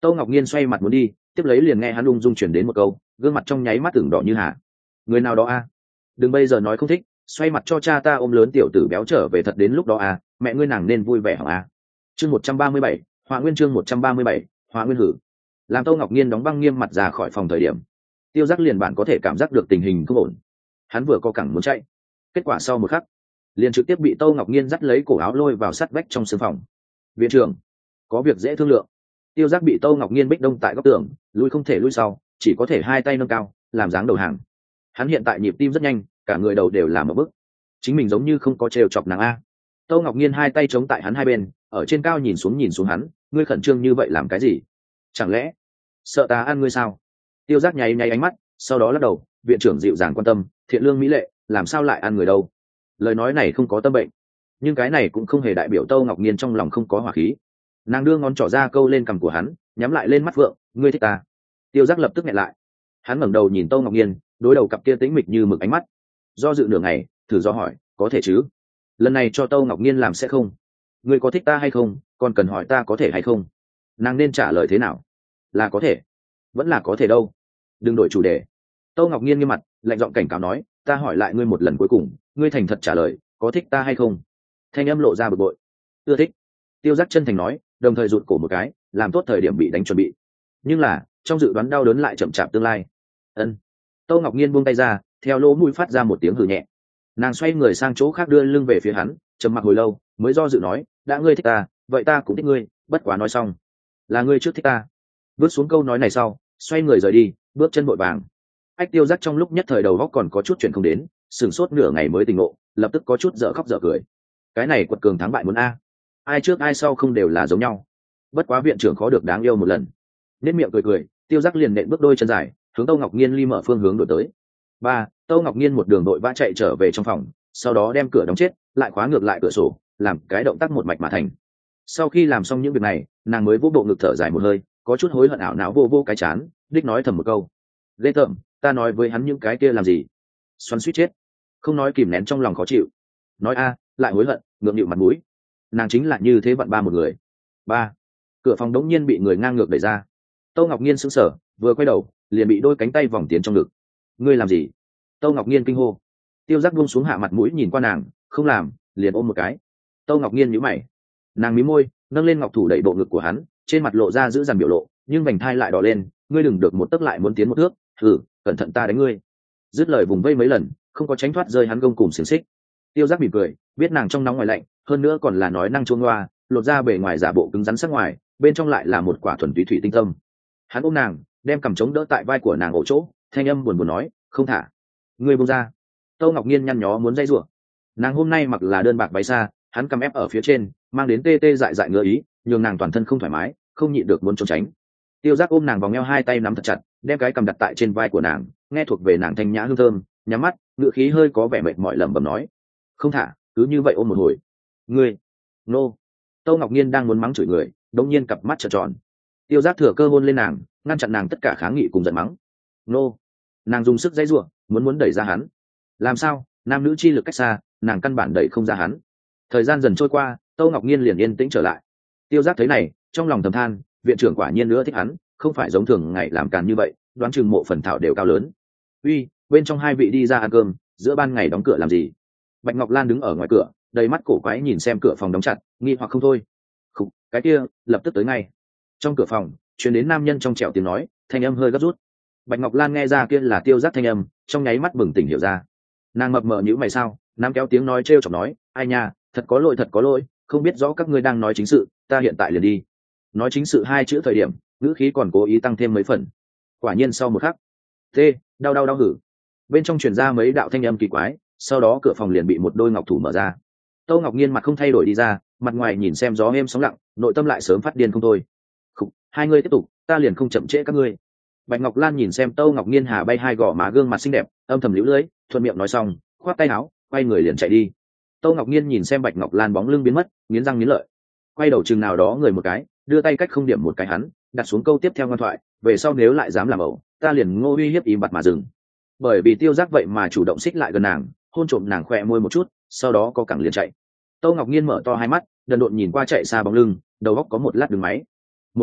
Tâu Ngọc Nhiên xoay mặt muốn đi, tiếp lấy liền nghe hắn ung dung chuyển đến một câu, gương mặt trong nháy mắt tưởng đỏ như hà. Người nào đó a? Đừng bây giờ nói không thích, xoay mặt cho cha ta ôm lớn tiểu tử béo trở về thật đến lúc đó a, mẹ ngươi nàng nên vui vẻ hả a. Chương một trăm ba mươi bảy, Họa Nguyên chương một trăm ba mươi bảy, Họa Nguyên hử. Làm Tâu Ngọc Nhiên đóng băng nghiêm mặt ra khỏi phòng thời điểm, Tiêu Giác liền bản có thể cảm giác được tình hình không ổn. Hắn vừa co cẳng muốn chạy, kết quả sau một khắc, liền trực tiếp bị Tâu Ngọc Nhiên dắt lấy cổ áo lôi vào sát vách trong sương phòng. Viện trưởng, có việc dễ thương lượng. Tiêu Giác bị Tâu Ngọc Nhiên bích đông tại góc tường, lui không thể lui sau, chỉ có thể hai tay nâng cao, làm dáng đầu hàng. Hắn hiện tại nhịp tim rất nhanh, cả người đầu đều làm một bước. Chính mình giống như không có trêu chọc nàng a. Tâu Ngọc Nhiên hai tay chống tại hắn hai bên, ở trên cao nhìn xuống nhìn xuống hắn, ngươi khẩn trương như vậy làm cái gì? Chẳng lẽ sợ ta ăn ngươi sao? Tiêu Giác nháy nháy ánh mắt, sau đó lắc đầu, viện trưởng dịu dàng quan tâm, thiện lương mỹ lệ, làm sao lại ăn người đâu? Lời nói này không có tâm bệnh, nhưng cái này cũng không hề đại biểu Tâu Ngọc Nhiên trong lòng không có hỏa khí. Nàng đưa ngón trỏ ra câu lên cằm của hắn, nhắm lại lên mắt vượng, ngươi thích ta? Tiêu Giác lập tức nghẹn lại, hắn ngẩng đầu nhìn Tâu Ngọc Nhiên, đối đầu cặp kia tĩnh mịch như mực ánh mắt, do dự nửa ngày, thử do hỏi, có thể chứ? Lần này cho Tâu Ngọc Nhiên làm sẽ không? Ngươi có thích ta hay không, còn cần hỏi ta có thể hay không? Nàng nên trả lời thế nào? Là có thể, vẫn là có thể đâu. Đừng đổi chủ đề. Tâu Ngọc Nhiên nghiêm mặt, lạnh giọng cảnh cáo nói, ta hỏi lại ngươi một lần cuối cùng, ngươi thành thật trả lời, có thích ta hay không? Thanh âm lộ ra bực bội. Ưa thích. Tiêu Giác chân thành nói, đồng thời rụt cổ một cái, làm tốt thời điểm bị đánh chuẩn bị. Nhưng là trong dự đoán đau đớn lại chậm chạp tương lai. Ân. Tâu Ngọc Nhiên buông tay ra, theo lỗ mũi phát ra một tiếng hừ nhẹ. Nàng xoay người sang chỗ khác đưa lưng về phía hắn, trầm mặc hồi lâu mới do dự nói, đã ngươi thích ta, vậy ta cũng thích ngươi, bất quá nói xong là ngươi trước thích ta. Bước xuống câu nói này sau, xoay người rời đi, bước chân vội vàng. Ách Tiêu Giác trong lúc nhất thời đầu góc còn có chút chuyện không đến, sửng sốt nửa ngày mới tỉnh ngộ, lập tức có chút dở khóc dở cười. Cái này quật cường thắng bại muốn a, ai trước ai sau không đều là giống nhau. Bất quá viện trưởng khó được đáng yêu một lần. Nên miệng cười cười, Tiêu Giác liền nện bước đôi chân dài, hướng Tâu Ngọc Nhiên ly mở phương hướng đổi tới. Ba, Tâu Ngọc Nhiên một đường đội vã chạy trở về trong phòng, sau đó đem cửa đóng chết, lại khóa ngược lại cửa sổ, làm cái động tác một mạch mà thành. Sau khi làm xong những việc này, nàng mới vỗ bộ ngực thở dài một hơi, có chút hối hận ảo não vô vô cái chán, đích nói thầm một câu, ghê tởm, ta nói với hắn những cái kia làm gì? Xoắn suýt chết, không nói kìm nén trong lòng khó chịu, nói a, lại hối hận, ngượng nghịu mặt mũi. Nàng chính là như thế vặn ba một người. Ba, cửa phòng đống nhiên bị người ngang ngược đẩy ra. Tâu Ngọc Nhiên sững sờ, vừa quay đầu, liền bị đôi cánh tay vòng tiến trong ngực. Ngươi làm gì? Tâu Ngọc Nhiên kinh hô. Tiêu Giác buông xuống hạ mặt mũi nhìn qua nàng, không làm, liền ôm một cái. Tâu Ngọc Nhiên nhíu mày, nàng mí môi, nâng lên ngọc thủ đẩy bộ ngực của hắn, trên mặt lộ ra giữ dằn biểu lộ, nhưng vành thai lại đỏ lên. Ngươi đừng được một tấc lại muốn tiến một thước, thử, cẩn thận ta đánh ngươi. Dứt lời vùng vây mấy lần, không có tránh thoát rơi hắn gông cùng xiềng xích. Tiêu Giác mỉm cười, biết nàng trong nóng ngoài lạnh, hơn nữa còn là nói năng chuông loa, lột ra bề ngoài giả bộ cứng rắn sắc ngoài, bên trong lại là một quả thuần túy thủy tinh tâm. Hắn ôm nàng, đem cầm chống đỡ tại vai của nàng ổ chỗ, thanh âm buồn buồn nói, không thả. Ngươi buông ra. Tâu Ngọc Nhiên nhăn nhó muốn dây rủa. Nàng hôm nay mặc là đơn bạc váy xa, hắn cầm ép ở phía trên, mang đến tê tê dại dại ngứa ý, nhường nàng toàn thân không thoải mái, không nhịn được muốn trốn tránh. Tiêu Giác ôm nàng vòng eo, hai tay nắm thật chặt, đem cái cầm đặt tại trên vai của nàng, nghe thuộc về nàng thanh nhã hương thơm, nhắm mắt, ngựa khí hơi có vẻ mệt mỏi lẩm bẩm nói, không thả, cứ như vậy ôm một hồi. Ngươi, nô. No. Tâu Ngọc Nhiên đang muốn mắng chửi người, đột nhiên cặp mắt trợn tròn. Tiêu Giác thừa cơ hôn lên nàng, ngăn chặn nàng tất cả kháng nghị cùng giận mắng. Nô. No. Nàng dùng sức dãy giụa, muốn muốn đẩy ra hắn. Làm sao? Nam nữ chi lực cách xa, nàng căn bản đẩy không ra hắn. Thời gian dần trôi qua, Tâu Ngọc Nhiên liền yên tĩnh trở lại. Tiêu Giác thấy này, trong lòng thầm than, viện trưởng quả nhiên nữa thích hắn, không phải giống thường ngày làm càn như vậy, đoán chừng mộ phần thảo đều cao lớn. Uy, bên trong hai vị đi ra ăn cơm, giữa ban ngày đóng cửa làm gì? Bạch Ngọc Lan đứng ở ngoài cửa, đầy mắt cổ quái nhìn xem cửa phòng đóng chặt, nghi hoặc không thôi. Khục, cái kia, lập tức tới ngay. Trong cửa phòng, truyền đến nam nhân trong trẻo tiếng nói, thanh âm hơi gấp rút. Bạch Ngọc Lan nghe ra kia là Tiêu Giác thanh âm, trong nháy mắt bừng tỉnh hiểu ra. Nàng mập mờ nhíu mày sao? Nam kéo tiếng nói trêu chọc nói, ai nha, thật có lỗi thật có lỗi, không biết rõ các ngươi đang nói chính sự, ta hiện tại liền đi. Nói chính sự hai chữ thời điểm, ngữ khí còn cố ý tăng thêm mấy phần. Quả nhiên sau một khắc, tê, đau đau đau hử. Bên trong truyền ra mấy đạo thanh âm kỳ quái, sau đó cửa phòng liền bị một đôi ngọc thủ mở ra. Tâu Ngọc Nhiên mặt không thay đổi đi ra, mặt ngoài nhìn xem gió êm sóng lặng, nội tâm lại sớm phát điên không thôi. Khục, hai ngươi tiếp tục, ta liền không chậm trễ các ngươi. Bạch Ngọc Lan nhìn xem Tâu Ngọc Nhiên hà bay hai gò má gương mặt xinh đẹp, âm thầm liễu lưỡi, thuận miệng nói xong, khoát tay áo, quay người liền chạy đi. Tâu Ngọc Nhiên nhìn xem Bạch Ngọc Lan bóng lưng biến mất, nghiến răng nghiến lợi, quay đầu chừng nào đó người một cái, đưa tay cách không điểm một cái hắn, đặt xuống câu tiếp theo ngoan thoại, về sau nếu lại dám làm ẩu, ta liền ngô uy hiếp im bặt mà dừng. Bởi vì Tiêu Giác vậy mà chủ động xích lại gần nàng, hôn trộm nàng khỏe môi một chút, sau đó có cẳng liền chạy. Tâu Ngọc Nhiên mở to hai mắt, đần độn nhìn qua chạy xa bóng lưng, đầu óc có một lát đứng máy. Một lát,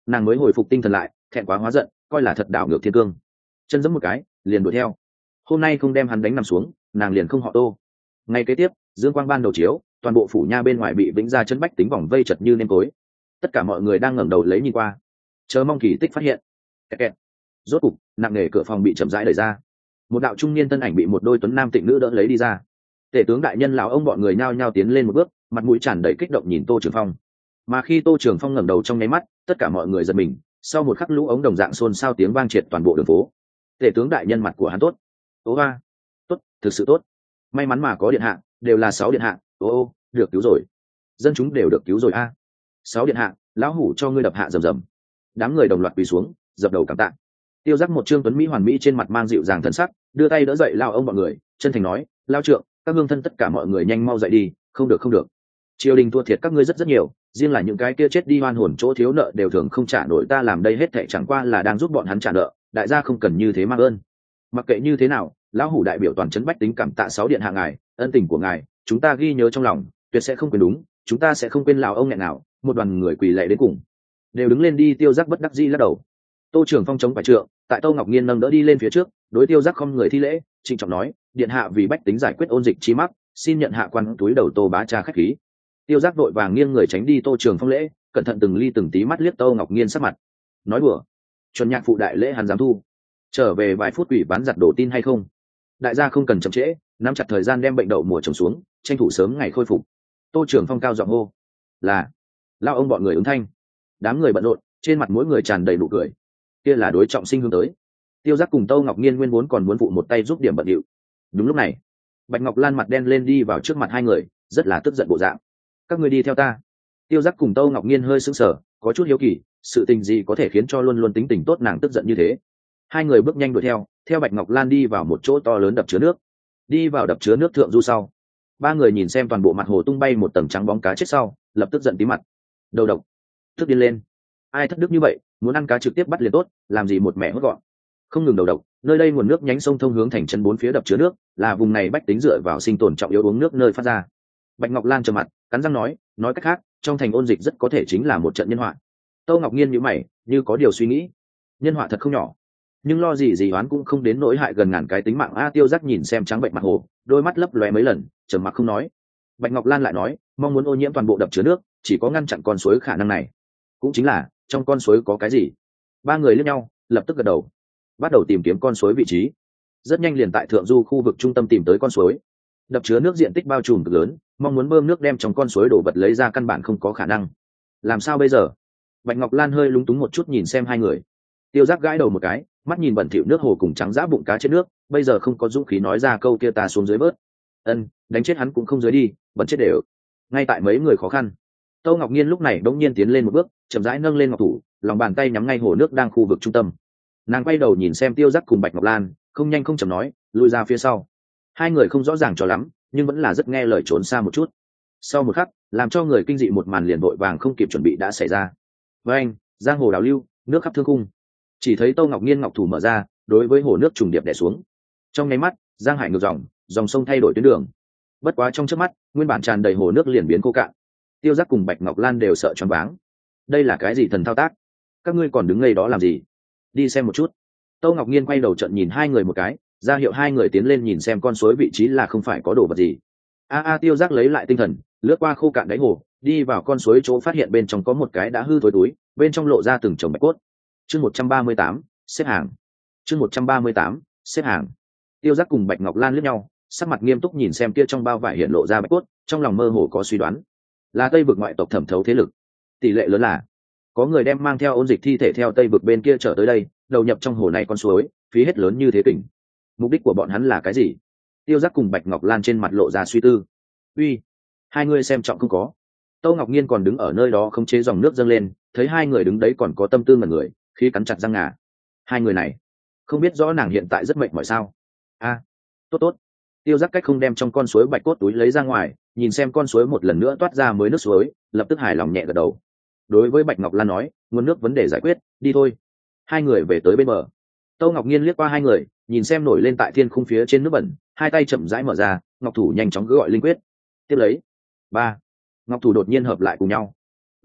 nàng mới hồi phục tinh thần lại, thẹn quá hóa giận, coi là thật đảo ngược thiên cương, chân giẫm một cái liền đuổi theo. Hôm nay không đem hắn đánh nằm xuống, nàng liền không họ Tô. Ngày kế tiếp, dương quang ban đầu chiếu, toàn bộ phủ nha bên ngoài bị vĩnh gia chấn bách tính vòng vây chật như nêm tối. Tất cả mọi người đang ngẩng đầu lấy nhìn qua, chờ mong kỳ tích phát hiện. Kẹt kẹt. Rốt cục, nặng nề cửa phòng bị chậm rãi đẩy ra, một đạo trung niên thân ảnh bị một đôi tuấn nam tịnh nữ đỡ lấy đi ra. Tể tướng đại nhân lão ông bọn người nhao nhao tiến lên một bước, mặt mũi tràn đầy kích động nhìn Tô Trường Phong. Mà khi Tô Trường Phong ngẩng đầu trong nháy mắt, tất cả mọi người giật mình, sau một khắc lũ ống đồng dạng xôn xao tiếng vang triệt toàn bộ đường phố. Tể tướng đại nhân mặt của hắn tốt, ô ba, tốt, thực sự tốt, may mắn mà có điện hạ, đều là sáu điện hạ, ô ô, được cứu rồi, dân chúng đều được cứu rồi a. Sáu điện hạ, lão hủ cho ngươi đập hạ rầm rầm. Đám người đồng loạt quỳ xuống, dập đầu cảm tạ. Tiêu Giác một trương tuấn mỹ hoàn mỹ trên mặt mang dịu dàng thần sắc, đưa tay đỡ dậy lao ông bọn người, chân thành nói, lao trượng, các hương thân tất cả mọi người nhanh mau dậy đi, không được không được, triều đình thua thiệt các ngươi rất rất nhiều, riêng là những cái kia chết đi hoan hồn chỗ thiếu nợ đều thường không trả nổi, ta làm đây hết thệ chẳng qua là đang giúp bọn hắn trả nợ, đại gia không cần như thế mang ơn. Mặc kệ như thế nào, lão hủ đại biểu toàn trấn bách tính cảm tạ sáu điện hạ ngài, ân tình của ngài chúng ta ghi nhớ trong lòng, tuyệt sẽ không quên, đúng, chúng ta sẽ không quên lão ông nghẹn nào. Một đoàn người quỳ lạy đến cùng đều đứng lên đi. Tiêu Giác bất đắc dĩ lắc đầu. Tô Trường Phong chống phải trượng, tại Tô Ngọc Nhiên nâng đỡ đi lên phía trước, đối Tiêu Giác không người thi lễ, trịnh trọng nói, điện hạ vì bách tính giải quyết ôn dịch chi mắc, xin nhận hạ quan túi đầu Tô bá cha khách khí. Tiêu Giác vội vàng nghiêng người tránh đi Tô Trường Phong lễ, cẩn thận từng ly từng tí mắt liếc Tô Ngọc Nhiên sắc mặt, nói đùa, chuẩn nhạc phụ đại lễ hắn dám thu, trở về vài phút ủy bán giặt đổ tin hay không. Đại gia không cần chậm trễ, nắm chặt thời gian đem bệnh đậu mùa trồng xuống, tranh thủ sớm ngày khôi phục. Tô Trường Phong cao giọng hô, là lao ông bọn người ứng thanh. Đám người bận rộn, trên mặt mỗi người tràn đầy nụ cười, kia là đối trọng sinh hướng tới. Tiêu Giác cùng Tô Ngọc Nhiên nguyên vốn còn muốn phụ một tay giúp điểm bận điệu. Đúng lúc này, Bạch Ngọc Lan mặt đen lên đi vào trước mặt hai người, rất là tức giận bộ dạng. Các ngươi đi theo ta. Tiêu Giác cùng Tô Ngọc Nhiên hơi sững sờ, có chút hiếu kỳ, sự tình gì có thể khiến cho luôn luôn tính tình tốt nàng tức giận như thế. Hai người bước nhanh đuổi theo, theo Bạch Ngọc Lan đi vào một chỗ to lớn đập chứa nước. Đi vào đập chứa nước thượng du sau, ba người nhìn xem toàn bộ mặt hồ tung bay một tầng trắng bóng cá chết sau, lập tức giận tí mặt. Đầu độc, tức điên lên. Ai thất đức như vậy, muốn ăn cá trực tiếp bắt liền tốt, làm gì một mẹ hốt gọn. Không ngừng đầu độc, nơi đây nguồn nước nhánh sông thông hướng thành chân bốn phía đập chứa nước, là vùng này bách tính dựa vào sinh tồn trọng yếu uống nước nơi phát ra. Bạch Ngọc Lan trầm mặt, cắn răng nói, nói cách khác, trong thành ôn dịch rất có thể chính là một trận nhân họa. Tô Ngọc Nhiên nhíu mày, như có điều suy nghĩ. Nhân họa thật không nhỏ, nhưng lo gì gì oán cũng không đến nỗi hại gần ngàn cái tính mạng. A Tiêu Giác nhìn xem trắng bệnh mặt hồ, đôi mắt lấp lóe mấy lần, trầm mặc không nói. Bạch Ngọc Lan lại nói, mong muốn ô nhiễm toàn bộ đập chứa nước, chỉ có ngăn chặn con suối khả năng này. Cũng chính là trong con suối có cái gì. Ba người liếc nhau, lập tức gật đầu, bắt đầu tìm kiếm con suối vị trí. Rất nhanh liền tại thượng du khu vực trung tâm tìm tới con suối. Đập chứa nước diện tích bao trùm cực lớn, mong muốn bơm nước đem trong con suối đổ vật lấy ra căn bản không có khả năng. Làm sao bây giờ? Bạch Ngọc Lan hơi lúng túng một chút nhìn xem hai người. Tiêu Giác gãi đầu một cái, mắt nhìn bẩn thỉu nước hồ cùng trắng dã bụng cá trên nước, bây giờ không có dũng khí nói ra câu kia ta xuống dưới bớt. Ân, đánh chết hắn cũng không dưới đi, bẩn chết đều. Ngay tại mấy người khó khăn, Tô Ngọc Nhiên lúc này đống nhiên tiến lên một bước, chậm rãi nâng lên ngọc thủ, lòng bàn tay nhắm ngay hồ nước đang khu vực trung tâm. Nàng quay đầu nhìn xem Tiêu Giác cùng Bạch Ngọc Lan, không nhanh không chậm nói, lùi ra phía sau. Hai người không rõ ràng cho lắm, nhưng vẫn là rất nghe lời trốn xa một chút. Sau một khắc, làm cho người kinh dị một màn liền vội vàng không kịp chuẩn bị đã xảy ra. Với anh, giang hồ đào lưu, nước khắp thương khung. Chỉ thấy Tô Ngọc Nhiên ngọc thủ mở ra, đối với hồ nước trùng điệp đè xuống. Trong nháy mắt, giang hải ngược dòng, dòng sông thay đổi tuyến đường. Bất quá trong chớp mắt, nguyên bản tràn đầy hồ nước liền biến khô cạn. Tiêu Giác cùng Bạch Ngọc Lan đều sợ choáng váng. Đây là cái gì thần thao tác? Các ngươi còn đứng ngây đó làm gì? Đi xem một chút. Tô Ngọc Nhiên quay đầu trận nhìn hai người một cái, ra hiệu hai người tiến lên nhìn xem con suối vị trí là không phải có đồ vật gì. A a Tiêu Giác lấy lại tinh thần, lướt qua khô cạn đáy hồ, đi vào con suối chỗ phát hiện bên trong có một cái đã hư thối túi, bên trong lộ ra từng chồng bạch cốt. Chương một trăm ba mươi tám, xếp hàng. Chương một trăm ba mươi tám, xếp hàng. Tiêu Giác cùng Bạch Ngọc Lan liếc nhau, sắc mặt nghiêm túc nhìn xem kia trong bao vải hiện lộ ra bạch cốt, trong lòng mơ hồ có suy đoán, là Tây vực ngoại tộc thẩm thấu thế lực. Tỷ lệ lớn là có người đem mang theo ôn dịch thi thể theo Tây vực bên kia trở tới đây, đầu nhập trong hồ này con suối, phí hết lớn như thế kình. Mục đích của bọn hắn là cái gì? Tiêu Giác cùng Bạch Ngọc Lan trên mặt lộ ra suy tư. Uy, hai người xem trọng không có. Tô Ngọc Nhiên còn đứng ở nơi đó không chế dòng nước dâng lên, thấy hai người đứng đấy còn có tâm tư ngẩn người, khi cắn chặt răng ngà. Hai người này, không biết rõ nàng hiện tại rất mệt mỏi sao? A, tốt tốt. Tiêu Giác cách không đem trong con suối bạch cốt túi lấy ra ngoài, nhìn xem con suối một lần nữa toát ra mới nước suối, lập tức hài lòng nhẹ gật đầu. Đối với Bạch Ngọc Lan nói, nguồn nước vấn đề giải quyết, đi thôi. Hai người về tới bên bờ. Tô Ngọc Nhiên liếc qua hai người, nhìn xem nổi lên tại thiên khung phía trên nước bẩn, hai tay chậm rãi mở ra, ngọc thủ nhanh chóng gọi linh quyết. Tiếp lấy, ba ngọc thủ đột nhiên hợp lại cùng nhau. Với anh,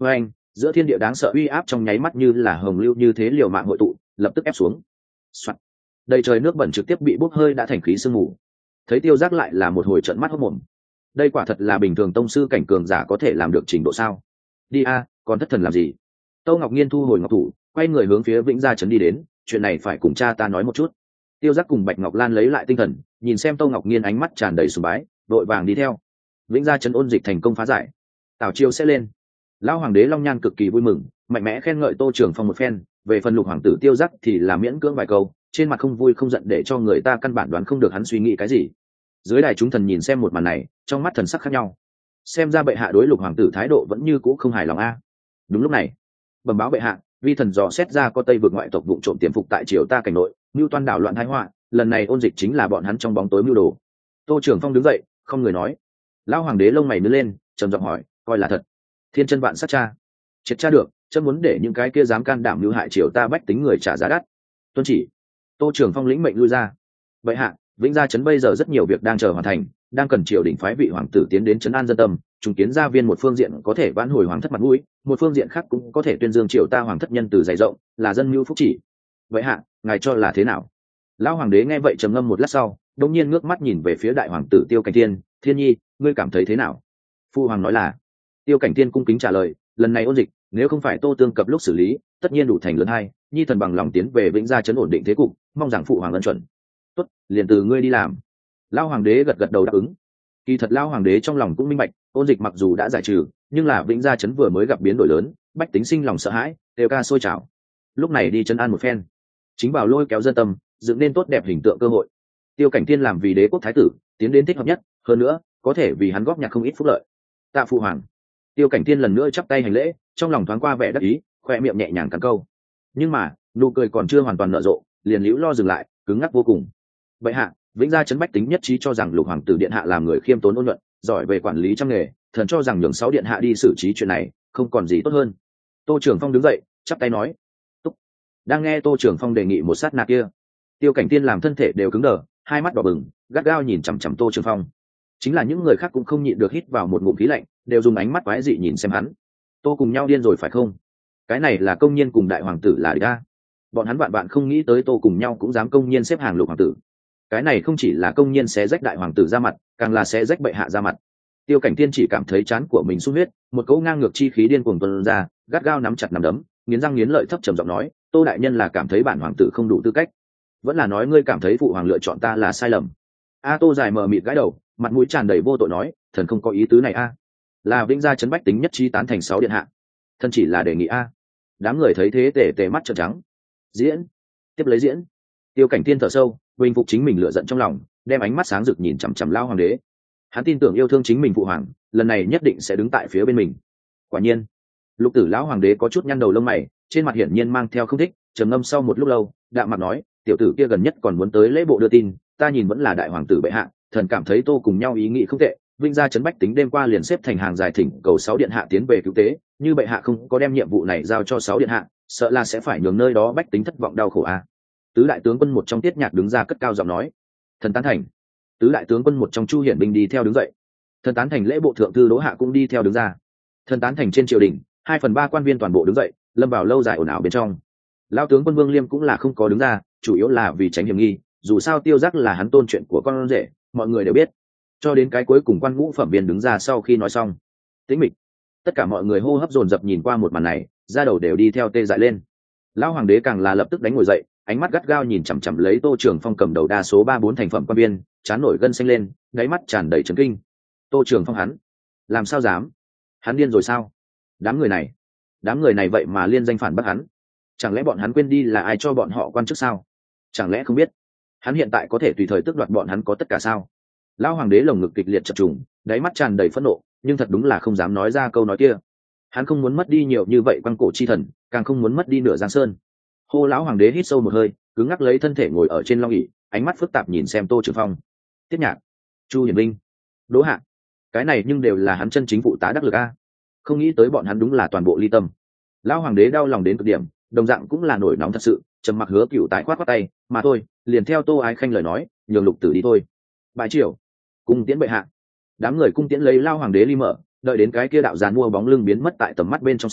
giữa thiên địa đáng sợ uy áp trong nháy mắt như là hồng lưu như thế liều mạng hội tụ, lập tức ép xuống. Soạn. Đầy trời nước bẩn trực tiếp bị bốc hơi đã thành khí sương mù. Thấy Tiêu Giác lại là một hồi trợn mắt hốt mồm. Đây quả thật là bình thường tông sư cảnh cường giả có thể làm được trình độ sao? Đi a, còn thất thần làm gì? Tô Ngọc Nhiên thu hồi ngọc thủ, quay người hướng phía Vĩnh Gia trấn đi đến, chuyện này phải cùng cha ta nói một chút. Tiêu Giác cùng Bạch Ngọc Lan lấy lại tinh thần, nhìn xem Tô Ngọc Nhiên ánh mắt tràn đầy sùng bái, đội vàng đi theo. Vĩnh Gia trấn ôn dịch thành công phá giải, Tào Chiêu sẽ lên. Lão hoàng đế Long Nhan cực kỳ vui mừng, mạnh mẽ khen ngợi Tô Trường Phong một phen, về phần Lục hoàng tử Tiêu Giác thì là miễn cưỡng vài câu, trên mặt không vui không giận để cho người ta căn bản đoán không được hắn suy nghĩ cái gì. Dưới đài chúng thần nhìn xem một màn này, trong mắt thần sắc khác nhau. Xem ra bệ hạ đối Lục hoàng tử thái độ vẫn như cũ không hài lòng a. Đúng lúc này, bẩm báo bệ hạ, vi thần dò xét ra có Tây vực ngoại tộc vụ trộm tiềm phục tại triều ta cảnh nội, mưu toan đảo loạn thái họa, lần này ôn dịch chính là bọn hắn trong bóng tối mưu đồ. Tô Trường Phong đứng dậy, không người nói. Lão hoàng đế lông mày nhướng lên, trầm giọng hỏi, coi là thật? Thiên chân vạn sát cha, triệt tra được, chấm muốn để những cái kia dám can đảm mưu hại triều ta bách tính người trả giá đắt. Tuân chỉ. Tô Trường Phong lĩnh mệnh lui ra. Bệ hạ, Vĩnh Gia trấn bây giờ rất nhiều việc đang chờ hoàn thành, đang cần triều đình phái vị hoàng tử tiến đến trấn an dân tâm, trùng kiến gia viên một phương diện có thể vãn hồi hoàng thất mặt mũi, một phương diện khác cũng có thể tuyên dương triều ta hoàng thất nhân từ dày rộng, là dân mưu phúc chỉ. Vậy hạ, ngài cho là thế nào? Lão hoàng đế nghe vậy trầm ngâm một lát sau, đột nhiên ngước mắt nhìn về phía đại hoàng tử Tiêu Cảnh Thiên, Thiên Nhi, ngươi cảm thấy thế nào? Phu hoàng nói là. Tiêu Cảnh Thiên cung kính trả lời, lần này ôn dịch, nếu không phải Tô Tương cập lúc xử lý, tất nhiên đủ thành lớn hai, Nhi thần bằng lòng tiến về Vĩnh Gia trấn ổn định thế cục, mong rằng phụ hoàng ân chuẩn. Tốt, liền từ ngươi đi làm. Lão hoàng đế gật gật đầu đáp ứng. Kỳ thật Lão hoàng đế trong lòng cũng minh bạch, ôn dịch mặc dù đã giải trừ, nhưng là Vĩnh Gia trấn vừa mới gặp biến đổi lớn, bách tính sinh lòng sợ hãi, đều ca sôi trào. Lúc này đi trấn an một phen, chính bảo lôi kéo dân tâm, dựng nên tốt đẹp hình tượng cơ hội. Tiêu Cảnh Thiên làm vì đế quốc thái tử, tiến đến thích hợp nhất, hơn nữa có thể vì hắn góp nhặt không ít phúc lợi. Tạ phụ hoàng. Tiêu Cảnh Thiên lần nữa chắp tay hành lễ, trong lòng thoáng qua vẻ đắc ý, khoe miệng nhẹ nhàng cắn câu. Nhưng mà nụ cười còn chưa hoàn toàn nở rộ, liền liễu lo dừng lại, cứng ngắc vô cùng. Bệ hạ, Vĩnh Gia trấn bách tính nhất trí cho rằng Lục hoàng tử điện hạ làm người khiêm tốn ôn nhuận, giỏi về quản lý trăm nghề, thần cho rằng nhường sáu điện hạ đi xử trí chuyện này, không còn gì tốt hơn. Tô Trường Phong đứng dậy, chắp tay nói. Túc. Đang nghe Tô Trường Phong đề nghị một sát na kia, Tiêu Cảnh Thiên làm thân thể đều cứng đờ, hai mắt đỏ bừng, gắt gao nhìn chằm chằm Tô Trường Phong. Chính là những người khác cũng không nhịn được hít vào một ngụm khí lạnh, đều dùng ánh mắt quái dị nhìn xem hắn. Tô cùng nhau điên rồi phải không? Cái này là công nhiên cùng đại hoàng tử là địch a. Bọn hắn bạn bạn không nghĩ tới Tô cùng nhau cũng dám công nhiên xếp hàng Lục hoàng tử. Cái này không chỉ là công nhiên xé rách đại hoàng tử ra mặt, càng là xé rách bệ hạ ra mặt. Tiêu Cảnh Thiên chỉ cảm thấy trán của mình sung huyết, một cỗ ngang ngược chi khí điên cuồng tuôn ra, gắt gao nắm chặt nắm đấm, nghiến răng nghiến lợi thấp trầm giọng nói, Tô đại nhân là cảm thấy bản hoàng tử không đủ tư cách, vẫn là nói ngươi cảm thấy phụ hoàng lựa chọn ta là sai lầm? A Tô dài mờ mịt gãi đầu, mặt mũi tràn đầy vô tội nói, thần không có ý tứ này a. Là Vĩnh Gia trấn bách tính nhất trí tán thành sáu điện hạ, thần chỉ là đề nghị a. Đám người thấy thế tề tề mắt trợn trắng. Diễn, tiếp lấy diễn. Tiêu Cảnh Thiên thở sâu, bình phục chính mình lựa giận trong lòng, đem ánh mắt sáng rực nhìn chằm chằm Lão hoàng đế. Hắn tin tưởng yêu thương chính mình phụ hoàng, lần này nhất định sẽ đứng tại phía bên mình. Quả nhiên, Lục tử Lão hoàng đế có chút nhăn đầu lông mày, trên mặt hiển nhiên mang theo không thích, trầm ngâm sau một lúc lâu, đạm mặt nói, tiểu tử kia gần nhất còn muốn tới lễ bộ đưa tin, ta nhìn vẫn là đại hoàng tử bệ hạ, thần cảm thấy Tô cùng nhau ý nghĩ không tệ. Vinh Gia trấn bách tính đêm qua liền xếp thành hàng dài thỉnh cầu sáu điện hạ tiến về cứu tế, như bệ hạ không có đem nhiệm vụ này giao cho sáu điện hạ, sợ là sẽ phải nhường nơi đó bách tính thất vọng đau khổ a. Tứ đại tướng quân một trong Tiết Nhạc đứng ra cất cao giọng nói, thần tán thành. Tứ đại tướng quân một trong Chu Hiển Binh đi theo đứng dậy. Thần tán thành lễ bộ thượng thư Đỗ Hạ cũng đi theo đứng ra. Thần tán thành trên triều đình, hai phần ba quan viên toàn bộ đứng dậy, lâm vào lâu dài ồn ào bên trong. Lão tướng quân Vương Liêm cũng là không có đứng ra, chủ yếu là vì tránh hiểm nghi, dù sao Tiêu Giác là hắn tôn chuyện của con rể, mọi người đều biết. Cho đến cái cuối cùng quan ngũ phẩm viên đứng ra sau khi nói xong, tĩnh mịch, tất cả mọi người hô hấp dồn dập nhìn qua một màn này, da đầu đều đi theo tê dại lên. Lão hoàng đế càng là lập tức đánh ngồi dậy, ánh mắt gắt gao nhìn chằm chằm lấy Tô Trường Phong cầm đầu đa số ba bốn thành phẩm quan viên, chán nổi gân xanh lên, đáy mắt tràn đầy chấn kinh. Tô Trường Phong hắn, làm sao dám? Hắn điên rồi sao? Đám người này, đám người này vậy mà liên danh phản bác hắn. Chẳng lẽ bọn hắn quên đi là ai cho bọn họ quan chức sao? Chẳng lẽ không biết hắn hiện tại có thể tùy thời tước đoạt bọn hắn có tất cả sao? Lão hoàng đế lồng ngực kịch liệt chập trùng, đáy mắt tràn đầy phẫn nộ, nhưng thật đúng là không dám nói ra câu nói kia. Hắn không muốn mất đi nhiều như vậy quang cổ chi thần, càng không muốn mất đi nửa giang sơn. Hô lão hoàng đế hít sâu một hơi, cứng ngắc lấy thân thể ngồi ở trên long ỷ, ánh mắt phức tạp nhìn xem Tô Trường Phong, Tiết Nhạc, Chu Hiển Binh, Đỗ Hạ, cái này nhưng đều là hắn chân chính phụ tá đắc lực a. Không nghĩ tới bọn hắn đúng là toàn bộ ly tâm. Lão hoàng đế đau lòng đến cực điểm, đồng dạng cũng là nổi nóng thật sự, trầm mặc hứa cựu tái khoát khoát tay, mà thôi, liền theo Tô Ái Khanh lời nói, nhường Lục tử đi thôi. Bái triều, cung tiễn bệ hạ. Đám người cung tiễn lấy Lão hoàng đế ly mở, đợi đến cái kia đạo giàn mua bóng lưng biến mất tại tầm mắt bên trong sau,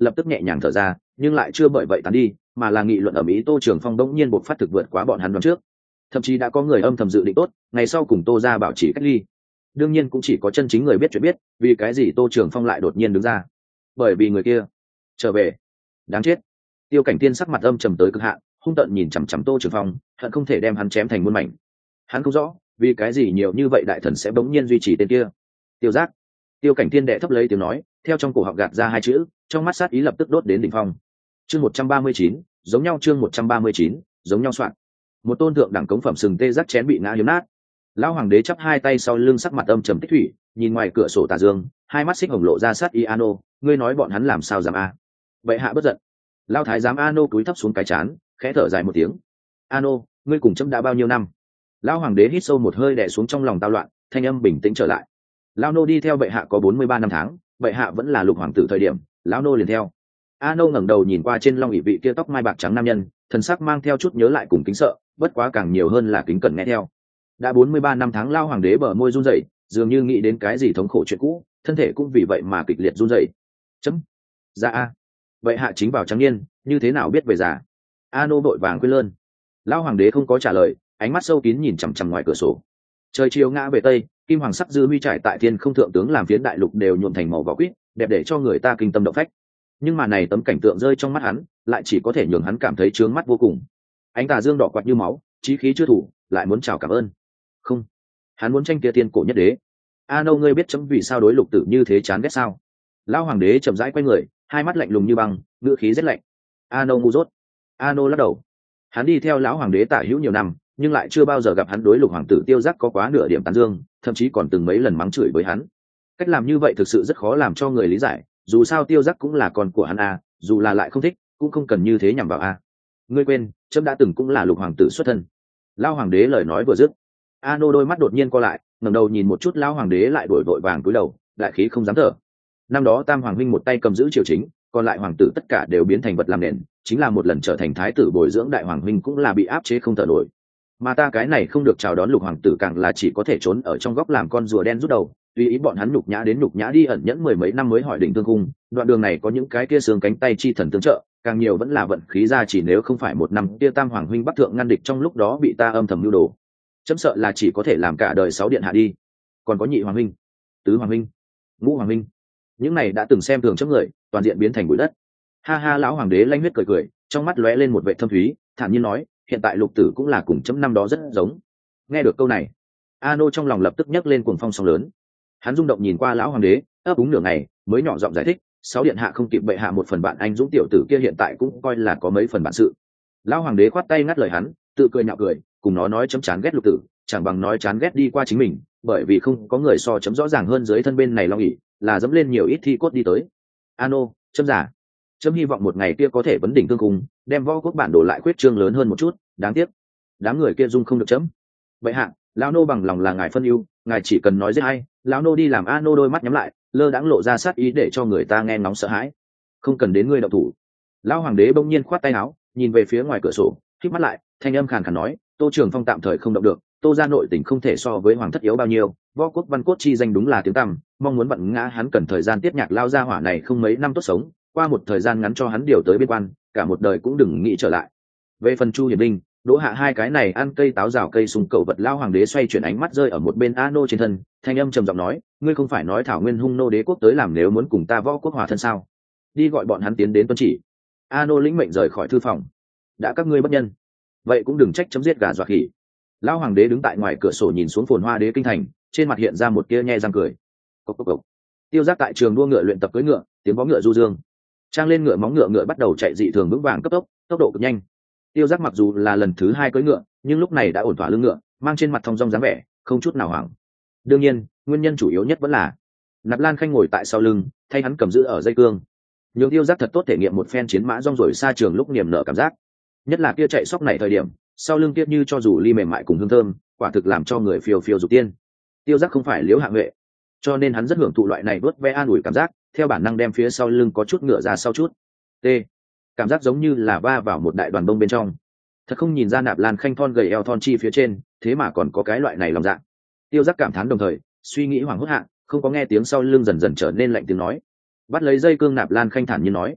lập tức nhẹ nhàng thở ra, nhưng lại chưa bởi vậy tán đi, mà là nghị luận ở mỹ Tô Trường Phong đống nhiên buộc phát thực vượt quá bọn hắn đoán trước. Thậm chí đã có người âm thầm dự định tốt ngày sau cùng Tô ra bảo trì cách ly. Đương nhiên cũng chỉ có chân chính người biết chuyện biết vì cái gì Tô Trường Phong lại đột nhiên đứng ra. Bởi vì người kia trở về. Đáng chết. Tiêu Cảnh Tiên sắc mặt âm trầm tới cực hạn, hung tợn nhìn chằm chằm Tô Trường Phong, hận không thể đem hắn chém thành muôn mảnh. Hắn không rõ vì cái gì nhiều như vậy đại thần sẽ bỗng nhiên duy trì tên kia. Tiêu Giác. Tiêu Cảnh Tiên đệ thấp lấy tiếng nói, theo trong cổ họng gạt ra hai chữ, trong mắt sát ý lập tức đốt đến đỉnh phong. Chương một trăm ba mươi chín, giống nhau chương một trăm ba mươi chín, giống nhau soạn. Một tôn thượng đẳng cống phẩm sừng tê giác chén bị ngã hiếm nát. Lão hoàng đế chắp hai tay sau lưng, sắc mặt âm trầm tích thủy, nhìn ngoài cửa sổ tà dương, hai mắt xích hồng lộ ra sát ý. Ano, ngươi nói bọn hắn làm sao dám a? Vậy hạ bất giận. Lão thái giám Ano cúi thấp xuống cái chán, khẽ thở dài một tiếng. Ano, ngươi cùng chấm đã bao nhiêu năm? Lão hoàng đế hít sâu một hơi đè xuống trong lòng tao loạn, thanh âm bình tĩnh trở lại. Lão nô đi theo bệ hạ có bốn mươi ba năm tháng, bệ hạ vẫn là lục hoàng tử thời điểm, lão nô liền theo. Ano ngẩng đầu nhìn qua trên long ỷ vị kia tóc mai bạc trắng nam nhân, thần sắc mang theo chút nhớ lại cùng kính sợ, bất quá càng nhiều hơn là kính cẩn nghe theo. Đã bốn mươi ba năm tháng, Lão hoàng đế bờ môi run rẩy, dường như nghĩ đến cái gì thống khổ chuyện cũ, thân thể cũng vì vậy mà kịch liệt run rẩy. Chấm. Dạ a. Bệ hạ chính vào trắng niên, như thế nào biết về già? Ano vội vàng quên lơn. Lão hoàng đế không có trả lời, ánh mắt sâu kín nhìn chằm chằm ngoài cửa sổ. Trời chiều ngã về tây, kim hoàng sắc dư huy trải tại thiên không, thượng tướng làm phiến đại lục đều nhuộm thành màu vỏ quýt, đẹp để cho người ta kinh tâm động phách. Nhưng mà này tấm cảnh tượng rơi trong mắt hắn, lại chỉ có thể nhường hắn cảm thấy trướng mắt vô cùng. Ánh tà dương đỏ quạt như máu, chí khí chưa thủ, lại muốn chào cảm ơn. Không, hắn muốn tranh kia tiên cổ nhất đế. A nâu, ngươi biết chấm vì sao đối lục tử như thế chán ghét sao? Lão hoàng đế chậm rãi quay người, hai mắt lạnh lùng như băng, ngữ khí rất lạnh. A nâu ngu dốt. A nâu lắc đầu. Hắn đi theo lão hoàng đế tả hữu nhiều năm, nhưng lại chưa bao giờ gặp hắn đối lục hoàng tử Tiêu Giác có quá nửa điểm tán dương, thậm chí còn từng mấy lần mắng chửi với hắn. Cách làm như vậy thực sự rất khó làm cho người lý giải, dù sao Tiêu Giác cũng là con của hắn a, dù là lại không thích, cũng không cần như thế nhằm vào a. Ngươi quên, trẫm đã từng cũng là lục hoàng tử xuất thân. Lão hoàng đế lời nói vừa dứt, A nô đôi mắt đột nhiên co lại, ngẩng đầu nhìn một chút lão hoàng đế, lại đổi vội vàng cúi đầu, đại khí không dám thở. Năm đó Tam hoàng huynh một tay cầm giữ triều chính, còn lại hoàng tử tất cả đều biến thành vật làm nền, chính là một lần trở thành thái tử bồi dưỡng đại hoàng huynh cũng là bị áp chế không thở nổi. Mà ta cái này không được chào đón lục hoàng tử, càng là chỉ có thể trốn ở trong góc làm con rùa đen rút đầu, tùy ý bọn hắn nhục nhã đến nhục nhã đi, ẩn nhẫn mười mấy năm mới hỏi định tương cung. Đoạn đường này có những cái kia xương cánh tay chi thần tương trợ, càng nhiều vẫn là vận khí ra, chỉ nếu không phải một năm kia Tam hoàng huynh bắc thượng ngăn địch trong lúc đó bị ta âm thầm mưu đồ, chấm sợ là chỉ có thể làm cả đời sáu điện hạ đi. Còn có nhị hoàng huynh, tứ hoàng huynh, ngũ hoàng huynh, những này đã từng xem thường chấm người, toàn diện biến thành bụi đất. Ha ha. Lão hoàng đế lanh huyết cười cười, trong mắt lóe lên một vệ thâm thúy, thản nhiên nói, hiện tại lục tử cũng là cùng chấm năm đó rất giống. Nghe được câu này, Ano trong lòng lập tức nhấc lên cuồng phong sóng lớn. Hắn rung động nhìn qua lão hoàng đế, ấp úng nửa ngày mới nhỏ giọng giải thích, sáu điện hạ không kịp bệ hạ một phần bạn anh dũng tiểu tử kia hiện tại cũng coi là có mấy phần bản sự. Lão hoàng đế khoát tay ngắt lời hắn, tự cười nhạo cười, cùng nó nói chấm chán ghét lục tử, chẳng bằng nói chán ghét đi qua chính mình, bởi vì không có người so chấm rõ ràng hơn dưới thân bên này long ỉ, là dẫm lên nhiều ít thi cốt đi tới. Ano, chấm giả. Chấm hy vọng một ngày kia có thể vấn đỉnh tương cung, đem võ quốc bản đồ lại khuyết trương lớn hơn một chút, đáng tiếc đám người kia dung không được chấm. Vậy hạ, lão nô bằng lòng là ngài phân ưu, ngài chỉ cần nói giết hay, lão nô đi làm. Ano đôi mắt nhắm lại, lơ đãng lộ ra sát ý để cho người ta nghe ngóng sợ hãi. Không cần đến ngươi động thủ. Lão hoàng đế bỗng nhiên khoát tay áo, nhìn về phía ngoài cửa sổ, khép mắt lại, thanh âm khàn khàn nói, Tô Trường Phong tạm thời không động được, Tô gia nội tình không thể so với hoàng thất yếu bao nhiêu, võ quốc văn cốt chi danh đúng là tiếng tăm, mong muốn vặn ngã hắn cần thời gian tiếp nhạc. Lao gia hỏa này không mấy năm tốt sống, qua một thời gian ngắn cho hắn điều tới biên quan, cả một đời cũng đừng nghĩ trở lại. Về phần Chu Hiển Linh, Đỗ Hạ hai cái này ăn cây táo rào cây sung cẩu vật. Lao hoàng đế xoay chuyển ánh mắt rơi ở một bên Ano trên thân, thanh âm trầm giọng nói, ngươi không phải nói Thảo Nguyên hung nô đế quốc tới làm nếu muốn cùng ta võ quốc hòa thân sao? Đi gọi bọn hắn tiến đến tuân chỉ. Ano lĩnh mệnh rời khỏi thư phòng. Đã các ngươi bất nhân, vậy cũng đừng trách chấm giết gà dọa khỉ. Lão hoàng đế đứng tại ngoài cửa sổ nhìn xuống phồn hoa đế kinh thành, trên mặt hiện ra một tia nhe răng cười. Cốc cốc cốc. Tiêu Giác tại trường đua ngựa luyện tập cưỡi ngựa, tiếng vó ngựa du dương. Trang lên ngựa, móng ngựa ngựa bắt đầu chạy dị thường vững vàng cấp tốc, tốc độ cực nhanh. Tiêu Giác mặc dù là lần thứ hai cưỡi ngựa, nhưng lúc này đã ổn thỏa lưng ngựa, mang trên mặt thong dong dáng vẻ, không chút nào hoảng. Đương nhiên, nguyên nhân chủ yếu nhất vẫn là Nạp Lan Khanh ngồi tại sau lưng, thay hắn cầm giữ ở dây cương. Nhường Tiêu Giác thật tốt thể nghiệm một phen chiến mã rong ruổi xa trường lúc niềm nở cảm giác. Nhất là kia chạy sóc này thời điểm, sau lưng tiếp như cho dù ly mềm mại cùng hương thơm, quả thực làm cho người phiêu phiêu dục tiên. Tiêu Giác không phải Liễu Hạ Huệ, cho nên hắn rất hưởng thụ loại này vớt ve an ủi cảm giác, theo bản năng đem phía sau lưng có chút ngựa ra sau chút. T. Cảm giác giống như là va vào một đại đoàn bông bên trong. Thật không nhìn ra Nạp Lan Khanh thon gầy eo thon chi phía trên, thế mà còn có cái loại này lòng dạ. Tiêu Giác cảm thán đồng thời, suy nghĩ hoảng hốt hạ, không có nghe tiếng sau lưng dần dần trở nên lạnh tiếng nói. Bắt lấy dây cương, Nạp Lan Khanh thản nhiên nói,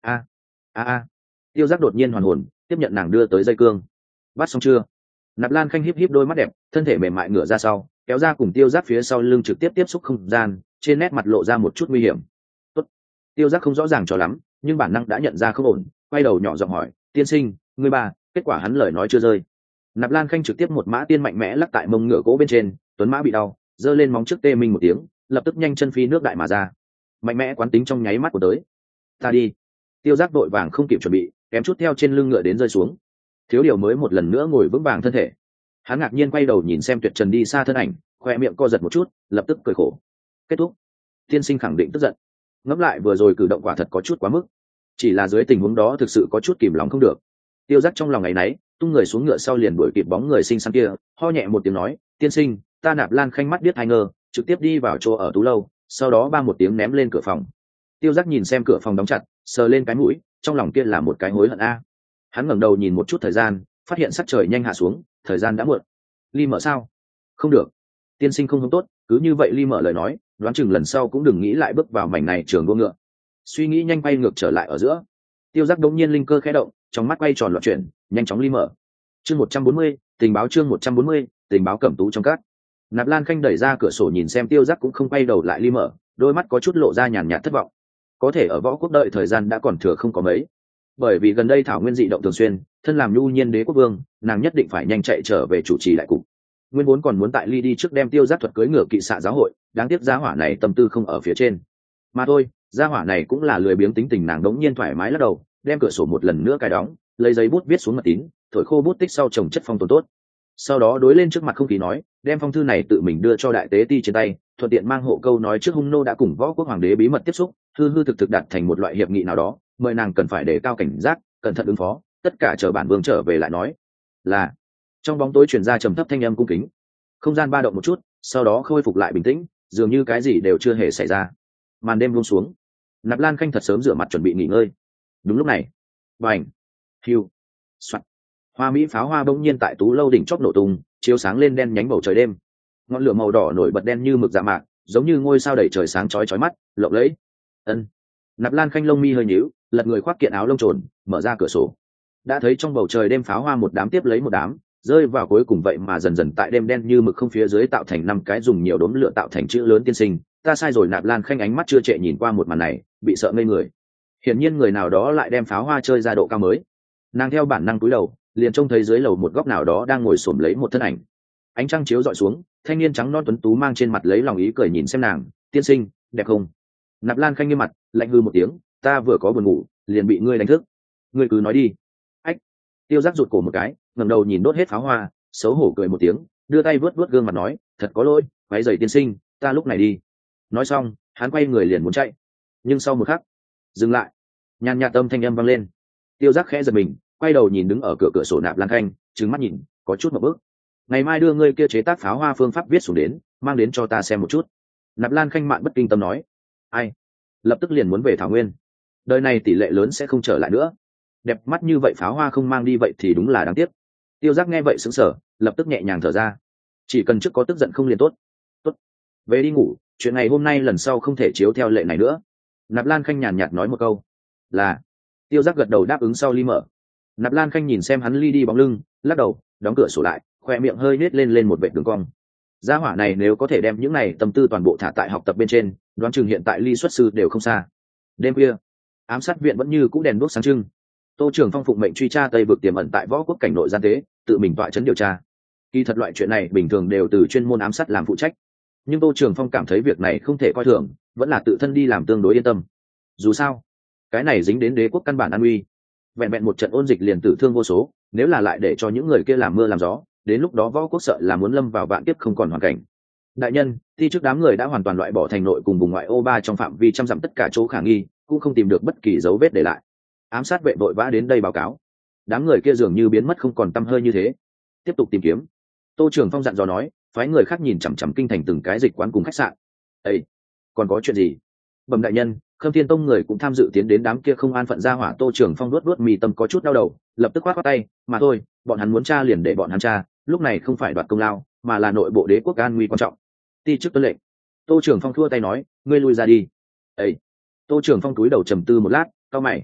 a a a tiêu giác đột nhiên hoàn hồn, tiếp nhận nàng đưa tới dây cương. Bắt xong chưa? Nạp Lan Khanh híp híp đôi mắt đẹp, thân thể mềm mại ngửa ra sau, kéo ra cùng tiêu giác phía sau lưng trực tiếp tiếp xúc không gian, trên nét mặt lộ ra một chút nguy hiểm. Tốt. Tiêu giác không rõ ràng cho lắm, nhưng bản năng đã nhận ra không ổn, quay đầu nhỏ giọng hỏi, tiên sinh, ngươi ba? Kết quả hắn lời nói chưa rơi. Nạp Lan Khanh trực tiếp một mã tiên mạnh mẽ lắc tại mông ngựa gỗ bên trên, tuấn mã bị đau, giơ lên móng trước tê minh một tiếng, lập tức nhanh chân phi nước đại mà ra. Mạnh mẽ quán tính trong nháy mắt của tới. Ta đi. Tiêu giác đội vàng không kịp chuẩn bị, kém chút theo trên lưng ngựa đến rơi xuống. Thiếu điều mới một lần nữa ngồi vững vàng thân thể. Hắn ngạc nhiên quay đầu nhìn xem Tuyệt Trần đi xa thân ảnh, khoe miệng co giật một chút, lập tức cười khổ. Kết thúc. Tiên sinh khẳng định tức giận. Ngẫm lại vừa rồi cử động quả thật có chút quá mức. Chỉ là dưới tình huống đó thực sự có chút kìm lòng không được. Tiêu giác trong lòng ngày nấy, tung người xuống ngựa sau liền đuổi kịp bóng người xinh xắn kia, ho nhẹ một tiếng nói, tiên sinh, ta Nạp Lan Khanh mắt biết hai ngơ, trực tiếp đi vào chỗ ở Tú lâu, sau đó ba một tiếng ném lên cửa phòng. Tiêu giác nhìn xem cửa phòng đóng chặt, sờ lên cái mũi, trong lòng kia là một cái hối hận a. Hắn ngẩng đầu nhìn một chút thời gian, phát hiện sắc trời nhanh hạ xuống, thời gian đã muộn. Ly mở sao? Không được, tiên sinh không hứng tốt, cứ như vậy Ly mở lời nói, đoán chừng lần sau cũng đừng nghĩ lại bước vào mảnh này trường đua ngựa. Suy nghĩ nhanh bay ngược trở lại ở giữa. Tiêu giác đống nhiên linh cơ khẽ động, trong mắt quay tròn loạn chuyển, nhanh chóng Ly mở. Chương một trăm bốn mươi, tình báo chương một trăm bốn mươi, tình báo Cẩm Tú trong cát. Nạp Lan Khanh đẩy ra cửa sổ nhìn xem Tiêu giác cũng không quay đầu lại Ly mở, đôi mắt có chút lộ ra nhàn nhạt thất vọng. Có thể ở Võ Quốc đợi thời gian đã còn thừa không có mấy, bởi vì gần đây thảo nguyên dị động thường xuyên, thân làm nhu nhiên đế quốc vương, nàng nhất định phải nhanh chạy trở về chủ trì lại cục. Nguyên vốn còn muốn tại Ly đi trước đem Tiêu giác thuật cưỡi ngựa kỵ xạ giáo hội, đáng tiếc gia hỏa này tâm tư không ở phía trên. Mà thôi, gia hỏa này cũng là lười biếng tính tình, nàng đống nhiên thoải mái lắc đầu, đem cửa sổ một lần nữa cài đóng, lấy giấy bút viết xuống mật tín, thổi khô bút tích sau trồng chất phong tồn tốt. Sau đó đối lên trước mặt không khí nói, đem phong thư này tự mình đưa cho đại tế ti trên tay, thuận tiện mang hộ câu nói trước hung nô đã cùng Võ Quốc hoàng đế bí mật tiếp xúc, hư hư thực thực đạt thành một loại hiệp nghị nào đó, mời nàng cần phải đề cao cảnh giác, cẩn thận ứng phó, tất cả chờ bản vương trở về lại nói. Là. Trong bóng tối truyền ra trầm thấp thanh âm cung kính. Không gian ba động một chút, sau đó khôi phục lại bình tĩnh, dường như cái gì đều chưa hề xảy ra. Màn đêm buông xuống. Nạp Lan Khanh thật sớm rửa mặt chuẩn bị nghỉ ngơi. Đúng lúc này, bành, hiu, soạt, hoa mỹ pháo hoa bỗng nhiên tại Tú lâu đỉnh chóp nổ tung, chiếu sáng lên đen nhánh bầu trời đêm. Ngọn lửa màu đỏ nổi bật đen như mực dạ mạc, giống như ngôi sao đầy trời sáng chói chói mắt, lộng lẫy. Ân. Nạp Lan Khanh lông mi hơi nhíu, lật người khoác kiện áo lông trồn, mở ra cửa sổ. Đã thấy trong bầu trời đêm pháo hoa một đám tiếp lấy một đám, rơi vào cuối cùng vậy mà dần dần tại đêm đen như mực không phía dưới tạo thành năm cái dùng nhiều đốm lửa tạo thành chữ lớn tiên sinh. Ta sai rồi. Nạp Lan Khanh ánh mắt chưa trệ nhìn qua một màn này, bị sợ ngây người. Hiển nhiên người nào đó lại đem pháo hoa chơi ra độ cao mới. Nàng theo bản năng cúi đầu, liền trông thấy dưới lầu một góc nào đó đang ngồi xổm lấy một thân ảnh. Ánh trăng chiếu dọi xuống, thanh niên trắng non tuấn tú mang trên mặt lấy lòng ý cười nhìn xem nàng, tiên sinh, đẹp không? Nạp Lan Khanh nghiêm mặt, lạnh hư một tiếng, ta vừa có buồn ngủ, liền bị ngươi đánh thức. Ngươi cứ nói đi. Ách. Tiêu giác rụt cổ một cái, ngẩng đầu nhìn đốt hết pháo hoa, xấu hổ cười một tiếng, đưa tay vớt vớt gương mặt nói, thật có lỗi, váy giày tiên sinh, ta lúc này đi. Nói xong, hắn quay người liền muốn chạy, nhưng sau một khắc, dừng lại. Nhàn nhạt âm thanh âm vang lên. Tiêu giác khẽ giật mình, quay đầu nhìn đứng ở cửa cửa sổ Nạp Lan Khanh, trừng mắt nhìn, có chút một bước. Ngày mai đưa ngươi kia chế tác pháo hoa phương pháp viết xuống đến, mang đến cho ta xem một chút. Nạp Lan Khanh mạn bất kinh tâm nói. Ai? Lập tức liền muốn về thảo nguyên. Đời này tỷ lệ lớn sẽ không trở lại nữa. Đẹp mắt như vậy pháo hoa không mang đi vậy thì đúng là đáng tiếc. Tiêu giác nghe vậy sững sờ, lập tức nhẹ nhàng thở ra. Chỉ cần trước có tức giận không liền tốt. Tốt. Về đi ngủ, chuyện ngày hôm nay lần sau không thể chiếu theo lệ này nữa. Nạp Lan Khanh nhàn nhạt nói một câu. Là. Tiêu giác gật đầu đáp ứng sau Ly mở. Nạp Lan Khanh nhìn xem hắn Ly đi bóng lưng, lắc đầu, đóng cửa sổ lại, khoe miệng hơi nết lên lên một vệt đường cong. Gia hỏa này nếu có thể đem những này tâm tư toàn bộ thả tại học tập bên trên, đoán chừng hiện tại Ly xuất sư đều không xa. Đêm khuya, ám sát viện vẫn như cũ đèn đuốc sáng trưng. Tô Trường Phong phụng mệnh truy tra Tây vực tiềm ẩn tại Võ Quốc cảnh nội gian tế, tự mình tọa chấn điều tra. Kỳ thật loại chuyện này bình thường đều từ chuyên môn ám sát làm phụ trách, nhưng Tô Trường Phong cảm thấy việc này không thể coi thường, vẫn là tự thân đi làm tương đối yên tâm. Dù sao, cái này dính đến đế quốc căn bản an uy, vẹn vẹn một trận ôn dịch liền tử thương vô số, nếu là lại để cho những người kia làm mưa làm gió, đến lúc đó Võ Quốc sợ là muốn lâm vào vạn kiếp không còn hoàn cảnh. Đại nhân, thi trước đám người đã hoàn toàn loại bỏ thành nội cùng vùng ngoại ô ba trong phạm vi trăm dặm tất cả chỗ khả nghi, cũng không tìm được bất kỳ dấu vết để lại. Ám sát vệ vội vã đến đây báo cáo, đám người kia dường như biến mất không còn tăm hơi như thế. Tiếp tục tìm kiếm. Tô Trường Phong dặn dò nói, phái người khác nhìn chằm chằm kinh thành từng cái dịch quán cùng khách sạn. Ê, còn có chuyện gì? Bẩm đại nhân, Khâm Thiên Tông người cũng tham dự tiến đến đám kia không an phận ra hỏa. Tô Trường Phong luốt luốt mì tâm có chút đau đầu, lập tức khoát khoát tay, mà thôi, bọn hắn muốn tra liền để bọn hắn tra, lúc này không phải đoạt công lao, mà là nội bộ đế quốc an nguy quan trọng. Ti chức tuân lệnh. Tô Trường Phong thua tay nói, ngươi lui ra đi. Ê. Tô Trường Phong cúi đầu trầm tư một lát, cau mày.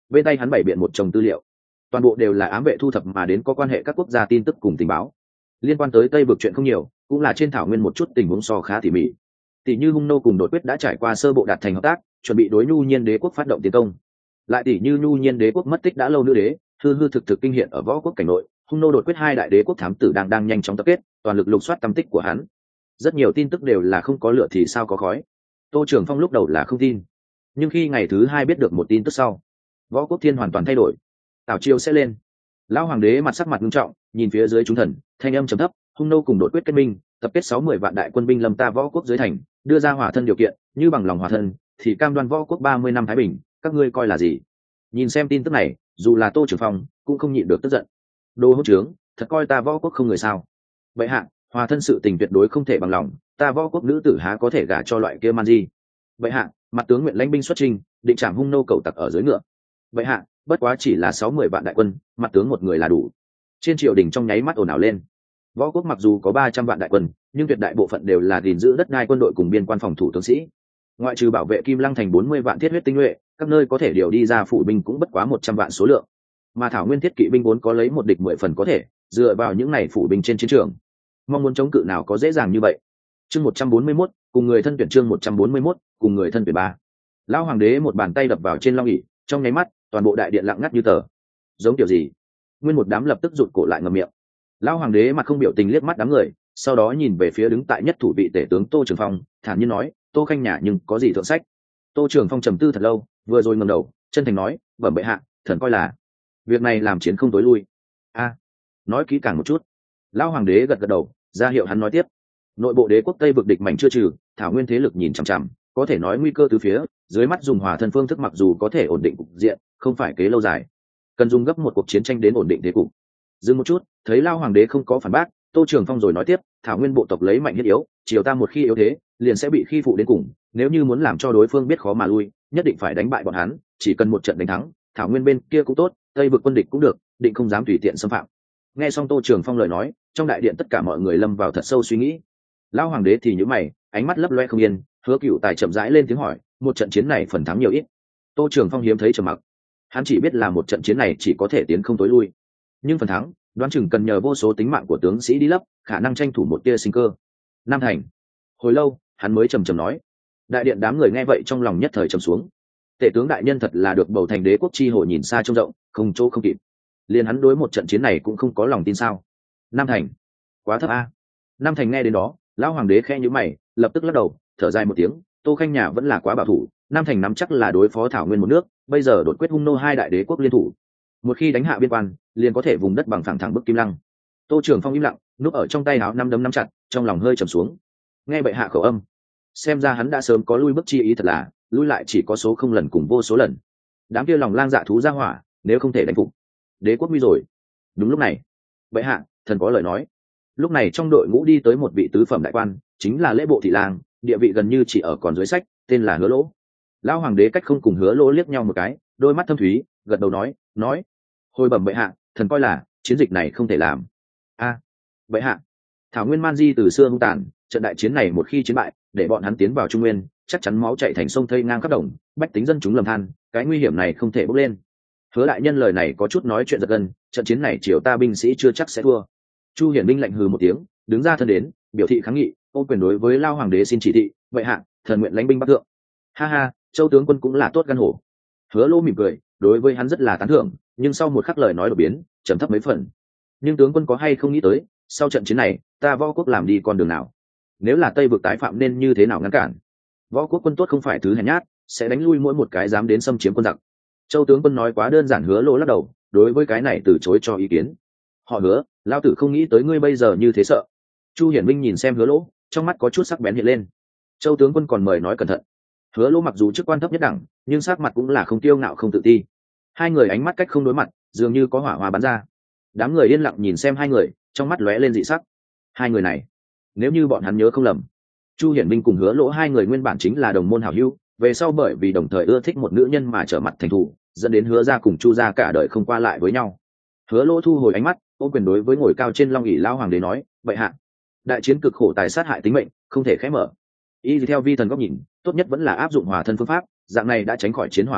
bên tay hắn bày biện một chồng tư liệu, toàn bộ đều là ám vệ thu thập mà đến có quan hệ các quốc gia tin tức cùng tình báo. Liên quan tới Tây vực chuyện không nhiều, cũng là trên thảo nguyên một chút tình huống so khá tỉ mỉ. Tỷ như Hung nô cùng đột quyết đã trải qua sơ bộ đạt thành hợp tác, chuẩn bị đối Nhu Nhiên đế quốc phát động tiến công. Lại tỷ như Nhu Nhiên đế quốc mất tích đã lâu nữ đế, hư hư thực thực kinh hiện ở võ quốc cảnh nội, Hung nô đột quyết hai đại đế quốc thám tử đang đang nhanh chóng tập kết, toàn lực lục soát tâm tích của hắn. Rất nhiều tin tức đều là không có lửa thì sao có khói. Tô Trường Phong lúc đầu là không tin, nhưng khi ngày thứ hai biết được một tin tức sau, võ quốc thiên hoàn toàn thay đổi. Tảo chiêu sẽ lên. Lão hoàng đế mặt sắc mặt nghiêm trọng, nhìn phía dưới chúng thần, thanh âm trầm thấp, Hung nô cùng đột quyết kết minh, tập kết sáu mươi vạn đại quân binh lâm ta võ quốc dưới thành, đưa ra hòa thân điều kiện, như bằng lòng hòa thân thì cam đoan võ quốc ba mươi năm thái bình, các ngươi coi là gì? Nhìn xem tin tức này, dù là Tô Trường Phong cũng không nhịn được tức giận. Đồ hỗn trướng, thật coi ta võ quốc không người sao? Vậy hạ, hòa thân sự tình tuyệt đối không thể bằng lòng, ta võ quốc nữ tử há có thể gả cho loại kia man di. Vậy hạ, mặt tướng nguyện lãnh binh xuất chinh, định trảm Hung nô cẩu tặc ở dưới ngựa. Vậy hạ, bất quá chỉ là sáu mươi vạn đại quân, mặt tướng một người là đủ. Trên triều đình trong nháy mắt ồn ào lên. Võ quốc mặc dù có ba trăm vạn đại quân, nhưng tuyệt đại bộ phận đều là gìn giữ đất đai quân đội cùng biên quan phòng thủ tướng sĩ. Ngoại trừ bảo vệ Kim Lăng thành bốn mươi vạn thiết huyết tinh nhuệ, các nơi có thể điều đi ra phụ binh cũng bất quá một trăm vạn số lượng. Mà Thảo Nguyên thiết kỵ binh vốn có lấy một địch mười phần có thể, dựa vào những này phụ binh trên chiến trường, mong muốn chống cự nào có dễ dàng như vậy. Chương một trăm bốn mươi mốt, cùng người thân tuyển chương một trăm bốn mươi mốt, cùng người thân tuyển ba. Lão hoàng đế một bàn tay đập vào trên long ỷ, trong nháy mắt, toàn bộ đại điện lặng ngắt như tờ. Giống kiểu gì? Nguyên một đám lập tức rụt cổ lại ngậm miệng. Lão hoàng đế mặt không biểu tình liếc mắt đám người, sau đó nhìn về phía đứng tại nhất thủ vị tể tướng Tô Trường Phong, thản nhiên nói, Tô khanh nhà nhưng có gì thượng sách? Tô Trường Phong trầm tư thật lâu, vừa rồi ngẩng đầu, chân thành nói, bẩm bệ hạ, thần coi là việc này làm chiến không tối lui. A, à, nói kỹ càng một chút. Lão hoàng đế gật gật đầu, ra hiệu hắn nói tiếp. Nội bộ đế quốc Tây vực địch mạnh chưa trừ, thảo nguyên thế lực nhìn chằm chằm, có thể nói nguy cơ từ phía, dưới mắt dùng hòa thân phương thức mặc dù có thể ổn định cục diện, không phải kế lâu dài, cần dùng gấp một cuộc chiến tranh đến ổn định thế cục. Dừng một chút, thấy Lão hoàng đế không có phản bác, Tô Trường Phong rồi nói tiếp, thảo nguyên bộ tộc lấy mạnh nhất yếu, triều ta một khi yếu thế, liền sẽ bị khi phụ đến cùng, nếu như muốn làm cho đối phương biết khó mà lui, nhất định phải đánh bại bọn hắn, chỉ cần một trận đánh thắng, thảo nguyên bên kia cũng tốt, Tây vực quân địch cũng được, định không dám tùy tiện xâm phạm. Nghe xong Tô Trường Phong lời nói, trong đại điện tất cả mọi người lâm vào thật sâu suy nghĩ. Lão hoàng đế thì nhíu mày, ánh mắt lấp loe không yên, Hứa Cửu Tài chậm rãi lên tiếng hỏi, một trận chiến này phần thắng nhiều ít? Tô Trường Phong hiếm thấy trầm mặc. Hắn chỉ biết là một trận chiến này chỉ có thể tiến không tối lui, nhưng phần thắng, đoán chừng cần nhờ vô số tính mạng của tướng sĩ đi lấp, khả năng tranh thủ một tia sinh cơ. Nam thành. Hồi lâu, hắn mới trầm trầm nói. Đại điện đám người nghe vậy trong lòng nhất thời trầm xuống. Tể tướng đại nhân thật là được bầu thành đế quốc chi hội nhìn xa trông rộng, không chỗ không kịp. Liền hắn đối một trận chiến này cũng không có lòng tin sao? Nam thành, quá thấp a. Nam thành nghe đến đó, lão hoàng đế khẽ nhíu mày, lập tức lắc đầu, thở dài một tiếng, Tô khanh nhà vẫn là quá bảo thủ, Nam thành nắm chắc là đối phó thảo nguyên một nước, bây giờ đột quyết Hung nô hai đại đế quốc liên thủ, một khi đánh hạ biên quan, liền có thể vùng đất bằng phẳng thẳng bức Kim Lăng. Tô Trường Phong im lặng, núp ở trong tay áo năm đấm nắm chặt, trong lòng hơi trầm xuống. Nghe bệ hạ khẩu âm, xem ra hắn đã sớm có lui bước chi ý, thật là lui lại chỉ có số không lần cùng vô số lần. Đám kia lòng lang dạ thú ra hỏa, nếu không thể đánh phục, đế quốc nguy rồi. Đúng lúc này, bệ hạ, thần có lời nói. Lúc này trong đội ngũ đi tới một vị tứ phẩm đại quan, chính là lễ bộ thị lang, địa vị gần như chỉ ở còn dưới sách, tên là Hứa Lỗ. Lão hoàng đế cách không cùng Hứa Lỗ liếc nhau một cái, đôi mắt thâm thúy, gật đầu nói, nói, hồi bẩm bệ hạ, thần coi là chiến dịch này không thể làm. A, à, bệ hạ, thảo nguyên man di từ xưa hung tàn, trận đại chiến này một khi chiến bại, để bọn hắn tiến vào Trung Nguyên, chắc chắn máu chảy thành sông thây ngang khắp đồng, bách tính dân chúng lầm than, cái nguy hiểm này không thể bốc lên. Hứa đại nhân lời này có chút nói chuyện giật gân, trận chiến này triều ta binh sĩ chưa chắc sẽ thua. Chu Hiển Binh lạnh hừ một tiếng, đứng ra thân đến, biểu thị kháng nghị, ôm quyền đối với Lao hoàng đế xin chỉ thị, bệ hạ, thần nguyện lãnh binh bắc thượng. Ha ha, Châu tướng quân cũng là tốt gan hổ. Hứa Lỗ mỉm cười, đối với hắn rất là tán thưởng, nhưng sau một khắc lời nói đột biến, trầm thấp mấy phần. Nhưng tướng quân có hay không nghĩ tới, sau trận chiến này, ta võ quốc làm đi con đường nào? Nếu là Tây vực tái phạm nên như thế nào ngăn cản? Võ quốc quân tốt không phải thứ hèn nhát, sẽ đánh lui mỗi một cái dám đến xâm chiếm quân giặc. Châu tướng quân nói quá đơn giản. Hứa Lỗ lắc đầu, đối với cái này từ chối cho ý kiến. Họ Hứa, lao tử không nghĩ tới ngươi bây giờ như thế sợ. Chu Hiển Minh nhìn xem Hứa Lỗ, trong mắt có chút sắc bén hiện lên. Châu tướng quân còn mời nói cẩn thận. Hứa Lỗ mặc dù chức quan thấp nhất đẳng, nhưng sắc mặt cũng là không tiêu ngạo không tự ti. Hai người ánh mắt cách không đối mặt, dường như có hỏa hoa bắn ra. Đám người yên lặng nhìn xem hai người, trong mắt lóe lên dị sắc. Hai người này, nếu như bọn hắn nhớ không lầm, Chu Hiển Minh cùng Hứa Lỗ hai người nguyên bản chính là đồng môn hảo hữu, về sau bởi vì đồng thời ưa thích một nữ nhân mà trở mặt thành thù, dẫn đến Hứa gia cùng Chu gia cả đời không qua lại với nhau. Hứa Lỗ thu hồi ánh mắt, ôm quyền đối với ngồi cao trên long ỷ lão hoàng đế nói, bệ hạ, đại chiến cực khổ tài sát hại tính mệnh, không thể khẽ mở. Y theo vi thần góc nhìn, tốt nhất vẫn là áp dụng hòa thân phương pháp, dạng này đã tránh khỏi chiến hỏa hỗn loạn,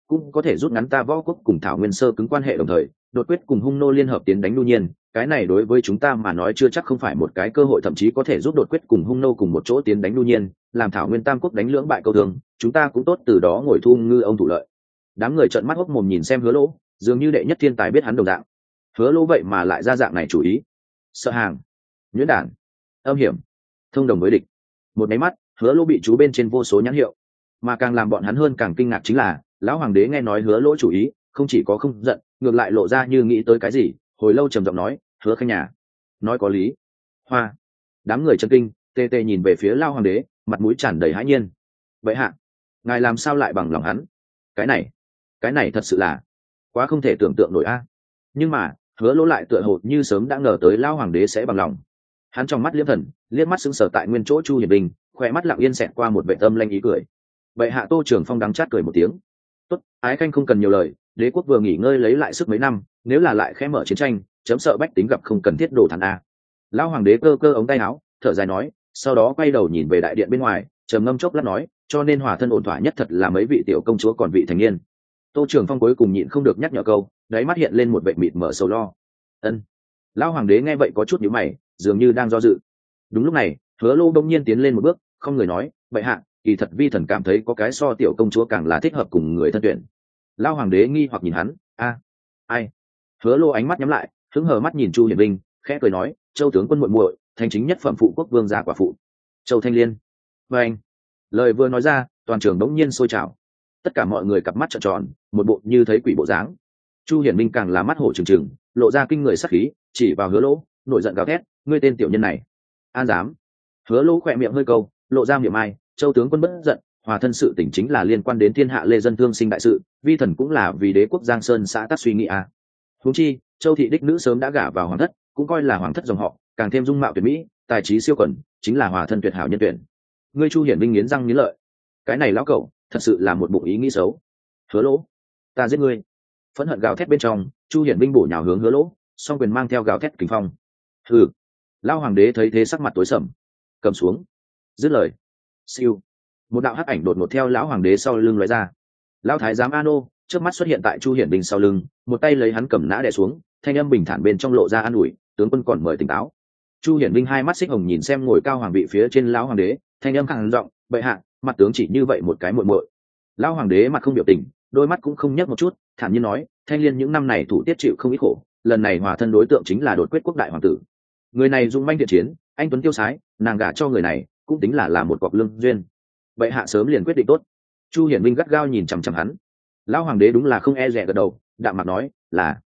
cũng có thể rút ngắn ta võ quốc cùng thảo nguyên sơ cứng quan hệ, đồng thời đột quyết cùng hung nô liên hợp tiến đánh nhu nhiên, cái này đối với chúng ta mà nói chưa chắc không phải một cái cơ hội, thậm chí có thể giúp đột quyết cùng hung nô cùng một chỗ tiến đánh nhu nhiên, làm thảo nguyên tam quốc đánh lưỡng bại câu thương, chúng ta cũng tốt từ đó ngồi thu ngư ông thủ lợi. Đám người trợn mắt hốc mồm nhìn xem Hứa Lỗ, dường như đệ nhất thiên tài biết hắn đồng dạng. Hứa Lỗ vậy mà lại ra dạng này chủ ý. Sợ hàng, nhuyễn đản, âm hiểm, thông đồng với địch. Một máy mắt, Hứa Lỗ bị chú bên trên vô số nhãn hiệu, mà càng làm bọn hắn hơn càng kinh ngạc chính là lão hoàng đế nghe nói Hứa Lỗ chủ ý, không chỉ có không giận, ngược lại lộ ra như nghĩ tới cái gì, hồi lâu trầm giọng nói, Hứa Khanh nhà nói có lý. Hoa. Đám người chấn kinh, tê tê nhìn về phía lão hoàng đế, mặt mũi tràn đầy hãi nhiên. Vậy hạ, ngài làm sao lại bằng lòng hắn? Cái này, cái này thật sự là quá không thể tưởng tượng nổi a. Nhưng mà Hứa Lỗ lại tựa hồ như sớm đã ngờ tới lão hoàng đế sẽ bằng lòng. Hắn trong mắt liếc thần, liếc mắt sững sờ tại nguyên chỗ Chu Hiển Bình, khỏe mắt lặng yên xẹt qua một vẻ tâm lanh ý cười. Vậy hạ Tô Trường Phong đắng chát cười một tiếng. Tốt, ái khanh không cần nhiều lời, đế quốc vừa nghỉ ngơi lấy lại sức mấy năm, nếu là lại khẽ mở chiến tranh, chấm sợ bách tính gặp không cần thiết đổ thằng a. Lão hoàng đế cơ cơ ống tay áo, thở dài nói, sau đó quay đầu nhìn về đại điện bên ngoài, trầm ngâm chốc lát nói, cho nên hòa thân ổn thỏa nhất thật là mấy vị tiểu công chúa còn vị thành niên. Tô Trường Phong cuối cùng nhịn không được nhắc nhở câu, đáy mắt hiện lên một vẻ mịt mở sầu lo. Ân. Lão hoàng đế nghe vậy có chút nhíu mày, dường như đang do dự. Đúng lúc này, Hứa Lô đông nhiên tiến lên một bước, không người nói, bệ hạ, kỳ thật vi thần cảm thấy có cái so tiểu công chúa càng là thích hợp cùng người thân tuyển. Lão hoàng đế nghi hoặc nhìn hắn, a, ai? Hứa Lô ánh mắt nhắm lại, hứng hờ mắt nhìn Chu Hiển Vinh, khẽ cười nói, Châu tướng quân muội muội, thành chính nhất phẩm phụ quốc vương gia quả phụ, Châu Thanh Liên. Và anh, lời vừa nói ra, toàn trường đống nhiên sôi trào. Tất cả mọi người cặp mắt trợn tròn, một bộ như thấy quỷ bộ dáng. Chu Hiển Minh càng là mắt hổ trừng trừng, lộ ra kinh người sắc khí, chỉ vào Hứa Lỗ, nổi giận gào thét, ngươi tên tiểu nhân này, an dám? Hứa Lỗ khỏe miệng hơi câu, lộ ra miệng ai, Châu tướng quân bất giận, hòa thân sự tình chính là liên quan đến thiên hạ lê dân thương sinh đại sự, vi thần cũng là vì đế quốc Giang Sơn xã tắc suy nghĩ à. Huống chi, Châu thị đích nữ sớm đã gả vào hoàng thất, cũng coi là hoàng thất dòng họ, càng thêm dung mạo tuyệt mỹ, tài trí siêu quần, chính là hòa thân tuyệt hảo nhân tuyển. Ngươi Chu Hiển Vinh nghiến răng nghiến lợi, cái này lão cẩu, thật sự là một bụng ý nghĩ xấu. Hứa Lỗ, ta giết ngươi! Phẫn hận gào thét bên trong, Chu Hiển Vinh bổ nhào hướng Hứa Lỗ, song quyền mang theo gào thét kình phong. Hừ! Lão hoàng đế thấy thế sắc mặt tối sầm, cầm xuống. Dứt lời, siêu, một đạo hắc ảnh đột ngột theo lão hoàng đế sau lưng lóe ra. Lão thái giám Ano trước mắt xuất hiện tại Chu Hiển Vinh sau lưng, một tay lấy hắn cầm nã đè xuống, thanh âm bình thản bên trong lộ ra an ủi, tướng quân còn mời tỉnh táo. Chu Hiển Vinh hai mắt xích hồng nhìn xem ngồi cao hoàng vị phía trên lão hoàng đế, thanh âm khàn giọng, bệ hạ, mặt tướng chỉ như vậy một cái muội muội. Lão hoàng đế mặt không biểu tình, đôi mắt cũng không nhấc một chút, thản nhiên nói, Thanh Liên những năm này thủ tiết chịu không ít khổ, lần này hòa thân đối tượng chính là đột quyết quốc đại hoàng tử. Người này dung manh thiện chiến, anh tuấn tiêu sái, nàng gả cho người này cũng tính là là một cọc lương duyên. Bệ hạ sớm liền quyết định tốt. Chu Hiển Vinh gắt gao nhìn chằm chằm hắn. Lão hoàng đế đúng là không e dè gật đầu, đạm mặt nói, là